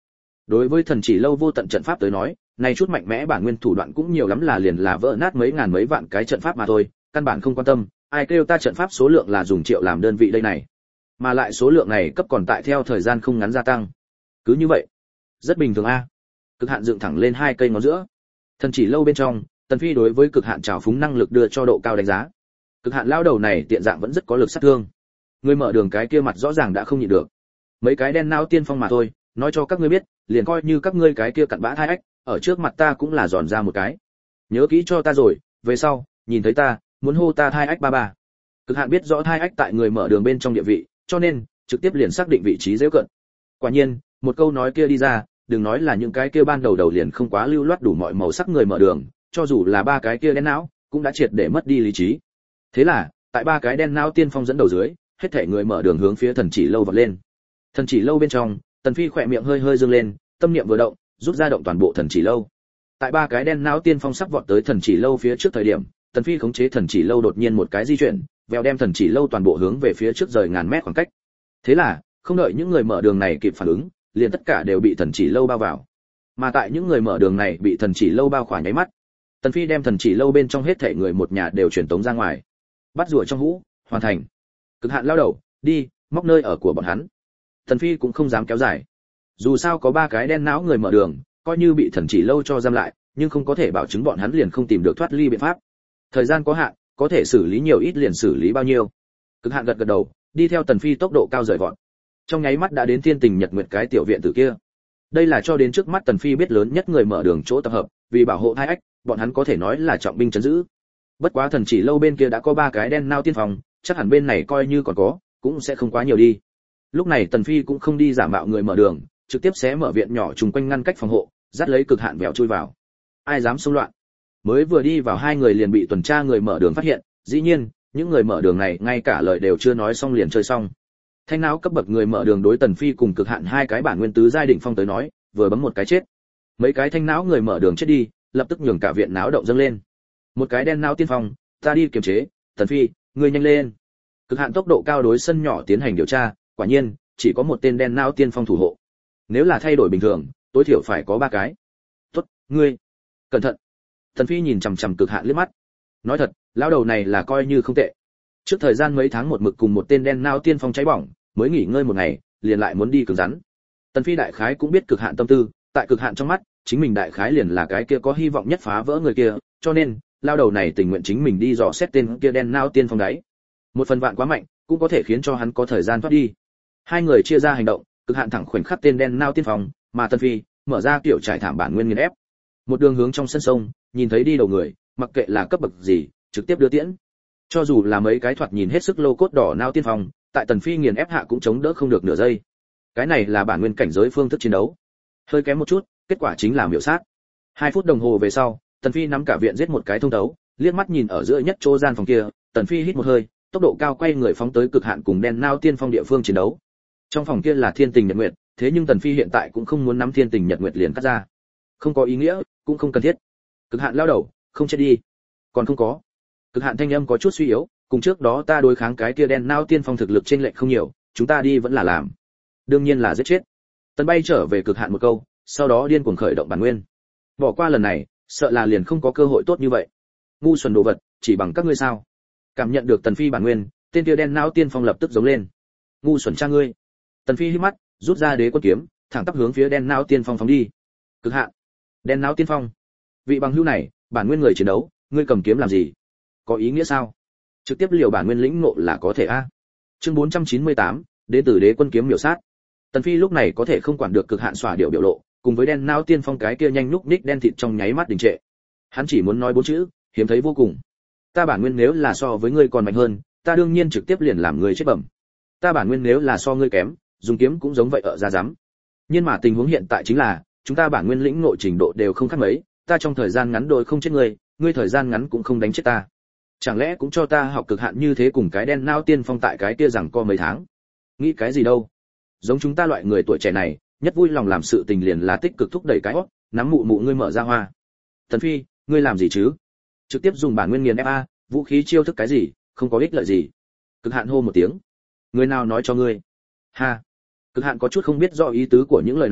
Đối với thần chỉ lâu vô tận trận pháp tới nói, này chút mạnh mẽ bản nguyên thủ đoạn cũng nhiều lắm là liền là vỡ nát mấy ngàn mấy vạn cái trận pháp mà thôi, căn bản không quan tâm, ai kêu ta trận pháp số lượng là dùng triệu làm đơn vị đây này. Mà lại số lượng này cấp còn tại theo thời gian không ngắn gia tăng. Cứ như vậy, rất bình thường a. Cực hạn dựng thẳng lên hai cây ngón giữa. Thần chỉ lâu bên trong, Tần Phi đối với cực hạn trào phúng năng lực đưa cho độ cao đánh giá. Cực hạn lao đầu này tiện dạng vẫn rất có lực sát thương. Người mở đường cái kia mặt rõ ràng đã không nhịn được. Mấy cái đen nao tiên phong mà thôi, nói cho các ngươi biết, liền coi như các ngươi cái kia cặn bã thai ách, ở trước mặt ta cũng là giòn ra một cái. Nhớ kỹ cho ta rồi, về sau, nhìn thấy ta, muốn hô ta thai ách ba ba. Cực hạn biết rõ thai ách tại người mở đường bên trong địa vị, cho nên trực tiếp liền xác định vị trí dễ cận. Quả nhiên, một câu nói kia đi ra, đừng nói là những cái kia ban đầu đầu liền không quá lưu loát đủ mọi màu sắc người mở đường, cho dù là ba cái kia đen não, cũng đã triệt để mất đi lý trí. Thế là, tại ba cái đen não tiên phong dẫn đầu dưới, hết thảy người mở đường hướng phía thần chỉ lâu vọt lên. Thần chỉ lâu bên trong, Tần Phi khỏe miệng hơi hơi dương lên, tâm niệm vừa động, rút ra động toàn bộ thần chỉ lâu. Tại ba cái đen não tiên phong sắp vọt tới thần chỉ lâu phía trước thời điểm, Tần Phi khống chế thần chỉ lâu đột nhiên một cái di chuyển, vèo đem thần chỉ lâu toàn bộ hướng về phía trước rời ngàn mét khoảng cách. Thế là, không đợi những người mở đường này kịp phản ứng, liền tất cả đều bị thần chỉ lâu bao vào. Mà tại những người mở đường này bị thần chỉ lâu bao khỏa nháy mắt, Tần Phi đem thần chỉ lâu bên trong hết thảy người một nhà đều truyền tống ra ngoài. Bắt rùa trong hũ, hoàn thành. Cực hạn lao đầu, đi, móc nơi ở của bọn hắn. Tần Phi cũng không dám kéo dài. Dù sao có ba cái đen não người mở đường, coi như bị thần chỉ lâu cho giam lại, nhưng không có thể bảo chứng bọn hắn liền không tìm được thoát ly biện pháp. Thời gian có hạn, có thể xử lý nhiều ít liền xử lý bao nhiêu. Cực hạn gật gật đầu, đi theo Tần Phi tốc độ cao rời vọt. Trong nháy mắt đã đến Thiên Tình Nhật Nguyệt cái tiểu viện tử kia. Đây là cho đến trước mắt Tần Phi biết lớn nhất người mở đường chỗ tập hợp, vì bảo hộ hai ách, bọn hắn có thể nói là trọng binh trấn giữ. Bất quá thần chỉ lâu bên kia đã có ba cái đen nao tiên phòng, chắc hẳn bên này coi như còn có, cũng sẽ không quá nhiều đi. Lúc này Tần Phi cũng không đi giả mạo người mở đường, trực tiếp xé mở viện nhỏ trùng quanh ngăn cách phòng hộ, dắt lấy cực hạn vẹo chui vào. Ai dám xông loạn? Mới vừa đi vào hai người liền bị tuần tra người mở đường phát hiện, dĩ nhiên, những người mở đường này ngay cả lời đều chưa nói xong liền chơi xong. Thanh não cấp bậc người mở đường đối Tần Phi cùng cực hạn hai cái bản nguyên tứ giai đỉnh phong tới nói, vừa bấm một cái chết. Mấy cái thanh não người mở đường chết đi, lập tức nhường cả viện náo động dâng lên. Một cái đen não tiên phong, ta đi kiềm chế, Tần Phi, ngươi nhanh lên. Cực hạn tốc độ cao đối sân nhỏ tiến hành điều tra, quả nhiên, chỉ có một tên đen não tiên phong thủ hộ. Nếu là thay đổi bình thường, tối thiểu phải có ba cái. Tốt, ngươi, cẩn thận. Tần Phi nhìn chằm chằm cực hạn liếc mắt. Nói thật, lão đầu này là coi như không tệ. Trước thời gian mấy tháng một mực cùng một tên đen não tiên phong cháy bỏng, mới nghỉ ngơi một ngày, liền lại muốn đi cứng rắn. Tần Phi đại khái cũng biết cực hạn tâm tư, tại cực hạn trong mắt, chính mình đại khái liền là cái kia có hy vọng nhất phá vỡ người kia, cho nên, lao đầu này tình nguyện chính mình đi dò xét tên kia đen não tiên phong đấy. Một phần vạn quá mạnh, cũng có thể khiến cho hắn có thời gian thoát đi. Hai người chia ra hành động, cực hạn thẳng khoảnh khắc tên đen não tiên phong, mà Tần Phi mở ra kiểu trải thảm bản nguyên nghiền ép. Một đường hướng trong sân sông, nhìn thấy đi đầu người, mặc kệ là cấp bậc gì, trực tiếp đưa tiễn. Cho dù là mấy cái thoạt nhìn hết sức lô cốt đỏ não tiên phong, tại Tần Phi nghiền ép hạ cũng chống đỡ không được nửa giây. Cái này là bản nguyên cảnh giới phương thức chiến đấu. Hơi kém một chút, kết quả chính là miểu sát. 2 phút đồng hồ về sau, Tần Phi nắm cả viện giết một cái thông thấu, liếc mắt nhìn ở giữa nhất chỗ gian phòng kia, Tần Phi hít một hơi, tốc độ cao quay người phóng tới cực hạn cùng đen nao tiên phong địa phương chiến đấu. Trong phòng kia là Thiên Tình Nhật Nguyệt, thế nhưng Tần Phi hiện tại cũng không muốn nắm Thiên Tình Nhật Nguyệt liền cắt ra. Không có ý nghĩa, cũng không cần thiết. Cực hạn lao đầu, không chết đi. Còn không có. Cực hạn thanh âm có chút suy yếu, cùng trước đó ta đối kháng cái kia đen nao tiên phong thực lực trên lệch không nhiều, chúng ta đi vẫn là làm. Đương nhiên là giết chết. Tần bay trở về cực hạn một câu, sau đó điên cuồng khởi động bản nguyên. Bỏ qua lần này, sợ là liền không có cơ hội tốt như vậy. Ngu xuẩn đồ vật, chỉ bằng các ngươi sao? Cảm nhận được Tần Phi bản nguyên, tên kia đen não tiên phong lập tức giống lên. Ngu xuẩn cha ngươi. Tần Phi hít mắt, rút ra đế quân kiếm, thẳng tắp hướng phía đen não tiên phong phóng đi. Cực hạn. Đen não tiên phong. Vị bằng hữu này, bản nguyên người chiến đấu, ngươi cầm kiếm làm gì? Có ý nghĩa sao? Trực tiếp liều bản nguyên lĩnh ngộ là có thể a. Chương 498, đến từ đế quân kiếm miểu sát. Tần Phi lúc này có thể không quản được cực hạn xỏa điệu biểu lộ, cùng với đen não tiên phong cái kia nhanh nhúc nhích đen thịt trong nháy mắt đình trệ. Hắn chỉ muốn nói 4 chữ, hiếm thấy vô cùng. Ta bản nguyên nếu là so với ngươi còn mạnh hơn, ta đương nhiên trực tiếp liền làm ngươi chết bẩm. Ta bản nguyên nếu là so ngươi kém, dùng kiếm cũng giống vậy ở ra dám. Nhưng mà tình huống hiện tại chính là, chúng ta bản nguyên lĩnh ngộ trình độ đều không khác mấy, ta trong thời gian ngắn đôi không chết ngươi, ngươi thời gian ngắn cũng không đánh chết ta. Chẳng lẽ cũng cho ta học cực hạn như thế cùng cái đen não tiên phong tại cái kia rằng co mấy tháng? Nghĩ cái gì đâu? Giống chúng ta loại người tuổi trẻ này, nhất vui lòng làm sự tình liền là tích cực thúc đẩy cái hót, nắm mụ mụ ngươi mở ra hoa. Tần Phi, ngươi làm gì chứ? Trực tiếp dùng bản nguyên nghiền FA, vũ khí chiêu thức cái gì, không có ích lợi gì. Cực hạn hô một tiếng. Người nào nói cho ngươi? Ha. Cực hạn có chút không biết rõ ý tứ của những lời này,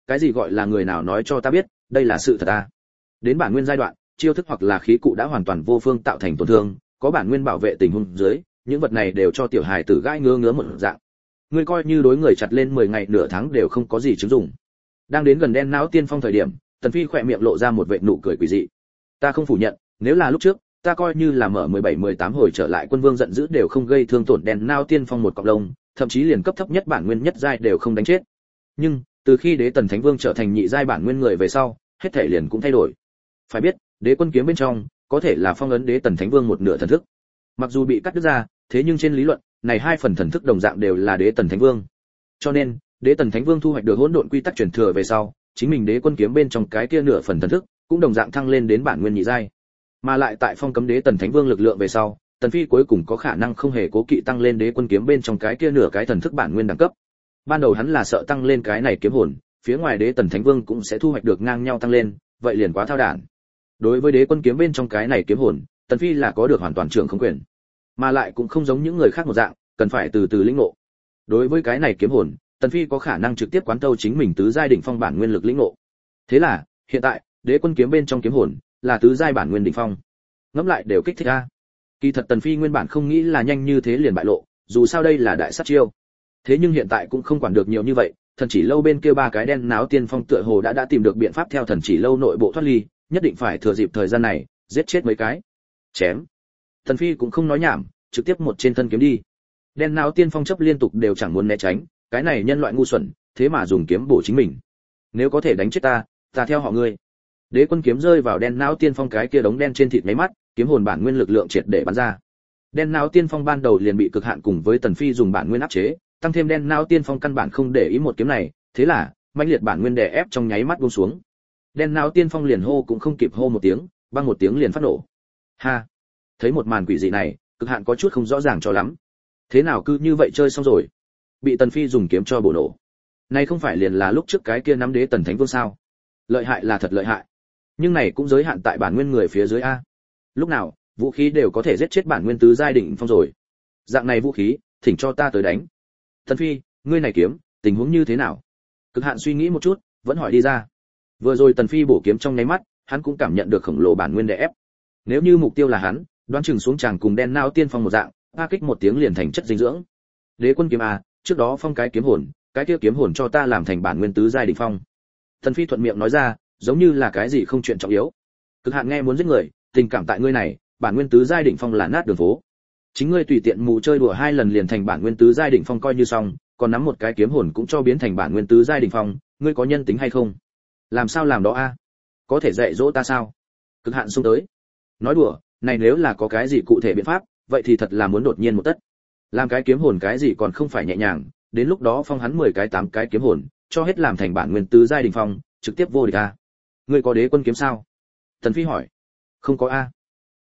cái gì gọi là người nào nói cho ta biết, đây là sự thật à? Đến bản nguyên giai đoạn, chiêu thức hoặc là khí cụ đã hoàn toàn vô phương tạo thành tổn thương, có bản nguyên bảo vệ tình huống dưới, những vật này đều cho tiểu hài tử gãi ngứa ngứa một dạng. Ngươi coi như đối người chặt lên 10 ngày nửa tháng đều không có gì chứng dụng. Đang đến gần đen não tiên phong thời điểm, Tần Phi khỏe miệng lộ ra một vệt nụ cười quỷ dị. Ta không phủ nhận, nếu là lúc trước, ta coi như là mở 17-18 hồi trở lại quân vương giận dữ đều không gây thương tổn đen não tiên phong một cọng lông, thậm chí liền cấp thấp nhất bản nguyên nhất giai đều không đánh chết. Nhưng, từ khi Đế Tần Thánh Vương trở thành nhị giai bản nguyên người về sau, hết thảy liền cũng thay đổi. Phải biết, Đế Quân kiếm bên trong có thể là phong ấn Đế Tần Thánh Vương một nửa thần thức. Mặc dù bị cắt đứt ra, thế nhưng trên lý luận, này hai phần thần thức đồng dạng đều là Đế Tần Thánh Vương. Cho nên, Đế Tần Thánh Vương thu hoạch được hỗn độn quy tắc truyền thừa về sau, chính mình Đế Quân kiếm bên trong cái kia nửa phần thần thức, cũng đồng dạng thăng lên đến bản nguyên nhị giai. Mà lại tại phong cấm Đế Tần Thánh Vương lực lượng về sau, Tần Phi cuối cùng có khả năng không hề cố kỵ tăng lên Đế Quân kiếm bên trong cái kia nửa cái thần thức bản nguyên đẳng cấp. Ban đầu hắn là sợ tăng lên cái này kiếm hồn, phía ngoài Đế Tần Thánh Vương cũng sẽ thu hoạch được ngang nhau tăng lên, vậy liền quá thao đản. Đối với Đế Quân kiếm bên trong cái này kiếm hồn, Tần Phi là có được hoàn toàn trưởng không quyền, mà lại cũng không giống những người khác một dạng, cần phải từ từ lĩnh ngộ. Đối với cái này kiếm hồn, Tần Phi có khả năng trực tiếp quán thâu chính mình tứ giai đỉnh phong bản nguyên lực lĩnh ngộ. Thế là, hiện tại, Đế Quân kiếm bên trong kiếm hồn là tứ giai bản nguyên đỉnh phong. Ngẫm lại đều kích thích a. Kỳ thật Tần Phi nguyên bản không nghĩ là nhanh như thế liền bại lộ, dù sao đây là đại sát chiêu. Thế nhưng hiện tại cũng không quản được nhiều như vậy, thần chỉ lâu bên kia ba cái đen náo tiên phong tựa hồ đã tìm được biện pháp theo thần chỉ lâu nội bộ thoát ly, nhất định phải thừa dịp thời gian này, giết chết mấy cái. Chém. Tần Phi cũng không nói nhảm, trực tiếp một trên thân kiếm đi. Đen náo tiên phong chấp liên tục đều chẳng muốn né tránh, cái này nhân loại ngu xuẩn, thế mà dùng kiếm bổ chính mình. Nếu có thể đánh chết ta, ta theo họ ngươi. Đế Quân kiếm rơi vào đen náo tiên phong cái kia đống đen trên thịt mấy mắt, kiếm hồn bản nguyên lực lượng triệt để bắn ra. Đen náo tiên phong ban đầu liền bị cực hạn cùng với Tần Phi dùng bản nguyên áp chế, tăng thêm đen náo tiên phong căn bản không để ý một kiếm này, thế là mãnh liệt bản nguyên đè ép trong nháy mắt buông xuống. Đen náo tiên phong liền hô cũng không kịp hô một tiếng, băng một tiếng liền phát nổ. Ha! Thấy một màn quỷ dị này, cực hạn có chút không rõ ràng cho lắm. Thế nào cứ như vậy chơi xong rồi, bị Tần Phi dùng kiếm cho bổ nổ. Này không phải liền là lúc trước cái kia nắm Đế Tần Thánh Vương sao? Lợi hại là thật lợi hại, nhưng này cũng giới hạn tại bản nguyên người phía dưới a. Lúc nào, vũ khí đều có thể giết chết bản nguyên tứ giai đỉnh phong rồi. Dạng này vũ khí, thỉnh cho ta tới đánh. Tần Phi, ngươi này kiếm, tình huống như thế nào? Cực hạn suy nghĩ một chút, vẫn hỏi đi ra. Vừa rồi Tần Phi bổ kiếm trong nháy mắt, hắn cũng cảm nhận được khổng lồ bản nguyên đè ép. Nếu như mục tiêu là hắn, đoán chừng xuống chàng cùng đen nao tiên phong một dạng, a kích một tiếng liền thành chất dinh dưỡng. Đế Quân kiếm a, trước đó phong cái kiếm hồn, cái kia kiếm hồn cho ta làm thành bản nguyên tứ giai đỉnh phong. Tần Phi thuận miệng nói ra, giống như là cái gì không chuyện trọng yếu. Cực hạn nghe muốn giết người, tình cảm tại ngươi này, bản nguyên tứ giai đỉnh phong là nát đường phố. Chính ngươi tùy tiện mù chơi đùa 2 lần liền thành bản nguyên tứ giai đỉnh phong coi như xong, còn nắm một cái kiếm hồn cũng cho biến thành bản nguyên tứ giai đỉnh phong, ngươi có nhân tính hay không? Làm sao làm đó a? Có thể dạy dỗ ta sao? Cực hạn xông tới. Nói đùa, này nếu là có cái gì cụ thể biện pháp, vậy thì thật là muốn đột nhiên một tất. Làm cái kiếm hồn cái gì còn không phải nhẹ nhàng, đến lúc đó phong hắn 10 cái 8 cái kiếm hồn, cho hết làm thành bản nguyên tứ giai đỉnh phong, trực tiếp vô địch a. Ngươi có Đế Quân kiếm sao? Tần Phi hỏi. Không có a.